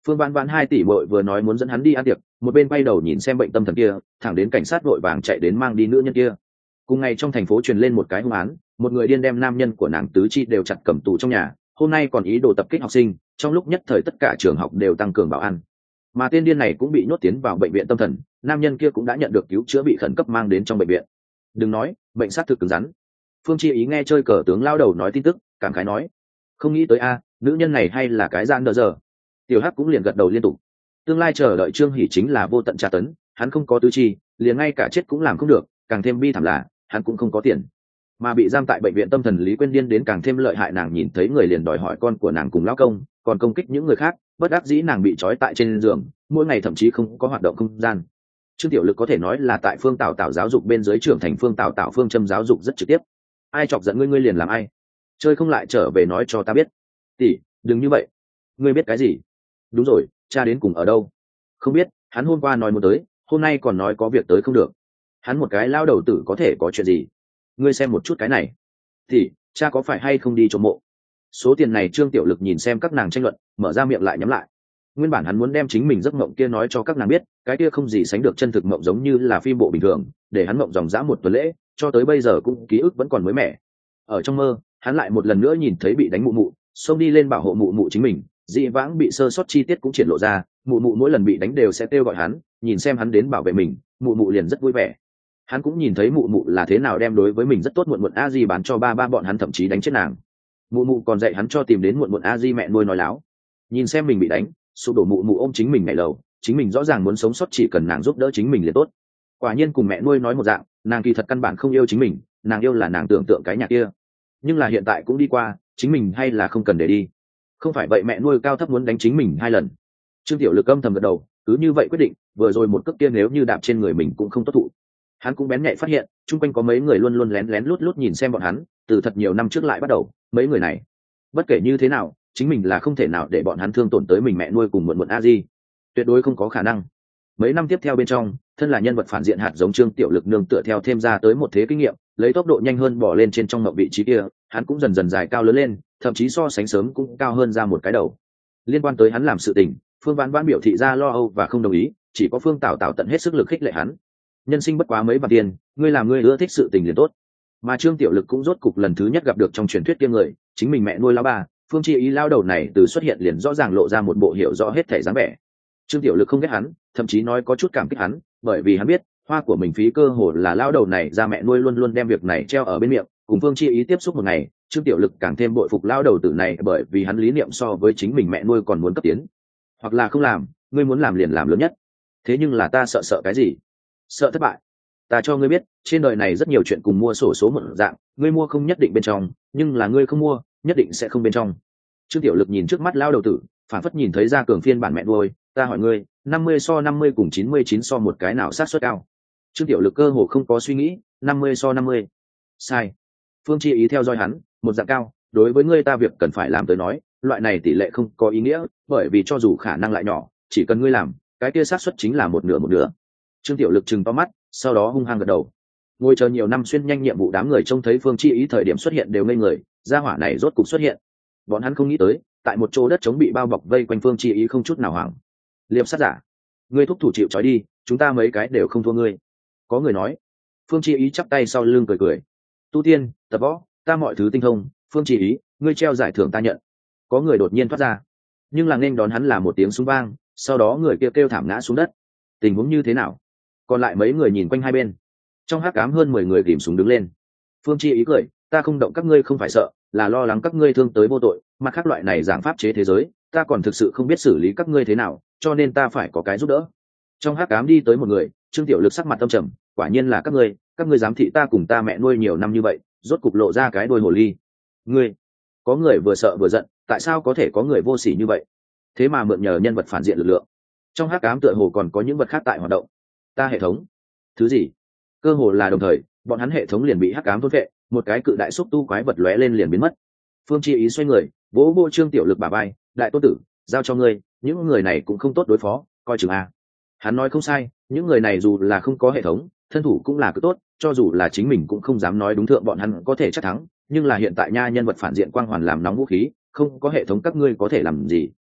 Phương Vãn Vãn 2 tỷ muội vừa nói muốn dẫn hắn đi ăn tiệc, một bên quay đầu nhìn xem bệnh tâm thần kia, thẳng đến cảnh sát vội vàng chạy đến mang đi nữ nhân kia. Cùng ngày trong thành phố truyền lên một cái hung án, một người điên đem nam nhân của nàng tứ chi đều chặt cầm tù trong nhà, hôm nay còn ý đồ tập kích học sinh, trong lúc nhất thời tất cả trường học đều tăng cường bảo an. Mà tên điên này cũng bị nhốt tiến vào bệnh viện tâm thần, nam nhân kia cũng đã nhận được cứu chữa bị khẩn cấp mang đến trong bệnh viện. Đừng nói, bệnh sát thực cứng rắn. Phương Chi Ý nghe chơi cờ tướng lao đầu nói tin tức, cảm khái nói, không nghĩ tới a, nữ nhân này hay là cái gian đờ giờ. Tiểu Hắc cũng liền gật đầu liên tục. Tương lai chờ đợi Trương Hỷ chính là vô tận tra tấn, hắn không có tứ chi, liền ngay cả chết cũng làm không được, càng thêm bi thảm là hắn cũng không có tiền. Mà bị giam tại bệnh viện tâm thần Lý Quyên điên đến càng thêm lợi hại, nàng nhìn thấy người liền đòi hỏi con của nàng cùng lão công, còn công kích những người khác, bất đắc dĩ nàng bị trói tại trên giường, mỗi ngày thậm chí không có hoạt động không gian. Trương Tiểu Lực có thể nói là tại Phương Tào giáo dục bên dưới trưởng thành Phương Tào phương châm giáo dục rất trực tiếp. Ai chọc giận ngươi, ngươi liền làm ai, chơi không lại trở về nói cho ta biết. Tỷ, đừng như vậy. Ngươi biết cái gì? Đúng rồi, cha đến cùng ở đâu? Không biết, hắn hôm qua nói muốn tới, hôm nay còn nói có việc tới không được. Hắn một cái lao đầu tử có thể có chuyện gì? Ngươi xem một chút cái này. Thì cha có phải hay không đi trộm mộ? Số tiền này Trương Tiểu Lực nhìn xem các nàng tranh luận, mở ra miệng lại nhắm lại. Nguyên bản hắn muốn đem chính mình giấc mộng kia nói cho các nàng biết, cái kia không gì sánh được chân thực mộng, giống như là phim bộ bình thường, để hắn mộng dòng dã một tuần lễ, cho tới bây giờ cũng ký ức vẫn còn mới mẻ. Ở trong mơ, hắn lại một lần nữa nhìn thấy bị đánh mụ mụ, xông đi lên bảo hộ mụ mụ chính mình, dị vãng bị sơ sót chi tiết cũng triển lộ ra, mụ mụ mỗi lần bị đánh đều sẽ kêu gọi hắn, nhìn xem hắn đến bảo vệ mình, mụ mụ liền rất vui vẻ. Hắn cũng nhìn thấy mụ mụ là thế nào đem đối với mình rất tốt muộn muộn a di bán cho ba bọn hắn, thậm chí đánh chết nàng. Mụ mụ còn dạy hắn cho tìm đến muộn muộn a di mẹ nuôi nói láo. Nhìn xem mình bị đánh, sụp đổ, mụ mụ ôm chính mình nhảy lầu, chính mình rõ ràng muốn sống sót chỉ cần nàng giúp đỡ chính mình liền tốt. Quả nhiên cùng mẹ nuôi nói một dạng, nàng kỳ thật căn bản không yêu chính mình, nàng yêu là nàng tưởng tượng cái nhà kia. Nhưng là hiện tại cũng đi qua, chính mình hay là không cần để đi. Không phải vậy mẹ nuôi cao thấp muốn đánh chính mình 2 lần. Trương Tiểu Lực âm thầm gật đầu, cứ như vậy quyết định, vừa rồi một cước kia nếu như đạp trên người mình cũng không tốt thụ. Hắn cũng bén nhạy phát hiện, chung quanh có mấy người luôn luôn lén lén lút lút nhìn xem bọn hắn, từ thật nhiều năm trước lại bắt đầu, mấy người này, bất kể như thế nào, chính mình là không thể nào để bọn hắn thương tổn tới mình mẹ nuôi cùng muộn muộn a di, tuyệt đối không có khả năng. Mấy năm tiếp theo bên trong, thân là nhân vật phản diện hạt giống Trương Tiểu Lực nương tựa theo thêm ra tới một thế kinh nghiệm, lấy tốc độ nhanh hơn bỏ lên trên trong mộng vị trí kia, hắn cũng dần dần dài cao lớn lên, thậm chí so sánh sớm cũng cao hơn ra một cái đầu. Liên quan tới hắn làm sự tình, Phương Vãn Vãn biểu thị ra lo âu và không đồng ý, chỉ có Phương Tào tận hết sức lực khích lệ hắn. Nhân sinh bất quá mấy bạc tiền, ngươi làm ngươi ưa thích sự tình liền tốt. Mà Trương Tiểu Lực cũng rốt cục lần thứ nhất gặp được trong truyền thuyết kia người, chính mình mẹ nuôi lão bà, Phương Chi Ý lao đầu này từ xuất hiện liền rõ ràng lộ ra một bộ hiểu rõ hết thể dáng vẻ. Trương Tiểu Lực không ghét hắn, thậm chí nói có chút cảm kích hắn, bởi vì hắn biết, hoa của mình phí cơ hồ là lao đầu này ra mẹ nuôi luôn luôn đem việc này treo ở bên miệng, cùng Phương Chi Ý tiếp xúc một ngày, Trương Tiểu Lực càng thêm bội phục lao đầu tử này, bởi vì hắn lý niệm so với chính mình mẹ nuôi còn muốn cấp tiến. Hoặc là không làm, ngươi muốn làm liền làm lớn nhất. Thế nhưng là ta sợ cái gì? Sợ thất bại. Ta cho ngươi biết, trên đời này rất nhiều chuyện cùng mua sổ số một dạng, ngươi mua không nhất định bên trong, nhưng là ngươi không mua, nhất định sẽ không bên trong. Trương Tiểu Lực nhìn trước mắt lao đầu tử, phản phất nhìn thấy ra cường phiên bản mẹ nuôi, ta hỏi ngươi, 50 so 50 cùng 99 so một cái nào sát suất cao? Trương Tiểu Lực cơ hồ không có suy nghĩ, 50 so 50. Sai. Phương Chi Ý theo dõi hắn, một dạng cao, đối với ngươi ta việc cần phải làm tới nói, loại này tỷ lệ không có ý nghĩa, bởi vì cho dù khả năng lại nhỏ, chỉ cần ngươi làm, cái kia sát suất chính là một nửa. Trương Tiểu Lực trừng to mắt, sau đó hung hăng gật đầu. Ngồi chờ nhiều năm xuyên nhanh nhiệm vụ, đám người trông thấy Phương Chi Ý thời điểm xuất hiện đều ngây người, gia hỏa này rốt cục xuất hiện. Bọn hắn không nghĩ tới, tại một chỗ đất trống bị bao bọc vây quanh Phương Chi Ý không chút nào hoảng. Liệp sát giả, ngươi thúc thủ chịu trói đi, chúng ta mấy cái đều không thua ngươi. Có người nói. Phương Chi Ý chắp tay sau lưng cười. Tu tiên, tập võ, ta mọi thứ tinh thông. Phương Chi Ý, ngươi treo giải thưởng ta nhận. Có người đột nhiên thoát ra, nhưng là nên đón hắn là một tiếng súng vang, sau đó người kia kêu thảm ngã xuống đất. Tình huống như thế nào? Còn lại mấy người nhìn quanh hai bên, trong hắc ám hơn 10 người ghìm súng đứng lên. Phương Chi Ý cười, ta không động các ngươi không phải sợ, là lo lắng các ngươi thương tới vô tội, mặt khác loại này giảng pháp chế thế giới, ta còn thực sự không biết xử lý các ngươi thế nào, cho nên ta phải có cái giúp đỡ. Trong hắc ám đi tới một người, Trương Tiểu Lực sắc mặt âm trầm, quả nhiên là các ngươi dám thị ta cùng ta mẹ nuôi nhiều năm như vậy, rốt cục lộ ra cái đuôi hồ ly. Ngươi, có người vừa sợ vừa giận, tại sao có thể có người vô sỉ như vậy? Thế mà mượn nhờ nhân vật phản diện lực lượng. Trong hắc ám tựa hồ còn có những vật khác tại hoạt động. Ta hệ thống? Thứ gì? Cơ hồ là đồng thời, bọn hắn hệ thống liền bị hắc ám thôn vệ, một cái cự đại xúc tu quái vật lóe lên liền biến mất. Phương Chi Ý xoay người, vỗ vỗ Trương Tiểu Lực bả vai, đại tôn tử, giao cho ngươi, những người này cũng không tốt đối phó, coi chừng a. Hắn nói không sai, những người này dù là không có hệ thống, thân thủ cũng là cứ tốt, cho dù là chính mình cũng không dám nói đúng thượng bọn hắn có thể chắc thắng, nhưng là hiện tại nha, nhân vật phản diện quang hoàn làm nóng vũ khí, không có hệ thống các ngươi có thể làm gì?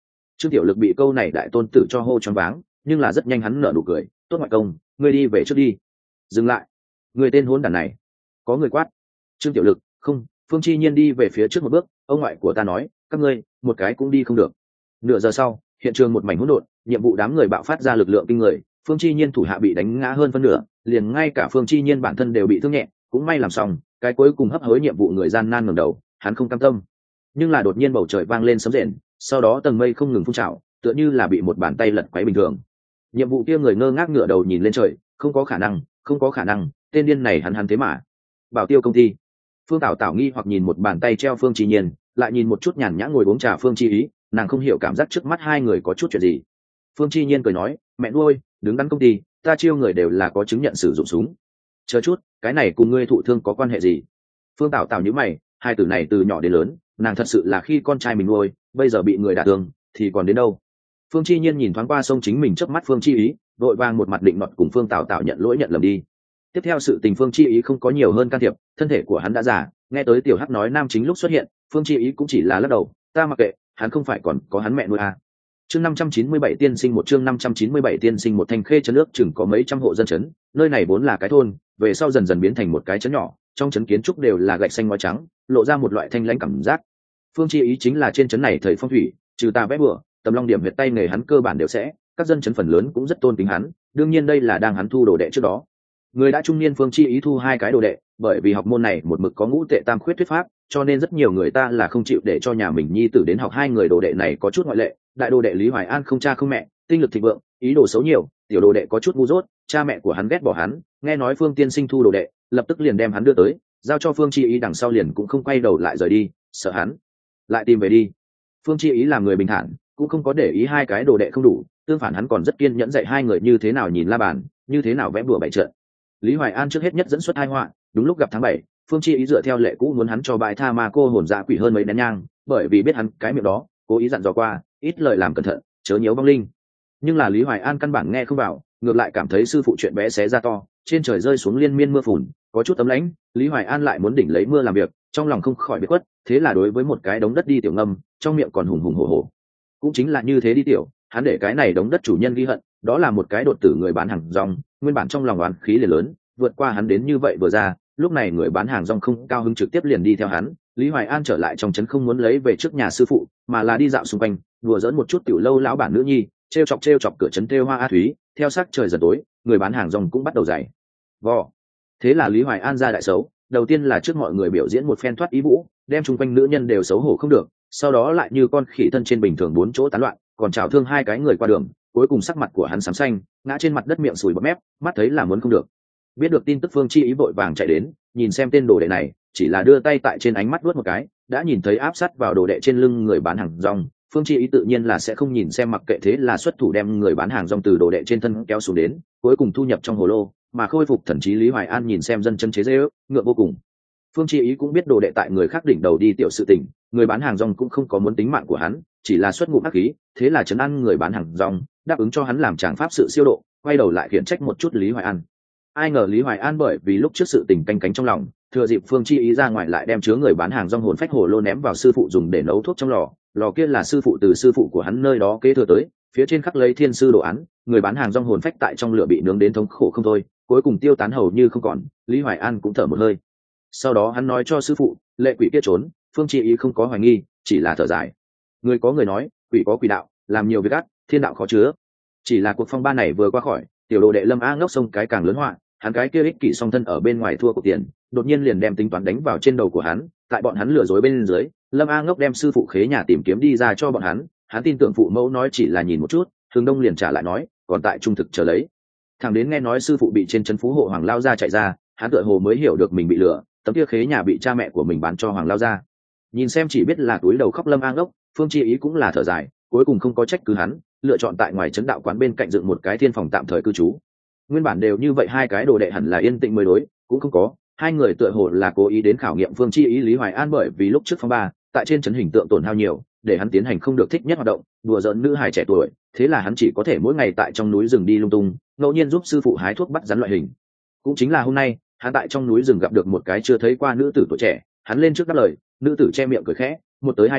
Trương Tiểu Lực bị câu này đại tôn tử cho hô choáng váng, nhưng là rất nhanh hắn nở nụ cười, tốt ngoại công, ngươi đi về trước đi. Dừng lại, người tên hỗn đản này. Có người quát. Trương Tiểu Lực, không. Phương Chi Nhiên đi về phía trước một bước, ông ngoại của ta nói, các ngươi một cái cũng đi không được. Nửa giờ sau, hiện trường một mảnh hỗn độn, nhiệm vụ đám người bạo phát ra lực lượng kinh người, Phương Chi Nhiên thủ hạ bị đánh ngã hơn phân nửa, liền ngay cả Phương Chi Nhiên bản thân đều bị thương nhẹ, cũng may làm xong, cái cuối cùng hấp hối nhiệm vụ người gian nan ngẩng đầu, hắn không cam tâm. Nhưng là đột nhiên bầu trời vang lên sấm rền, sau đó tầng mây không ngừng phun trào, tựa như là bị một bàn tay lật quấy bình thường. Nhiệm vụ kia người ngơ ngác ngửa đầu nhìn lên trời, không có khả năng, không có khả năng, tên điên này hắn thế mà. Bảo Tiêu công ty. Phương Tảo Tảo nghi hoặc nhìn một bàn tay treo Phương Chi Nhiên, lại nhìn một chút nhàn nhã ngồi uống trà Phương Chi Ý, nàng không hiểu cảm giác trước mắt hai người có chút chuyện gì. Phương Chi Nhiên cười nói, mẹ nuôi, đứng đắn công ty, ta chiêu người đều là có chứng nhận sử dụng súng. Chờ chút, cái này cùng ngươi thụ thương có quan hệ gì? Phương Tảo Tảo nhíu mày, hai từ này từ nhỏ đến lớn, nàng thật sự là khi con trai mình nuôi, bây giờ bị người đả thương, thì còn đến đâu? Phương Chi Nhiên nhìn thoáng qua sông chính mình trước mắt Phương Chi Ý, đội vàng một mặt định nọt cùng Phương Tảo Tảo nhận lỗi nhận lầm đi. Tiếp theo sự tình Phương Chi Ý không có nhiều hơn can thiệp, thân thể của hắn đã già, nghe tới Tiểu Hắc nói nam chính lúc xuất hiện, Phương Chi Ý cũng chỉ là lắc đầu, ta mặc kệ, hắn không phải còn có hắn mẹ nuôi à. Chương 597 tiên sinh một chương 597 tiên sinh một Thanh Khê trấn nước chừng có mấy trăm hộ dân trấn, nơi này vốn là cái thôn, về sau dần dần biến thành một cái trấn nhỏ, trong trấn kiến trúc đều là gạch xanh ngói trắng, lộ ra một loại thanh lãnh cảm giác. Phương Chi Ý chính là trên trấn này thầy phong thủy, trừ ta vẽ bừa, tầm long điểm huyệt tay nghề hắn cơ bản đều sẽ, các dân trấn phần lớn cũng rất tôn kính hắn, đương nhiên đây là đang hắn thu đồ đệ trước đó. Người đã trung niên Phương Chi Ý thu hai cái đồ đệ, bởi vì học môn này một mực có ngũ tệ tam khuyết thuyết pháp, cho nên rất nhiều người ta là không chịu để cho nhà mình nhi tử đến học hai người đồ đệ này có chút ngoại lệ. Đại đồ đệ Lý Hoài An không cha không mẹ, tinh lực thịnh vượng, ý đồ xấu nhiều, tiểu đồ đệ có chút ngu dốt, cha mẹ của hắn ghét bỏ hắn, nghe nói Phương tiên sinh thu đồ đệ, lập tức liền đem hắn đưa tới, giao cho Phương Chi Ý đằng sau liền cũng không quay đầu lại rời đi, sợ hắn lại tìm về đi. Phương Chi Ý làm người bình thản, cũng không có để ý hai cái đồ đệ không đủ, tương phản hắn còn rất kiên nhẫn dạy hai người như thế nào nhìn la bàn, như thế nào vẽ bùa bày trận. Lý Hoài An trước hết nhất dẫn xuất tai họa, đúng lúc gặp tháng 7, Phương Chi Ý dựa theo lệ cũ muốn hắn cho bãi tha ma cô hồn dạ quỷ hơn mấy nén nhang, bởi vì biết hắn cái miệng đó, cố ý dặn dò qua, ít lời làm cẩn thận, chớ nhiễu vong linh. Nhưng là Lý Hoài An căn bản nghe không vào, ngược lại cảm thấy sư phụ chuyện bé xé ra to, trên trời rơi xuống liên miên mưa phùn, có chút tấm lãnh, Lý Hoài An lại muốn đỉnh lấy mưa làm việc, trong lòng không khỏi biệt quất, thế là đối với một cái đống đất đi tiểu ngâm, trong miệng còn hùng hùng hổ hổ. Cũng chính là như thế đi tiểu, hắn để cái này đống đất chủ nhân ghi hận, đó là một cái đột tử người bán hàng rong, nguyên bản trong lòng oán khí liền lớn, vượt qua hắn đến như vậy vừa ra, lúc này người bán hàng rong không cao hứng trực tiếp liền đi theo hắn. Lý Hoài An trở lại trong trấn không muốn lấy về trước nhà sư phụ, mà là đi dạo xung quanh, đùa giỡn một chút tiểu lâu lão bản nữ nhi, trêu chọc cửa trấn trêu hoa a thúy. Theo sắc trời dần tối, người bán hàng rong cũng bắt đầu dày vò. Thế là Lý Hoài An ra đại xấu, đầu tiên là trước mọi người biểu diễn một phen thoát ý vũ, đem chung quanh nữ nhân đều xấu hổ không được, sau đó lại như con khỉ thân trên bình thường bốn chỗ tán loạn, còn chào thương hai cái người qua đường, cuối cùng sắc mặt của hắn xám xanh, ngã trên mặt đất miệng sùi bọt mép, mắt thấy là muốn không được. Biết được tin tức Phương Chi Ý vội vàng chạy đến, nhìn xem tên đồ đệ này, chỉ là đưa tay tại trên ánh mắt vuốt một cái, đã nhìn thấy áp sát vào đồ đệ trên lưng người bán hàng rong. Phương Chi Ý tự nhiên là sẽ không nhìn xem mặc kệ, thế là xuất thủ đem người bán hàng rong từ đồ đệ trên thân kéo xuống đến, cuối cùng thu nhập trong hồ lô, mà khôi phục thần trí Lý Hoài An nhìn xem dân chân chế giễu, ngượng vô cùng. Phương Chi Ý cũng biết đồ đệ tại người khác đỉnh đầu đi tiểu sự tình, người bán hàng rong cũng không có muốn tính mạng của hắn, chỉ là xuất ngụm ác khí, thế là trấn an người bán hàng rong, đáp ứng cho hắn làm tràng pháp sự siêu độ, quay đầu lại khiển trách một chút Lý Hoài An. Ai ngờ Lý Hoài An bởi vì lúc trước sự tình canh cánh trong lòng, thừa dịp Phương Chi Ý ra ngoài lại đem chứa người bán hàng rong hồn phách hồ lô ném vào sư phụ dùng để nấu thuốc trong lò, lò kia là sư phụ từ sư phụ của hắn nơi đó kế thừa tới, phía trên khắc lấy thiên sư đồ án, người bán hàng rong hồn phách tại trong lửa bị nướng đến thống khổ không thôi, cuối cùng tiêu tán hầu như không còn. Lý Hoài An cũng thở một hơi, sau đó hắn nói cho sư phụ, lệ quỷ kia trốn. Phương Chi Ý không có hoài nghi, chỉ là thở dài. Người có người nói, quỷ có quỷ đạo, làm nhiều việc ác, thiên đạo khó chứa. Chỉ là cuộc phong ba này vừa qua khỏi, tiểu đồ đệ Lâm A Ngốc sông cái càng lớn họa, hắn cái kia ích kỷ song thân ở bên ngoài thua cuộc tiền, đột nhiên liền đem tính toán đánh vào trên đầu của hắn. Tại bọn hắn lừa dối bên dưới, Lâm A Ngốc đem sư phụ khế nhà tìm kiếm đi ra cho bọn hắn, hắn tin tưởng phụ mẫu nói chỉ là nhìn một chút, Thường Đông liền trả lại nói, còn tại trung thực chờ lấy. Thằng đến nghe nói sư phụ bị trên trấn phú hộ Hoàng lao ra chạy ra, hắn tựa hồ mới hiểu được mình bị lừa, tấm kia khế nhà bị cha mẹ của mình bán cho Hoàng lao ra. Nhìn xem chỉ biết là túi đầu khóc Lâm A Ngốc, Phương Chi Ý cũng là thở dài, cuối cùng không có trách cứ hắn, lựa chọn tại ngoài trấn đạo quán bên cạnh dựng một cái thiên phòng tạm thời cư trú. Nguyên bản đều như vậy hai cái đồ đệ hẳn là yên tĩnh mới đối, cũng không có, hai người tựa hồ là cố ý đến khảo nghiệm Phương Chi Ý. Lý Hoài An bởi vì lúc trước phong ba, tại trên trấn hình tượng tổn hao nhiều, để hắn tiến hành không được thích nhất hoạt động, đùa giỡn nữ hài trẻ tuổi, thế là hắn chỉ có thể mỗi ngày tại trong núi rừng đi lung tung, ngẫu nhiên giúp sư phụ hái thuốc bắt rắn loại hình. Cũng chính là hôm nay, hắn tại trong núi rừng gặp được một cái chưa thấy qua nữ tử tuổi trẻ, hắn lên trước đáp lời, nữ tử che miệng cười khẽ, một tới hai đi,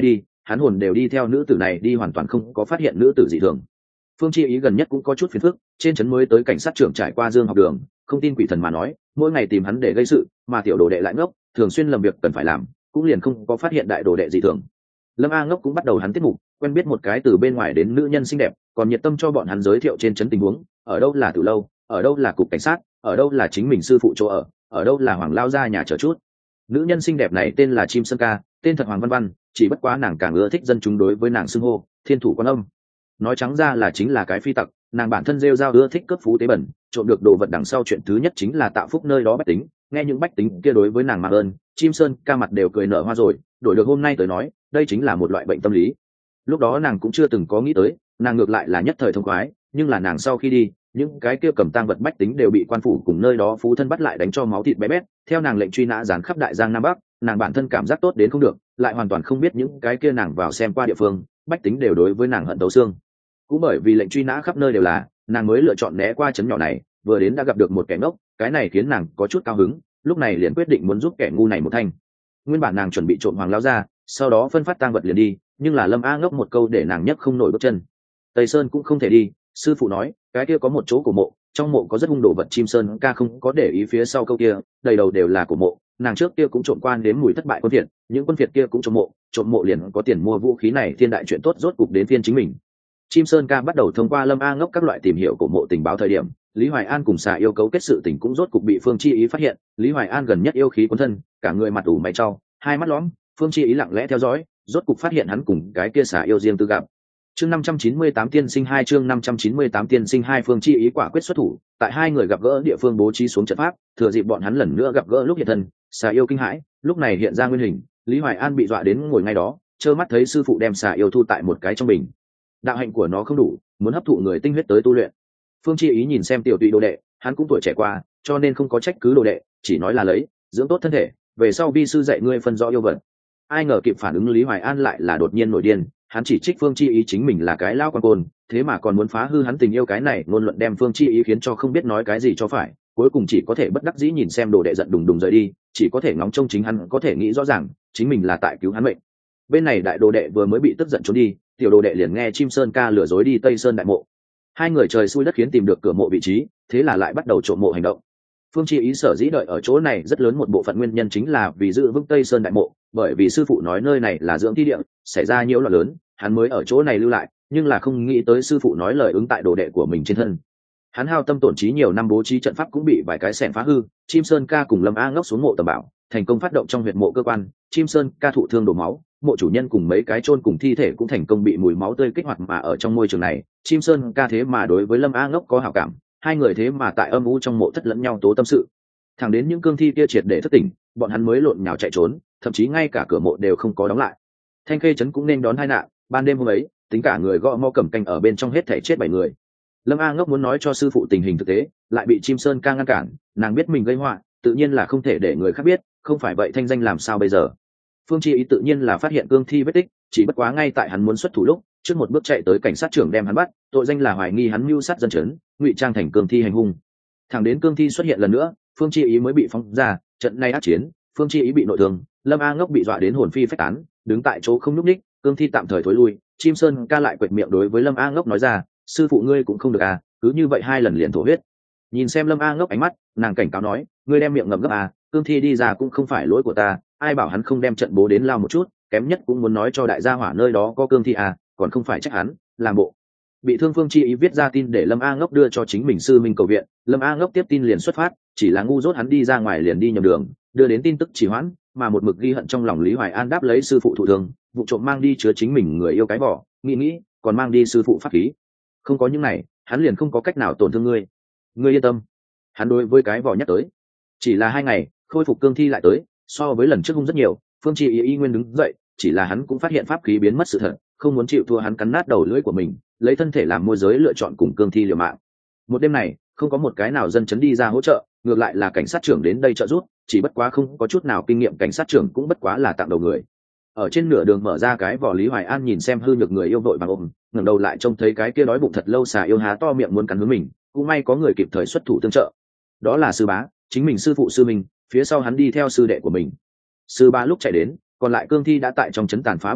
hắn hồn đều đi theo nữ tử này đi, hoàn toàn không có phát hiện nữ tử dị thường. Phương Chi Ý gần nhất cũng có chút phiền phức, trên trấn mới tới cảnh sát trưởng trải qua Dương học đường, không tin quỷ thần mà nói, mỗi ngày tìm hắn để gây sự, mà tiểu đồ đệ lại ngốc, thường xuyên làm việc cần phải làm, cũng liền không có phát hiện đại đồ đệ dị thường. Lâm A ngốc cũng bắt đầu hắn tiết mục, quen biết một cái từ bên ngoài đến nữ nhân xinh đẹp, còn nhiệt tâm cho bọn hắn giới thiệu trên trấn tình huống, ở đâu là tử lâu, ở đâu là cục cảnh sát, ở đâu là chính mình sư phụ chỗ ở đâu là Hoàng lao gia nhà chờ chút. Nữ nhân xinh đẹp này tên là Chim Sơn Ca, tên thật Hoàng Văn Văn, chỉ bất quá nàng càng ưa thích dân chúng đối với nàng xưng hô Thiên Thủ Quan Âm. Nói trắng ra là chính là cái phi tặc, nàng bản thân rêu rao ưa thích cướp phú tế bẩn, trộm được đồ vật đằng sau chuyện thứ nhất chính là tạo phúc nơi đó bách tính. Nghe những bách tính kia đối với nàng mà ơn, Chim Sơn Ca mặt đều cười nở hoa rồi, đổi được hôm nay tới nói, đây chính là một loại bệnh tâm lý. Lúc đó nàng cũng chưa từng có nghĩ tới, nàng ngược lại là nhất thời thông khoái, nhưng là nàng sau khi đi, những cái kia cầm tang vật bách tính đều bị quan phủ cùng nơi đó phú thân bắt lại đánh cho máu thịt bé bét, theo nàng lệnh truy nã dán khắp đại giang nam bắc, nàng bản thân cảm giác tốt đến không được, lại hoàn toàn không biết những cái kia nàng vào xem qua địa phương bách tính đều đối với nàng hận tấu xương. Cũng bởi vì lệnh truy nã khắp nơi đều là, nàng mới lựa chọn né qua trấn nhỏ này, vừa đến đã gặp được một kẻ ngốc, cái này khiến nàng có chút cao hứng, lúc này liền quyết định muốn giúp kẻ ngu này một thanh. Nguyên bản nàng chuẩn bị trộm Hoàng lao ra, sau đó phân phát tang vật liền đi, nhưng là Lâm A ngốc một câu để nàng nhấc không nổi bước chân. Tây Sơn cũng không thể đi, sư phụ nói cái kia có một chỗ cổ mộ, trong mộ có rất hung đồ vật. Chim Sơn Ca không có để ý phía sau câu kia, đầy đầu đều là cổ mộ, nàng trước kia cũng trộm quan đến mùi thất bại quân việt, những quân việt kia cũng trộm mộ liền có tiền mua vũ khí này, thiên đại chuyện tốt rốt cục đến phiên chính mình. Chim Sơn Ca bắt đầu thông qua Lâm A ngốc các loại tìm hiểu cổ mộ tình báo thời điểm, Lý Hoài An cùng xà yêu cấu kết sự tình cũng rốt cục bị Phương Chi Ý phát hiện. Lý Hoài An gần nhất yêu khí cuốn thân, cả người mặt ủ mày trao, hai mắt lõm, Phương Chi Ý lặng lẽ theo dõi, rốt cục phát hiện hắn cùng cái kia xà yêu riêng tư gặp. Chương 598 tiên sinh 2 chương 598 tiên sinh 2 Phương Chi Ý quả quyết xuất thủ, tại hai người gặp gỡ địa phương bố trí xuống trận pháp, thừa dịp bọn hắn lần nữa gặp gỡ lúc hiện thân, xà yêu kinh hãi, lúc này hiện ra nguyên hình, Lý Hoài An bị dọa đến ngồi ngay đó, trơ mắt thấy sư phụ đem xà yêu thu tại một cái trong bình. Đạo hạnh của nó không đủ, muốn hấp thụ người tinh huyết tới tu luyện. Phương Chi Ý nhìn xem tiểu tụy đồ đệ, hắn cũng tuổi trẻ qua, cho nên không có trách cứ đồ đệ, chỉ nói là lấy dưỡng tốt thân thể, về sau vi sư dạy ngươi phân rõ yêu vật. Ai ngờ kịp phản ứng Lý Hoài An lại là đột nhiên nổi điên, hắn chỉ trích Phương Chi Ý chính mình là cái lao quan côn, thế mà còn muốn phá hư hắn tình yêu, cái này ngôn luận đem Phương Chi Ý khiến cho không biết nói cái gì cho phải, cuối cùng chỉ có thể bất đắc dĩ nhìn xem đồ đệ giận đùng đùng rời đi, chỉ có thể ngóng trông chính hắn có thể nghĩ rõ ràng chính mình là tại cứu hắn mệnh. Bên này đại đồ đệ vừa mới bị tức giận trốn đi, tiểu đồ đệ liền nghe Chim Sơn Ca lừa dối đi Tây Sơn đại mộ. Hai người trời xui đất khiến tìm được cửa mộ vị trí, thế là lại bắt đầu trộm mộ hành động. Phương Chi Ý sở dĩ đợi ở chỗ này rất lớn một bộ phận nguyên nhân chính là vì giữ vững Tây Sơn đại mộ, bởi vì sư phụ nói nơi này là dưỡng thi địa, xảy ra nhiễu loạn lớn, hắn mới ở chỗ này lưu lại, nhưng là không nghĩ tới sư phụ nói lời ứng tại đồ đệ của mình trên thân. Hắn hao tâm tổn trí nhiều năm bố trí trận pháp cũng bị vài cái xẻng phá hư. Chim Sơn Ca cùng Lâm A ngốc xuống mộ tầm bảo, thành công phát động trong huyệt mộ cơ quan, Chim Sơn Ca thụ thương đổ máu, mộ chủ nhân cùng mấy cái chôn cùng thi thể cũng thành công bị mùi máu tươi kích hoạt, mà ở trong môi trường này, Chim Sơn Ca thế mà đối với Lâm A ngốc có hảo cảm, hai người thế mà tại âm u trong mộ thất lẫn nhau tố tâm sự. Thẳng đến những cương thi kia triệt để thất tỉnh, bọn hắn mới lộn nhào chạy trốn, thậm chí ngay cả cửa mộ đều không có đóng lại. Thanh Khê trấn cũng nên đón hai nạn, ban đêm hôm ấy, tính cả người gõ mõ cầm canh ở bên trong hết thảy chết 7 người. Lâm A ngốc muốn nói cho sư phụ tình hình thực tế, lại bị Chim Sơn Ca ngăn cản, nàng biết mình gây họa, tự nhiên là không thể để người khác biết, không phải vậy thanh danh làm sao bây giờ. Phương Chi Ý tự nhiên là phát hiện cương thi vết tích, chỉ bất quá ngay tại hắn muốn xuất thủ lúc, trước một bước chạy tới cảnh sát trưởng đem hắn bắt, tội danh là hoài nghi hắn mưu sát dân trấn, ngụy trang thành cương thi hành hung. Thẳng đến cương thi xuất hiện lần nữa, Phương Chi Ý mới bị phóng ra, trận này ác chiến, Phương Chi Ý bị nội thương, Lâm A ngốc bị dọa đến hồn phi phách tán, đứng tại chỗ không nhúc nhích, cương thi tạm thời thối lui. Chim Sơn Ca lại quệt miệng đối với Lâm A ngốc nói ra, sư phụ ngươi cũng không được à, cứ như vậy hai lần liền thổ huyết. Nhìn xem Lâm A ngốc ánh mắt, nàng cảnh cáo nói, ngươi đem miệng ngậm gấp à, cương thi đi ra cũng không phải lỗi của ta, ai bảo hắn không đem trận bố đến lao một chút, kém nhất cũng muốn nói cho đại gia hỏa nơi đó có cương thi à, còn không phải trách hắn làm bộ. Bị thương Phương Chi Ý viết ra tin để Lâm A ngốc đưa cho chính mình sư minh cầu viện, Lâm A ngốc tiếp tin liền xuất phát, chỉ là ngu dốt hắn đi ra ngoài liền đi nhầm đường, đưa đến tin tức trì hoãn, mà một mực ghi hận trong lòng Lý Hoài An đáp lấy sư phụ thụ thương, vụ trộm mang đi chứa chính mình người yêu cái vỏ, nghĩ còn mang đi sư phụ pháp khí. Không có những này, hắn liền không có cách nào tổn thương ngươi. Ngươi yên tâm. Hắn đối với cái vỏ nhắc tới. Chỉ là 2 ngày, khôi phục cương thi lại tới, so với lần trước hung rất nhiều. Phương Chi Ý nguyên đứng dậy, chỉ là hắn cũng phát hiện pháp khí biến mất sự thật, không muốn chịu thua, hắn cắn nát đầu lưỡi của mình, lấy thân thể làm môi giới lựa chọn cùng cương thi liều mạng. Một đêm này, không có một cái nào dân chấn đi ra hỗ trợ, ngược lại là cảnh sát trưởng đến đây trợ giúp, chỉ bất quá không có chút nào kinh nghiệm, cảnh sát trưởng cũng bất quá là tặng đầu người. Ở trên nửa đường mở ra cái vỏ, Lý Hoài An nhìn xem hư nhược người yêu vội vàng ôm, ngẩng đầu lại trông thấy cái kia đói bụng thật lâu xà yêu há to miệng muốn cắn hướng mình, cũng may có người kịp thời xuất thủ tương trợ. Đó là sư bá, chính mình sư phụ sư mình, phía sau hắn đi theo sư đệ của mình. Sư bá lúc chạy đến, còn lại cương thi đã tại trong trấn tàn phá bừa bãi,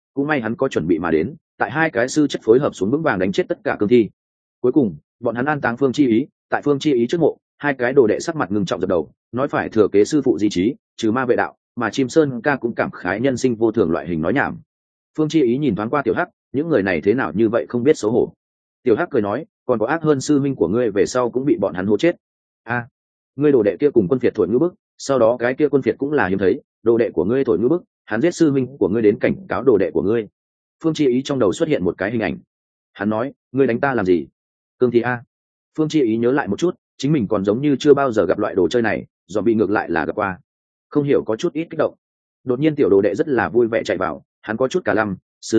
cũng may hắn có chuẩn bị mà đến, tại hai cái sư chất phối hợp xuống vững vàng đánh chết tất cả cương thi. Cuối cùng bọn hắn an táng Phương Chi Ý, tại Phương Chi Ý trước mộ, hai cái đồ đệ sắc mặt ngưng trọng dập đầu, nói phải thừa kế sư phụ di trí, trừ ma vệ đạo, mà Chim Sơn ca cũng cảm khái nhân sinh vô thường loại hình nói nhảm. Phương Chi Ý nhìn thoáng qua Tiểu Hắc, những người này thế nào như vậy không biết xấu hổ. Tiểu Hắc cười nói, còn có ác hơn sư minh của ngươi về sau cũng bị bọn hắn hố chết. A, ngươi đồ đệ kia cùng quân phiệt thổi ngữ bức, sau đó cái kia quân phiệt cũng là hiếm thấy, đồ đệ của ngươi thổi ngữ bức, hắn giết sư minh của ngươi đến cảnh cáo đồ đệ của ngươi. Phương Chi Ý trong đầu xuất hiện một cái hình ảnh. Hắn nói, ngươi đánh ta làm gì? Cương thi a. Phương Chi Ý nhớ lại một chút, chính mình còn giống như chưa bao giờ gặp loại đồ chơi này, do bị ngược lại là gặp qua. Không hiểu có chút ít kích động. Đột nhiên tiểu đồ đệ rất là vui vẻ chạy vào, hắn có chút cả lăm,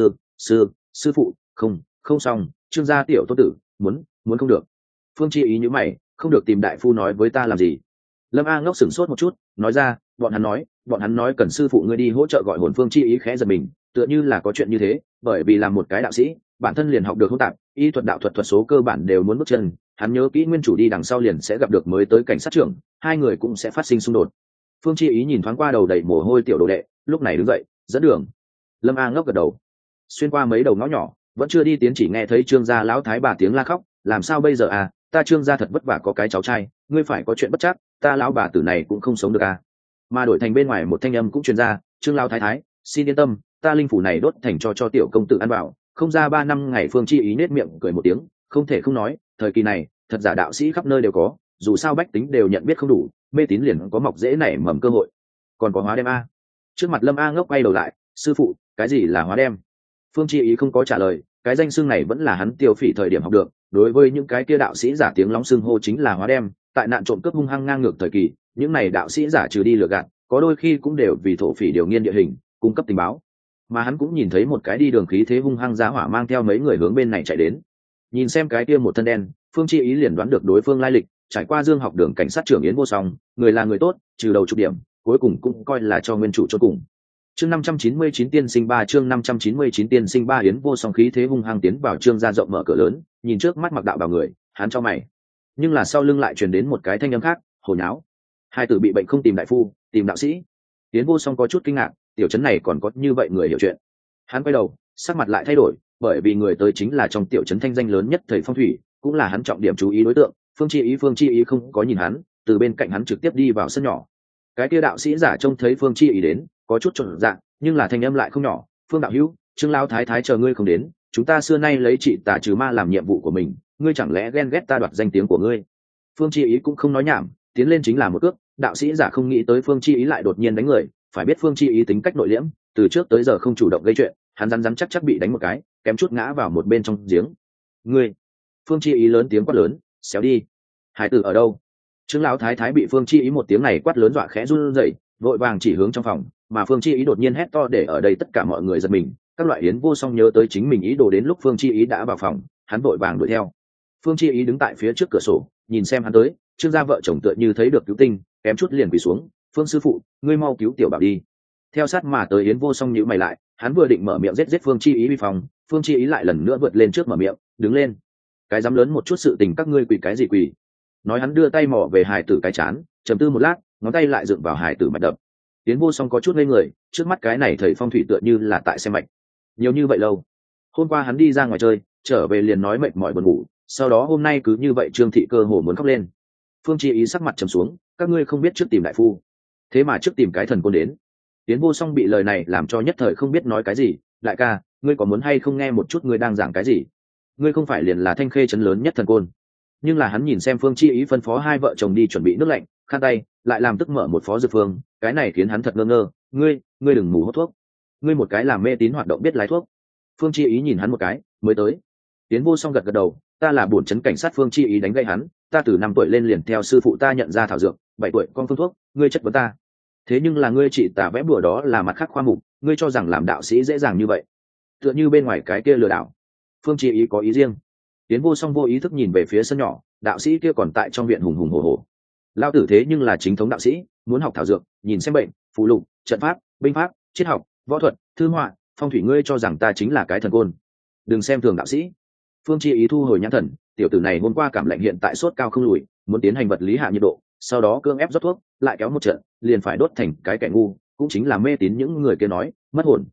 sư phụ, không xong, Trương gia tiểu tô tử, muốn không được. Phương Chi Ý nhíu mày, không được tìm đại phu nói với ta làm gì? Lâm A ngốc sửng sốt một chút, nói ra, bọn hắn nói cần sư phụ ngươi đi hỗ trợ gọi hồn. Phương Chi Ý khẽ giật mình, tựa như là có chuyện như thế, bởi vì là một cái đạo sĩ, bản thân liền học được hỗn tạp, y thuật đạo thuật thuật số cơ bản đều muốn bước chân, hắn nhớ kỹ nguyên chủ đi đằng sau liền sẽ gặp được mới tới cảnh sát trưởng, hai người cũng sẽ phát sinh xung đột. Phương Chi Ý nhìn thoáng qua đầu đầy mồ hôi tiểu đồ đệ, lúc này đứng dậy, dẫn đường. Lâm A ngốc gật đầu. Xuyên qua mấy đầu ngõ nhỏ, vẫn chưa đi tiến chỉ nghe thấy Trương gia lão thái bà tiếng la khóc, làm sao bây giờ à, ta Trương gia thật vất vả có cái cháu trai, ngươi phải có chuyện bất chắc, ta lão bà tử này cũng không sống được à. Mà đổi thành bên ngoài một thanh âm cũng truyền ra, Trương lão thái thái, xin yên tâm, ta linh phủ này đốt thành cho tiểu công tử ăn vào, không ra 3 năm ngày. Phương Chi Ý nết miệng cười một tiếng, không thể không nói, thời kỳ này, thật giả đạo sĩ khắp nơi đều có, dù sao bách tính đều nhận biết không đủ, mê tín liền có mọc dễ nảy mầm cơ hội. Còn có hóa đem a. Trước mặt Lâm A ngốc quay đầu lại, sư phụ, cái gì là hóa đem? Phương Chi Ý không có trả lời, cái danh xưng này vẫn là hắn tiêu phỉ thời điểm học được, đối với những cái kia đạo sĩ giả tiếng lóng xưng hô chính là hóa đem, tại nạn trộm cướp hung hăng ngang ngược thời kỳ, những này đạo sĩ giả trừ đi lừa gạt, có đôi khi cũng đều vì thổ phỉ điều nghiên địa hình, cung cấp tình báo. Mà hắn cũng nhìn thấy một cái đi đường khí thế hung hăng giá hỏa mang theo mấy người hướng bên này chạy đến. Nhìn xem cái kia một thân đen, Phương Chi Ý liền đoán được đối phương lai lịch, trải qua Dương học đường cảnh sát trưởng Yến Vô Song, người là người tốt, trừ đầu chục điểm, cuối cùng cũng coi là cho nguyên chủ chôn cùng. Chương 599 tiên sinh 3, chương 599 tiên sinh 3. Yến Vô Song khí thế hung hăng tiến vào Trương gia rộng mở cửa lớn, nhìn trước mắt mặc đạo bào người, hắn cho mày. Nhưng là sau lưng lại truyền đến một cái thanh âm khác, hồ nháo. Hai tử bị bệnh không tìm đại phu, tìm đạo sĩ. Yến Vô Song có chút kinh ngạc, tiểu trấn này còn có như vậy người hiểu chuyện. Hắn quay đầu, sắc mặt lại thay đổi, bởi vì người tới chính là trong tiểu trấn thanh danh lớn nhất thầy phong thủy, cũng là hắn trọng điểm chú ý đối tượng. Phương Chi Ý không có nhìn hắn, từ bên cạnh hắn trực tiếp đi vào sân nhỏ. Cái kia đạo sĩ giả trông thấy Phương Chi Ý đến, có chút chột dạ, nhưng là thanh âm lại không nhỏ. Phương đạo hữu, Trương lão thái thái chờ ngươi không đến, chúng ta xưa nay lấy trị tà trừ ma làm nhiệm vụ của mình, ngươi chẳng lẽ ghen ghét ta đoạt danh tiếng của ngươi? Phương Chi Ý cũng không nói nhảm, tiến lên chính là một cước. Đạo sĩ giả không nghĩ tới Phương Chi Ý lại đột nhiên đánh người, phải biết Phương Chi Ý tính cách nội liễm, từ trước tới giờ không chủ động gây chuyện, hắn rắn chắc bị đánh một cái, kém chút ngã vào một bên trong giếng. Ngươi! Phương Chi Ý lớn tiếng quát lớn, xéo đi. Hải tử ở đâu? Trương lão thái thái bị Phương Chi Ý một tiếng này quát lớn dọa khẽ run rẩy, vội vàng chỉ hướng trong phòng, mà Phương Chi Ý đột nhiên hét to để ở đây tất cả mọi người giật mình. Các loại Yến Vô Song nhớ tới chính mình ý đồ đến lúc Phương Chi Ý đã vào phòng, hắn vội vàng đuổi theo. Phương Chi Ý đứng tại phía trước cửa sổ, nhìn xem hắn tới, Trương gia vợ chồng tựa như thấy được cứu tinh, kém chút liền quỳ xuống. Phương sư phụ, ngươi mau cứu tiểu bảo đi. Theo sát mà tới Yến Vô Song nhíu mày lại, hắn vừa định mở miệng giết Phương Chi Ý vi phòng, Phương Chi Ý lại lần nữa vượt lên trước mở miệng, đứng lên. Cái dám lớn một chút sự tình các ngươi quỳ cái gì quỳ? Nói hắn đưa tay mò về hải tử cái chán, trầm tư một lát, ngón tay lại dựng vào hải tử mạch đập. Yến Vô Song có chút ngây người, trước mắt cái này thầy phong thủy tựa như là tại xem mạch. Nhiều như vậy lâu. Hôm qua hắn đi ra ngoài chơi, trở về liền nói mệt mỏi buồn ngủ, sau đó hôm nay cứ như vậy Trương thị cơ hồ muốn khóc lên. Phương Chi Ý sắc mặt trầm xuống, các ngươi không biết trước tìm đại phu, thế mà trước tìm cái thần côn đến. Yến Vô Song bị lời này làm cho nhất thời không biết nói cái gì. Đại ca, ngươi có muốn hay không nghe một chút ngươi đang giảng cái gì? Ngươi không phải liền là Thanh Khê trấn lớn nhất thần côn? Nhưng là hắn nhìn xem Phương Chi Ý phân phó hai vợ chồng đi chuẩn bị nước lạnh, khăn tay, lại làm tức mở một phó dược phương, cái này khiến hắn thật ngơ ngơ. Ngươi đừng mù hút thuốc, ngươi một cái làm mê tín hoạt động biết lái thuốc. Phương Chi Ý nhìn hắn một cái, mới tới. Yến Vô Song gật đầu, ta là bổn trấn cảnh sát. Phương Chi Ý đánh gậy hắn, ta từ 5 tuổi lên liền theo sư phụ ta nhận ra thảo dược, 7 tuổi con phương thuốc, ngươi chất vấn ta. Thế nhưng là ngươi trị tà vẽ bùa đó là mặt khác khoa mục, ngươi cho rằng làm đạo sĩ dễ dàng như vậy? Tựa như bên ngoài cái kia lừa đảo. Phương Chi Ý có ý riêng. Yến Vô Song vô ý thức nhìn về phía sân nhỏ, đạo sĩ kia còn tại trong viện hùng hùng hổ hổ. Lao tử thế nhưng là chính thống đạo sĩ, muốn học thảo dược, nhìn xem bệnh, phù lục, trận pháp, binh pháp, triết học, võ thuật, thư họa, phong thủy, ngươi cho rằng ta chính là cái thần côn? Đừng xem thường đạo sĩ. Phương Chi Ý thu hồi nhãn thần, tiểu tử này hôm qua cảm lạnh hiện tại sốt cao không lùi, muốn tiến hành vật lý hạ nhiệt độ, sau đó cưỡng ép rót thuốc, lại kéo một trận, liền phải đốt thành cái kẻ ngu, cũng chính là mê tín những người kia nói, mất hồn.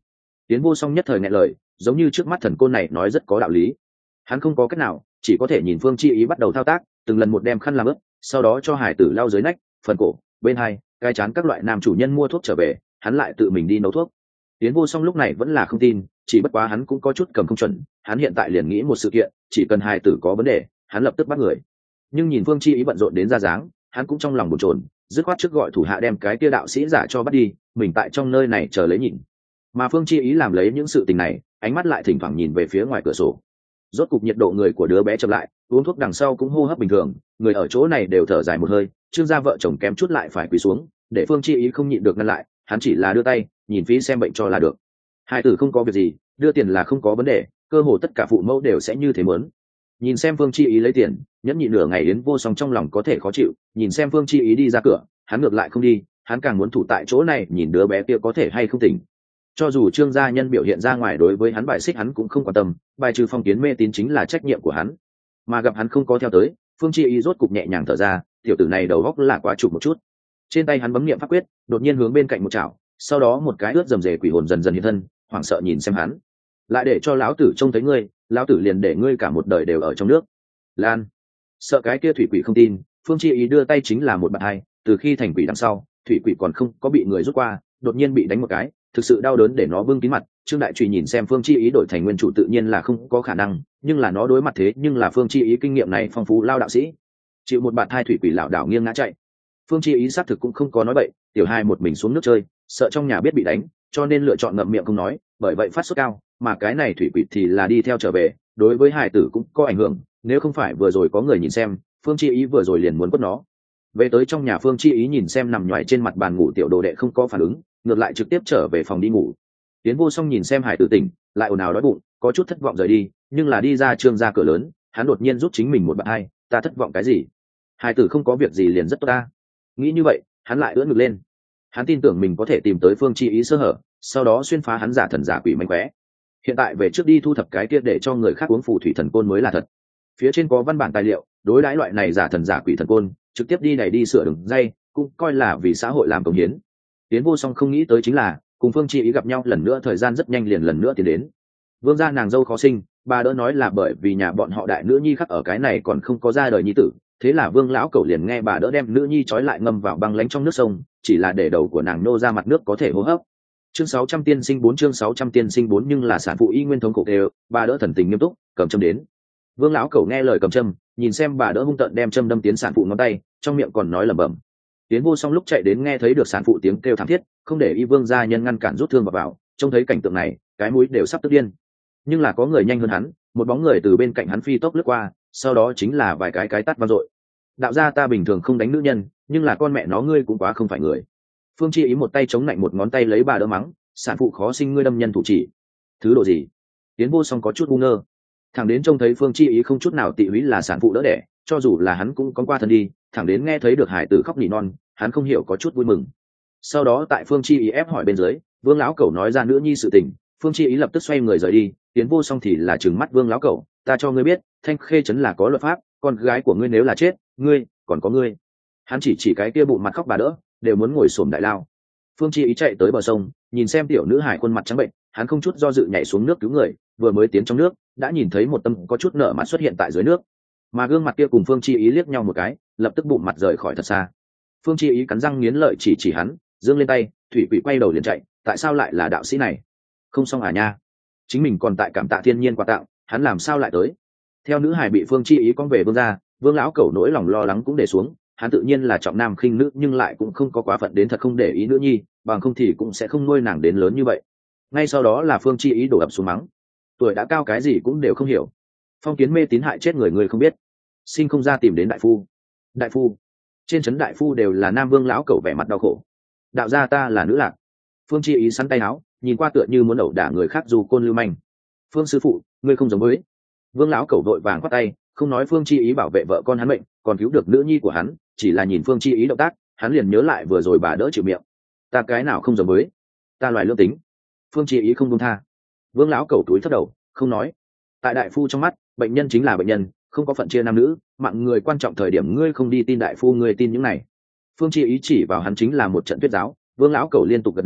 Tiến Vô Song nhất thời nghẹn lời, giống như trước mắt thần côn này nói rất có đạo lý. Hắn không có cách nào, chỉ có thể nhìn Phương Chi Ý bắt đầu thao tác, từng lần một đem khăn làm ướt, sau đó cho hải tử lau dưới nách, phần cổ, bên hai, cái chán các loại nam chủ nhân mua thuốc trở về, hắn lại tự mình đi nấu thuốc. Tiến Vô Song lúc này vẫn là không tin, chỉ bất quá hắn cũng có chút cầm không chuẩn, hắn hiện tại liền nghĩ một sự kiện, chỉ cần hải tử có vấn đề, hắn lập tức bắt người. Nhưng nhìn Phương Chi Ý bận rộn đến ra dáng, hắn cũng trong lòng bồn chồn, dứt khoát trước gọi thủ hạ đem cái kia đạo sĩ giả cho bắt đi, mình tại trong nơi này chờ lấy nhìn. Mà Phương Chi Ý làm lấy những sự tình này, ánh mắt lại thỉnh thoảng nhìn về phía ngoài cửa sổ. Rốt cục nhiệt độ người của đứa bé chậm lại, uống thuốc đằng sau cũng hô hấp bình thường, người ở chỗ này đều thở dài một hơi. Trương gia vợ chồng kém chút lại phải quỳ xuống, để Phương Chi Ý không nhịn được ngăn lại, hắn chỉ là đưa tay nhìn phí xem bệnh cho là được. Hai tử không có việc gì, đưa tiền là không có vấn đề, cơ hồ tất cả phụ mẫu đều sẽ như thế muốn. Nhìn xem Phương Chi Ý lấy tiền, nhẫn nhịn nửa ngày đến Vô Song trong lòng có thể khó chịu, nhìn xem Phương Chi Ý đi ra cửa, hắn ngược lại không đi, hắn càng muốn thủ tại chỗ này nhìn đứa bé kia có thể hay không tỉnh. Cho dù Trương gia nhân biểu hiện ra ngoài đối với hắn bài xích hắn cũng không quan tâm, bài trừ phong kiến mê tín chính là trách nhiệm của hắn. Mà gặp hắn không có theo tới, Phương Chi Ý rốt cục nhẹ nhàng thở ra, tiểu tử này đầu óc là quá chụp một chút. Trên tay hắn bấm niệm pháp quyết, đột nhiên hướng bên cạnh một chảo, sau đó một cái ướt rầm rề quỷ hồn dần dần hiện thân, hoảng sợ nhìn xem hắn. Lại để cho lão tử trông thấy ngươi, lão tử liền để ngươi cả một đời đều ở trong nước. Lan. Sợ cái kia thủy quỷ không tin, Phương Chi Ý đưa tay chính là một bạt hai, từ khi thành quỷ đằng sau, thủy quỷ còn không có bị người rút qua, đột nhiên bị đánh một cái, thực sự đau đớn để nó bưng kín mặt. Trương Đại Trùy nhìn xem Phương Chi Ý đổi thành nguyên chủ tự nhiên là không có khả năng, nhưng là nó đối mặt thế nhưng là Phương Chi Ý kinh nghiệm này phong phú lao đạo sĩ, chịu một bạt hai thủy quỷ lảo đảo nghiêng ngã chạy. Phương Chi Ý xác thực cũng không có nói bậy, tiểu hai một mình xuống nước chơi, sợ trong nhà biết bị đánh, cho nên lựa chọn ngậm miệng không nói, bởi vậy phát sốt cao, mà cái này thủy quỷ thì là đi theo trở về, đối với hài tử cũng có ảnh hưởng, nếu không phải vừa rồi có người nhìn xem, Phương Chi Ý vừa rồi liền muốn quất nó. Về tới trong nhà, Phương Chi Ý nhìn xem nằm nhoài trên mặt bàn ngủ tiểu đồ đệ không có phản ứng, ngược lại trực tiếp trở về phòng đi ngủ. Tiến Vô Song nhìn xem hải tử tỉnh, lại ồn ào đói bụng, có chút thất vọng rời đi, nhưng là đi ra Trương ra cửa lớn, hắn đột nhiên giúp chính mình một bạn hai, ta thất vọng cái gì? Hải tử không có việc gì liền rất tốt ta. Nghĩ như vậy, hắn lại ưỡn ngực lên. Hắn tin tưởng mình có thể tìm tới Phương Chi Ý sơ hở, sau đó xuyên phá hắn giả thần giả quỷ mánh khóe. Hiện tại về trước đi thu thập cái kia để cho người khác uống phù thủy thần côn mới là thật. Phía trên có văn bản tài liệu, đối đãi loại này giả thần giả quỷ thần côn, trực tiếp đi này đi sửa đường dây, cũng coi là vì xã hội làm công hiến. Tiến Vô Song không nghĩ tới chính là, cùng Phương Chi Ý gặp nhau lần nữa thời gian rất nhanh liền lần nữa tiến đến. Vương gia nàng dâu khó sinh, bà đỡ nói là bởi vì nhà bọn họ đại nữ nhi khắc ở cái này còn không có ra đời nhi tử, thế là Vương lão cẩu liền nghe bà đỡ đem nữ nhi trói lại ngâm vào băng lánh trong nước sông, chỉ là để đầu của nàng nô ra mặt nước có thể hô hấp. Chương 600 tiên sinh 4 chương 600 tiên sinh 4 nhưng là sản phụ y nguyên thống cổ đều, bà đỡ thần tình nghiêm túc, cầm châm đến. Vương lão cẩu nghe lời cầm châm, nhìn xem bà đỡ hung tợn đem châm đâm tiến sản phụ ngón tay, trong miệng còn nói lẩm bẩm. Tiến Vô Song lúc chạy đến nghe thấy được sản phụ tiếng kêu thảm thiết, không để y Vương gia nhân ngăn cản rút thương vào, trông thấy cảnh tượng này, cái mũi đều sắp tức điên. Nhưng là có người nhanh hơn hắn, một bóng người từ bên cạnh hắn phi tốc lướt qua, sau đó chính là vài cái tát vang dội. Đạo gia ta bình thường không đánh nữ nhân, nhưng là con mẹ nó ngươi cũng quá không phải người. Phương Chi Ý một tay chống lạnh một ngón tay lấy bà đỡ mắng, sản phụ khó sinh ngươi đâm nhân thủ chỉ. Thứ độ gì? Tiến Vô Song có chút ngu ngơ. Thẳng đến trông thấy Phương Chi Ý không chút nào tị húy là sản phụ đỡ đẻ, cho dù là hắn cũng có qua thân đi, thẳng đến nghe thấy được hải tử khóc nỉ non, hắn không hiểu có chút vui mừng. Sau đó tại Phương Chi Ý ép hỏi bên dưới, Vương lão cẩu nói ra nữ nhi sự tình, Phương Chi Ý lập tức xoay người rời đi. Tiến Vô Song thì là trừng mắt Vương lão cẩu, ta cho ngươi biết, Thanh Khê trấn là có luật pháp, con gái của ngươi nếu là chết, ngươi còn có ngươi. Hắn chỉ cái kia bụng mặt khóc bà đỡ, đều muốn ngồi xổm đại lao. Phương Chi Ý chạy tới bờ sông, nhìn xem tiểu nữ hải khuôn mặt trắng bệnh, hắn không chút do dự nhảy xuống nước cứu người, vừa mới tiến trong nước, đã nhìn thấy một tâm có chút nở mặt xuất hiện tại dưới nước, mà gương mặt kia cùng Phương Chi Ý liếc nhau một cái, lập tức bụng mặt rời khỏi thật xa. Phương Chi Ý cắn răng nghiến lợi chỉ hắn, giương lên tay, thủy quỷ quay đầu liền chạy, tại sao lại là đạo sĩ này? Không xong à nha, chính mình còn tại cảm tạ thiên nhiên quà tặng, hắn làm sao lại tới? Theo nữ hải bị Phương Chi Ý con về Vương gia, Vương lão cẩu nỗi lòng lo lắng cũng để xuống, hắn tự nhiên là trọng nam khinh nữ nhưng lại cũng không có quá phận đến thật không để ý nữ nhi, bằng không thì cũng sẽ không nuôi nàng đến lớn như vậy. Ngay sau đó là Phương Chi Ý đổ ập xuống mắng, tuổi đã cao cái gì cũng đều không hiểu, phong kiến mê tín hại chết người không biết, sinh không ra tìm đến đại phu. Đại phu? Trên trấn đại phu đều là nam. Vương lão cẩu vẻ mặt đau khổ, đạo gia ta là nữ lạc. Phương Chi Ý sắn tay áo, nhìn qua tựa như muốn ẩu đả người khác dù côn lưu manh. Phương sư phụ, ngươi không giống với. Vương lão cẩu vội vàng quát tay, không nói Phương Chi Ý bảo vệ vợ con hắn mệnh, còn cứu được nữ nhi của hắn, chỉ là nhìn Phương Chi Ý động tác, hắn liền nhớ lại vừa rồi bà đỡ chịu miệng. Ta cái nào không giống với, ta loài lương tính. Phương Chi Ý không buông tha. Vương lão cẩu túi thấp đầu, không nói. Tại đại phu trong mắt, bệnh nhân chính là bệnh nhân, không có phận chia nam nữ, mạng người quan trọng, thời điểm ngươi không đi tin đại phu, ngươi tin những này. Phương Chi Ý chỉ vào hắn chính là một trận thuyết giáo. Vương lão cẩu liên tục gật đầu,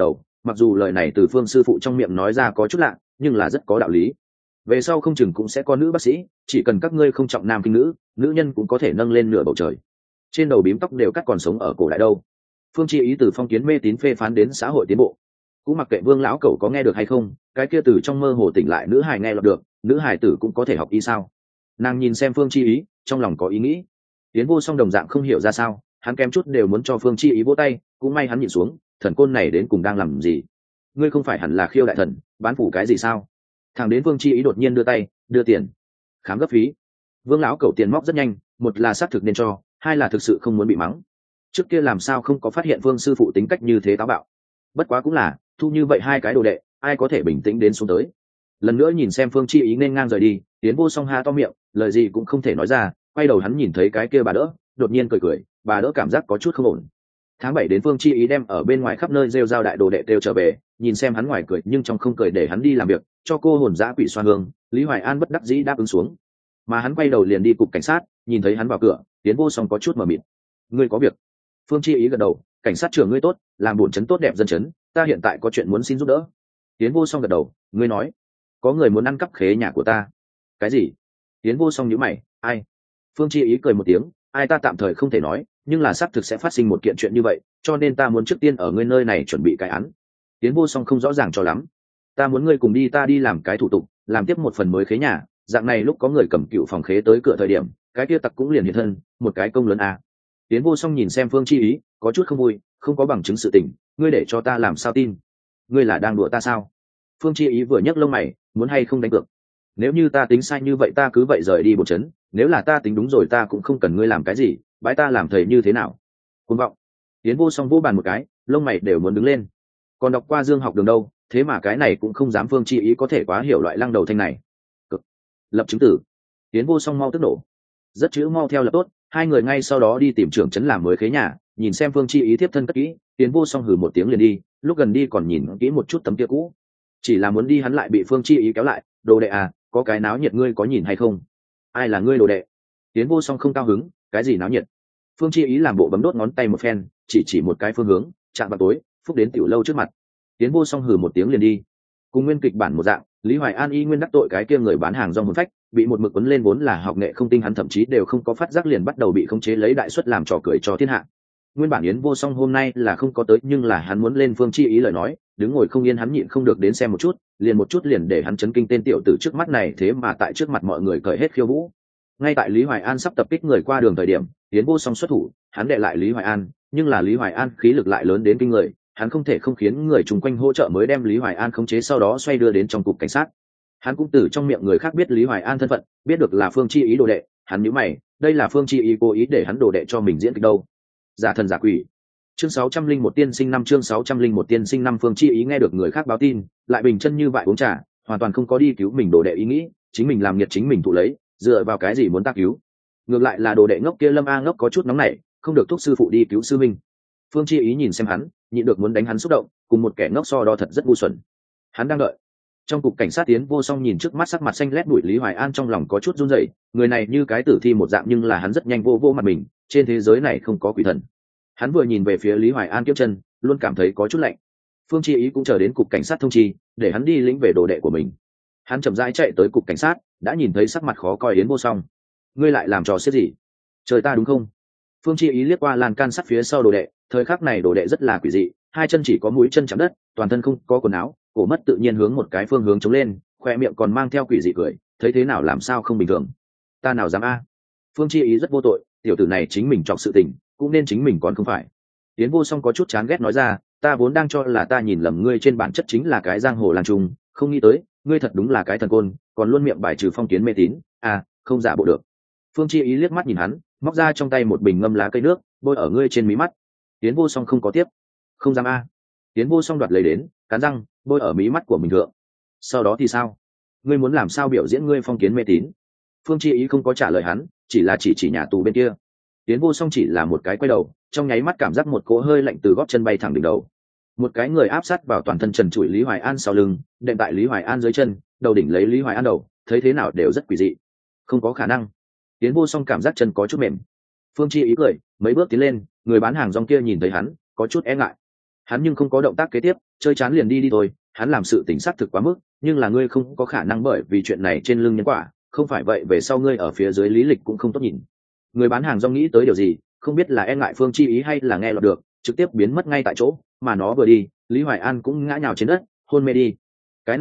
mặc dù lời này từ Phương sư phụ trong miệng nói ra có chút lạ, nhưng là rất có đạo lý. Về sau không chừng cũng sẽ có nữ bác sĩ, chỉ cần các ngươi không trọng nam khinh nữ, nữ nhân cũng có thể nâng lên nửa bầu trời. Trên đầu bím tóc đều cắt còn sống ở cổ đại đâu. Phương Chi Ý từ phong kiến mê tín phê phán đến xã hội tiến bộ, cũng mặc kệ Vương lão cẩu có nghe được hay không, cái kia từ trong mơ hồ tỉnh lại nữ hài nghe lọt được, nữ hài tử cũng có thể học y sao? Nàng nhìn xem Phương Chi Ý, trong lòng có ý nghĩ. Tiến Vô Song đồng dạng không hiểu ra sao, hắn kém chút đều muốn cho Phương Chi Ý vỗ tay, cũng may hắn nhìn xuống, thần côn này đến cùng đang làm gì? Ngươi không phải hẳn là Khiêu đại thần, bán phủ cái gì sao? Thằng đến Phương Chi Ý đột nhiên đưa tay, đưa tiền, khám gấp phí. Vương lão cẩu tiền móc rất nhanh, một là xác thực nên cho, hai là thực sự không muốn bị mắng. Trước kia làm sao không có phát hiện Phương sư phụ tính cách như thế táo bạo. Bất quá cũng là thu như vậy hai cái đồ đệ, ai có thể bình tĩnh đến xuống tới. Lần nữa nhìn xem Phương Chi Ý nên ngang rời đi, Tiến Vô Song ha to miệng, lời gì cũng không thể nói ra, quay đầu hắn nhìn thấy cái kia bà đỡ, đột nhiên cười cười, bà đỡ cảm giác có chút không ổn. Tháng 7 đến Phương Chi Ý đem ở bên ngoài khắp nơi rêu rao đại đồ đệ đều trở về, nhìn xem hắn ngoài cười nhưng trong không cười để hắn đi làm việc, cho cô hồn dã quỷ xoa hương, Lý Hoài An bất đắc dĩ đáp ứng xuống. Mà hắn quay đầu liền đi cục cảnh sát, nhìn thấy hắn vào cửa, Tiến Vô Song có chút mờ mịt. Ngươi có việc? Phương Chi Ý gật đầu, cảnh sát trưởng ngươi tốt, làm bổn trấn tốt đẹp dân trấn, ta hiện tại có chuyện muốn xin giúp đỡ. Tiến Vô Song gật đầu, ngươi nói, có người muốn ăn cắp khế nhà của ta. Cái gì? Tiến Vô Song nhíu mày, ai? Phương Chi Ý cười một tiếng, ai ta tạm thời không thể nói, nhưng là xác thực sẽ phát sinh một kiện chuyện như vậy, cho nên ta muốn trước tiên ở ngươi nơi này chuẩn bị cái án. Tiến Vô Song không rõ ràng cho lắm, ta muốn ngươi cùng đi, ta đi làm cái thủ tục, làm tiếp một phần mới khế nhà, dạng này lúc có người cầm cựu phòng khế tới cửa thời điểm, cái kia tặc cũng liền hiện thân, một cái công lớn à. Tiến Vô Song nhìn xem Phương Chi Ý, có chút không vui, không có bằng chứng sự tình, ngươi để cho ta làm sao tin? Ngươi là đang đùa ta sao? Phương Chi Ý vừa nhấc lông mày, muốn hay không đánh cược? Nếu như ta tính sai như vậy ta cứ vậy rời đi bộ trấn, nếu là ta tính đúng rồi ta cũng không cần ngươi làm cái gì, bái ta làm thầy như thế nào? Cuồng vọng. Tiến Vô Song vỗ bàn một cái, lông mày đều muốn đứng lên. Còn đọc qua Dương học đường đâu, thế mà cái này cũng không dám. Phương Chi Ý có thể quá hiểu loại lăng đầu thanh này. Cực. Lập chứng tử. Tiến Vô Song mau tức nổ. Rất chữ mau theo là tốt, hai người ngay sau đó đi tìm trưởng trấn làm mới khế nhà, nhìn xem Phương Chi Ý tiếp thân cất kỹ, Tiến Vô Song hừ một tiếng liền đi, lúc gần đi còn nhìn kỹ một chút tấm kia cũ. Chỉ là muốn đi hắn lại bị Phương Chi Ý kéo lại, đồ đệ à, có cái náo nhiệt ngươi có nhìn hay không? Ai là ngươi đồ đệ? Tiến Vô Song không cao hứng, cái gì náo nhiệt? Phương Chi Ý làm bộ bấm đốt ngón tay một phen, chỉ một cái phương hướng, chạm vào tối, phúc đến tiểu lâu trước mặt. Tiến Vô Song hừ một tiếng liền đi. Cùng nguyên kịch bản một dạng, Lý Hoài An y nguyên đắc tội cái kia người bán hàng rong hồn phách, bị một mực quấn lên vốn là học nghệ không tinh, hắn thậm chí đều không có phát giác liền bắt đầu bị khống chế lấy đại suất làm trò cười cho thiên hạ. Nguyên bản Yến Vô Song hôm nay là không có tới, nhưng là hắn muốn lên Phương Chi Ý lời nói, đứng ngồi không yên, hắn nhịn không được đến xem một chút liền để hắn chấn kinh, tên tiểu tử trước mắt này thế mà tại trước mặt mọi người cởi hết khiêu vũ. Ngay tại Lý Hoài An sắp tập kích người qua đường thời điểm, Yến Vô Song xuất thủ, hắn đệ lại Lý Hoài An, nhưng là Lý Hoài An khí lực lại lớn đến kinh người, hắn không thể không khiến người chung quanh hỗ trợ mới đem Lý Hoài An khống chế, sau đó xoay đưa đến trong cục cảnh sát. Hắn cũng từ trong miệng người khác biết Lý Hoài An thân phận, biết được là Phương Chi Ý đồ đệ, hắn nhíu mày, đây là Phương Chi Ý cố ý để hắn đồ đệ cho mình diễn kịch đâu? Giả thần giả quỷ. Chương 601 tiên sinh năm, chương 601 tiên sinh năm. Phương Chi Ý nghe được người khác báo tin, lại bình chân như vậy uống trà, hoàn toàn không có đi cứu mình đồ đệ ý nghĩ, chính mình làm nhiệt chính mình thụ lấy, dựa vào cái gì muốn ta cứu? Ngược lại là đồ đệ ngốc kia Lâm A ngốc có chút nóng nảy, không được thúc sư phụ đi cứu sư minh. Phương Chi Ý nhìn xem hắn, nhịn được muốn đánh hắn xúc động, cùng một kẻ ngốc so đo thật rất ngu xuẩn. Hắn đang đợi. Trong cục cảnh sát, Tiến Vô Song nhìn trước mắt sắc mặt xanh lét bụi Lý Hoài An, trong lòng có chút run rẩy, người này như cái tử thi một dạng, nhưng là hắn rất nhanh vô mặt mình, trên thế giới này không có quỷ thần. Hắn vừa nhìn về phía Lý Hoài An kiếp chân, luôn cảm thấy có chút lạnh. Phương Chi Ý cũng chờ đến cục cảnh sát thông chi, để hắn đi lĩnh về đồ đệ của mình. Hắn chậm rãi chạy tới cục cảnh sát, đã nhìn thấy sắc mặt khó coi Yến Vô Song. Ngươi lại làm trò xiết gì? Trời ta đúng không? Phương Chi Ý liếc qua lan can sắt phía sau đồ đệ, thời khắc này đồ đệ rất là quỷ dị, hai chân chỉ có mũi chân chạm đất, toàn thân không có quần áo, cổ mất tự nhiên hướng một cái phương hướng chống lên, khoe miệng còn mang theo quỷ dị cười, thấy thế nào làm sao không bình thường. Ta nào dám a? Phương Chi Ý rất vô tội, tiểu tử này chính mình chọc sự tình, cũng nên chính mình còn không phải. Yến Vô Song có chút chán ghét nói ra, ta vốn đang cho là ta nhìn lầm ngươi, trên bản chất chính là cái giang hồ lang trung, không nghĩ tới ngươi thật đúng là cái thần côn, còn luôn miệng bài trừ phong kiến mê tín, à, không giả bộ được. Phương Chi Ý liếc mắt nhìn hắn, móc ra trong tay một bình ngâm lá cây nước, bôi ở ngươi trên mí mắt. Yến Vô Song không có tiếp. Không dám a. Yến Vô Song đoạt lấy đến, cắn răng, bôi ở mí mắt của mình thượng. Sau đó thì sao? Ngươi muốn làm sao biểu diễn ngươi phong kiến mê tín? Phương Chi Ý không có trả lời hắn, chỉ nhà tù bên kia. Yến Vô Song chỉ là một cái quay đầu, trong nháy mắt cảm giác một cỗ hơi lạnh từ gót chân bay thẳng đỉnh đầu. Một cái người áp sát vào toàn thân trần trụi Lý Hoài An sau lưng, đệm tại Lý Hoài An dưới chân, đầu đỉnh lấy Lý Hoài An đầu, thấy thế nào đều rất quỷ dị. Không có khả năng. Yến Vô Song cảm giác chân có chút mềm. Phương Chi Ý cười, mấy bước tiến lên, người bán hàng rong kia nhìn thấy hắn, có chút e ngại. Hắn nhưng không có động tác kế tiếp, chơi chán liền đi thôi. Hắn làm sự tỉnh xác thực quá mức, nhưng là ngươi không có khả năng bởi vì chuyện này trên lưng nhân quả, không phải vậy về sau ngươi ở phía dưới lý lịch cũng không tốt nhìn. Người bán hàng rong nghĩ tới điều gì, không biết là e ngại Phương Chi Ý hay là nghe lọt được, trực tiếp biến mất ngay tại chỗ, mà nó vừa đi, Lý Hoài An cũng ngã nhào trên đất, hôn mê đi. Cái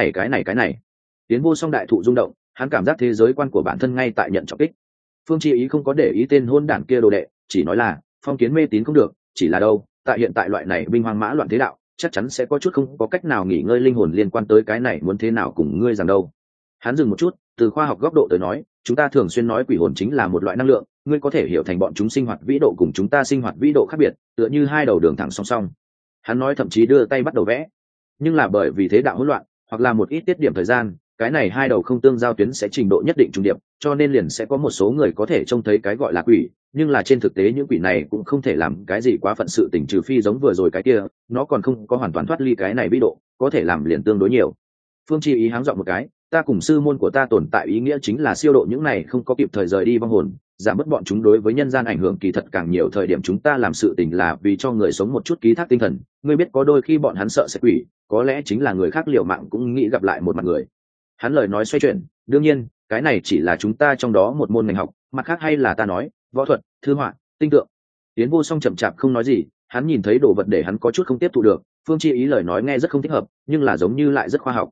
này. Tiến Vô Song đại thụ rung động, hắn cảm giác thế giới quan của bản thân ngay tại nhận trọng kích. Phương Chi Ý không có để ý tên hôn đản kia đồ đệ, chỉ nói là phong kiến mê tín không được, chỉ là đâu, tại hiện tại loại này binh hoang mã loạn thế đạo, chắc chắn sẽ có chút không có cách nào nghỉ ngơi linh hồn liên quan tới cái này, muốn thế nào cùng ngươi rằng đâu. Hắn dừng một chút, từ khoa học góc độ tới nói, chúng ta thường xuyên nói quỷ hồn chính là một loại năng lượng, ngươi có thể hiểu thành bọn chúng sinh hoạt vĩ độ cùng chúng ta sinh hoạt vĩ độ khác biệt, tựa như hai đầu đường thẳng song song. Hắn nói thậm chí đưa tay bắt đầu vẽ, nhưng là bởi vì thế đạo hỗn loạn, hoặc là một ít tiết điểm thời gian, cái này hai đầu không tương giao tuyến sẽ trình độ nhất định trùng điệp, cho nên liền sẽ có một số người có thể trông thấy cái gọi là quỷ, nhưng là trên thực tế những quỷ này cũng không thể làm cái gì quá phận sự tình, trừ phi giống vừa rồi cái kia, nó còn không có hoàn toàn thoát ly cái này vĩ độ, có thể làm liền tương đối nhiều. Phương Chi Ý háng giọng một cái, ta cùng sư môn của ta tồn tại ý nghĩa chính là siêu độ những này không có kịp thời rời đi vong hồn, giảm bớt bọn chúng đối với nhân gian ảnh hưởng. Kỳ thật càng nhiều thời điểm chúng ta làm sự tình là vì cho người sống một chút ký thác tinh thần. Ngươi biết có đôi khi bọn hắn sợ sẽ quỷ, có lẽ chính là người khác liều mạng cũng nghĩ gặp lại một mặt người. Hắn lời nói xoay chuyển, đương nhiên cái này chỉ là chúng ta trong đó một môn ngành học, mặt khác hay là ta nói võ thuật, thư họa, tinh tượng. Tiến Vô Song chậm chạp không nói gì, hắn nhìn thấy đồ vật để hắn có chút không tiếp thu được. Phương Chi Ý lời nói nghe rất không thích hợp, nhưng là giống như lại rất khoa học.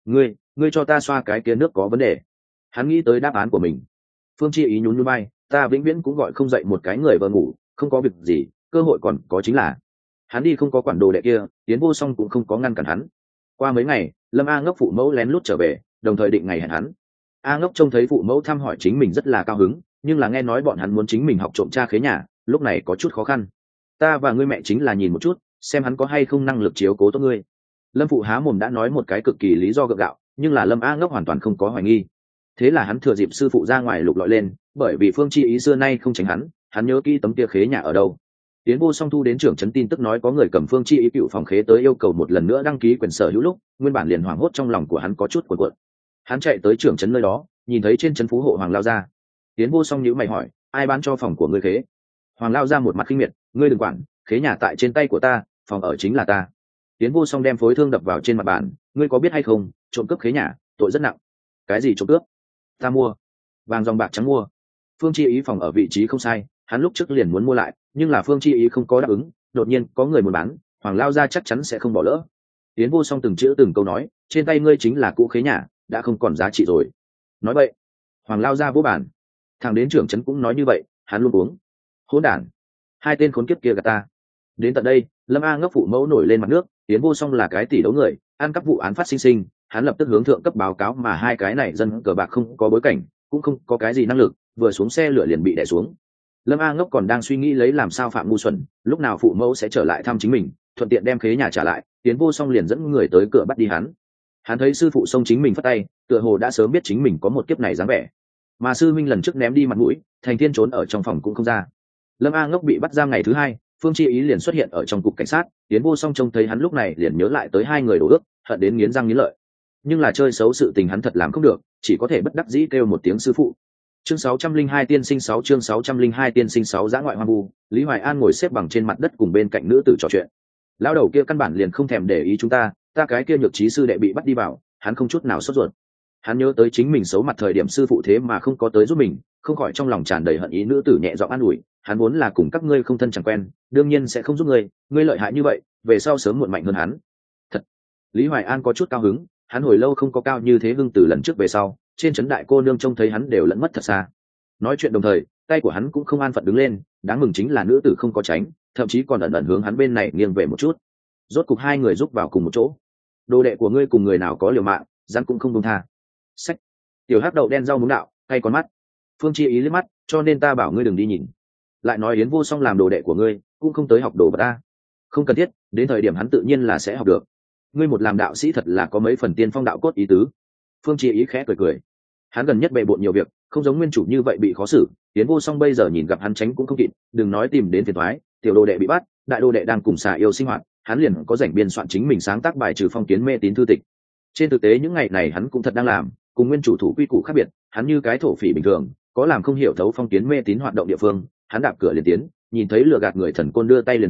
Ngươi cho ta xoa cái kia nước có vấn đề. Hắn nghĩ tới đáp án của mình. Phương Chi Ý nhún nhún vai, ta vĩnh viễn cũng gọi không dậy một cái người vờ ngủ, không có việc gì, cơ hội còn có chính là. Hắn đi không có quản đồ đệ kia, Tiến Vô Song cũng không có ngăn cản hắn. Qua mấy ngày, Lâm A Ngốc phụ mẫu lén lút trở về, đồng thời định ngày hẹn hắn. A Ngốc trông thấy phụ mẫu thăm hỏi chính mình rất là cao hứng, nhưng là nghe nói bọn hắn muốn chính mình học trộm tra khế nhà, lúc này có chút khó khăn. Ta và ngươi mẹ chính là nhìn một chút, xem hắn có hay không năng lực chiếu cố tốt ngươi. Lâm phụ há mồm đã nói một cái cực kỳ lý do gượng gạo, nhưng là Lâm A Ngốc hoàn toàn không có hoài nghi. Thế là hắn thừa dịp sư phụ ra ngoài lục lọi lên, bởi vì Phương Chi Ý xưa nay không tránh hắn nhớ kỹ tấm kia khế nhà ở đâu. Tiến Vô Song thu đến trưởng trấn tin tức nói có người cầm Phương Chi Ý cựu phòng khế tới yêu cầu một lần nữa đăng ký quyền sở hữu lúc, nguyên bản liền hoảng hốt trong lòng của hắn có chút cuộn cuộn. Hắn chạy tới trưởng trấn nơi đó, nhìn thấy trên trấn phú hộ Hoàng Lao Gia. Tiến Vô Song nhíu mày hỏi, ai bán cho phòng của ngươi khế? Hoàng Lao Gia một mặt khinh miệt, ngươi đừng quản, khế nhà tại trên tay của ta, phòng ở chính là ta. Tiến Vô Song đem phối thương đập vào trên mặt bàn, ngươi có biết hay không, trộm cướp khế nhà, tội rất nặng. Cái gì trộm cướp? Ta mua, vàng dòng bạc trắng mua. Phương Chi Ý phòng ở vị trí không sai, hắn lúc trước liền muốn mua lại, nhưng là Phương Chi Ý không có đáp ứng, đột nhiên có người muốn bán, Hoàng Lao Gia chắc chắn sẽ không bỏ lỡ. Tiến Vô Song từng chữ từng câu nói, trên tay ngươi chính là cũ khế nhà, đã không còn giá trị rồi. Nói vậy, Hoàng Lao Gia vô bản. Thằng đến trưởng trấn cũng nói như vậy, hắn luôn uống. Hỗn đản, hai tên khốn kiếp kia gạt ta. Đến tận đây, Lâm A Ngốc phụ mẫu nổi lên mặt nước, Tiến Vô Song là cái tỷ đấu người, ăn cắp vụ án phát sinh, hắn lập tức hướng thượng cấp báo cáo, mà hai cái này dân cờ bạc không có bối cảnh, cũng không có cái gì năng lực, vừa xuống xe lửa liền bị đè xuống. Lâm A Ngốc còn đang suy nghĩ lấy làm sao phạm ngu xuẩn, lúc nào phụ mẫu sẽ trở lại thăm chính mình, thuận tiện đem khế nhà trả lại. Tiến Vô Song liền dẫn người tới cửa bắt đi hắn. Hắn thấy sư phụ xông chính mình phất tay, tựa hồ đã sớm biết chính mình có một kiếp này dáng vẻ, mà sư minh lần trước ném đi mặt mũi, thành thiên trốn ở trong phòng cũng không ra. Lâm A Ngốc bị bắt giam ngày thứ hai, Phương Chi Ý liền xuất hiện ở trong cục cảnh sát. Tiến Vô Song trông thấy hắn lúc này liền nhớ lại tới hai người đổ ước, hận đến nghiến răng nghiến lợi. Nhưng là chơi xấu sự tình hắn thật làm không được, chỉ có thể bất đắc dĩ kêu một tiếng sư phụ. Chương 602 tiên sinh 6 chương 602 tiên sinh 6 dã ngoại hoang vu. Lý Hoài An ngồi xếp bằng trên mặt đất cùng bên cạnh nữ tử trò chuyện. Lão đầu kia căn bản liền không thèm để ý chúng ta cái kia nhược trí sư đệ bị bắt đi vào, hắn không chút nào sốt ruột. Hắn nhớ tới chính mình xấu mặt thời điểm sư phụ thế mà không có tới giúp mình, không khỏi trong lòng tràn đầy hận ý. Nữ tử nhẹ giọng an ủi, hắn vốn là cùng các ngươi không thân chẳng quen, đương nhiên sẽ không giúp ngươi lợi hại như vậy, về sau sớm muộn mạnh hơn hắn. Thật. Lý Hoài An có chút cao hứng, hắn hồi lâu không có cao như thế hưng từ lần trước về sau, trên trấn đại cô nương trông thấy hắn đều lẫn mất thật xa. Nói chuyện đồng thời, tay của hắn cũng không an phận đứng lên, đáng mừng chính là nữ tử không có tránh, thậm chí còn ẩn ẩn hướng hắn bên này nghiêng về một chút. Rốt cục hai người giúp vào cùng một chỗ. Đồ đệ của ngươi cùng người nào có liều mạng, rắn cũng không buông tha. Sách. Tiểu hắc đậu đen rau muống đạo, hay con mắt. Phương Chi Ý liếc mắt, cho nên ta bảo ngươi đừng đi nhìn. Lại nói Yến Vô Song làm đồ đệ của ngươi, cũng không tới học đồ vật ta. Không cần thiết, đến thời điểm hắn tự nhiên là sẽ học được. Ngươi một làm đạo sĩ thật là có mấy phần tiên phong đạo cốt ý tứ. Phương Chi Ý khẽ cười cười. Hắn gần nhất bề bộn nhiều việc, không giống nguyên chủ như vậy bị khó xử. Yến Vô Song bây giờ nhìn gặp hắn tránh cũng không kịp, đừng nói tìm đến phiền toái, tiểu đồ đệ bị bắt, đại đồ đệ đang cùng xà yêu sinh hoạt, hắn liền có rảnh biên soạn chính mình sáng tác bài trừ phong kiến mê tín thư tịch. Trên thực tế những ngày này hắn cũng thật đang làm, cùng nguyên chủ thủ quy củ khác biệt, hắn như cái thổ phỉ bình thường, có làm không hiểu thấu phong kiến mê tín hoạt động địa phương, hắn đạp cửa liền tiến, nhìn thấy lừa gạt người thần côn đưa tay liền đánh,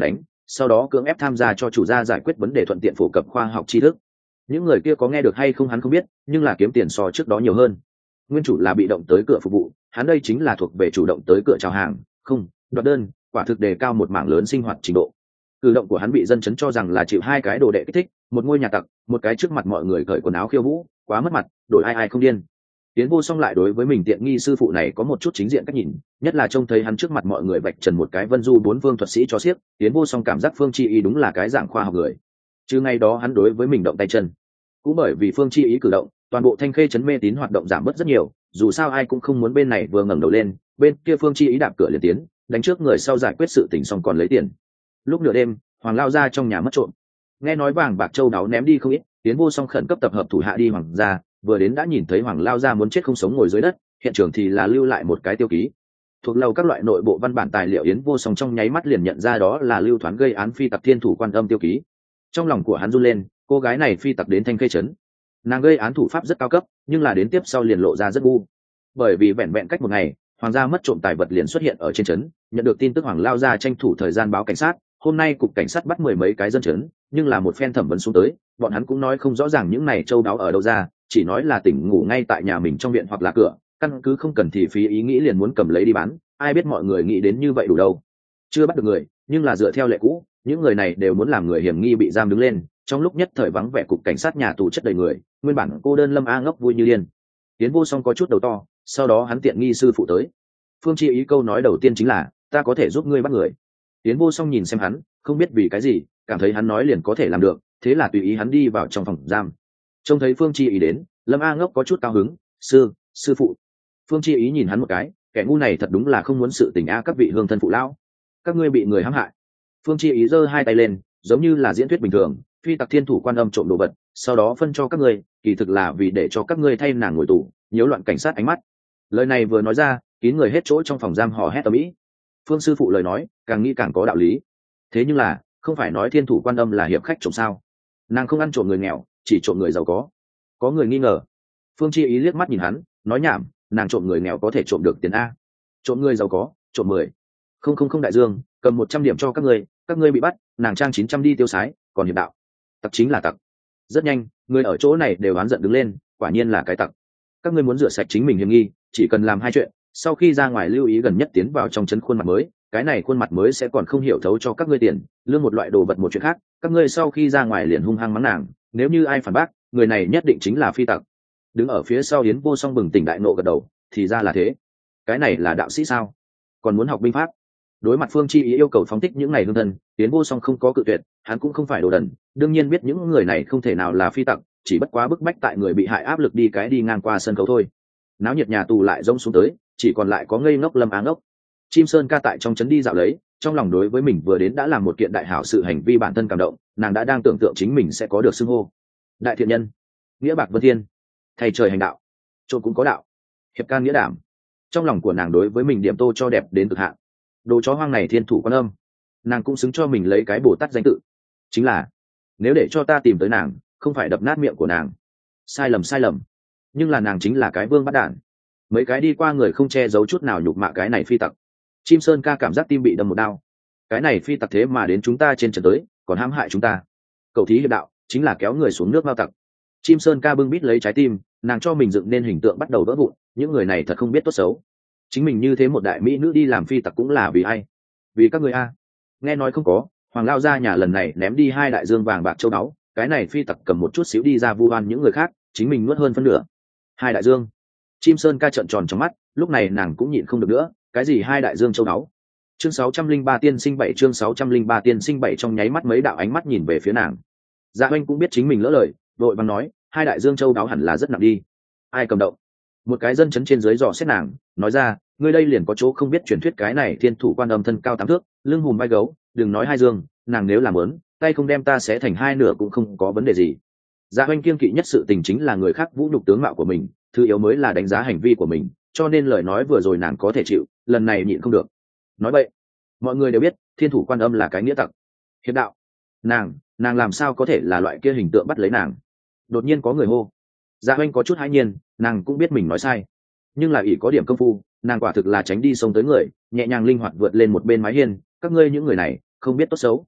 sau đó cưỡng ép tham gia cho chủ gia giải quyết vấn đề, thuận tiện phổ cập khoa học tri thức. Những người kia có nghe được hay không hắn không biết, nhưng là kiếm tiền so trước đó nhiều hơn. Nguyên chủ là bị động tới cửa phục vụ, hắn đây chính là thuộc về chủ động tới cửa chào hàng, không đoạt đơn, quả thực đề cao một mảng lớn sinh hoạt trình độ. Cử động của hắn bị dân chấn cho rằng là chịu hai cái đồ đệ kích thích, một ngôi nhà tặc, một cái trước mặt mọi người cởi quần áo khiêu vũ, quá mất mặt, đổi ai ai không điên. Tiến Vô Song lại đối với mình tiện nghi sư phụ này có một chút chính diện cách nhìn, nhất là trông thấy hắn trước mặt mọi người vạch trần một cái Vân Du bốn phương thuật sĩ cho xiếc, Tiến Vô Song cảm giác Phương Chi Ý đúng là cái dạng khoa học người. Chứ ngày đó hắn đối với mình động tay chân, cũng bởi vì Phương Chi Ý cử động, toàn bộ Thanh Khê trấn mê tín hoạt động giảm bớt rất nhiều, dù sao ai cũng không muốn bên này vừa ngẩng đầu lên, bên kia Phương Chi Ý đạp cửa liền tiến, đánh trước người sau giải quyết sự tình xong còn lấy tiền. Lúc nửa đêm, Hoàng lao ra trong nhà mất trộm, nghe nói vàng bạc châu đáo ném đi không ít, Tiến Vô Song khẩn cấp tập hợp thủ hạ đi Hoàng gia, vừa đến đã nhìn thấy Hoàng lao ra muốn chết không sống ngồi dưới đất, hiện trường thì là lưu lại một cái tiêu ký. Thuộc lầu các loại nội bộ văn bản tài liệu, Yến Vô Song trong nháy mắt liền nhận ra đó là lưu thoán gây án phi tặc Thiên Thủ Quan Âm tiêu ký. Trong lòng của hắn run lên, cô gái này phi tặc đến Thanh Khê trấn, nàng gây án thủ pháp rất cao cấp, nhưng là đến tiếp sau liền lộ ra rất ngu. Bởi vì vẹn vẹn cách một ngày, Hoàng gia mất trộm tài vật liền xuất hiện ở trên trấn, nhận được tin tức Hoàng lao ra tranh thủ thời gian báo cảnh sát. Hôm nay cục cảnh sát bắt 10 mấy cái dân trấn, nhưng là một phen thẩm vấn xuống tới, bọn hắn cũng nói không rõ ràng những này châu đáo ở đâu ra, chỉ nói là tỉnh ngủ ngay tại nhà mình trong viện hoặc là cửa, căn cứ không cần thì phí ý nghĩ liền muốn cầm lấy đi bán, ai biết mọi người nghĩ đến như vậy đủ đâu. Chưa bắt được người, nhưng là dựa theo lệ cũ, những người này đều muốn làm người hiểm nghi bị giam đứng lên. Trong lúc nhất thời vắng vẻ cục cảnh sát nhà tù chất đầy người, nguyên bản cô đơn Lâm A ngốc vui như điên. Tiến Vô Song có chút đầu to, sau đó hắn tiện nghi sư phụ tới. Phương Chi Ý câu nói đầu tiên chính là, ta có thể giúp ngươi bắt người. Tiến Vô Song nhìn xem hắn, không biết vì cái gì, cảm thấy hắn nói liền có thể làm được, thế là tùy ý hắn đi vào trong phòng giam. Trông thấy Phương Chi Ý đến, Lâm A ngốc có chút cao hứng, sư phụ. Phương Chi Ý nhìn hắn một cái, kẻ ngu này thật đúng là không muốn sự tình a, các vị hương thân phụ lão, các ngươi bị người hãm hại. Phương Chi Ý giơ hai tay lên, giống như là diễn thuyết bình thường, phi tặc Thiên Thủ Quan Âm trộm đồ vật, sau đó phân cho các ngươi, kỳ thực là vì để cho các ngươi thay nàng ngồi tù, nhiễu loạn cảnh sát ánh mắt. Lời này vừa nói ra, kín người hết chỗ trong phòng giam hò hét ầm ĩ. Phương sư phụ lời nói, càng nghĩ càng có đạo lý. Thế nhưng là, không phải nói Thiên Thủ Quan Âm là hiệp khách trộm sao? Nàng không ăn trộm người nghèo, chỉ trộm người giàu có. Có người nghi ngờ. Phương Chi Ý liếc mắt nhìn hắn, nói nhảm, nàng trộm người nghèo có thể trộm được tiền a? Trộm người giàu có, trộm 10. Không đại dương, cầm 100 điểm cho các ngươi bị bắt, nàng trang 900 đi tiêu sái, còn hiệp đạo. Tặc chính là tặc. Rất nhanh, người ở chỗ này đều oán giận đứng lên, quả nhiên là cái tặc. Các ngươi muốn rửa sạch chính mình hiểm nghi, chỉ cần làm hai chuyện, sau khi ra ngoài lưu ý gần nhất tiến vào trong trấn khuôn mặt mới, cái này khuôn mặt mới sẽ còn không hiểu thấu cho các ngươi tiền, lương một loại đồ vật một chuyện khác, các ngươi sau khi ra ngoài liền hung hăng mắng nàng, nếu như ai phản bác, người này nhất định chính là phi tặc. Đứng ở phía sau Yến Vô Song bừng tỉnh đại nộ gật đầu, thì ra là thế. Cái này là đạo sĩ sao? Còn muốn học binh pháp? Đối mặt Phương Chi Ý yêu cầu phóng thích những ngày hương thân, Yến Vô Song không có cự tuyệt, hắn cũng không phải đồ đần, đương nhiên biết những người này không thể nào là phi tặc, chỉ bất quá bức bách tại người bị hại áp lực đi ngang qua sân khấu thôi. Náo nhiệt nhà tù lại rông xuống tới, chỉ còn lại có ngây ngốc Lâm Á ngốc. Chim Sơn Ca tại trong trấn đi dạo lấy, trong lòng đối với mình vừa đến đã làm một kiện đại hảo sự hành vi bản thân cảm động, nàng đã đang tưởng tượng chính mình sẽ có được xưng hô đại thiện nhân, nghĩa bạc vân thiên, thầy trời hành đạo, trộm cũng có đạo, hiệp can nghĩa đảm. Trong lòng của nàng đối với mình điểm tô cho đẹp đến cực hạn. Đồ chó hoang này Thiên Thủ Quan Âm, nàng cũng xứng cho mình lấy cái Bồ Tát danh tự. Chính là, nếu để cho ta tìm tới nàng, không phải đập nát miệng của nàng. Sai lầm, nhưng là nàng chính là cái vương bắt đản. Mấy cái đi qua người không che giấu chút nào nhục mạ cái này phi tặc. Chim Sơn Ca cảm giác tim bị đâm một đao. Cái này phi tặc thế mà đến chúng ta trên trận tới, còn hãm hại chúng ta. Cầu thí hiệp đạo, chính là kéo người xuống nước mao tặc. Chim Sơn Ca bưng bít lấy trái tim, nàng cho mình dựng nên hình tượng bắt đầu vỡ vụn. Những người này thật không biết tốt xấu. Chính mình như thế một đại mỹ nữ đi làm phi tặc cũng là vì ai? Vì các người a? Nghe nói không có, Hoàng lao ra nhà lần này ném đi 2 đại dương vàng bạc châu báu, cái này phi tặc cầm một chút xíu đi ra vu oan những người khác, chính mình nuốt hơn phân nửa. 2 đại dương. Chim Sơn Ca trợn tròn trong mắt, lúc này nàng cũng nhịn không được nữa, cái gì 2 đại dương châu báu? Chương 603 tiên sinh 7, chương 603 tiên sinh 7 trong nháy mắt mấy đạo ánh mắt nhìn về phía nàng. Dạ Oanh cũng biết chính mình lỡ lời, vội vàng nói, 2 đại dương châu báu hẳn là rất nặng đi. Ai cầm động? Một cái dân chấn trên dưới dò xét nàng, nói ra, ngươi đây liền có chỗ không biết truyền thuyết cái này Thiên Thủ Quan Âm thân cao 8 thước, lưng hùm vai gấu, đừng nói 2 dương, nàng nếu làm ớn, tay không đem ta xé thành 2 nửa cũng không có vấn đề gì. Dạ Oanh kiêng kỵ nhất sự tình chính là người khác vũ nhục tướng mạo của mình, thứ yếu mới là đánh giá hành vi của mình, cho nên lời nói vừa rồi nàng có thể chịu, lần này nhịn không được. Nói vậy, mọi người đều biết Thiên Thủ Quan Âm là cái nghĩa tặc. Hiệp đạo, nàng làm sao có thể là loại kia hình tượng bắt lấy nàng? Đột nhiên có người hô. Dạ Oanh có chút hãi nhiên, nàng cũng biết mình nói sai, nhưng là ỷ có điểm công phu, nàng quả thực là tránh đi sông tới người, nhẹ nhàng linh hoạt vượt lên một bên mái hiên. Các ngươi những người này không biết tốt xấu,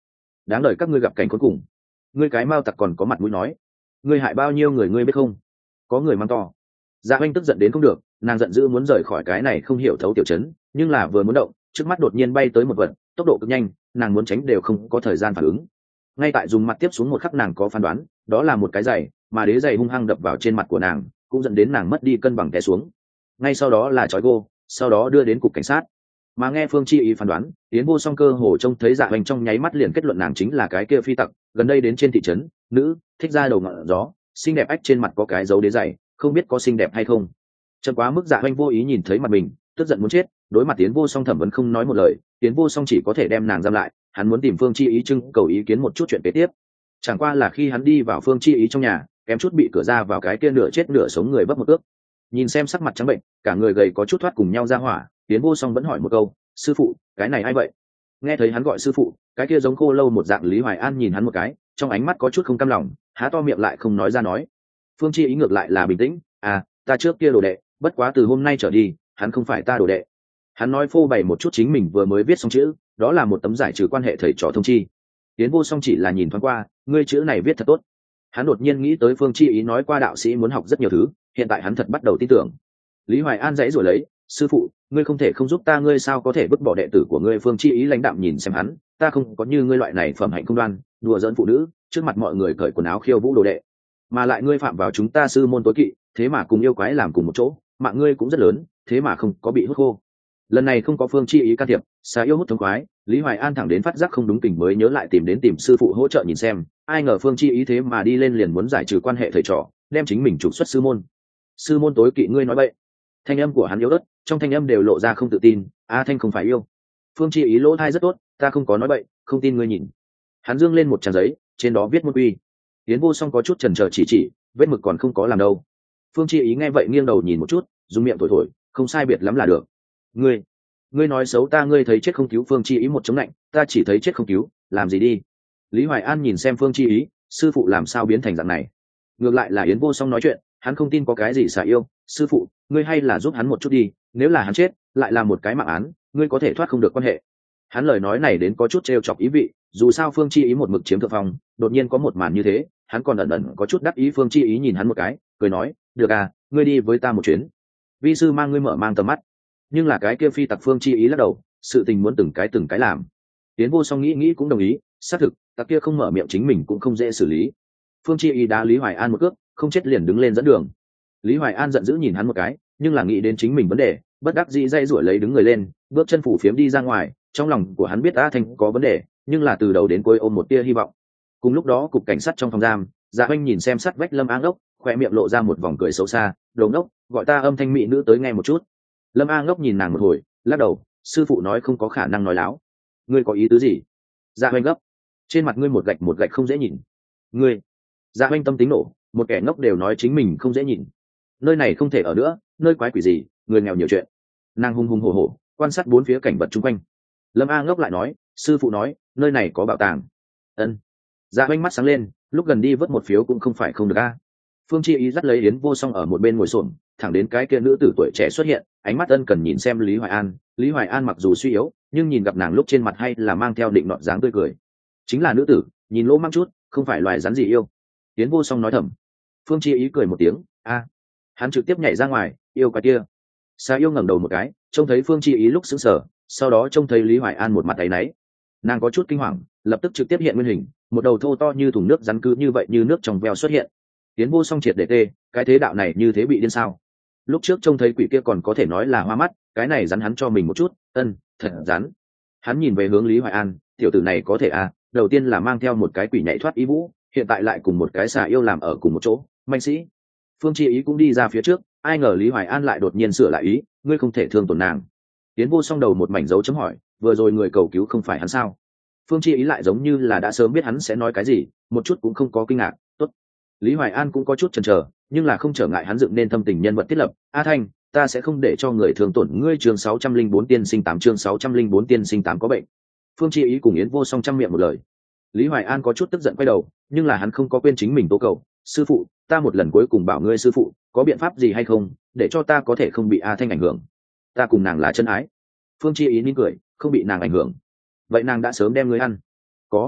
đáng đời các ngươi gặp cảnh cuối cùng. Ngươi cái mao tặc còn có mặt mũi nói, ngươi hại bao nhiêu người ngươi biết không? Có người mang to. Dạ Oanh tức giận đến không được, nàng giận dữ muốn rời khỏi cái này không hiểu thấu tiểu trấn, nhưng là vừa muốn động, trước mắt đột nhiên bay tới một vật, tốc độ cực nhanh, nàng muốn tránh đều không có thời gian phản ứng. Ngay tại dùng mặt tiếp xuống một khắc nàng có phán đoán, đó là một cái giày, mà đế giày hung hăng đập vào trên mặt của nàng, cũng dẫn đến nàng mất đi cân bằng té xuống. Ngay sau đó là trói gô, sau đó đưa đến cục cảnh sát. Mà nghe Phương Chi Ý phán đoán, Yến Vô Song cơ hồ trông thấy Dạ Hoành trong nháy mắt liền kết luận nàng chính là cái kia phi tặc, gần đây đến trên thị trấn, nữ, thích ra đầu ngọn gió, xinh đẹp ách trên mặt có cái dấu đế giày, không biết có xinh đẹp hay không. Chậm quá mức Dạ Hoành vô ý nhìn thấy mặt mình, tức giận muốn chết, đối mặt Yến Vô Song thẩm vấn không nói một lời, Yến Vô Song chỉ có thể đem nàng giam lại, hắn muốn tìm Phương Chi Ý trưng cầu ý kiến một chút chuyện kế tiếp. Chẳng qua là khi hắn đi vào Phương Chi Ý trong nhà, kém chút bị cửa ra vào cái kia nửa chết nửa sống người bấp một ước. Nhìn xem sắc mặt trắng bệnh, cả người gầy có chút thoát cùng nhau ra hỏa, Yến Vô Song vẫn hỏi một câu, sư phụ, cái này ai vậy? Nghe thấy hắn gọi sư phụ, cái kia giống khô lâu một dạng Lý Hoài An nhìn hắn một cái, trong ánh mắt có chút không cam lòng, há to miệng lại không nói ra nói. Phương Chi Ý ngược lại là bình tĩnh, ta trước kia đồ đệ, bất quá từ hôm nay trở đi, hắn không phải ta đồ đệ. Hắn nói phô bày một chút chính mình vừa mới viết xong chữ, đó là một tấm giải trừ quan hệ thầy trò thông chi. Yến Vô Song chỉ là nhìn thoáng qua, ngươi chữ này viết thật tốt. Hắn đột nhiên nghĩ tới Phương Chi Ý nói qua đạo sĩ muốn học rất nhiều thứ, hiện tại hắn thật bắt đầu tin tưởng. Lý Hoài An dãy rồi lấy, sư phụ, ngươi không thể không giúp ta, ngươi sao có thể vứt bỏ đệ tử của ngươi? Phương Chi Ý lãnh đạm nhìn xem hắn, ta không có như ngươi loại này phẩm hạnh không đoan, đùa giỡn phụ nữ, trước mặt mọi người cởi quần áo khiêu vũ đồ đệ, mà lại ngươi phạm vào chúng ta sư môn tối kỵ, thế mà cùng yêu quái làm cùng một chỗ, mạng ngươi cũng rất lớn, thế mà không có bị hút khô. Lần này không có Phương Chi Ý can thiệp, xà yêu hút thống khoái, Lý Hoài An thẳng đến phát giác không đúng tình mới nhớ lại tìm sư phụ hỗ trợ nhìn xem, ai ngờ Phương Chi Ý thế mà đi lên liền muốn giải trừ quan hệ thầy trò, đem chính mình trục xuất sư môn. Sư môn tối kỵ ngươi nói bậy. Thanh âm của hắn yếu ớt, trong thanh âm đều lộ ra không tự tin, Thanh không phải yêu. Phương Chi Ý lỗ thai rất tốt, ta không có nói bậy, không tin ngươi nhìn. Hắn dương lên một trang giấy, trên đó viết môn quy. Yến Vô Song có chút chần chờ chỉ, vết mực còn không có làm đâu. Phương Chi Ý nghe vậy nghiêng đầu nhìn một chút, dùng miệng thổi, không sai biệt lắm là được. Ngươi nói xấu ta, ngươi thấy chết không cứu. Phương Chi Ý một chống lạnh, ta chỉ thấy chết không cứu, làm gì đi. Lý Hoài An nhìn xem Phương Chi Ý, sư phụ làm sao biến thành dạng này? Ngược lại là Yến Vô Song nói chuyện, hắn không tin có cái gì xả yêu, sư phụ, ngươi hay là giúp hắn một chút đi, nếu là hắn chết, lại là một cái mạng án, ngươi có thể thoát không được quan hệ. Hắn lời nói này đến có chút trêu chọc ý vị, dù sao Phương Chi Ý một mực chiếm thượng phong, đột nhiên có một màn như thế, hắn còn ẩn có chút đắc ý. Phương Chi Ý nhìn hắn một cái, cười nói, được ngươi đi với ta một chuyến. Vi sư mang ngươi mở mang tầm mắt. Nhưng là cái kia phi tặc Phương Chi Ý lắc đầu, sự tình muốn từng cái làm. Tiến Vô Song nghĩ cũng đồng ý, xác thực, tặc kia không mở miệng chính mình cũng không dễ xử lý. Phương Chi Ý đá Lý Hoài An một cước, không chết liền đứng lên dẫn đường. Lý Hoài An giận dữ nhìn hắn một cái, nhưng là nghĩ đến chính mình vấn đề, bất đắc dĩ dây rủi lấy đứng người lên, bước chân phủ phiếm đi ra ngoài. Trong lòng của hắn biết Thanh có vấn đề, nhưng là từ đầu đến cuối ôm một tia hy vọng. Cùng lúc đó cục cảnh sát trong phòng giam, Dạ Oanh nhìn xem sát vách Lâm A Ngốc, khoe miệng lộ ra một vòng cười xấu xa, đồ ngốc, gọi ta âm thanh mỹ nữ tới nghe một chút. Lâm A Ngốc nhìn nàng một hồi, lắc đầu, sư phụ nói không có khả năng nói láo. Ngươi có ý tứ gì? Dạ Oanh gấp, trên mặt ngươi một gạch không dễ nhìn. Ngươi. Dạ Oanh tâm tính nổ, một kẻ ngốc đều nói chính mình không dễ nhìn. Nơi này không thể ở nữa, nơi quái quỷ gì, người nghèo nhiều chuyện. Nàng hùng hùng hổ hổ quan sát bốn phía cảnh vật chung quanh. Lâm A Ngốc lại nói, sư phụ nói nơi này có bảo tàng. Ân. Dạ Oanh mắt sáng lên, lúc gần đi vớt một phiếu cũng không phải không được Phương Chi Ý dắt lấy Yến Vô Song ở một bên ngồi xổm, thẳng đến cái kia nữ tử tuổi trẻ xuất hiện, ánh mắt ân cần nhìn xem Lý Hoài An. Lý Hoài An mặc dù suy yếu, nhưng nhìn gặp nàng lúc trên mặt hay là mang theo định nọt dáng tươi cười. Chính là nữ tử, nhìn lỗ mang chút, không phải loài rắn gì yêu. Yến Vô Song nói thầm. Phương Chi Ý cười một tiếng, hắn trực tiếp nhảy ra ngoài, yêu cái kia. Sa yêu ngẩng đầu một cái, trông thấy Phương Chi Ý lúc sững sờ, sau đó trông thấy Lý Hoài An một mặt áy náy. Nàng có chút kinh hoàng, lập tức trực tiếp hiện nguyên hình, một đầu thô to như thùng nước rắn cứ như vậy như nước trong veo xuất hiện. Tiến Vô Song triệt để tê, cái thế đạo này như thế bị điên sao? Lúc trước trông thấy quỷ kia còn có thể nói là hoa mắt, cái này rắn hắn cho mình một chút, thật rắn. Hắn nhìn về hướng Lý Hoài An, tiểu tử này có thể đầu tiên là mang theo một cái quỷ nhảy thoát ý vũ, hiện tại lại cùng một cái xà yêu làm ở cùng một chỗ, manh sĩ. Phương Chi Ý cũng đi ra phía trước, ai ngờ Lý Hoài An lại đột nhiên sửa lại ý, ngươi không thể thương tổn nàng. Tiến Vô Song đầu một mảnh dấu chấm hỏi, vừa rồi người cầu cứu không phải hắn sao? Phương Chi Ý lại giống như là đã sớm biết hắn sẽ nói cái gì, một chút cũng không có kinh ngạc. Tốt. Lý Hoài An cũng có chút chần chờ, nhưng là không trở ngại hắn dựng nên thâm tình nhân vật thiết lập. Thanh, ta sẽ không để cho người thương tổn ngươi. Chương 604 tiên sinh 8, chương 604 tiên sinh 8 có bệnh. Phương Chi Ý cùng Yến Vô Song trăm miệng một lời. Lý Hoài An có chút tức giận quay đầu, nhưng là hắn không có quên chính mình tố cầu. Sư phụ, ta một lần cuối cùng bảo ngươi, sư phụ, có biện pháp gì hay không, để cho ta có thể không bị Thanh ảnh hưởng? Ta cùng nàng là chân ái. Phương Chi Ý nín cười, không bị nàng ảnh hưởng. Vậy nàng đã sớm đem ngươi ăn. Có.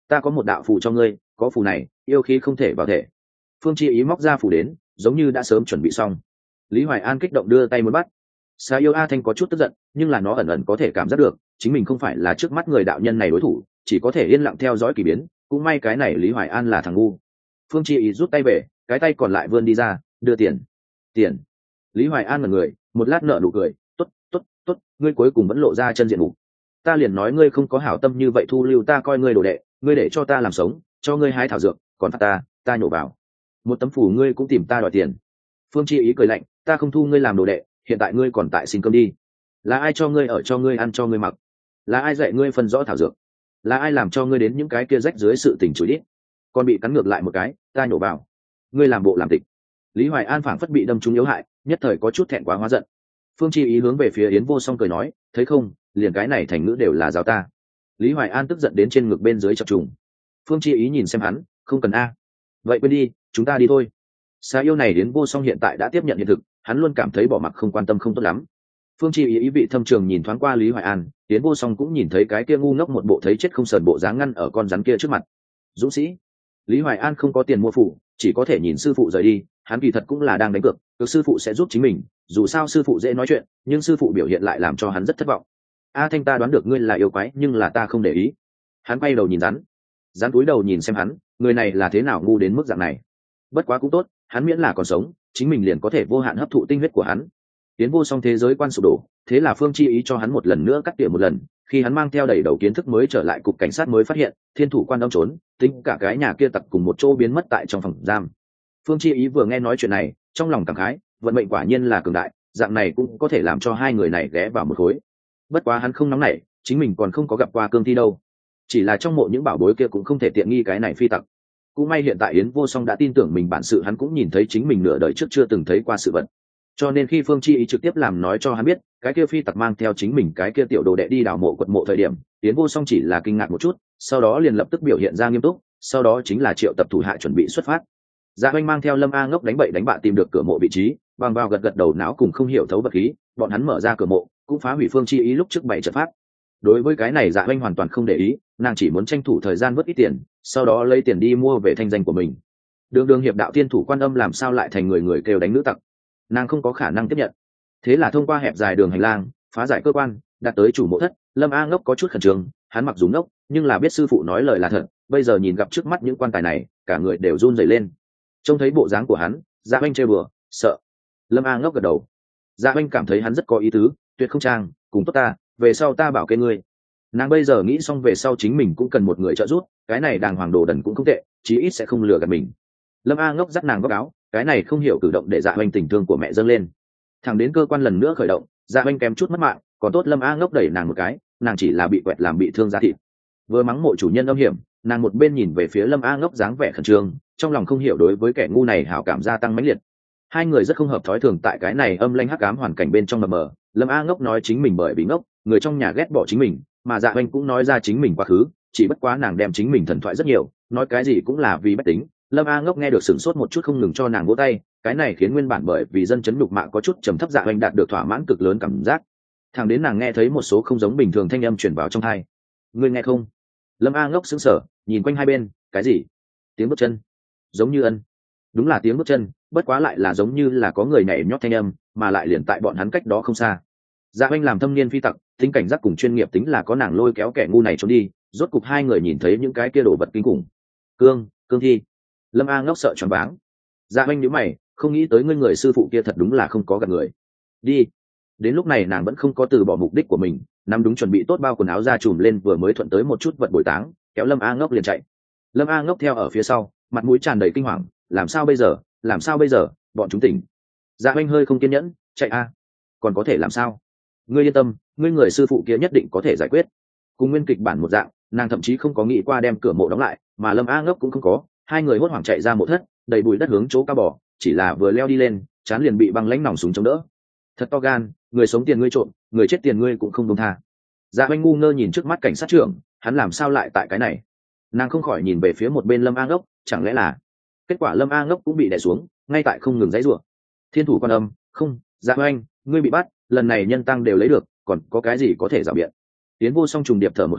ta có một đạo phù cho ngươi, có phù này yêu khí không thể vào thể. Phương Chi Ý móc ra phù đến, giống như đã sớm chuẩn bị xong. Lý Hoài An kích động đưa tay muốn bắt. Xà yêu A Thanh có chút tức giận, nhưng là nó ẩn ẩn có thể cảm giác được chính mình không phải là trước mắt người đạo nhân này đối thủ, chỉ có thể yên lặng theo dõi kỳ biến. Cũng may cái này Lý Hoài An là thằng ngu. Phương Chi Ý rút tay về, cái tay còn lại vươn đi ra, đưa tiền. Tiền. Lý Hoài An là người, một lát nở nụ cười, tốt, tốt, tốt, ngươi cuối cùng vẫn lộ ra chân diện mục. Ta liền nói ngươi không có hảo tâm như vậy thu lưu ta coi ngươi đồ đệ, ngươi để cho ta làm sống, cho ngươi hái thảo dược, còn phạt ta nhổ vào. Một tấm phủ ngươi cũng tìm ta đòi tiền. Phương Chi Ý cười lạnh, ta không thu ngươi làm đồ đệ, hiện tại ngươi còn tại xin cơm đi. Là ai cho ngươi ở, cho ngươi ăn, cho ngươi mặc? Là ai dạy ngươi phân rõ thảo dược? Là ai làm cho ngươi đến những cái kia rách dưới sự tình chửi đít? Còn bị cắn ngược lại một cái, ta nhổ vào. Ngươi làm bộ làm tịch. Lý Hoài An phảng phất bị đâm trúng yếu hại, nhất thời có chút thẹn quá hóa giận. Phương Chi Ý hướng về phía Yến Vô Song cười nói, thấy không, liền cái này thành ngữ đều là giáo ta. Lý Hoài An tức giận đến trên ngực bên dưới chập trùng. Phương Chi Ý nhìn xem hắn, không cần a. Vậy quên đi, chúng ta đi thôi. Xà yêu này Yến Vô Song hiện tại đã tiếp nhận hiện thực, hắn luôn cảm thấy bỏ mặc không quan tâm không tốt lắm. Phương Chi Ý ý vị thâm trường nhìn thoáng qua Lý Hoài An, Yến Vô Song cũng nhìn thấy cái kia ngu ngốc một bộ thấy chết không sờn bộ dáng ngăn ở con rắn kia trước mặt. Dũng sĩ. Lý Hoài An không có tiền mua phủ, chỉ có thể nhìn sư phụ rời đi, hắn kỳ thật cũng là đang đánh cược, sư phụ sẽ giúp chính mình, dù sao sư phụ dễ nói chuyện, nhưng sư phụ biểu hiện lại làm cho hắn rất thất vọng. A Thanh, ta đoán được ngươi là yêu quái, nhưng là ta không để ý. Hắn quay đầu nhìn rắn cúi đầu nhìn xem hắn, người này là thế nào ngu đến mức dạng này. Bất quá cũng tốt, hắn miễn là còn sống, chính mình liền có thể vô hạn hấp thụ tinh huyết của hắn. Tiến Vô Song thế giới quan sụp đổ, thế là Phương Chi Ý cho hắn một lần nữa cắt tỉa một lần, khi hắn mang theo đầy đầu kiến thức mới trở lại cục cảnh sát mới phát hiện thiên thủ quan đông trốn, tính cả cái nhà kia tặc cùng một chỗ biến mất tại trong phòng giam. Phương Chi Ý vừa nghe nói chuyện này, trong lòng cảm khái, vận mệnh quả nhiên là cường đại, dạng này cũng có thể làm cho hai người này ghé vào một khối. Bất quá hắn không nóng nảy, chính mình còn không có gặp qua cương thi đâu, chỉ là trong mộ những bảo bối kia cũng không thể tiện nghi cái này phi tặc. Cũng may hiện tại Yến Vô Song đã tin tưởng mình bản sự, hắn cũng nhìn thấy chính mình nửa đời trước chưa từng thấy qua sự vật, cho nên khi Phương Chi Ý trực tiếp làm nói cho hắn biết cái kia phi tặc mang theo chính mình cái kia tiểu đồ đệ đi đào mộ quật mộ thời điểm, Yến Vô Song chỉ là kinh ngạc một chút, sau đó liền lập tức biểu hiện ra nghiêm túc, sau đó chính là triệu tập thủ hạ chuẩn bị xuất phát. Dạ Oanh mang theo Lâm A Ngốc đánh bậy đánh bạ tìm được cửa mộ vị trí, bằng vào gật gật đầu não cùng không hiểu thấu vật khí, bọn hắn mở ra cửa mộ, cũng phá hủy Phương Chi Ý lúc trước bảy trận pháp. Đối với cái này Dạ Oanh hoàn toàn không để ý, nàng chỉ muốn tranh thủ thời gian vớt ít tiền, sau đó lấy tiền đi mua về thanh danh của mình. Đường hiệp đạo tiên thủ Quan Âm làm sao lại thành người kêu đánh nữ tặc, nàng không có khả năng tiếp nhận. Thế là thông qua hẹp dài đường hành lang, phá giải cơ quan, đạt tới chủ mộ thất. Lâm A Ngốc có chút khẩn trương, hắn mặc dù ngốc nhưng là biết sư phụ nói lời là thật, bây giờ nhìn gặp trước mắt những quan tài này, cả người đều run rẩy lên. Trông thấy bộ dáng của hắn, Dạ Oanh chơi bừa, sợ. Lâm A Ngốc gật đầu. Dạ Oanh cảm thấy hắn rất có ý tứ, tuyệt không trang, cùng tốt ta, về sau ta bảo kê ngươi. Nàng bây giờ nghĩ xong về sau chính mình cũng cần một người trợ giúp, cái này đàng hoàng đồ đần cũng không tệ, chí ít sẽ không lừa gạt mình. Lâm A Ngốc dắt nàng góc áo, cái này không hiểu cử động để Dạ Oanh tình thương của mẹ dâng lên. Thẳng đến cơ quan lần nữa khởi động, Dạ Oanh kém chút mất mạng, còn tốt Lâm A Ngốc đẩy nàng một cái, nàng chỉ là bị quẹt làm bị thương da thịt. Vừa mắng mộ chủ nhân âm hiểm, nàng một bên nhìn về phía Lâm A Ngốc dáng vẻ khẩn trương, trong lòng không hiểu đối với kẻ ngu này hảo cảm gia tăng mãnh liệt. Hai người rất không hợp thói thường tại cái này âm lanh hắc ám hoàn cảnh bên trong mờ mờ. Lâm A Ngốc nói chính mình bởi vì ngốc, người trong nhà ghét bỏ chính mình, mà Dạ Oanh cũng nói ra chính mình quá khứ, chỉ bất quá nàng đem chính mình thần thoại rất nhiều, nói cái gì cũng là vì bất tính. Lâm A Ngốc nghe được sửng sốt một chút, không ngừng cho nàng vỗ tay, cái này khiến nguyên bản bởi vì dân chấn nhục mạ có chút trầm thấp Dạ Oanh đạt được thỏa mãn cực lớn cảm giác. Thẳng đến nàng nghe thấy một số không giống bình thường thanh âm truyền vào trong tai. Ngươi nghe không? Lâm A Ngốc sững sờ, nhìn quanh hai bên, cái gì? Tiếng bước chân, giống như ân. Đúng là tiếng bước chân, bất quá lại là giống như là có người nhảy nhót thanh âm, mà lại liền tại bọn hắn cách đó không xa. Dạ Oanh làm thâm niên phi tặc, tính cảnh giác cùng chuyên nghiệp tính là có nàng lôi kéo kẻ ngu này trốn đi, rốt cục hai người nhìn thấy những cái kia đồ vật kinh khủng. Cương thi. Lâm A Ngốc sợ choáng váng. Dạ Oanh nhíu mày, không nghĩ tới ngươi người sư phụ kia thật đúng là không có gặp người. Đi. Đến lúc này nàng vẫn không có từ bỏ mục đích của mình, nắm đúng chuẩn bị tốt bao quần áo ra trùm lên vừa mới thuận tới một chút vật bồi táng, kéo Lâm A Ngốc liền chạy. Lâm A Ngốc theo ở phía sau, mặt mũi tràn đầy kinh hoàng, làm sao bây giờ, bọn chúng tỉnh. Dạ Oanh hơi không kiên nhẫn, chạy a. Còn có thể làm sao? Ngươi yên tâm, ngươi người sư phụ kia nhất định có thể giải quyết. Cùng nguyên kịch bản một dạng, nàng thậm chí không có nghĩ qua đem cửa mộ đóng lại, mà Lâm A Ngốc cũng không có, hai người hốt hoảng chạy ra mộ thất, đầy bụi đất hướng chỗ cao bò, chỉ là vừa leo đi lên, chán liền bị băng lãnh nòng súng chống đỡ. Thật to gan, người sống tiền ngươi trộm, người chết tiền ngươi cũng không buông tha. Dạ Oanh ngu ngơ nhìn trước mắt cảnh sát trưởng, hắn làm sao lại tại cái này? Nàng không khỏi nhìn về phía một bên Lâm A Ngốc, chẳng lẽ là... Kết quả Lâm A Ngốc cũng bị đè xuống, ngay tại không ngừng giãy giụa. Thiên thủ Quan Âm, không, Dạ Oanh, ngươi bị bắt, lần này nhân tăng đều lấy được, còn có cái gì có thể rào biện? Tiến Vô Song trùng điệp thở một hơi,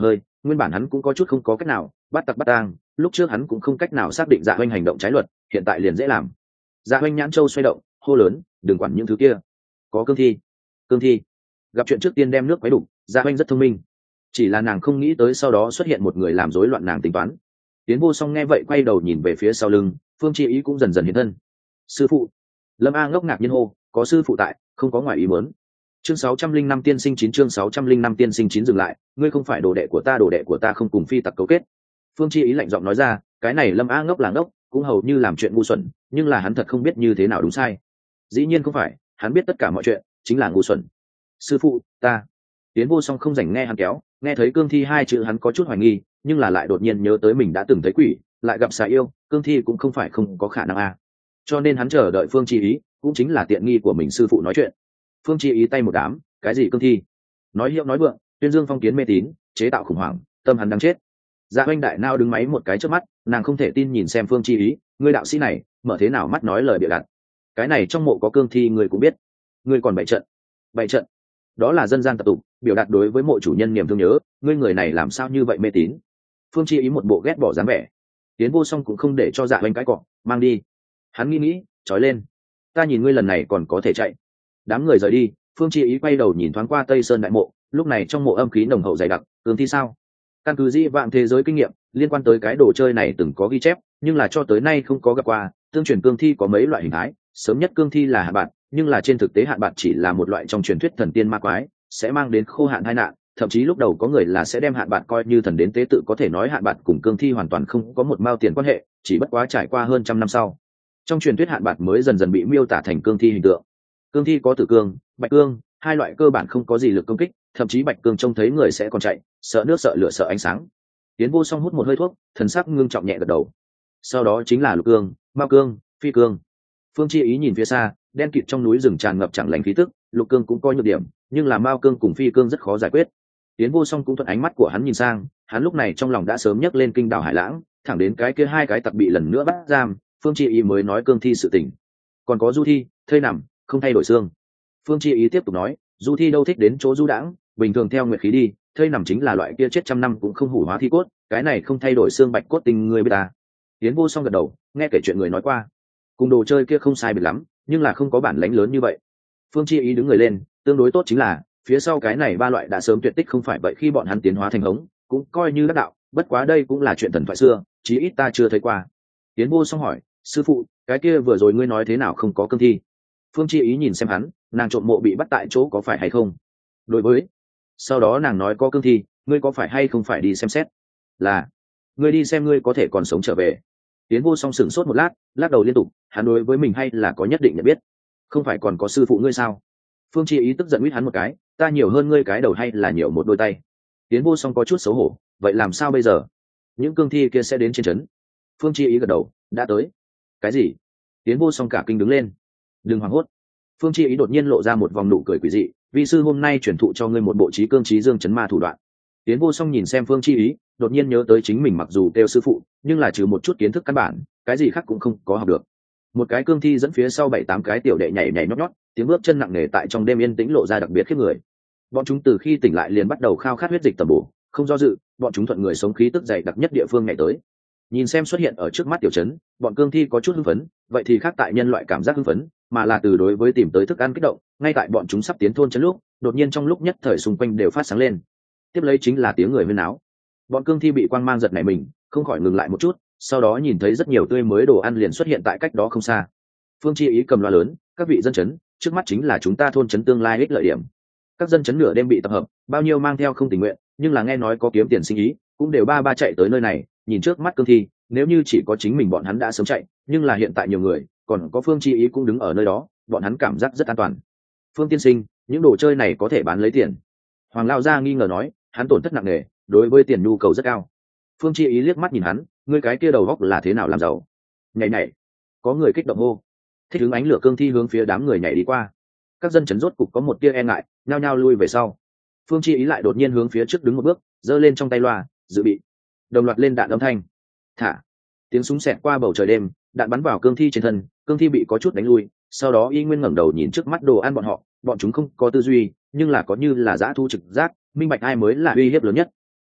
Nguyên bản hắn cũng có chút không có cách nào bắt tặc bắt tang, lúc trước hắn cũng không cách nào xác định Dạ Hoành hành động trái luật, hiện tại liền dễ làm. Dạ Hoành nhãn châu xoay động, hô lớn, đừng quản những thứ kia, có cương thi. Cương thi gặp chuyện trước tiên đem nước quấy đục. Dạ Hoành rất thông minh, chỉ là nàng không nghĩ tới sau đó xuất hiện một người làm rối loạn nàng tính toán. Tiến Vô Song nghe vậy quay đầu nhìn về phía sau lưng, Phương Chi Ý cũng dần dần hiện thân. Sư phụ. Lâm A ngốc ngạc nhiên hô, có sư phụ tại, không có ngoài ý muốn. Chương 605 tiên sinh 9 chương 605 tiên sinh 9 dừng lại, ngươi không phải đồ đệ của ta không cùng phi tặc cấu kết. Phương Chi Ý lạnh giọng nói ra, cái này Lâm A ngốc là ngốc, cũng hầu như làm chuyện ngu xuẩn, nhưng là hắn thật không biết như thế nào đúng sai. Dĩ nhiên không phải, hắn biết tất cả mọi chuyện, chính là ngu xuẩn. Sư phụ, ta. Tiến Vô Song không rảnh nghe hắn kéo, nghe thấy cương thi hai chữ hắn có chút hoài nghi, nhưng là lại đột nhiên nhớ tới mình đã từng thấy quỷ, lại gặp xà yêu, cương thi cũng không phải không có khả năng a. Cho nên hắn chờ đợi Phương Chi Ý, cũng chính là tiện nghi của mình sư phụ nói chuyện. Phương Chi Ý tay một đám, cái gì cương thi? Nói hiệu nói vượng, tuyên dương phong kiến mê tín, chế tạo khủng hoảng, tâm hắn đang chết. Dạ Hoành đại nao đứng máy một cái trước mắt, nàng không thể tin nhìn xem Phương Chi Ý, ngươi đạo sĩ này, mở thế nào mắt nói lời bịa đặt. Cái này trong mộ có cương thi ngươi cũng biết, ngươi còn bày trận. Bày trận? Đó là dân gian tập tục, biểu đạt đối với mộ chủ nhân niềm thương nhớ, ngươi người này làm sao như vậy mê tín? Phương Chi Ý một bộ ghét bỏ dáng vẻ. Tiến Vô Song cũng không để cho Dạ Hoành cái cọ, mang đi. Hắn nghĩ, trói lên. Ta nhìn ngươi lần này còn có thể chạy. Đám người rời đi, Phương Chi Ý quay đầu nhìn thoáng qua Tây Sơn đại mộ, lúc này trong mộ âm khí nồng hậu dày đặc, cương thi sao? Căn cứ di vãng thế giới kinh nghiệm, liên quan tới cái đồ chơi này từng có ghi chép, nhưng là cho tới nay không có gặp qua. Tương truyền cương thi có mấy loại hình thái, sớm nhất cương thi là hạn bạt, nhưng là trên thực tế hạn bạt chỉ là một loại trong truyền thuyết thần tiên ma quái, sẽ mang đến khô hạn tai nạn, thậm chí lúc đầu có người là sẽ đem hạn bạt coi như thần đến tế tự, có thể nói hạn bạt cùng cương thi hoàn toàn không có một mao tiền quan hệ, chỉ bất quá trải qua hơn trăm năm sau, trong truyền thuyết hạn bạt mới dần dần bị miêu tả thành cương thi hình tượng. Cương thi có tử cương, bạch cương, hai loại cơ bản không có gì lực công kích, thậm chí bạch cương trông thấy người sẽ còn chạy, sợ nước sợ lửa sợ ánh sáng. Tiến Vô Song hút một hơi thuốc, thần sắc ngưng trọng nhẹ gật đầu. Sau đó chính là lục cương, mao cương, phi cương. Phương Chi Ý nhìn phía xa, đen kịt trong núi rừng tràn ngập chẳng lành khí tức, lục cương cũng có nhược điểm, nhưng là mao cương cùng phi cương rất khó giải quyết. Tiến Vô Song cũng thuận ánh mắt của hắn nhìn sang, hắn lúc này trong lòng đã sớm nhấc lên kinh đảo hải lãng, thẳng đến cái kia hai cái tặc bị lần nữa bắt giam, Phương Chi Ý mới nói cương thi sự tình. Còn có du thi, thây nằm, không thay đổi xương. Phương Chi Ý tiếp tục nói, du thi đâu thích đến chỗ du đãng, bình thường theo nguyệt khí đi, thây nằm chính là loại kia chết trăm năm cũng không hủ hóa thi cốt, cái này không thay đổi xương bạch cốt tình người biết ta. Tiến Vô Song gật đầu, nghe kể chuyện người nói qua, cùng đồ chơi kia không sai biệt lắm, nhưng là không có bản lãnh lớn như vậy. Phương Chi Ý đứng người lên, tương đối tốt chính là phía sau cái này ba loại đã sớm tuyệt tích, không phải vậy khi bọn hắn tiến hóa thành hống cũng coi như đắc đạo, bất quá đây cũng là chuyện thần thoại xưa, chí ít ta chưa thấy qua. Tiến Vô Song hỏi, sư phụ, cái kia vừa rồi ngươi nói thế nào không có cương thi? Phương Chi Ý nhìn xem hắn, nàng trộm mộ bị bắt tại chỗ có phải hay không? Đối với. Sau đó nàng nói có cương thi, ngươi có phải hay không phải đi xem xét? Là. Ngươi đi xem ngươi có thể còn sống trở về. Tiến Vô Song sửng sốt một lát, lắc đầu liên tục, hắn đối với mình hay là có nhất định nhận biết. Không phải còn có sư phụ ngươi sao? Phương Chi Ý tức giận huýt hắn một cái, ta nhiều hơn ngươi cái đầu hay là nhiều một đôi tay? Tiến Vô Song có chút xấu hổ, vậy làm sao bây giờ? Những cương thi kia sẽ đến trên trấn. Phương Chi Ý gật đầu, đã tới. Cái gì? Tiến Vô Song cả kinh đứng lên. Đừng hoảng hốt. Phương Chi Ý đột nhiên lộ ra một vòng nụ cười quỷ dị, vi sư hôm nay truyền thụ cho ngươi một bộ trí cương trí dương chấn ma thủ đoạn. Tiến Vô Song nhìn xem Phương Chi Ý, đột nhiên nhớ tới chính mình mặc dù kêu sư phụ, nhưng là trừ một chút kiến thức căn bản, cái gì khác cũng không có học được. Một cái cương thi dẫn phía sau 7-8 cái tiểu đệ nhảy nhảy nhót nhót, tiếng bước chân nặng nề tại trong đêm yên tĩnh lộ ra đặc biệt khiếp người. Bọn chúng từ khi tỉnh lại liền bắt đầu khao khát huyết dịch tầm bổ, không do dự, bọn chúng thuận người sống khí tức dày đặc nhất địa phương ngày tới. Nhìn xem xuất hiện ở trước mắt tiểu trấn, bọn cương thi có chút hưng phấn, vậy thì khác tại nhân loại cảm giác hưng phấn, mà là từ đối với tìm tới thức ăn kích động. Ngay tại bọn chúng sắp tiến thôn trấn lúc, đột nhiên trong lúc nhất thời xung quanh đều phát sáng lên. Tiếp lấy chính là tiếng người huyên náo. Bọn cương thi bị quang mang giật nảy mình, không khỏi ngừng lại một chút, sau đó nhìn thấy rất nhiều tươi mới đồ ăn liền xuất hiện tại cách đó không xa. Phương Chi Ý cầm loa lớn, các vị dân chấn, trước mắt chính là chúng ta thôn chấn tương lai ích lợi điểm. Các dân chấn nửa đêm bị tập hợp, bao nhiêu mang theo không tình nguyện, nhưng là nghe nói có kiếm tiền sinh ý, cũng đều ba chạy tới nơi này. Nhìn trước mắt cương thi, nếu như chỉ có chính mình bọn hắn đã sớm chạy, nhưng là hiện tại nhiều người, còn có Phương Chi Ý cũng đứng ở nơi đó, bọn hắn cảm giác rất an toàn. Phương tiên sinh, những đồ chơi này có thể bán lấy tiền. Hoàng Lão gia nghi ngờ nói, hắn tổn thất nặng nề, đối với tiền nhu cầu rất cao. Phương Chi Ý liếc mắt nhìn hắn, ngươi cái kia đầu góc là thế nào làm giàu? Nhảy nhảy. Có người kích động hô. Thích ứng ánh lửa cương thi hướng phía đám người nhảy đi qua. Các dân chấn rốt cục có một tia e ngại, nhao nhao lui về sau. Phương Chi Ý lại đột nhiên hướng phía trước đứng một bước, giơ lên trong tay loa, dự bị. Đồng loạt lên đạn âm thanh. Thả. Tiếng súng xẹt qua bầu trời đêm, đạn bắn vào cương thi trên thân, cương thi bị có chút đánh lui, sau đó y nguyên ngẩng đầu nhìn trước mắt đồ ăn bọn họ, bọn chúng không có tư duy, nhưng là có như là dã thu trực giác, minh bạch ai mới là uy hiếp lớn nhất.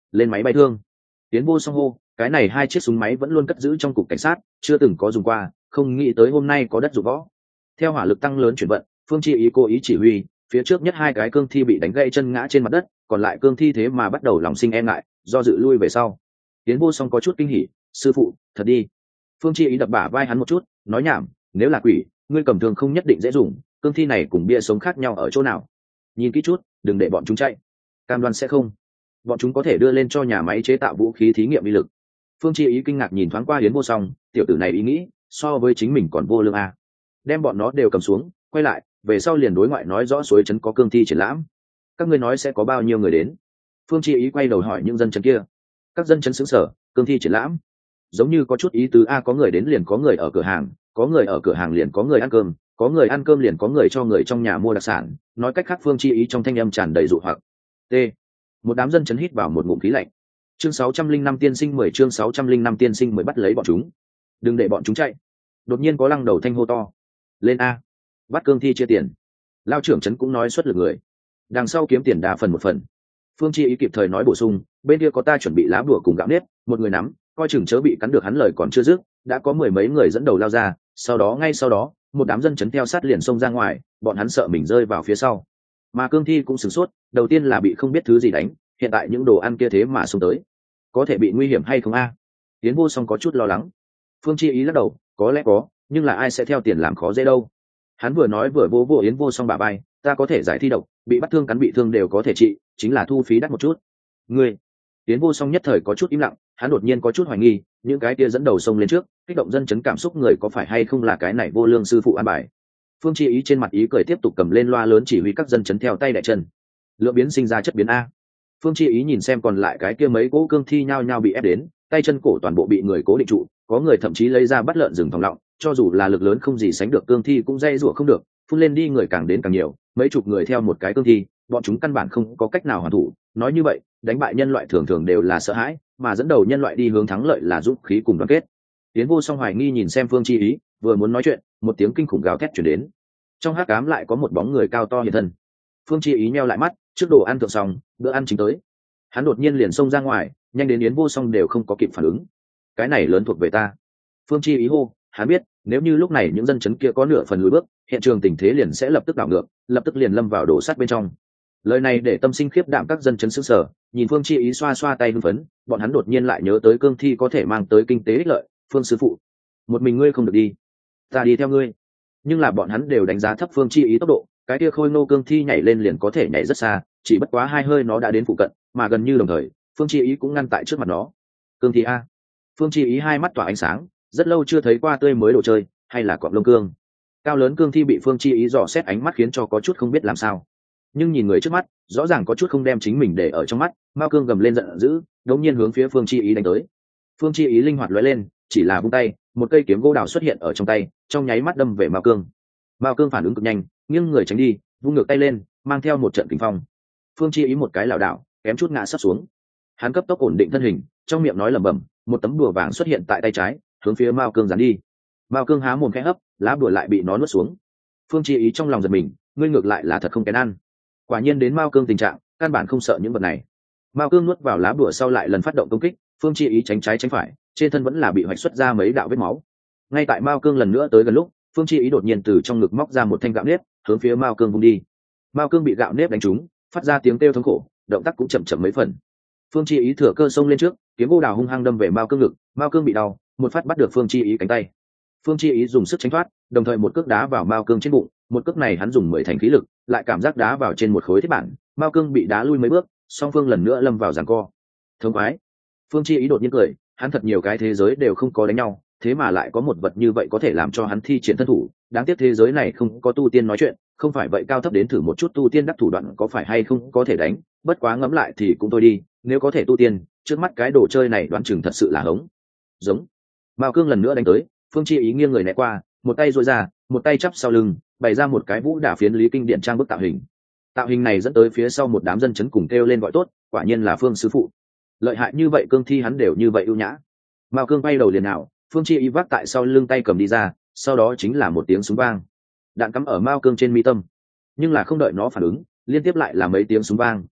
lên máy bay thương. Tiến vô song hô, cái này 2 chiếc súng máy vẫn luôn cất giữ trong cục cảnh sát, chưa từng có dùng qua, không nghĩ tới hôm nay có đất dụng võ. Theo hỏa lực tăng lớn chuyển vận, Phương Chi ý cố ý chỉ huy, phía trước nhất 2 cái cương thi bị đánh gãy chân ngã trên mặt đất, còn lại cương thi thế mà bắt đầu lòng sinh e ngại, do dự lui về sau. Tiến vô song có chút kinh hỉ, sư phụ, thật đi. Phương Chi ý đập bả vai hắn một chút, nói nhảm, nếu là quỷ, ngươi cầm thương không nhất định dễ dùng, cương thi này cùng bia sống khác nhau ở chỗ nào? Nhìn kỹ chút, đừng để bọn chúng chạy. Cam đoan sẽ không. Bọn chúng có thể đưa lên cho nhà máy chế tạo vũ khí thí nghiệm uy lực. Phương Chi ý kinh ngạc nhìn thoáng qua Yến Vô Song, tiểu tử này ý nghĩ so với chính mình còn vô lương a. Đem bọn nó đều cầm xuống, quay lại, về sau liền đối ngoại nói rõ suối trấn có cương thi triển lãm. Các ngươi nói sẽ có bao nhiêu người đến? Phương Chi ý quay đầu hỏi những dân trấn kia. Các dân trấn sững sờ, cương thi triển lãm, giống như có chút ý tứ a, có người đến liền có người ở cửa hàng, có người ở cửa hàng liền có người ăn cơm, có người ăn cơm liền có người cho người trong nhà mua đặc sản, nói cách khác Phương Chi ý trong thanh âm tràn đầy dụ hoặc. T. Một đám dân chấn hít vào một ngụm khí lạnh. Chương 605 tiên sinh 10 chương 605 tiên sinh 10 bắt lấy bọn chúng. Đừng để bọn chúng chạy. Đột nhiên có lăng đầu thanh hô to. Lên a. Bắt cương thi chia tiền. Lao trưởng trấn cũng nói xuất lực người. Đằng sau kiếm tiền đa phần một phần. Phương Chi ý kịp thời nói bổ sung, bên kia có ta chuẩn bị lá bùa cùng gạo nếp, một người nắm, coi chừng chớ bị cắn được hắn lời còn chưa dứt, đã có 10 mấy người dẫn đầu lao ra, ngay sau đó, một đám dân chấn theo sát liền xông ra ngoài, bọn hắn sợ mình rơi vào phía sau. Mà cương thi cũng sửng sốt, đầu tiên là bị không biết thứ gì đánh, hiện tại những đồ ăn kia thế mà xông tới, có thể bị nguy hiểm hay không a? Tiến Vô Song có chút lo lắng. Phương Chi ý lắc đầu, có lẽ có, nhưng là ai sẽ theo tiền làm khó dễ đâu. Hắn vừa nói vừa vỗ vỗ Yến Vô Song bả vai, ta có thể giải thi độc, bị bắt thương cắn bị thương đều có thể trị, chính là thu phí đắt một chút. Ngươi, Yến Vô Song nhất thời có chút im lặng, hắn đột nhiên có chút hoài nghi, những cái kia dẫn đầu sông lên trước, kích động dân chấn cảm xúc người có phải hay không là cái này vô lương sư phụ an bài. Phương Chi ý trên mặt ý cười tiếp tục cầm lên loa lớn chỉ huy các dân chấn theo tay đại chân. Lượng biến sinh ra chất biến a. Phương Chi ý nhìn xem còn lại cái kia mấy cỗ cương thi nhao nhao bị ép đến, tay chân cổ toàn bộ bị người cố định trụ, có người thậm chí lấy ra bắt lợn rừng thòng lọng, cho dù là lực lớn không gì sánh được cương thi cũng dây rủa không được, phun lên đi người càng đến càng nhiều, mấy chục người theo một cái cương thi, bọn chúng căn bản không có cách nào hoàn thủ. Nói như vậy, đánh bại nhân loại thường thường đều là sợ hãi, mà dẫn đầu nhân loại đi hướng thắng lợi là dũng khí cùng đoàn kết. Tiến Vô Song hoài nghi nhìn xem Phương Chi ý, vừa muốn nói chuyện, một tiếng kinh khủng gào thét truyền đến. Trong hắc ám lại có một bóng người cao to hiện thân. Phương Chi ý nheo lại mắt, trước đồ ăn thượng xong, bữa ăn chính tới. Hắn đột nhiên liền xông ra ngoài, nhanh đến Yến Vô Song đều không có kịp phản ứng. Cái này lớn thuộc về ta. Phương Chi ý hô, hắn biết, nếu như lúc này những dân chấn kia có nửa phần lùi bước, hiện trường tình thế liền sẽ lập tức đảo ngược, lập tức liền lâm vào đổ sát bên trong. Lời này để tâm sinh khiếp đảm các dân chấn sững sờ, nhìn Phương Chi ý xoa xoa tay hưng phấn, bọn hắn đột nhiên lại nhớ tới cương thi có thể mang tới kinh tế ích lợi. Phương sư phụ, một mình ngươi không được đi, ta đi theo ngươi. Nhưng là bọn hắn đều đánh giá thấp Phương Chi ý tốc độ, cái kia khôi nô cương thi nhảy lên liền có thể nhảy rất xa, chỉ bất quá 2 hơi nó đã đến phụ cận, mà gần như đồng thời, Phương Chi ý cũng ngăn tại trước mặt nó. Cương thi a. Phương Chi ý hai mắt tỏa ánh sáng, rất lâu chưa thấy qua tươi mới đồ chơi, hay là cọp lông cương. Cao lớn cương thi bị Phương Chi ý dò xét ánh mắt khiến cho có chút không biết làm sao. Nhưng nhìn người trước mắt, rõ ràng có chút không đem chính mình để ở trong mắt, Mao Cương gầm lên giận dữ, đột nhiên hướng phía Phương Chi ý đánh tới. Phương Chi ý linh hoạt lóe lên, chỉ là vung tay, một cây kiếm gỗ đào xuất hiện ở trong tay, trong nháy mắt đâm về Mao Cương. Mao Cương phản ứng cực nhanh, nghiêng người tránh đi, vung ngược tay lên, mang theo một trận kình phong. Phương Chi ý một cái lảo đảo, kém chút ngã sắp xuống. Hắn cấp tốc ổn định thân hình, trong miệng nói lẩm bẩm, một tấm đùa vàng xuất hiện tại tay trái, hướng phía Mao Cương dán đi. Mao Cương há mồm khẽ hấp, lá bùa lại bị nó nuốt xuống. Phương Chi ý trong lòng giật mình, ngươi ngược lại là thật không kén ăn. Quả nhiên đến Mao Cương tình trạng, căn bản không sợ những vật này. Mao Cương nuốt vào lá bùa sau lại lần phát động công kích, Phương Chi ý tránh trái tránh phải, trên thân vẫn là bị hoạch xuất ra mấy đạo vết máu. Ngay tại Mao Cương lần nữa tới gần lúc, Phương Chi ý đột nhiên từ trong ngực móc ra một thanh gạo nếp, hướng phía Mao Cương vung đi. Mao Cương bị gạo nếp đánh trúng, phát ra tiếng kêu thống khổ, động tác cũng chậm chậm mấy phần. Phương Chi ý thừa cơ xông lên trước, kiếm gỗ đào hung hăng đâm về Mao Cương ngực, Mao Cương bị đau, một phát bắt được Phương Chi ý cánh tay. Phương Chi ý dùng sức tránh thoát, đồng thời một cước đá vào Mao Cương trên bụng, một cước này hắn dùng 10 thành khí lực, lại cảm giác đá vào trên một khối thiết bản, Mao Cương bị đá lui mấy bước, song phương lần nữa lâm vào giằng co. Thống khoái. Phương Chi ý đột nhiên cười, hắn thật nhiều cái thế giới đều không có đánh nhau, thế mà lại có một vật như vậy có thể làm cho hắn thi triển thân thủ, đáng tiếc thế giới này không có tu tiên nói chuyện, không phải vậy cao thấp đến thử một chút tu tiên đắc thủ đoạn có phải hay không có thể đánh, bất quá ngẫm lại thì cũng thôi đi, nếu có thể tu tiên, trước mắt cái đồ chơi này đoán chừng thật sự là hống. Giống. Mao Cương lần nữa đánh tới, Phương Chi ý nghiêng người né qua, một tay duỗi ra, một tay chắp sau lưng, bày ra một cái vũ đả phiến lý kinh điển trang bức tạo hình. Tạo hình này dẫn tới phía sau một đám dân chấn cùng kêu lên gọi tốt, quả nhiên là Phương sư phụ. Lợi hại như vậy cương thi hắn đều như vậy ưu nhã. Mao Cương bay đầu liền nào, Phương Chi ý vác tại sau lưng tay cầm đi ra, sau đó chính là một tiếng súng vang. Đạn cắm ở Mao Cương trên mi tâm, nhưng là không đợi nó phản ứng, liên tiếp lại là mấy tiếng súng vang,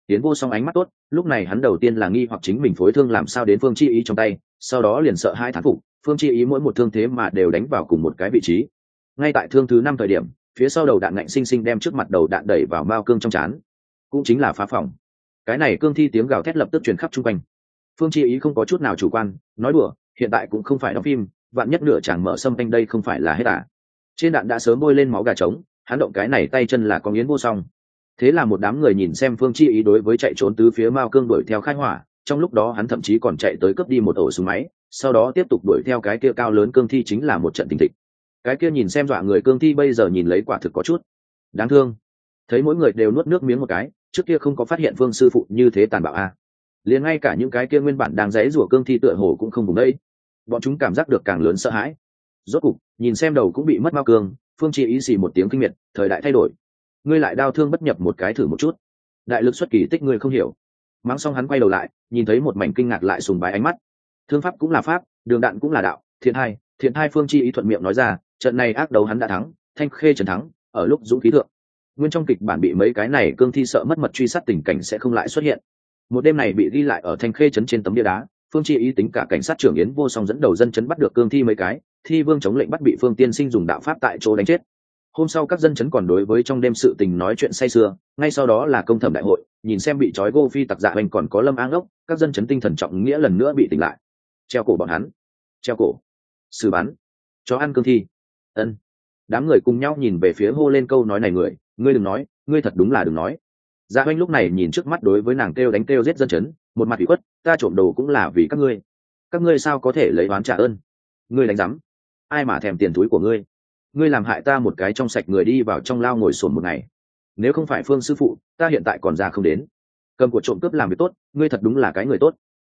Tiến Vô Song ánh mắt tốt, lúc này hắn đầu tiên là nghi hoặc chính mình phối thương làm sao đến Phương Chi Ý trong tay, sau đó liền sợ hai thán phục, Phương Chi Ý mỗi một thương thế mà đều đánh vào cùng một cái vị trí. Ngay tại thương thứ 5 thời điểm, phía sau đầu đạn ngạnh sinh sinh đem trước mặt đầu đạn đẩy vào mao cương trong trán, cũng chính là phá phòng. Cái này cương thi tiếng gào thét lập tức truyền khắp chung quanh. Phương Chi Ý không có chút nào chủ quan, nói đùa, hiện tại cũng không phải đóng phim, vạn nhất nửa chàng mở sâm canh đây không phải là hết à. Trên đạn đã sớm bôi lên máu gà trống, hắn động cái này tay chân là có Yến Vô Song. Thế là một đám người nhìn xem Phương Chi Ý đối với chạy trốn tứ phía mao cương đuổi theo khai hỏa, trong lúc đó hắn thậm chí còn chạy tới cướp đi một ổ súng máy, sau đó tiếp tục đuổi theo cái kia cao lớn cương thi, chính là một trận tình thịch. Cái kia nhìn xem dọa người cương thi bây giờ nhìn lấy quả thực có chút đáng thương. Thấy mỗi người đều nuốt nước miếng một cái, trước kia không có phát hiện Phương sư phụ như thế tàn bạo a. Liền ngay cả những cái kia nguyên bản đang giãy rủa cương thi tựa hồ cũng không vùng đây. Bọn chúng cảm giác được càng lớn sợ hãi. Rốt cục, nhìn xem đầu cũng bị mất mao cương, Phương Chi Ý xì một tiếng kinh miệt, thời đại thay đổi, ngươi lại đao thương bất nhập một cái thử một chút. Đại lực xuất kỳ tích ngươi không hiểu. Mắng xong hắn quay đầu lại, nhìn thấy một mảnh kinh ngạc lại sùng bái ánh mắt. Thương pháp cũng là pháp, đường đạn cũng là đạo, thiện hai Phương Chi Ý thuận miệng nói ra, trận này ác đấu hắn đã thắng, Thanh Khê trần thắng, ở lúc dũng khí thượng. Nguyên trong kịch bản bị mấy cái này cương thi sợ mất mật truy sát tình cảnh sẽ không lại xuất hiện. Một đêm này bị ghi lại ở Thanh Khê trấn trên tấm bia đá, Phương Chi Ý tính cả cảnh sát trưởng Yến Vô Song dẫn đầu dân trấn bắt được cương thi mấy cái, thi vương chống lệnh bắt bị Phương Tiên Sinh dùng đạo pháp tại chỗ đánh chết. Hôm sau các dân trấn còn đối với trong đêm sự tình nói chuyện say sưa, ngay sau đó là công thẩm đại hội, nhìn xem bị trói gô phi tặc dạ hoành còn có Lâm An Ốc, các dân trấn tinh thần trọng nghĩa lần nữa bị tỉnh lại. Treo cổ bọn hắn, treo cổ, xử bắn, chó ăn cương thi. Ân. Đám người cùng nhau nhìn về phía hô lên câu nói này người, ngươi đừng nói, ngươi thật đúng là đừng nói. Dạ hoành lúc này nhìn trước mắt đối với nàng kêu đánh kêu giết dân trấn, một mặt ủy khuất, ta trộm đồ cũng là vì các ngươi sao có thể lấy oán trả ơn? Ngươi đánh rắm, ai mà thèm tiền túi của ngươi? Ngươi làm hại ta một cái trong sạch người đi vào trong lao ngồi sồn một ngày. Nếu không phải Phương sư phụ, ta hiện tại còn ra không đến. Cầm của trộm cướp làm việc tốt, ngươi thật đúng là cái người tốt.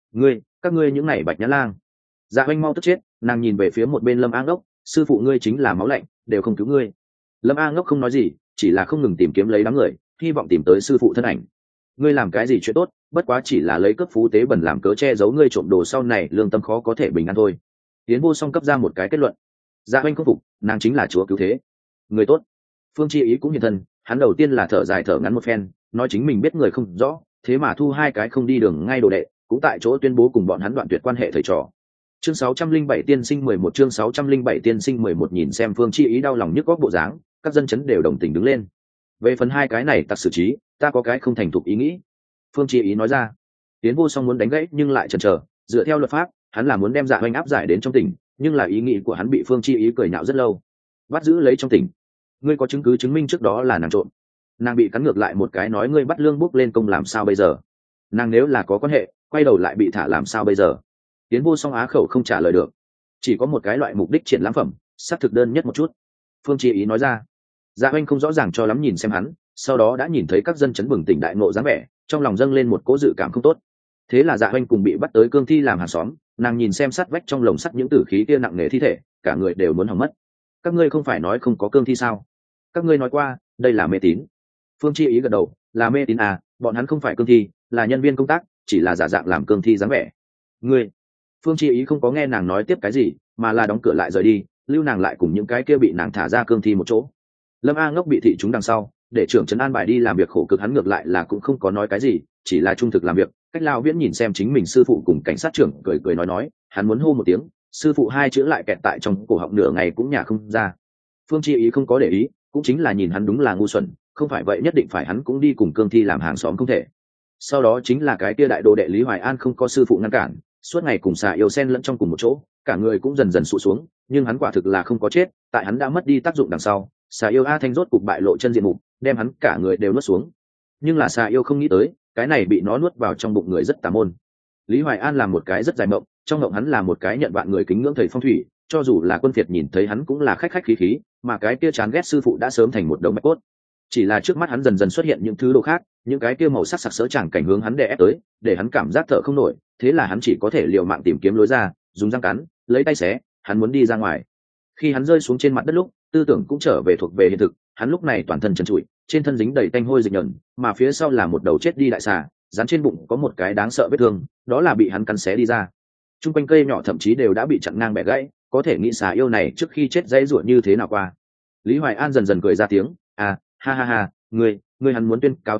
Các ngươi những này bạch nhã lang. Dạ hoành mau tức chết, nàng nhìn về phía một bên Lâm A Ngốc, sư phụ ngươi chính là máu lạnh, đều không cứu ngươi. Lâm A Ngốc không nói gì, chỉ là không ngừng tìm kiếm lấy đám người, hy vọng tìm tới sư phụ thân ảnh. Ngươi làm cái gì chuyện tốt, bất quá chỉ là lấy cướp phú tế bẩn làm cớ che giấu ngươi trộm đồ, sau này lương tâm khó có thể bình an thôi. Tiến Vô Song cấp ra một cái kết luận. Dạ hoành không phục, nàng chính là chúa cứu thế, người tốt. Phương Chi Ý cũng hiện thân, hắn đầu tiên là thở dài thở ngắn một phen, nói chính mình biết người không rõ, thế mà thu hai cái không đi đường ngay đồ đệ, cũng tại chỗ tuyên bố cùng bọn hắn đoạn tuyệt quan hệ thầy trò. Chương 607 tiên sinh 11, chương 607 tiên sinh 11, nhìn xem Phương Chi Ý đau lòng nhức góc bộ dáng, các dân chấn đều đồng tình đứng lên. Về phần hai cái này tặc xử trí, ta có cái không thành thục ý nghĩ. Phương Chi Ý nói ra. Tiến Vô Song muốn đánh gãy nhưng lại chần chờ, dựa theo luật pháp, hắn là muốn đem Dạ hoành áp giải đến trong tỉnh, nhưng là ý nghĩ của hắn bị Phương Chi Ý cười nhạo rất lâu. Bắt giữ lấy trong tỉnh, ngươi có chứng cứ chứng minh trước đó là nàng trộm? Nàng bị cắn ngược lại một cái, nói ngươi bắt lương bốc lên công làm sao bây giờ? Nàng nếu là có quan hệ, quay đầu lại bị thả làm sao bây giờ? Tiến Vô Song á khẩu không trả lời được. Chỉ có một cái loại mục đích triển lãm phẩm, xác thực đơn nhất một chút. Phương Chi Ý nói ra. Dạ hoành không rõ ràng cho lắm nhìn xem hắn, sau đó đã nhìn thấy các dân chấn bừng tỉnh đại ngộ dáng vẻ, trong lòng dâng lên một cố dự cảm không tốt. Thế là Dạ hoành cùng bị bắt tới cương thi làm hàng xóm, nàng nhìn xem sát vách trong lồng sắt những tử khí kia nặng nề thi thể, cả người đều muốn hỏng mất. Các ngươi không phải nói không có cương thi sao? Các ngươi nói qua, đây là mê tín. Phương Chi Ý gật đầu, là mê tín à, bọn hắn không phải cương thi, là nhân viên công tác, chỉ là giả dạng làm cương thi dáng vẻ. Ngươi. Phương Chi Ý không có nghe nàng nói tiếp cái gì, mà là đóng cửa lại rời đi, lưu nàng lại cùng những cái kia bị nàng thả ra cương thi một chỗ. Lâm A Ngốc bị thị chúng đằng sau, để trưởng trấn an bài đi làm việc khổ cực, hắn ngược lại là cũng không có nói cái gì, chỉ là trung thực làm việc. Cách Lao Viễn nhìn xem chính mình sư phụ cùng cảnh sát trưởng cười cười nói, hắn muốn hô một tiếng, sư phụ hai chữ lại kẹt tại trong cổ họng nửa ngày cũng nhả không ra. Phương Chi Ý không có để ý, cũng chính là nhìn hắn đúng là ngu xuẩn, không phải vậy nhất định phải hắn cũng đi cùng cương thi làm hàng xóm không thể. Sau đó chính là cái kia đại đồ đệ Lý Hoài An không có sư phụ ngăn cản, suốt ngày cùng xà yêu sen lẫn trong cùng một chỗ, cả người cũng dần dần sụt xuống, nhưng hắn quả thực là không có chết, tại hắn đã mất đi tác dụng đằng sau, xà yêu A Thanh rốt cục bại lộ chân diện mục, đem hắn cả người đều nuốt xuống. Nhưng là xà yêu không nghĩ tới, cái này bị nó nuốt vào trong bụng người rất tà môn. Lý Hoài An làm một cái rất dài mộng, trong mộng hắn là một cái nhận vạn người kính ngưỡng thầy phong thủy, cho dù là quân phiệt nhìn thấy hắn cũng là khách khách khí khí, mà cái kia chán ghét sư phụ đã sớm thành một đống bạch cốt. Chỉ là trước mắt hắn dần dần xuất hiện những thứ đồ khác, những cái kia màu sắc sặc sỡ chẳng cảnh hướng hắn đè ép tới, để hắn cảm giác thở không nổi, thế là hắn chỉ có thể liều mạng tìm kiếm lối ra, dùng răng cắn, lấy tay xé, hắn muốn đi ra ngoài. Khi hắn rơi xuống trên mặt đất lúc, tư tưởng cũng trở về thuộc về hiện thực, hắn lúc này toàn thân trần trụi, trên thân dính đầy tanh hôi dịch nhờn, mà phía sau là một đầu chết đi đại xà, dán trên bụng có một cái đáng sợ vết thương, đó là bị hắn cắn xé đi ra. Trung quanh cây nhỏ thậm chí đều đã bị chặn ngang bẻ gãy, có thể nghĩ xà yêu này trước khi chết dãy ruột như thế nào qua. Lý Hoài An dần dần cười ra tiếng, à, ha ha ha, ngươi hắn muốn tuyên cáo thắng lợi,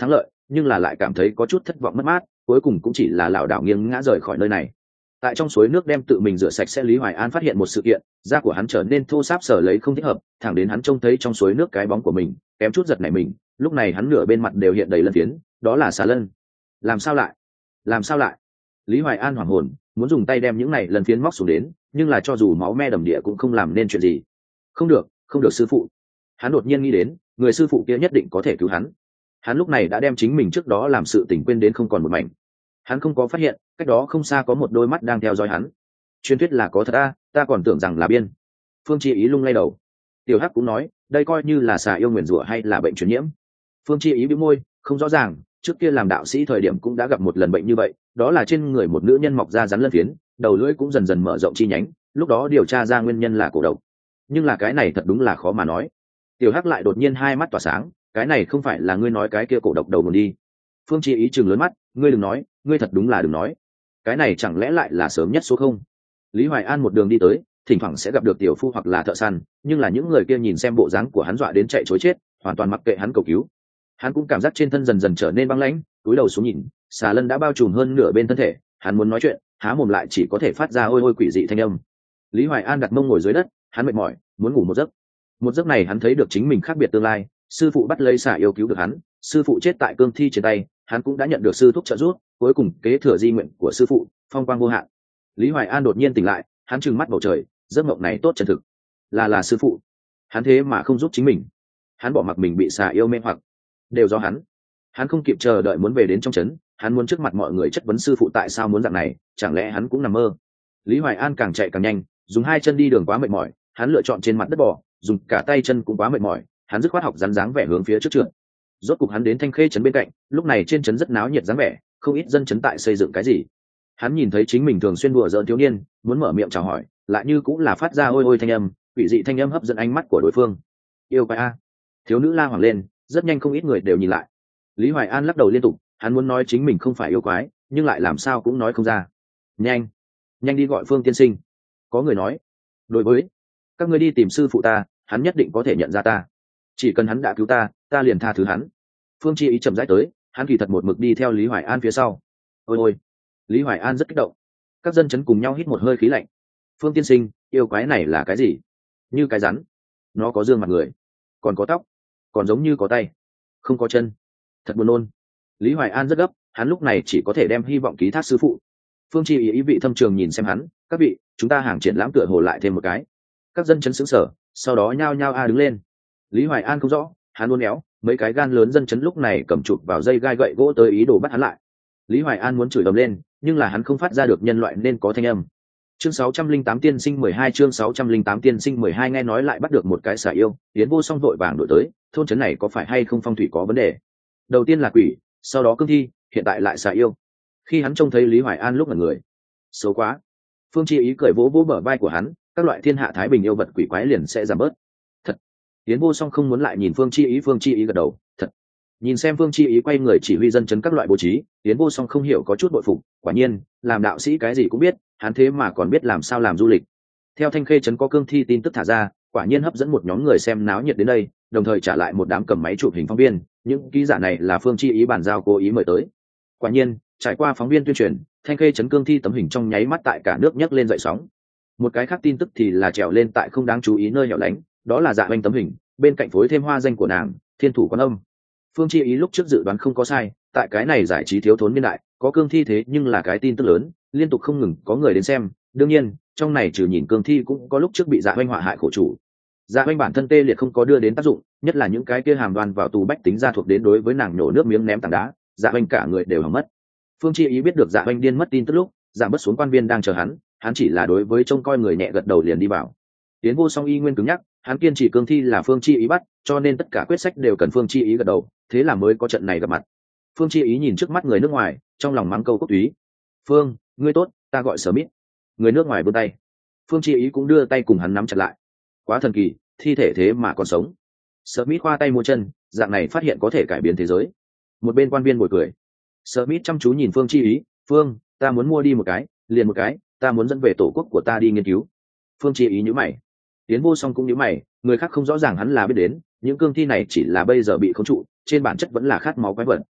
nhưng là lại cảm thấy có chút thất vọng mất mát, cuối cùng cũng chỉ là lảo đảo nghiêng ngã rời khỏi nơi này. Tại trong suối nước đem tự mình rửa sạch sẽ, Lý Hoài An phát hiện một sự kiện, da của hắn trở nên thô ráp sở lấy không thích hợp, thẳng đến hắn trông thấy trong suối nước cái bóng của mình, kém chút giật nảy mình. Lúc này hắn nửa bên mặt đều hiện đầy lân phiến, đó là xà lân. Làm sao lại? Làm sao lại? Lý Hoài An hoảng hồn, muốn dùng tay đem những này lân phiến móc xuống đến, nhưng là cho dù máu me đầm địa cũng không làm nên chuyện gì. Không được, không được sư phụ. Hắn đột nhiên nghĩ đến, người sư phụ kia nhất định có thể cứu hắn. Hắn lúc này đã đem chính mình trước đó làm sự tình quên đến không còn một mảnh. Hắn không có phát hiện cách đó không xa có một đôi mắt đang theo dõi hắn. Truyền thuyết là có thật à, ta còn tưởng rằng là biên. Phương Chi Ý lung lay đầu. Tiểu Hắc cũng nói, đây coi như là xà yêu nguyền rủa hay là bệnh truyền nhiễm. Phương Chi Ý bĩu môi, không rõ ràng, trước kia làm đạo sĩ thời điểm cũng đã gặp một lần bệnh như vậy, đó là trên người một nữ nhân mọc ra rắn lân phiến, đầu lưỡi cũng dần dần mở rộng chi nhánh, lúc đó điều tra ra nguyên nhân là cổ độc. Nhưng là cái này thật đúng là khó mà nói. Tiểu Hắc lại đột nhiên hai mắt tỏa sáng, cái này không phải là ngươi nói cái kia cổ độc đầu nguồn đi. Phương Chi Ý trừng lớn mắt, ngươi đừng nói, ngươi thật đúng là đừng nói, cái này chẳng lẽ lại là sớm nhất số không? Lý Hoài An một đường đi tới, thỉnh thoảng sẽ gặp được tiểu phu hoặc là thợ săn, nhưng là những người kia nhìn xem bộ dáng của hắn dọa đến chạy trối chết, hoàn toàn mặc kệ hắn cầu cứu. Hắn cũng cảm giác trên thân dần dần trở nên băng lãnh, cúi đầu xuống nhìn, xà lân đã bao trùm hơn nửa bên thân thể, hắn muốn nói chuyện, há mồm lại chỉ có thể phát ra ôi ôi quỷ dị thanh âm. Lý Hoài An đặt mông ngồi dưới đất, hắn mệt mỏi, muốn ngủ một giấc. Một giấc này hắn thấy được chính mình khác biệt tương lai, sư phụ bắt lấy xà yêu cứu được hắn, sư phụ chết tại cương thi trên tay, hắn cũng đã nhận được sư thúc trợ giúp, cuối cùng kế thừa di nguyện của sư phụ, phong quang vô hạn. Lý Hoài An đột nhiên tỉnh lại, hắn trừng mắt bầu trời, giấc mộng này tốt chân thực, là sư phụ, hắn thế mà không giúp chính mình, hắn bỏ mặc mình bị xà yêu mê hoặc, đều do hắn không kịp chờ đợi muốn về đến trong trấn, hắn muốn trước mặt mọi người chất vấn sư phụ tại sao muốn dạng này, chẳng lẽ hắn cũng nằm mơ. Lý Hoài An càng chạy càng nhanh, dùng hai chân đi đường quá mệt mỏi, hắn lựa chọn trên mặt đất bò, dùng cả tay chân cũng quá mệt mỏi, hắn dứt khoát học rắn dáng vẻ hướng phía trước trượt. Rốt cục hắn đến Thanh Khê trấn bên cạnh, lúc này trên trấn rất náo nhiệt dáng vẻ, không ít dân trấn tại xây dựng cái gì. Hắn nhìn thấy chính mình thường xuyên đùa giỡn thiếu niên, muốn mở miệng chào hỏi, lại như cũng là phát ra ôi ôi thanh âm, quỷ dị thanh âm hấp dẫn ánh mắt của đối phương. Yêu quái a! Thiếu nữ la hoảng lên, rất nhanh không ít người đều nhìn lại. Lý Hoài An lắc đầu liên tục, hắn muốn nói chính mình không phải yêu quái, nhưng lại làm sao cũng nói không ra. Nhanh, nhanh đi gọi Phương tiên sinh. Có người nói, đối với các ngươi đi tìm sư phụ ta, hắn nhất định có thể nhận ra ta. Chỉ cần hắn đã cứu ta, ta liền tha thứ hắn. Phương Chi Ý chậm rãi tới, hắn kỳ thật một mực đi theo Lý Hoài An phía sau. Ôi ôi! Lý Hoài An rất kích động. Các dân chấn cùng nhau hít một hơi khí lạnh. Phương tiên sinh, yêu quái này là cái gì? Như cái rắn, nó có dương mặt người, còn có tóc, còn giống như có tay, không có chân, thật buồn nôn. Lý Hoài An rất gấp, hắn lúc này chỉ có thể đem hy vọng ký thác sư phụ. Phương Chi Ý ý vị thâm trường nhìn xem hắn, các vị, chúng ta hàng triển lãm tựa hồ lại thêm một cái. Các dân chấn sững sờ, sau đó nhao nhao đứng lên. Lý Hoài An không rõ, hắn uốn éo, mấy cái gan lớn dân chấn lúc này cầm chụp vào dây gai gậy gỗ tới ý đồ bắt hắn lại. Lý Hoài An muốn chửi ầm lên, nhưng là hắn không phát ra được nhân loại nên có thanh âm. Chương 608 tiên sinh 12 chương 608 tiên sinh 12 nghe nói lại bắt được một cái xà yêu, Yến Vô Song vội vàng đuổi tới, thôn trấn này có phải hay không phong thủy có vấn đề? Đầu tiên là quỷ, sau đó cương thi, hiện tại lại xà yêu. Khi hắn trông thấy Lý Hoài An lúc là người, xấu quá. Phương Chi Ý cười vỗ vỗ bờ vai của hắn, các loại thiên hạ thái bình yêu vật quỷ quái liền sẽ giảm bớt. Thật. Yến Vô Song không muốn lại nhìn Phương Chi Ý gật đầu, thật. Nhìn xem Phương Chi Ý quay người chỉ huy dân chấn các loại bố trí, Yến Vô Song không hiểu có chút bội phục, quả nhiên, làm đạo sĩ cái gì cũng biết, hắn thế mà còn biết làm sao làm du lịch. Theo Thanh Khê trấn có cương thi tin tức thả ra, quả nhiên hấp dẫn một nhóm người xem náo nhiệt đến đây, đồng thời trả lại một đám cầm máy chụp hình phóng viên, những ký giả này là Phương Chi Ý bàn giao cố ý mời tới. Quả nhiên, trải qua phóng viên tuyên truyền, Thanh Khê trấn cương thi tấm hình trong nháy mắt tại cả nước nhấc lên dậy sóng. Một cái khác tin tức thì là trèo lên tại không đáng chú ý nơi hẻo lánh, đó là Dạ Oanh tấm hình, bên cạnh phối thêm hoa danh của nàng, Thiên Thủ Quan Âm. Phương Chi Ý lúc trước dự đoán không có sai, tại cái này giải trí thiếu thốn niên đại, có cương thi thế nhưng là cái tin tức lớn, liên tục không ngừng có người đến xem. Đương nhiên, trong này trừ nhìn cương thi cũng có lúc trước bị Dạ Oanh họa hại khổ chủ. Dạ Oanh bản thân tê liệt không có đưa đến tác dụng, nhất là những cái kia hàm đoan vào tù bách tính ra thuộc đến đối với nàng nhổ nước miếng ném tảng đá, Dạ Oanh cả người đều hỏng mất. Phương Chi Ý biết được Dạ Oanh điên mất tin tức lúc, giảm bớt xuống quan viên đang chờ hắn chỉ là đối với trông coi người nhẹ gật đầu liền đi vào. Tiến Vô Song y nguyên cứng nhắc, hắn kiên trì cương thi là Phương Chi Ý bắt, cho nên tất cả quyết sách đều cần Phương Chi Ý gật đầu, thế là mới có trận này gặp mặt. Phương Chi Ý nhìn trước mắt người nước ngoài, trong lòng mắng câu cốt túy. Phương, ngươi tốt, ta gọi Smith. Người nước ngoài vươn tay. Phương Chi Ý cũng đưa tay cùng hắn nắm chặt lại. Quá thần kỳ, thi thể thế mà còn sống. Smith khoa tay mua chân, dạng này phát hiện có thể cải biến thế giới. Một bên quan viên bồi cười. Smith chăm chú nhìn Phương Chi Ý, Phương, ta muốn mua đi một cái, liền một cái, ta muốn dẫn về tổ quốc của ta đi nghiên cứu. Phương Chi Ý nhíu mày. Tiến Vô Song cũng nhíu mày, người khác không rõ ràng hắn là biết đến, những cương thi này chỉ là bây giờ bị khống trụ, trên bản chất vẫn là khát máu quái vật.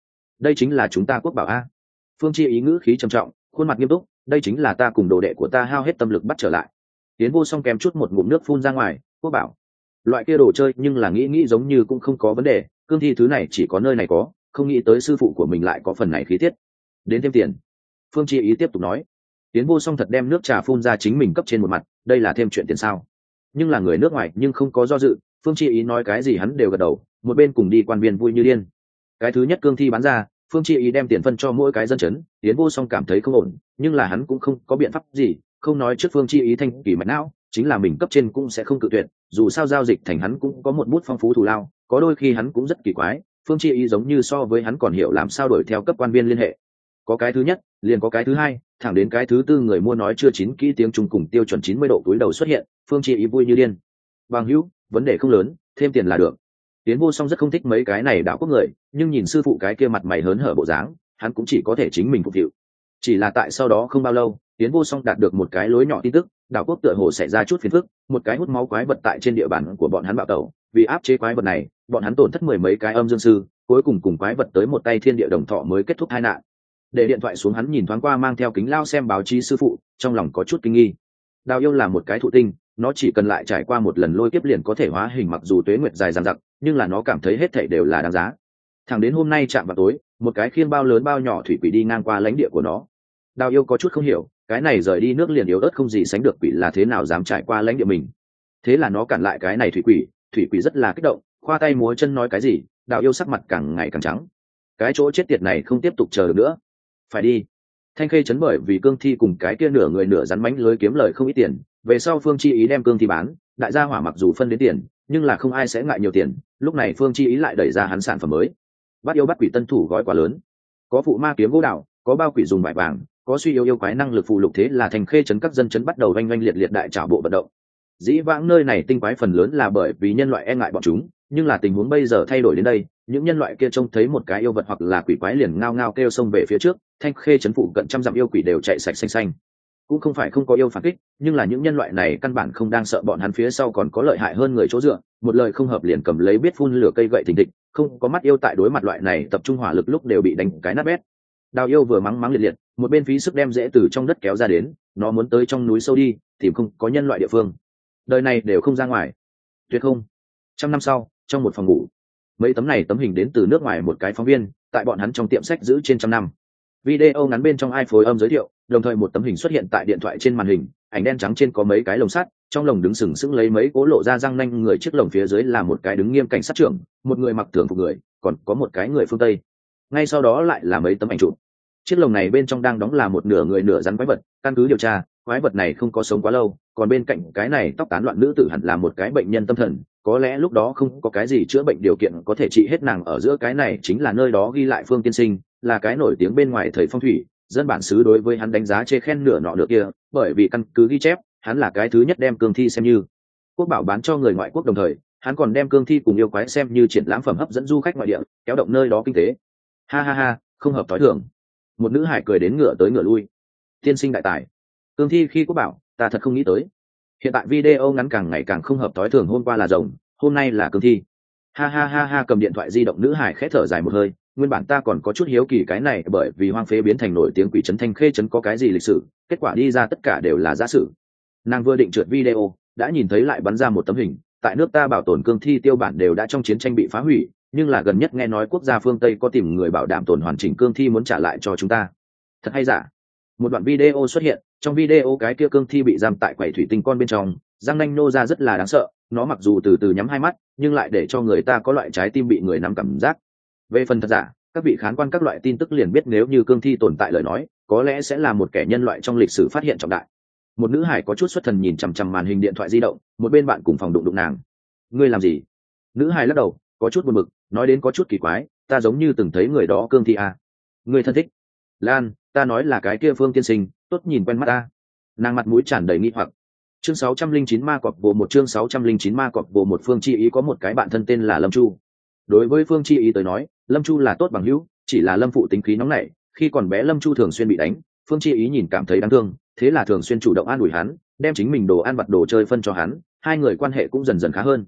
đây chính là chúng ta quốc bảo a. Phương Chi ý ngữ khí trầm trọng, khuôn mặt nghiêm túc, đây chính là ta cùng đồ đệ của ta hao hết tâm lực bắt trở lại. Tiến Vô Song kèm chút một ngụm nước phun ra ngoài, quốc bảo loại kia đồ chơi, nhưng là nghĩ giống như cũng không có vấn đề, cương thi thứ này chỉ có nơi này có, không nghĩ tới sư phụ của mình lại có phần này khí tiết. Đến thêm tiền. Phương Chi ý tiếp tục nói. Tiến Vô Song thật đem nước trà phun ra chính mình cấp trên một mặt, đây là thêm chuyện tiền sao? Nhưng là người nước ngoài nhưng không có do dự, Phương Chi ý nói cái gì hắn đều gật đầu, một bên cùng đi quan viên vui như điên. Cái thứ nhất cương thi bán ra, Phương Chi ý đem tiền phân cho mỗi cái dân chấn, Tiến Vô Song cảm thấy không ổn, nhưng là hắn cũng không có biện pháp gì, không nói trước Phương Chi ý thanh kỳ mạch não, chính là mình cấp trên cũng sẽ không cự tuyệt, dù sao giao dịch thành hắn cũng có một bút phong phú thù lao, có đôi khi hắn cũng rất kỳ quái, Phương Chi ý giống như so với hắn còn hiểu làm sao đuổi theo cấp quan viên liên hệ. Có cái thứ nhất, liền có cái thứ hai, thẳng đến cái thứ tư người mua nói chưa chín kỹ tiếng Trung cùng tiêu chuẩn 90 độ túi đầu xuất hiện, Phương Chi ý vui như điên. Bằng hữu, vấn đề không lớn, thêm tiền là được. Tiến Vô Song rất không thích mấy cái này đạo quốc người, nhưng nhìn sư phụ cái kia mặt mày hớn hở bộ dáng, hắn cũng chỉ có thể chính mình phục vụ. Chỉ là tại sau đó không bao lâu, Tiến Vô Song đạt được một cái lối nhỏ tin tức, đạo quốc tựa hồ xảy ra chút phiền phức, một cái hút máu quái vật tại trên địa bàn của bọn hắn bạo tẩu, vì áp chế quái vật này, bọn hắn tổn thất mười mấy cái âm dương sư, cuối cùng quái vật tới một tay thiên địa đồng thọ mới kết thúc tai nạn. Để điện thoại xuống hắn nhìn thoáng qua mang theo kính lao xem báo chí sư phụ, trong lòng có chút kinh nghi. Đào yêu là một cái thụ tinh, nó chỉ cần lại trải qua một lần lôi kiếp liền có thể hóa hình, mặc dù tuế nguyệt dài dằng dặc, nhưng là nó cảm thấy hết thảy đều là đáng giá. Thẳng đến hôm nay chạm vào tối, một cái khiên bao lớn bao nhỏ thủy quỷ đi ngang qua lãnh địa của nó. Đào yêu có chút không hiểu, cái này rời đi nước liền yếu ớt không gì sánh được quỷ là thế nào dám trải qua lãnh địa mình. Thế là nó cản lại cái này thủy quỷ rất là kích động, khoa tay múa chân nói cái gì, Đào yêu sắc mặt càng ngày càng trắng. Cái chỗ chết tiệt này không tiếp tục chờ được nữa, phải đi. Thanh Khê trấn bởi vì cương thi cùng cái kia nửa người nửa rắn mánh lưới kiếm lời không ít tiền, về sau Phương Chi ý đem cương thi bán, đại gia hỏa mặc dù phân đến tiền, nhưng là không ai sẽ ngại nhiều tiền, lúc này Phương Chi ý lại đẩy ra hắn sản phẩm mới. Bắt yêu bắt quỷ tân thủ gói quá lớn, có phụ ma kiếm gỗ đào, có bao quỷ dùng vải vàng, có suy yêu quái năng lực phụ lục, thế là Thanh Khê trấn các dân chấn bắt đầu oanh oanh liệt liệt đại trảo bộ vận động. Dĩ vãng nơi này tinh quái phần lớn là bởi vì nhân loại e ngại bọn chúng, nhưng là tình huống bây giờ thay đổi đến đây, những nhân loại kia trông thấy một cái yêu vật hoặc là quỷ quái liền ngao ngao kêu xông về phía trước, Thanh Khê trấn phụ cận trăm dặm yêu quỷ đều chạy sạch xanh xanh. Cũng không phải không có yêu phản kích, nhưng là những nhân loại này căn bản không đang sợ bọn hắn phía sau còn có lợi hại hơn người chỗ dựa, một lời không hợp liền cầm lấy biết phun lửa cây gậy thình thịch, không có mắt yêu tại đối mặt loại này tập trung hỏa lực lúc đều bị đánh cái nát bét. Đào yêu vừa mắng liệt liệt, một bên phí sức đem rễ từ trong đất kéo ra đến, nó muốn tới trong núi sâu đi, tìm không có nhân loại địa phương. Đời này đều không ra ngoài. Tuyệt không. 100 năm sau, trong một phòng ngủ, mấy tấm này tấm hình đến từ nước ngoài một cái phóng viên, tại bọn hắn trong tiệm sách giữ trên 100 năm. Video ngắn bên trong ai phối âm giới thiệu, đồng thời một tấm hình xuất hiện tại điện thoại trên màn hình, ảnh đen trắng trên có mấy cái lồng sắt, trong lồng đứng sừng sững lấy mấy cố lộ ra răng nanh người, chiếc lồng phía dưới là một cái đứng nghiêm cảnh sát trưởng, một người mặc thường phục người, còn có một cái người phương Tây. Ngay sau đó lại là mấy tấm ảnh chụp. Chiếc lồng này bên trong đang đóng là một nửa người nửa rắn quái vật, căn cứ điều tra, quái vật này không có sống quá lâu, còn bên cạnh cái này tóc tán loạn nữ tử hẳn là một cái bệnh nhân tâm thần, có lẽ lúc đó không có cái gì chữa bệnh điều kiện có thể trị hết nàng. Ở giữa cái này chính là nơi đó ghi lại Phương tiên sinh, là cái nổi tiếng bên ngoài thầy phong thủy, dân bản xứ đối với hắn đánh giá chê khen nửa nọ nửa kia, bởi vì căn cứ ghi chép, hắn là cái thứ nhất đem cương thi xem như quốc bảo bán cho người ngoại quốc, đồng thời hắn còn đem cương thi cùng yêu quái xem như triển lãm phẩm hấp dẫn du khách ngoại địa, kéo động nơi đó kinh tế. Ha ha ha, không hợp thói thường. Một nữ hải cười đến ngựa tới ngựa lui. Tiên sinh đại tài, cương thi khi quốc bảo, ta thật không nghĩ tới. Hiện tại video ngắn càng ngày càng không hợp thói thường, hôm qua là rồng, hôm nay là cương thi. Ha ha ha ha, cầm điện thoại di động nữ hải khẽ thở dài một hơi, nguyên bản ta còn có chút hiếu kỳ cái này bởi vì hoang phế biến thành nổi tiếng quỷ trấn Thanh Khê trấn có cái gì lịch sử, kết quả đi ra tất cả đều là giả sử. Nàng vừa định trượt video, đã nhìn thấy lại bắn ra một tấm hình, tại nước ta bảo tồn cương thi tiêu bản đều đã trong chiến tranh bị phá hủy, nhưng là gần nhất nghe nói quốc gia phương Tây có tìm người bảo đảm tồn hoàn chỉnh cương thi muốn trả lại cho chúng ta. Thật hay giả? Một đoạn video xuất hiện, trong video cái kia cương thi bị giam tại quầy thủy tinh con bên trong, răng nanh nô ra rất là đáng sợ, nó mặc dù từ từ nhắm hai mắt, nhưng lại để cho người ta có loại trái tim bị người nắm cảm giác. Về phần thật giả, các vị khán quan các loại tin tức liền biết, nếu như cương thi tồn tại lời nói, có lẽ sẽ là một kẻ nhân loại trong lịch sử phát hiện trọng đại. Một nữ hải có chút xuất thần nhìn chằm chằm màn hình điện thoại di động, một bên bạn cùng phòng đụng nàng. Ngươi làm gì? Nữ hải lắc đầu, có chút buồn bực, nói đến có chút kỳ quái, ta giống như từng thấy người đó cương thi à? Ngươi thân thích? Lan, ta nói là cái kia Phương tiên sinh, tốt nhìn quen mắt ta. Nàng mặt mũi tràn đầy nghi hoặc. Chương 609 ma cọp bộ một, chương 609 ma cọp bộ một. Phương Chi Ý có một cái bạn thân tên là Lâm Chu. Đối với Phương Chi Ý tới nói, Lâm Chu là tốt bằng hữu, chỉ là Lâm phụ tính khí nóng nảy, khi còn bé Lâm Chu thường xuyên bị đánh, Phương Chi Ý nhìn cảm thấy đáng thương, thế là thường xuyên chủ động an ủi hắn, đem chính mình đồ ăn vặt đồ chơi phân cho hắn, hai người quan hệ cũng dần dần khá hơn.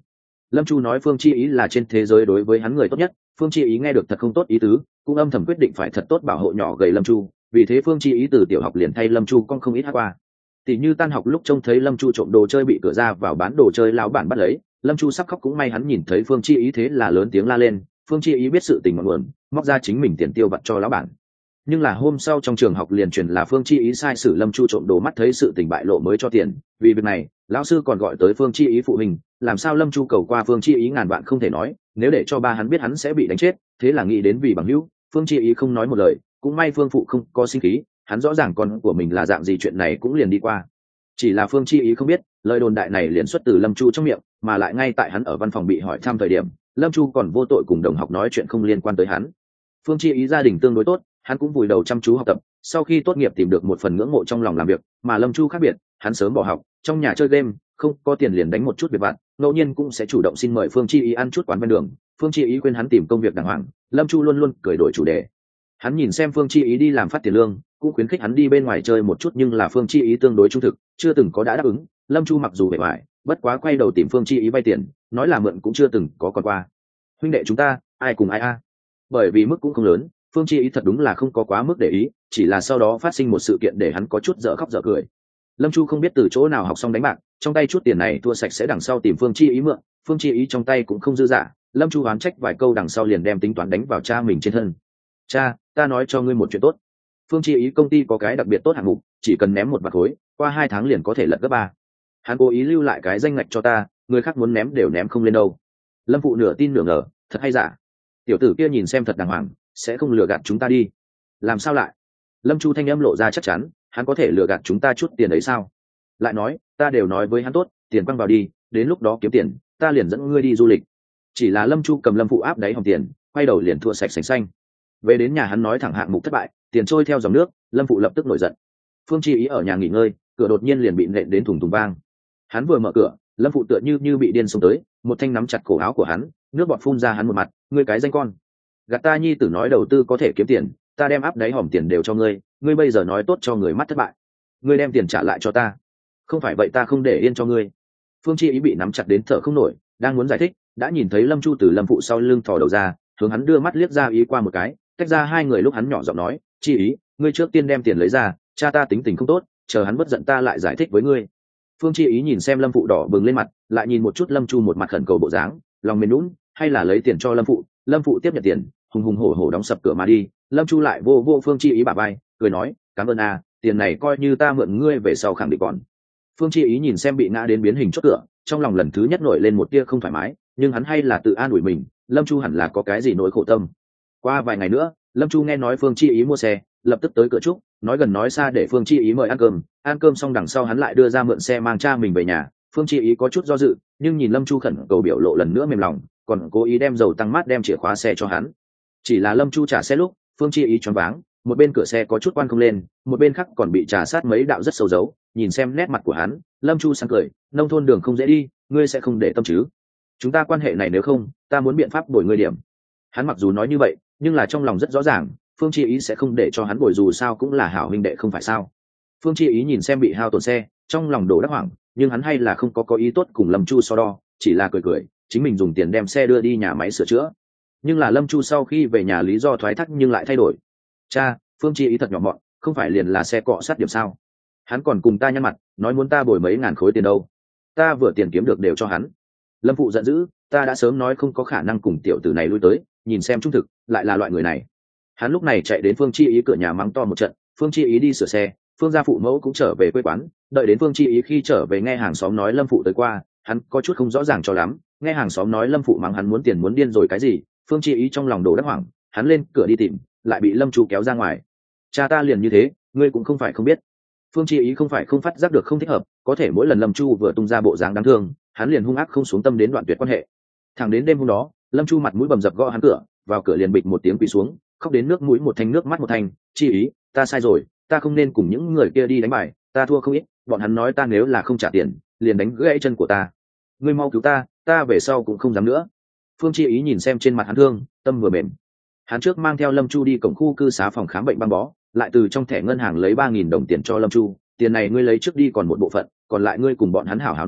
Lâm Chu nói Phương Chi Ý là trên thế giới đối với hắn người tốt nhất. Phương Chi Ý nghe được thật không tốt ý tứ, cũng âm thầm quyết định phải thật tốt bảo hộ nhỏ gầy Lâm Chu. Vì thế Phương Chi Ý từ tiểu học liền thay Lâm Chu con không ít hát qua. Tỷ như tan học lúc trông thấy Lâm Chu trộm đồ chơi bị cửa ra vào bán đồ chơi lão bản bắt lấy, Lâm Chu sắp khóc cũng may hắn nhìn thấy Phương Chi Ý thế là lớn tiếng la lên. Phương Chi Ý biết sự tình ngọn nguồn, móc ra chính mình tiền tiêu vặt cho lão bản. Nhưng là hôm sau trong trường học liền truyền là Phương Chi Ý sai sử Lâm Chu trộm đồ, mắt thấy sự tình bại lộ mới cho tiền. Vì việc này lão sư còn gọi tới Phương Chi Ý phụ huynh, làm sao Lâm Chu cầu qua Phương Chi Ý ngàn vạn không thể nói, nếu để cho ba hắn biết hắn sẽ bị đánh chết. Thế là nghĩ đến vì bằng hữu, Phương Chi Ý không nói một lời. Cũng may Phương phụ không có sinh khí, hắn rõ ràng con của mình là dạng gì, chuyện này cũng liền đi qua. Chỉ là Phương Chi Ý không biết lời đồn đại này liền xuất từ Lâm Chu trong miệng, mà lại ngay tại hắn ở văn phòng bị hỏi thăm thời điểm, Lâm Chu còn vô tội cùng đồng học nói chuyện không liên quan tới hắn. Phương Chi Ý gia đình tương đối tốt, hắn cũng vùi đầu chăm chú học tập, sau khi tốt nghiệp tìm được một phần ngưỡng mộ trong lòng làm việc. Mà Lâm Chu khác biệt, hắn sớm bỏ học, trong nhà chơi game, không có tiền liền đánh một chút việc vặt, ngẫu nhiên cũng sẽ chủ động xin mời Phương Chi Ý ăn chút quán ven đường. Phương Chi Ý khuyên hắn tìm công việc đàng hoàng, Lâm Chu luôn luôn cười đổi chủ đề. Hắn nhìn xem Phương Chi Ý đi làm phát tiền lương, cũng khuyến khích hắn đi bên ngoài chơi một chút, nhưng là Phương Chi Ý tương đối trung thực, chưa từng có đã đáp ứng. Lâm Chu mặc dù bề ngoài, bất quá quay đầu tìm Phương Chi Ý vay tiền, nói là mượn cũng chưa từng có còn qua. Huynh đệ chúng ta ai cùng ai a? Bởi vì mức cũng không lớn, Phương Chi Ý thật đúng là không có quá mức để ý, chỉ là sau đó phát sinh một sự kiện để hắn có chút dở khóc dở cười. Lâm Chu không biết từ chỗ nào học xong đánh bạc, trong tay chút tiền này thua sạch sẽ, đằng sau tìm Phương Chi Ý mượn. Phương Chi Ý trong tay cũng không dư dả, Lâm Chu oán trách vài câu đằng sau liền đem tính toán đánh vào cha mình trên thân. Cha, ta nói cho ngươi một chuyện tốt. Phương Chi Ý công ty có cái đặc biệt tốt hạng mục, chỉ cần ném một vạt khối, qua 2 tháng liền có thể lật gấp 3. Hắn cố ý lưu lại cái danh ngạch cho ta, người khác muốn ném đều ném không lên đâu. Lâm phụ nửa tin nửa ngờ, thật hay giả? Tiểu tử kia nhìn xem thật đàng hoàng, sẽ không lừa gạt chúng ta đi. Làm sao lại? Lâm Chu thanh âm lộ ra chắc chắn, hắn có thể lừa gạt chúng ta chút tiền đấy sao? Lại nói, ta đều nói với hắn tốt, tiền quăng vào đi, đến lúc đó kiếm tiền, ta liền dẫn ngươi đi du lịch. Chỉ là Lâm Chu cầm Lâm phụ áp đáy hòm tiền, quay đầu liền thua sạch sành xanh. Về đến nhà hắn nói thẳng hạng mục thất bại, tiền trôi theo dòng nước. Lâm phụ lập tức nổi giận. Phương Chi Ý ở nhà nghỉ ngơi, cửa đột nhiên liền bị nện đến thùng thùng vang. Hắn vừa mở cửa, Lâm phụ tựa như bị điên xông tới, một thanh nắm chặt cổ áo của hắn, nước bọt phun ra hắn một mặt. Ngươi cái danh con, gạt ta nhi tử nói đầu tư có thể kiếm tiền, ta đem áp đáy hòm tiền đều cho ngươi, ngươi bây giờ nói tốt cho người mắt thất bại, ngươi đem tiền trả lại cho ta, không phải vậy ta không để yên cho ngươi. Phương Chi Ý bị nắm chặt đến thở không nổi, đang muốn giải thích, đã nhìn thấy Lâm Chu từ Lâm phụ sau lưng thò đầu ra, hướng hắn đưa mắt liếc ra ý qua một cái, tách ra hai người. Lúc hắn nhỏ giọng nói, Chi Ý, ngươi trước tiên đem tiền lấy ra, cha ta tính tình không tốt, chờ hắn bất giận ta lại giải thích với ngươi. Phương Chi Ý nhìn xem Lâm phụ đỏ bừng lên mặt, lại nhìn một chút Lâm Chu một mặt khẩn cầu bộ dáng, lòng mềm nhũn, hay là lấy tiền cho Lâm phụ. Lâm phụ tiếp nhận tiền, hùng hùng hổ hổ đóng sập cửa mà đi. Lâm Chu lại vô Phương Chi Ý bả vai, cười nói, cảm ơn a, tiền này coi như ta mượn ngươi về sau khẳng định còn. Phương Chi Ý nhìn xem bị ngã đến biến hình chốt cửa, trong lòng lần thứ nhất nổi lên một tia không thoải mái, nhưng hắn hay là tự an ủi mình, Lâm Chu hẳn là có cái gì nỗi khổ tâm. Qua vài ngày nữa, Lâm Chu nghe nói Phương Chi Ý mua xe, lập tức tới cửa chúc, nói gần nói xa để Phương Chi Ý mời ăn cơm xong đằng sau hắn lại đưa ra mượn xe mang cha mình về nhà. Phương Chi Ý có chút do dự, nhưng nhìn Lâm Chu khẩn cầu biểu lộ lần nữa mềm lòng, còn cố ý đem dầu tăng mát đem chìa khóa xe cho hắn. Chỉ là Lâm Chu trả xe lúc, Phương Chi Ý choáng váng, một bên cửa xe có chút quan không lên, một bên khác còn bị trà sát mấy đạo rất sâu dấu. Nhìn xem nét mặt của hắn, Lâm Chu sáng cười, nông thôn đường không dễ đi, ngươi sẽ không để tâm chứ? Chúng ta quan hệ này nếu không, ta muốn biện pháp bồi ngươi điểm. Hắn mặc dù nói như vậy, nhưng là trong lòng rất rõ ràng, Phương Chi Ý sẽ không để cho hắn bồi, dù sao cũng là hảo huynh đệ không phải sao? Phương Chi Ý nhìn xem bị hao tổn xe, trong lòng đổ đắc hoảng, nhưng hắn hay là không có ý tốt cùng Lâm Chu so đo, chỉ là cười, chính mình dùng tiền đem xe đưa đi nhà máy sửa chữa. Nhưng là Lâm Chu sau khi về nhà lý do thoái thác nhưng lại thay đổi. Cha, Phương Chi Ý thật nhỏ mọn, không phải liền là xe cọ sát điểm sao? Hắn còn cùng ta nhăn mặt, nói muốn ta bồi mấy ngàn khối tiền đâu. Ta vừa tiền kiếm được đều cho hắn. Lâm phụ giận dữ, ta đã sớm nói không có khả năng cùng tiểu tử này lui tới, nhìn xem trung thực, lại là loại người này. Hắn lúc này chạy đến Phương Chi Ý cửa nhà mắng to một trận. Phương Chi Ý đi sửa xe, Phương gia phụ mẫu cũng trở về quê quán. Đợi đến Phương Chi Ý khi trở về nghe hàng xóm nói Lâm phụ tới qua, hắn có chút không rõ ràng cho lắm. Nghe hàng xóm nói Lâm phụ mắng hắn muốn tiền muốn điên rồi cái gì, Phương Chi Ý trong lòng đổ đắc hoảng, hắn lên cửa đi tìm, lại bị Lâm Chu kéo ra ngoài. Cha ta liền như thế, ngươi cũng không phải không biết. Phương Chi Ý không phải không phát giác được không thích hợp, có thể mỗi lần Lâm Chu vừa tung ra bộ dáng đáng thương, hắn liền hung ác không xuống tâm đến đoạn tuyệt quan hệ. Thẳng đến đêm hôm đó, Lâm Chu mặt mũi bầm dập gõ hắn cửa, vào cửa liền bịch một tiếng quỳ xuống, khóc đến nước mũi một thanh nước mắt một thanh. Chi Ý, ta sai rồi, ta không nên cùng những người kia đi đánh bài, ta thua không ít, bọn hắn nói ta nếu là không trả tiền, liền đánh gãy chân của ta. Ngươi mau cứu ta, ta về sau cũng không dám nữa. Phương Chi Ý nhìn xem trên mặt hắn thương, tâm vừa mềm. Hắn trước mang theo Lâm Chu đi cổng khu cư xá phòng khám bệnh băng bó, lại từ trong thẻ ngân hàng lấy 3.000 đồng tiền cho Lâm Chu. Tiền này ngươi lấy trước đi, còn một bộ phận, còn lại ngươi cùng bọn hắn hảo hảo nói,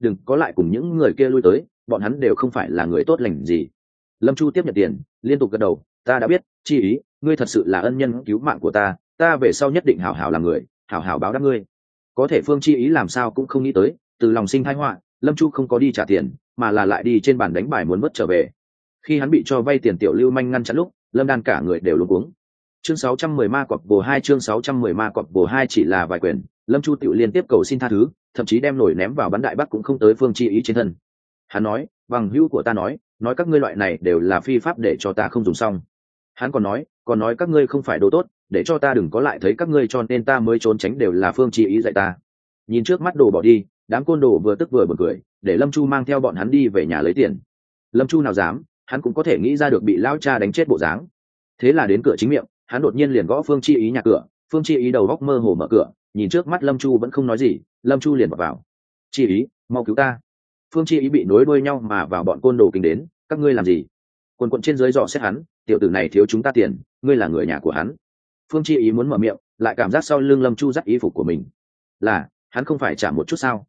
đừng có lại cùng những người kia lui tới, bọn hắn đều không phải là người tốt lành gì. Lâm Chu tiếp nhận tiền, liên tục gật đầu, ta đã biết, Chi ý, ngươi thật sự là ân nhân cứu mạng của ta, ta về sau nhất định hảo hảo làm người, hảo hảo báo đáp ngươi. Có thể Phương Chi ý làm sao cũng không nghĩ tới, từ lòng sinh thái họa, Lâm Chu không có đi trả tiền, mà là lại đi trên bàn đánh bài muốn vớt trở về. Khi hắn bị cho vay tiền tiểu lưu manh ngăn chặn lúc, Lâm Đan cả người đều luống cuống. Chương 610 ma quặc bồ 2 chương 610 ma quặc bồ 2 chỉ là vài quyền, Lâm Chu tiểu liên tiếp cầu xin tha thứ, thậm chí đem nổi ném vào bắn đại bắc cũng không tới Phương Chi ý trên thân. Hắn nói, bằng hữu của ta nói các ngươi loại này đều là phi pháp để cho ta không dùng xong. Hắn còn nói các ngươi không phải đồ tốt, để cho ta đừng có lại thấy các ngươi cho nên ta mới trốn tránh đều là Phương Chi ý dạy ta. Nhìn trước mắt đồ bỏ đi, đám côn đồ vừa tức vừa bật cười, để Lâm Chu mang theo bọn hắn đi về nhà lấy tiền. Lâm Chu nào dám, hắn cũng có thể nghĩ ra được bị lão cha đánh chết bộ dáng. Thế là đến cửa chính miệng, hắn đột nhiên liền gõ Phương Chi ý nhà cửa. Phương Chi ý đầu góc mơ hồ mở cửa, nhìn trước mắt Lâm Chu vẫn không nói gì, Lâm Chu liền vào. Chi ý, mau cứu ta. Phương Chi ý bị nối đuôi nhau mà vào bọn côn đồ kinh đến, các ngươi làm gì? Quần quần trên dưới dò xét hắn, tiểu tử này thiếu chúng ta tiền, ngươi là người nhà của hắn. Phương Chi ý muốn mở miệng, lại cảm giác sau lưng Lâm Chu dắt y phục của mình. Là, hắn không phải trả một chút sao?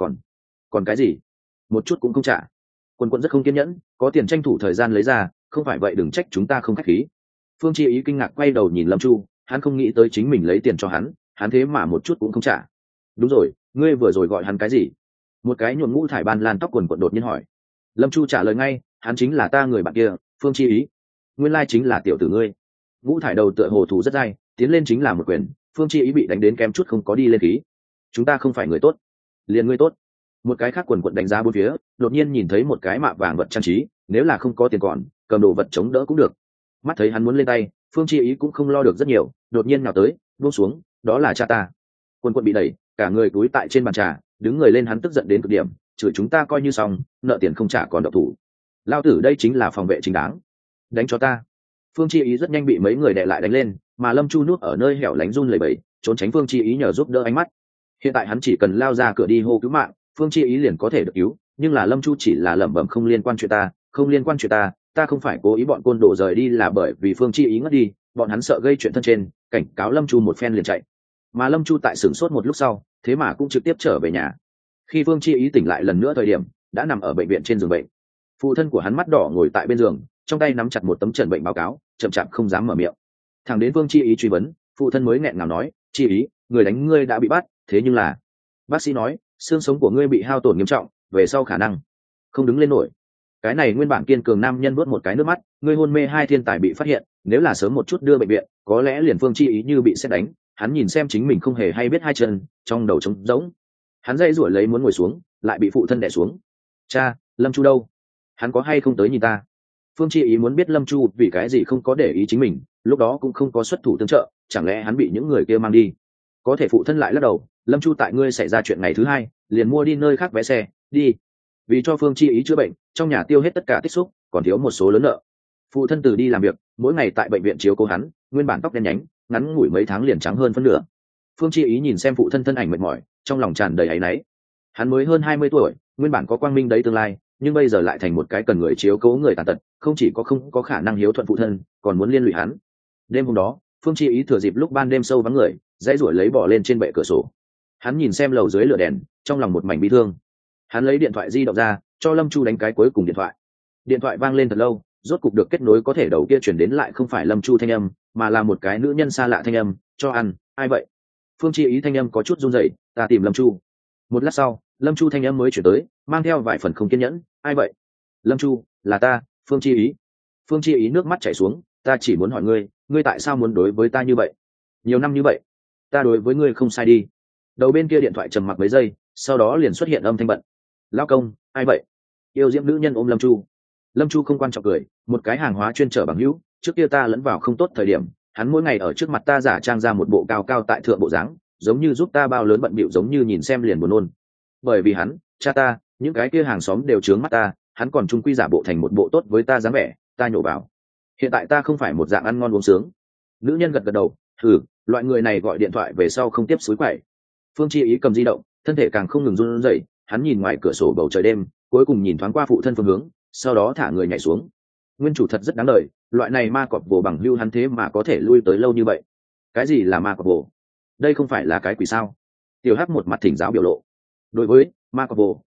Còn cái gì? Một chút cũng không trả. Quần quần rất không kiên nhẫn, có tiền tranh thủ thời gian lấy ra, không phải vậy đừng trách chúng ta không khách khí. Phương Chi ý kinh ngạc quay đầu nhìn Lâm Chu, hắn không nghĩ tới chính mình lấy tiền cho hắn thế mà một chút cũng không trả. Đúng rồi, ngươi vừa rồi gọi hắn cái gì? Một cái nhuộm ngũ thải ban lan tóc quần quần đột nhiên hỏi. Lâm Chu trả lời ngay, hắn chính là ta người bạn kia, Phương Chi ý. Nguyên lai chính là tiểu tử ngươi. Ngũ thải đầu tựa hồ thủ rất dai, tiến lên chính là một quyền, Phương Chi ý bị đánh đến kém chút không có đi lên khí. Chúng ta không phải người tốt. Liền ngươi tốt. Một cái khác quần quần đánh giá bốn phía, đột nhiên nhìn thấy một cái mạ vàng vật trang trí, nếu là không có tiền còn, cầm đồ vật chống đỡ cũng được. Mắt thấy hắn muốn lên tay, Phương Chi ý cũng không lo được rất nhiều, đột nhiên nhào tới, buông xuống, đó là cha ta. Quần quần bị đẩy, cả người túi tại trên bàn trà, đứng người lên hắn tức giận đến cực điểm, chửi chúng ta coi như xong, nợ tiền không trả còn độc thủ. Lao tử đây chính là phòng vệ chính đáng, đánh cho ta. Phương Chi ý rất nhanh bị mấy người đè lại đánh lên, mà Lâm Chu nuốt ở nơi hẻo lánh run lẩy bẩy, trốn tránh Phương Chi ý nhờ giúp đỡ ánh mắt. Hiện tại hắn chỉ cần lao ra cửa đi hô cứu mạng, Phương Chi ý liền có thể được cứu, nhưng là Lâm Chu chỉ là lẩm bẩm không liên quan chuyện ta, không liên quan chuyện ta, ta không phải cố ý bọn côn đồ rời đi là bởi vì Phương Chi ý ngất đi, bọn hắn sợ gây chuyện thân trên, cảnh cáo Lâm Chu một phen liền chạy. Mà Lâm Chu tại sửng sốt một lúc sau, thế mà cũng trực tiếp trở về nhà. Khi Phương Chi ý tỉnh lại lần nữa thời điểm, đã nằm ở bệnh viện trên giường bệnh. Phụ thân của hắn mắt đỏ ngồi tại bên giường, trong tay nắm chặt một tấm trần bệnh báo cáo, chậm chạp không dám mở miệng. Thằng đến Phương Chi ý truy vấn, phụ thân mới nghẹn ngào nói, Chi ý, người đánh ngươi đã bị bắt, thế nhưng là bác sĩ nói xương sống của ngươi bị hao tổn nghiêm trọng, về sau khả năng không đứng lên nổi. Cái này nguyên bản kiên cường nam nhân nuốt một cái nước mắt, ngươi hôn mê hai thiên tài bị phát hiện, nếu là sớm một chút đưa bệnh viện, có lẽ liền Phương Chi ý như bị sét đánh. Hắn nhìn xem chính mình không hề hay biết hai chân, trong đầu trống rỗng. Hắn dây rủi lấy muốn ngồi xuống, lại bị phụ thân đè xuống. Cha, Lâm Chu đâu? Hắn có hay không tới nhìn ta? Phương Chi ý muốn biết Lâm Chu vì cái gì không có để ý chính mình, lúc đó cũng không có xuất thủ tương trợ, chẳng lẽ hắn bị những người kia mang đi? Có thể phụ thân lại lắc đầu, Lâm Chu tại ngươi xảy ra chuyện ngày thứ hai, liền mua đi nơi khác vé xe, đi. Vì cho Phương Chi ý chữa bệnh, trong nhà tiêu hết tất cả tích xúc, còn thiếu một số lớn nợ. Phụ thân từ đi làm việc, mỗi ngày tại bệnh viện chiếu cố hắn, nguyên bản tóc đen nhánh, ngắn ngủi mấy tháng liền trắng hơn phân nửa. Phương Chi ý nhìn xem phụ thân thân ảnh mệt mỏi, trong lòng tràn đầy áy náy. Hắn mới hơn 20 tuổi, nguyên bản có quang minh đấy tương lai, nhưng bây giờ lại thành một cái cần người chiếu cố người tàn tật, không chỉ có không có khả năng hiếu thuận phụ thân, còn muốn liên lụy hắn. Đêm hôm đó, Phương Chi ý thừa dịp lúc ban đêm sâu vắng người, dãy ruổi lấy bỏ lên trên bệ cửa sổ. Hắn nhìn xem lầu dưới lửa đèn, trong lòng một mảnh bi thương. Hắn lấy điện thoại di động ra, cho Lâm Chu đánh cái cuối cùng điện thoại. Điện thoại vang lên thật lâu, rốt cục được kết nối, có thể đầu kia chuyển đến lại không phải Lâm Chu thanh âm, mà là một cái nữ nhân xa lạ thanh âm, cho ăn, ai vậy? Phương Chi ý thanh âm có chút run rẩy, ta tìm Lâm Chu. Một lát sau, Lâm Chu thanh âm mới chuyển tới, mang theo vài phần không kiên nhẫn, ai vậy? Lâm Chu, là ta, Phương Chi ý. Phương Chi ý nước mắt chảy xuống, ta chỉ muốn hỏi ngươi, ngươi tại sao muốn đối với ta như vậy? Nhiều năm như vậy, ta đối với ngươi không sai đi. Đầu bên kia điện thoại trầm mặc mấy giây, sau đó liền xuất hiện âm thanh bận. Lão công, ai vậy? Yêu diễm nữ nhân ôm Lâm Chu. Lâm Chu không quan trọng cười, một cái hàng hóa chuyên chở bằng hữu, trước kia ta lẫn vào không tốt thời điểm, hắn mỗi ngày ở trước mặt ta giả trang ra một bộ cao cao tại thượng bộ dáng, giống như giúp ta bao lớn bận bịu, giống như nhìn xem liền buồn nôn. Bởi vì hắn, cha ta, những cái kia hàng xóm đều trướng mắt ta, hắn còn trung quy giả bộ thành một bộ tốt với ta dáng vẻ, ta nhổ vào. Hiện tại ta không phải một dạng ăn ngon uống sướng. Nữ nhân gật gật đầu, loại người này gọi điện thoại về sau không tiếp suối quậy. Phương Chi ý cầm di động, thân thể càng không ngừng run rẩy, hắn nhìn ngoài cửa sổ bầu trời đêm, cuối cùng nhìn thoáng qua phụ thân phương hướng, sau đó thả người nhảy xuống. Nguyên chủ thật rất đáng lời, loại này ma cọp vồ bằng hưu hắn thế mà có thể lui tới lâu như vậy. Cái gì là ma cọp vồ? Đây không phải là cái quỷ sao? Tiểu Hắc một mặt thỉnh giáo biểu lộ. Đối với ma cọp vồ,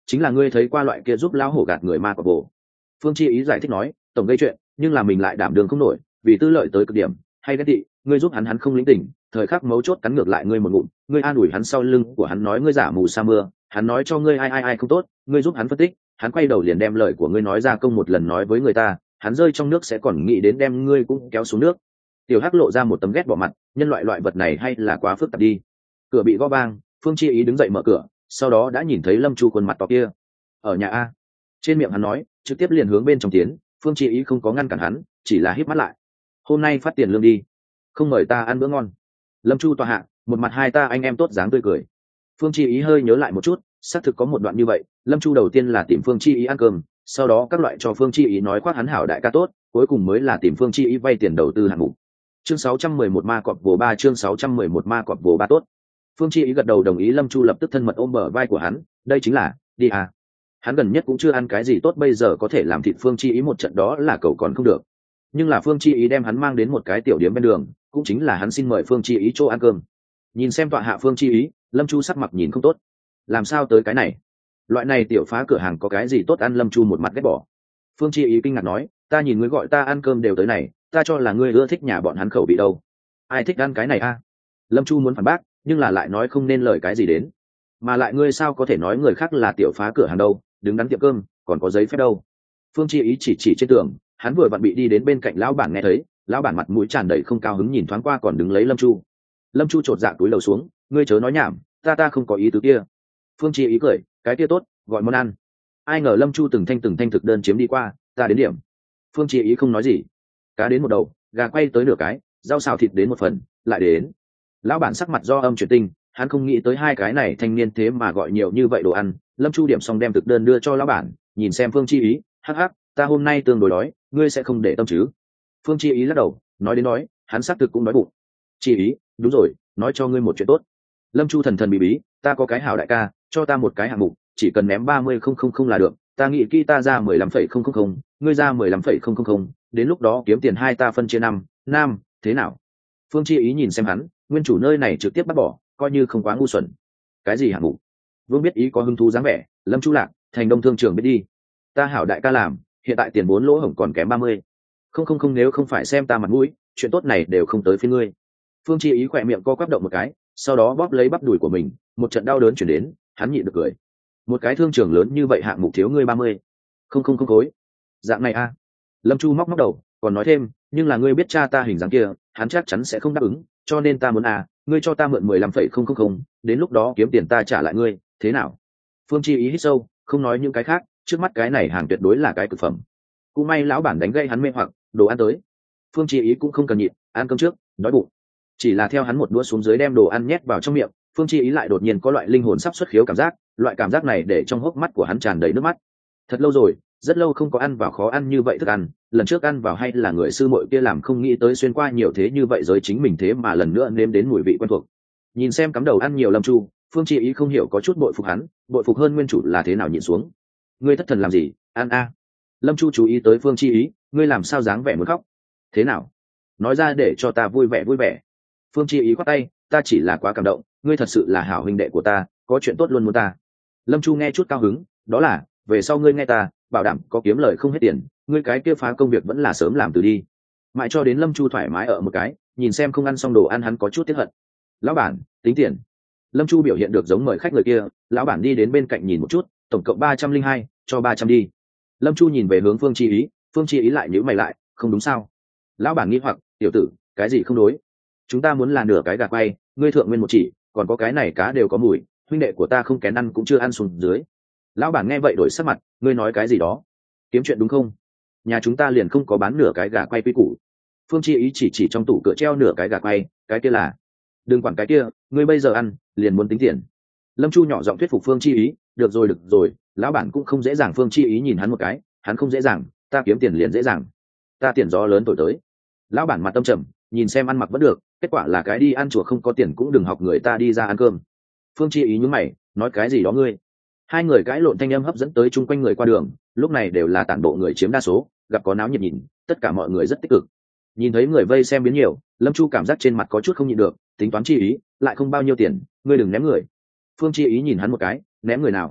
chính là ngươi thấy qua loại kia giúp lão hổ gạt người ma cọp bồ. Phương Chi ý giải thích nói, tổng gây chuyện nhưng là mình lại đảm đường không nổi, vì tư lợi tới cực điểm hay ghét tị, ngươi giúp hắn không lĩnh tỉnh, thời khắc mấu chốt cắn ngược lại ngươi một ngụm, ngươi an ủi hắn sau lưng của hắn nói ngươi giả mù sa mưa, hắn nói cho ngươi ai không tốt, ngươi giúp hắn phân tích, hắn quay đầu liền đem lời của ngươi nói ra công một lần nói với người ta, hắn rơi trong nước sẽ còn nghĩ đến đem ngươi cũng kéo xuống nước. Tiểu Hắc lộ ra một tấm ghét bỏ mặt, nhân loại vật này hay là quá phức tạp đi. Cửa bị gõ vang, Phương Chi ý đứng dậy mở cửa, sau đó đã nhìn thấy Lâm Chu khuôn mặt to kia ở nhà a. Trên miệng hắn nói, trực tiếp liền hướng bên trong tiến. Phương Chi ý không có ngăn cản hắn, chỉ là híp mắt lại. Hôm nay phát tiền lương đi, không mời ta ăn bữa ngon. Lâm Chu tòa hạ, một mặt hai ta anh em tốt dáng tươi cười. Phương Chi ý hơi nhớ lại một chút, xác thực có một đoạn như vậy. Lâm Chu đầu tiên là tìm Phương Chi ý ăn cơm, sau đó các loại cho Phương Chi ý nói khoác hắn hảo đại ca tốt, cuối cùng mới là tìm Phương Chi ý vay tiền đầu tư hạng mục. Chương 611 ma cọp vồ ba, chương 611 ma cọp vồ ba tốt. Phương Chi ý gật đầu đồng ý. Lâm Chu lập tức thân mật ôm bờ vai của hắn, đây chính là đi à. Hắn gần nhất cũng chưa ăn cái gì tốt, bây giờ có thể làm thịt Phương Chi ý một trận đó là cầu còn không được. Nhưng là Phương Chi ý đem hắn mang đến một cái tiểu điếm bên đường, cũng chính là hắn xin mời Phương Chi ý chỗ ăn cơm. Nhìn xem tọa hạ Phương Chi ý, Lâm Chu sắc mặt nhìn không tốt. Làm sao tới cái này? Loại này tiểu phá cửa hàng có cái gì tốt ăn? Lâm Chu một mặt ghét bỏ. Phương Chi ý kinh ngạc nói, ta nhìn ngươi gọi ta ăn cơm đều tới này, ta cho là ngươi ưa thích nhà bọn hắn khẩu vị đâu. Ai thích ăn cái này a? Lâm Chu muốn phản bác, nhưng là lại nói không nên lời cái gì đến. Mà lại ngươi sao có thể nói người khác là tiểu phá cửa hàng đâu, đứng đắn tiệm cơm, còn có giấy phép đâu. Phương Chi ý chỉ trên tường, hắn vừa vặn bị đi đến bên cạnh lão bản nghe thấy, lão bản mặt mũi tràn đầy không cao hứng nhìn thoáng qua còn đứng lấy Lâm Chu. Lâm Chu chột dạ túi lầu xuống, ngươi chớ nói nhảm, ta không có ý tứ kia. Phương Chi ý cười, cái kia tốt, gọi món ăn. Ai ngờ Lâm Chu từng thanh thực đơn chiếm đi qua, ta đến điểm. Phương Chi ý không nói gì. Cá đến một đầu, gà quay tới nửa cái, rau xào thịt đến một phần, lại đến. Lão bản sắc mặt do âm chuyển tinh, hắn không nghĩ tới hai cái này thanh niên thế mà gọi nhiều như vậy đồ ăn. Lâm Chu điểm xong đem thực đơn đưa cho lão bản, nhìn xem Phương Chi ý, hắc hắc, ta hôm nay tương đối đói, ngươi sẽ không để tâm chứ? Phương Chi ý lắc đầu, nói đến nói, hắn xác thực cũng đói bụng. Chi ý, đúng rồi, nói cho ngươi một chuyện tốt. Lâm Chu thần bí bí, ta có cái hảo đại ca, cho ta một cái hạng mục, chỉ cần ném 30,000 là được, ta nghĩ kỹ ta ra 15,000, ngươi ra 15,000, đến lúc đó kiếm tiền hai ta phân chia năm, thế nào? Phương Chi ý nhìn xem hắn, nguyên chủ nơi này trực tiếp bắt bỏ, coi như không quá ngu xuẩn. Cái gì hạng mục? Vương biết ý có hứng thú dáng vẻ. Lâm Chu lạc, thành đông thương trường biết đi. Ta hảo đại ca làm, hiện tại tiền 4 lỗ hổng còn kém 30. Không, nếu không phải xem ta mặt mũi, chuyện tốt này đều không tới phía ngươi. Phương Chi ý khỏe miệng co quắp động một cái, sau đó bóp lấy bắp đùi của mình, một trận đau đớn chuyển đến, hắn nhịn được cười. Một cái thương trường lớn như vậy hạng mục thiếu ngươi 30. Không khối. Dạng này a. Lâm Chu móc đầu, còn nói thêm, nhưng là ngươi biết cha ta hình dáng kia, hắn chắc chắn sẽ không đáp ứng, cho nên ta muốn ngươi cho ta mượn 15,000, đến lúc đó kiếm tiền ta trả lại ngươi, thế nào? Phương Chi ý hít sâu, không nói những cái khác, trước mắt cái này hàng tuyệt đối là cái cực phẩm. Cũng may lão bản đánh gây hắn mê hoặc, đồ ăn tới. Phương Chi ý cũng không cần nhịn, ăn cơm trước, đói bụng. Chỉ là theo hắn một đũa xuống dưới đem đồ ăn nhét vào trong miệng, Phương Chi ý lại đột nhiên có loại linh hồn sắp xuất khiếu cảm giác, loại cảm giác này để trong hốc mắt của hắn tràn đầy nước mắt. Thật lâu rồi, rất lâu không có ăn vào khó ăn như vậy thức ăn, lần trước ăn vào hay là người sư muội kia làm, không nghĩ tới xuyên qua nhiều thế như vậy giới chính mình thế mà lần nữa nếm đến mùi vị quen thuộc. Nhìn xem cắm đầu ăn nhiều Lâm Chu, Phương Chi ý không hiểu có chút bội phục hắn, bội phục hơn nguyên chủ là thế nào nhịn xuống. Ngươi thất thần làm gì, ăn a. Lâm Chu chú ý tới Phương Chi ý, ngươi làm sao dáng vẻ muốn khóc? Thế nào? Nói ra để cho ta vui vẻ. Phương Chi ý khoát tay, ta chỉ là quá cảm động, ngươi thật sự là hảo huynh đệ của ta, có chuyện tốt luôn muốn ta. Lâm Chu nghe chút cao hứng, đó là, về sau ngươi nghe ta, bảo đảm có kiếm lời không hết tiền, ngươi cái kia phá công việc vẫn là sớm làm từ đi. Mãi cho đến Lâm Chu thoải mái ở một cái, nhìn xem không ăn xong đồ ăn hắn có chút tiếc hận. Lão bản, tính tiền. Lâm Chu biểu hiện được giống mời khách người kia, lão bản đi đến bên cạnh nhìn một chút, tổng cộng 302, cho 300 đi. Lâm Chu nhìn về hướng Phương Chi ý, Phương Chi ý lại nhíu mày lại, không đúng sao? Lão bản nghi hoặc, tiểu tử, cái gì không đối? Chúng ta muốn là nửa cái gà quay, ngươi thượng nguyên một chỉ, còn có cái này cá đều có mùi, huynh đệ của ta không kén ăn cũng chưa ăn xuống dưới. Lão bản nghe vậy đổi sắc mặt, ngươi nói cái gì đó? Kiếm chuyện đúng không? Nhà chúng ta liền không có bán nửa cái gà quay quy củ. Phương Chi ý chỉ trong tủ cửa treo nửa cái gà quay, cái kia là, đừng quản cái kia, ngươi bây giờ ăn, liền muốn tính tiền. Lâm Chu nhỏ giọng thuyết phục Phương Chi ý, được rồi, lão bản cũng không dễ dàng. Phương Chi ý nhìn hắn một cái, hắn không dễ dàng, ta kiếm tiền liền dễ dàng. Ta tiền gió lớn thổi tới. Lão bản mặt tâm trầm, nhìn xem ăn mặc vẫn được, kết quả là cái đi ăn chùa không có tiền cũng đừng học người ta đi ra ăn cơm. Phương Chi ý nhướng mày, nói cái gì đó ngươi? Hai người cãi lộn thanh âm hấp dẫn tới chung quanh người qua đường, lúc này đều là tản bộ người chiếm đa số, gặp có náo nhiệt nhìn, tất cả mọi người rất tích cực. Nhìn thấy người vây xem biến nhiều, Lâm Chu cảm giác trên mặt có chút không nhịn được, tính toán Chi ý, lại không bao nhiêu tiền, ngươi đừng ném người. Phương Chi ý nhìn hắn một cái, ném người nào?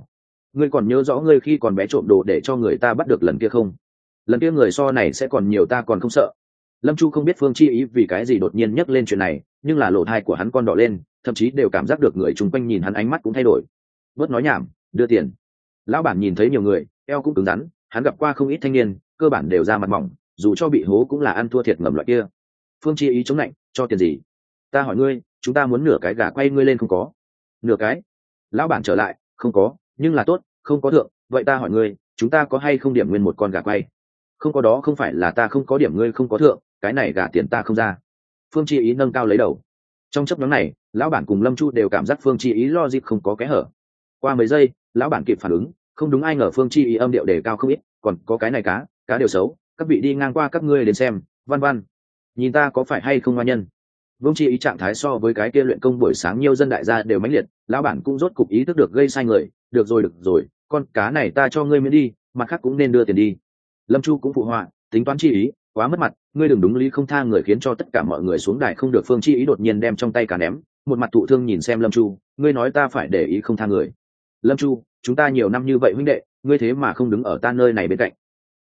ngươi còn nhớ rõ ngươi khi còn bé trộm đồ để cho người ta bắt được lần kia không? Lần kia người so này sẽ còn nhiều, ta còn không sợ. Lâm Chu không biết Phương Chi Ý vì cái gì đột nhiên nhắc lên chuyện này, nhưng là lỗ tai của hắn con đỏ lên, thậm chí đều cảm giác được người chung quanh nhìn hắn ánh mắt cũng thay đổi. Bớt nói nhảm, đưa tiền. Lão bản nhìn thấy nhiều người, eo cũng cứng rắn, hắn gặp qua không ít thanh niên, cơ bản đều ra mặt mỏng, dù cho bị hố cũng là ăn thua thiệt ngầm loại kia. Phương Chi Ý chống lạnh, cho tiền gì? Ta hỏi ngươi, chúng ta muốn nửa cái gà quay ngươi lên không có? Nửa cái? Lão bản trở lại, không có, nhưng là tốt, không có thượng, vậy ta hỏi ngươi, chúng ta có hay không điểm nguyên một con gà quay? Không có, đó không phải là ta không có điểm ngươi không có thượng, cái này gà tiền ta không ra. Phương Chi Ý nâng cao lấy đầu. Trong chấp nhóm này, lão bản cùng Lâm Chu đều cảm giác Phương Chi Ý logic không có kẽ hở. Qua mấy giây, lão bản kịp phản ứng, không đúng, ai ngờ Phương Chi Ý âm điệu đề cao không ít, còn có cái này cá đều xấu, các vị đi ngang qua các ngươi đến xem, văn văn, nhìn ta có phải hay không ngoan nhân. Vương Chi Ý trạng thái so với cái kia luyện công buổi sáng nhiều dân đại gia đều mãnh liệt, lão bản cũng rốt cục ý thức được gây sai người, được rồi, con cá này ta cho ngươi miễn đi, mặt khác cũng nên đưa tiền đi. Lâm Chu cũng phụ họa, tính toán Chi Ý, quá mất mặt, ngươi đừng đúng lý không tha người khiến cho tất cả mọi người xuống đài không được. Phương Chi Ý đột nhiên đem trong tay cá ném, một mặt thụ thương nhìn xem Lâm Chu, ngươi nói ta phải để ý không tha người. Lâm Chu, chúng ta nhiều năm như vậy huynh đệ, ngươi thế mà không đứng ở ta nơi này bên cạnh.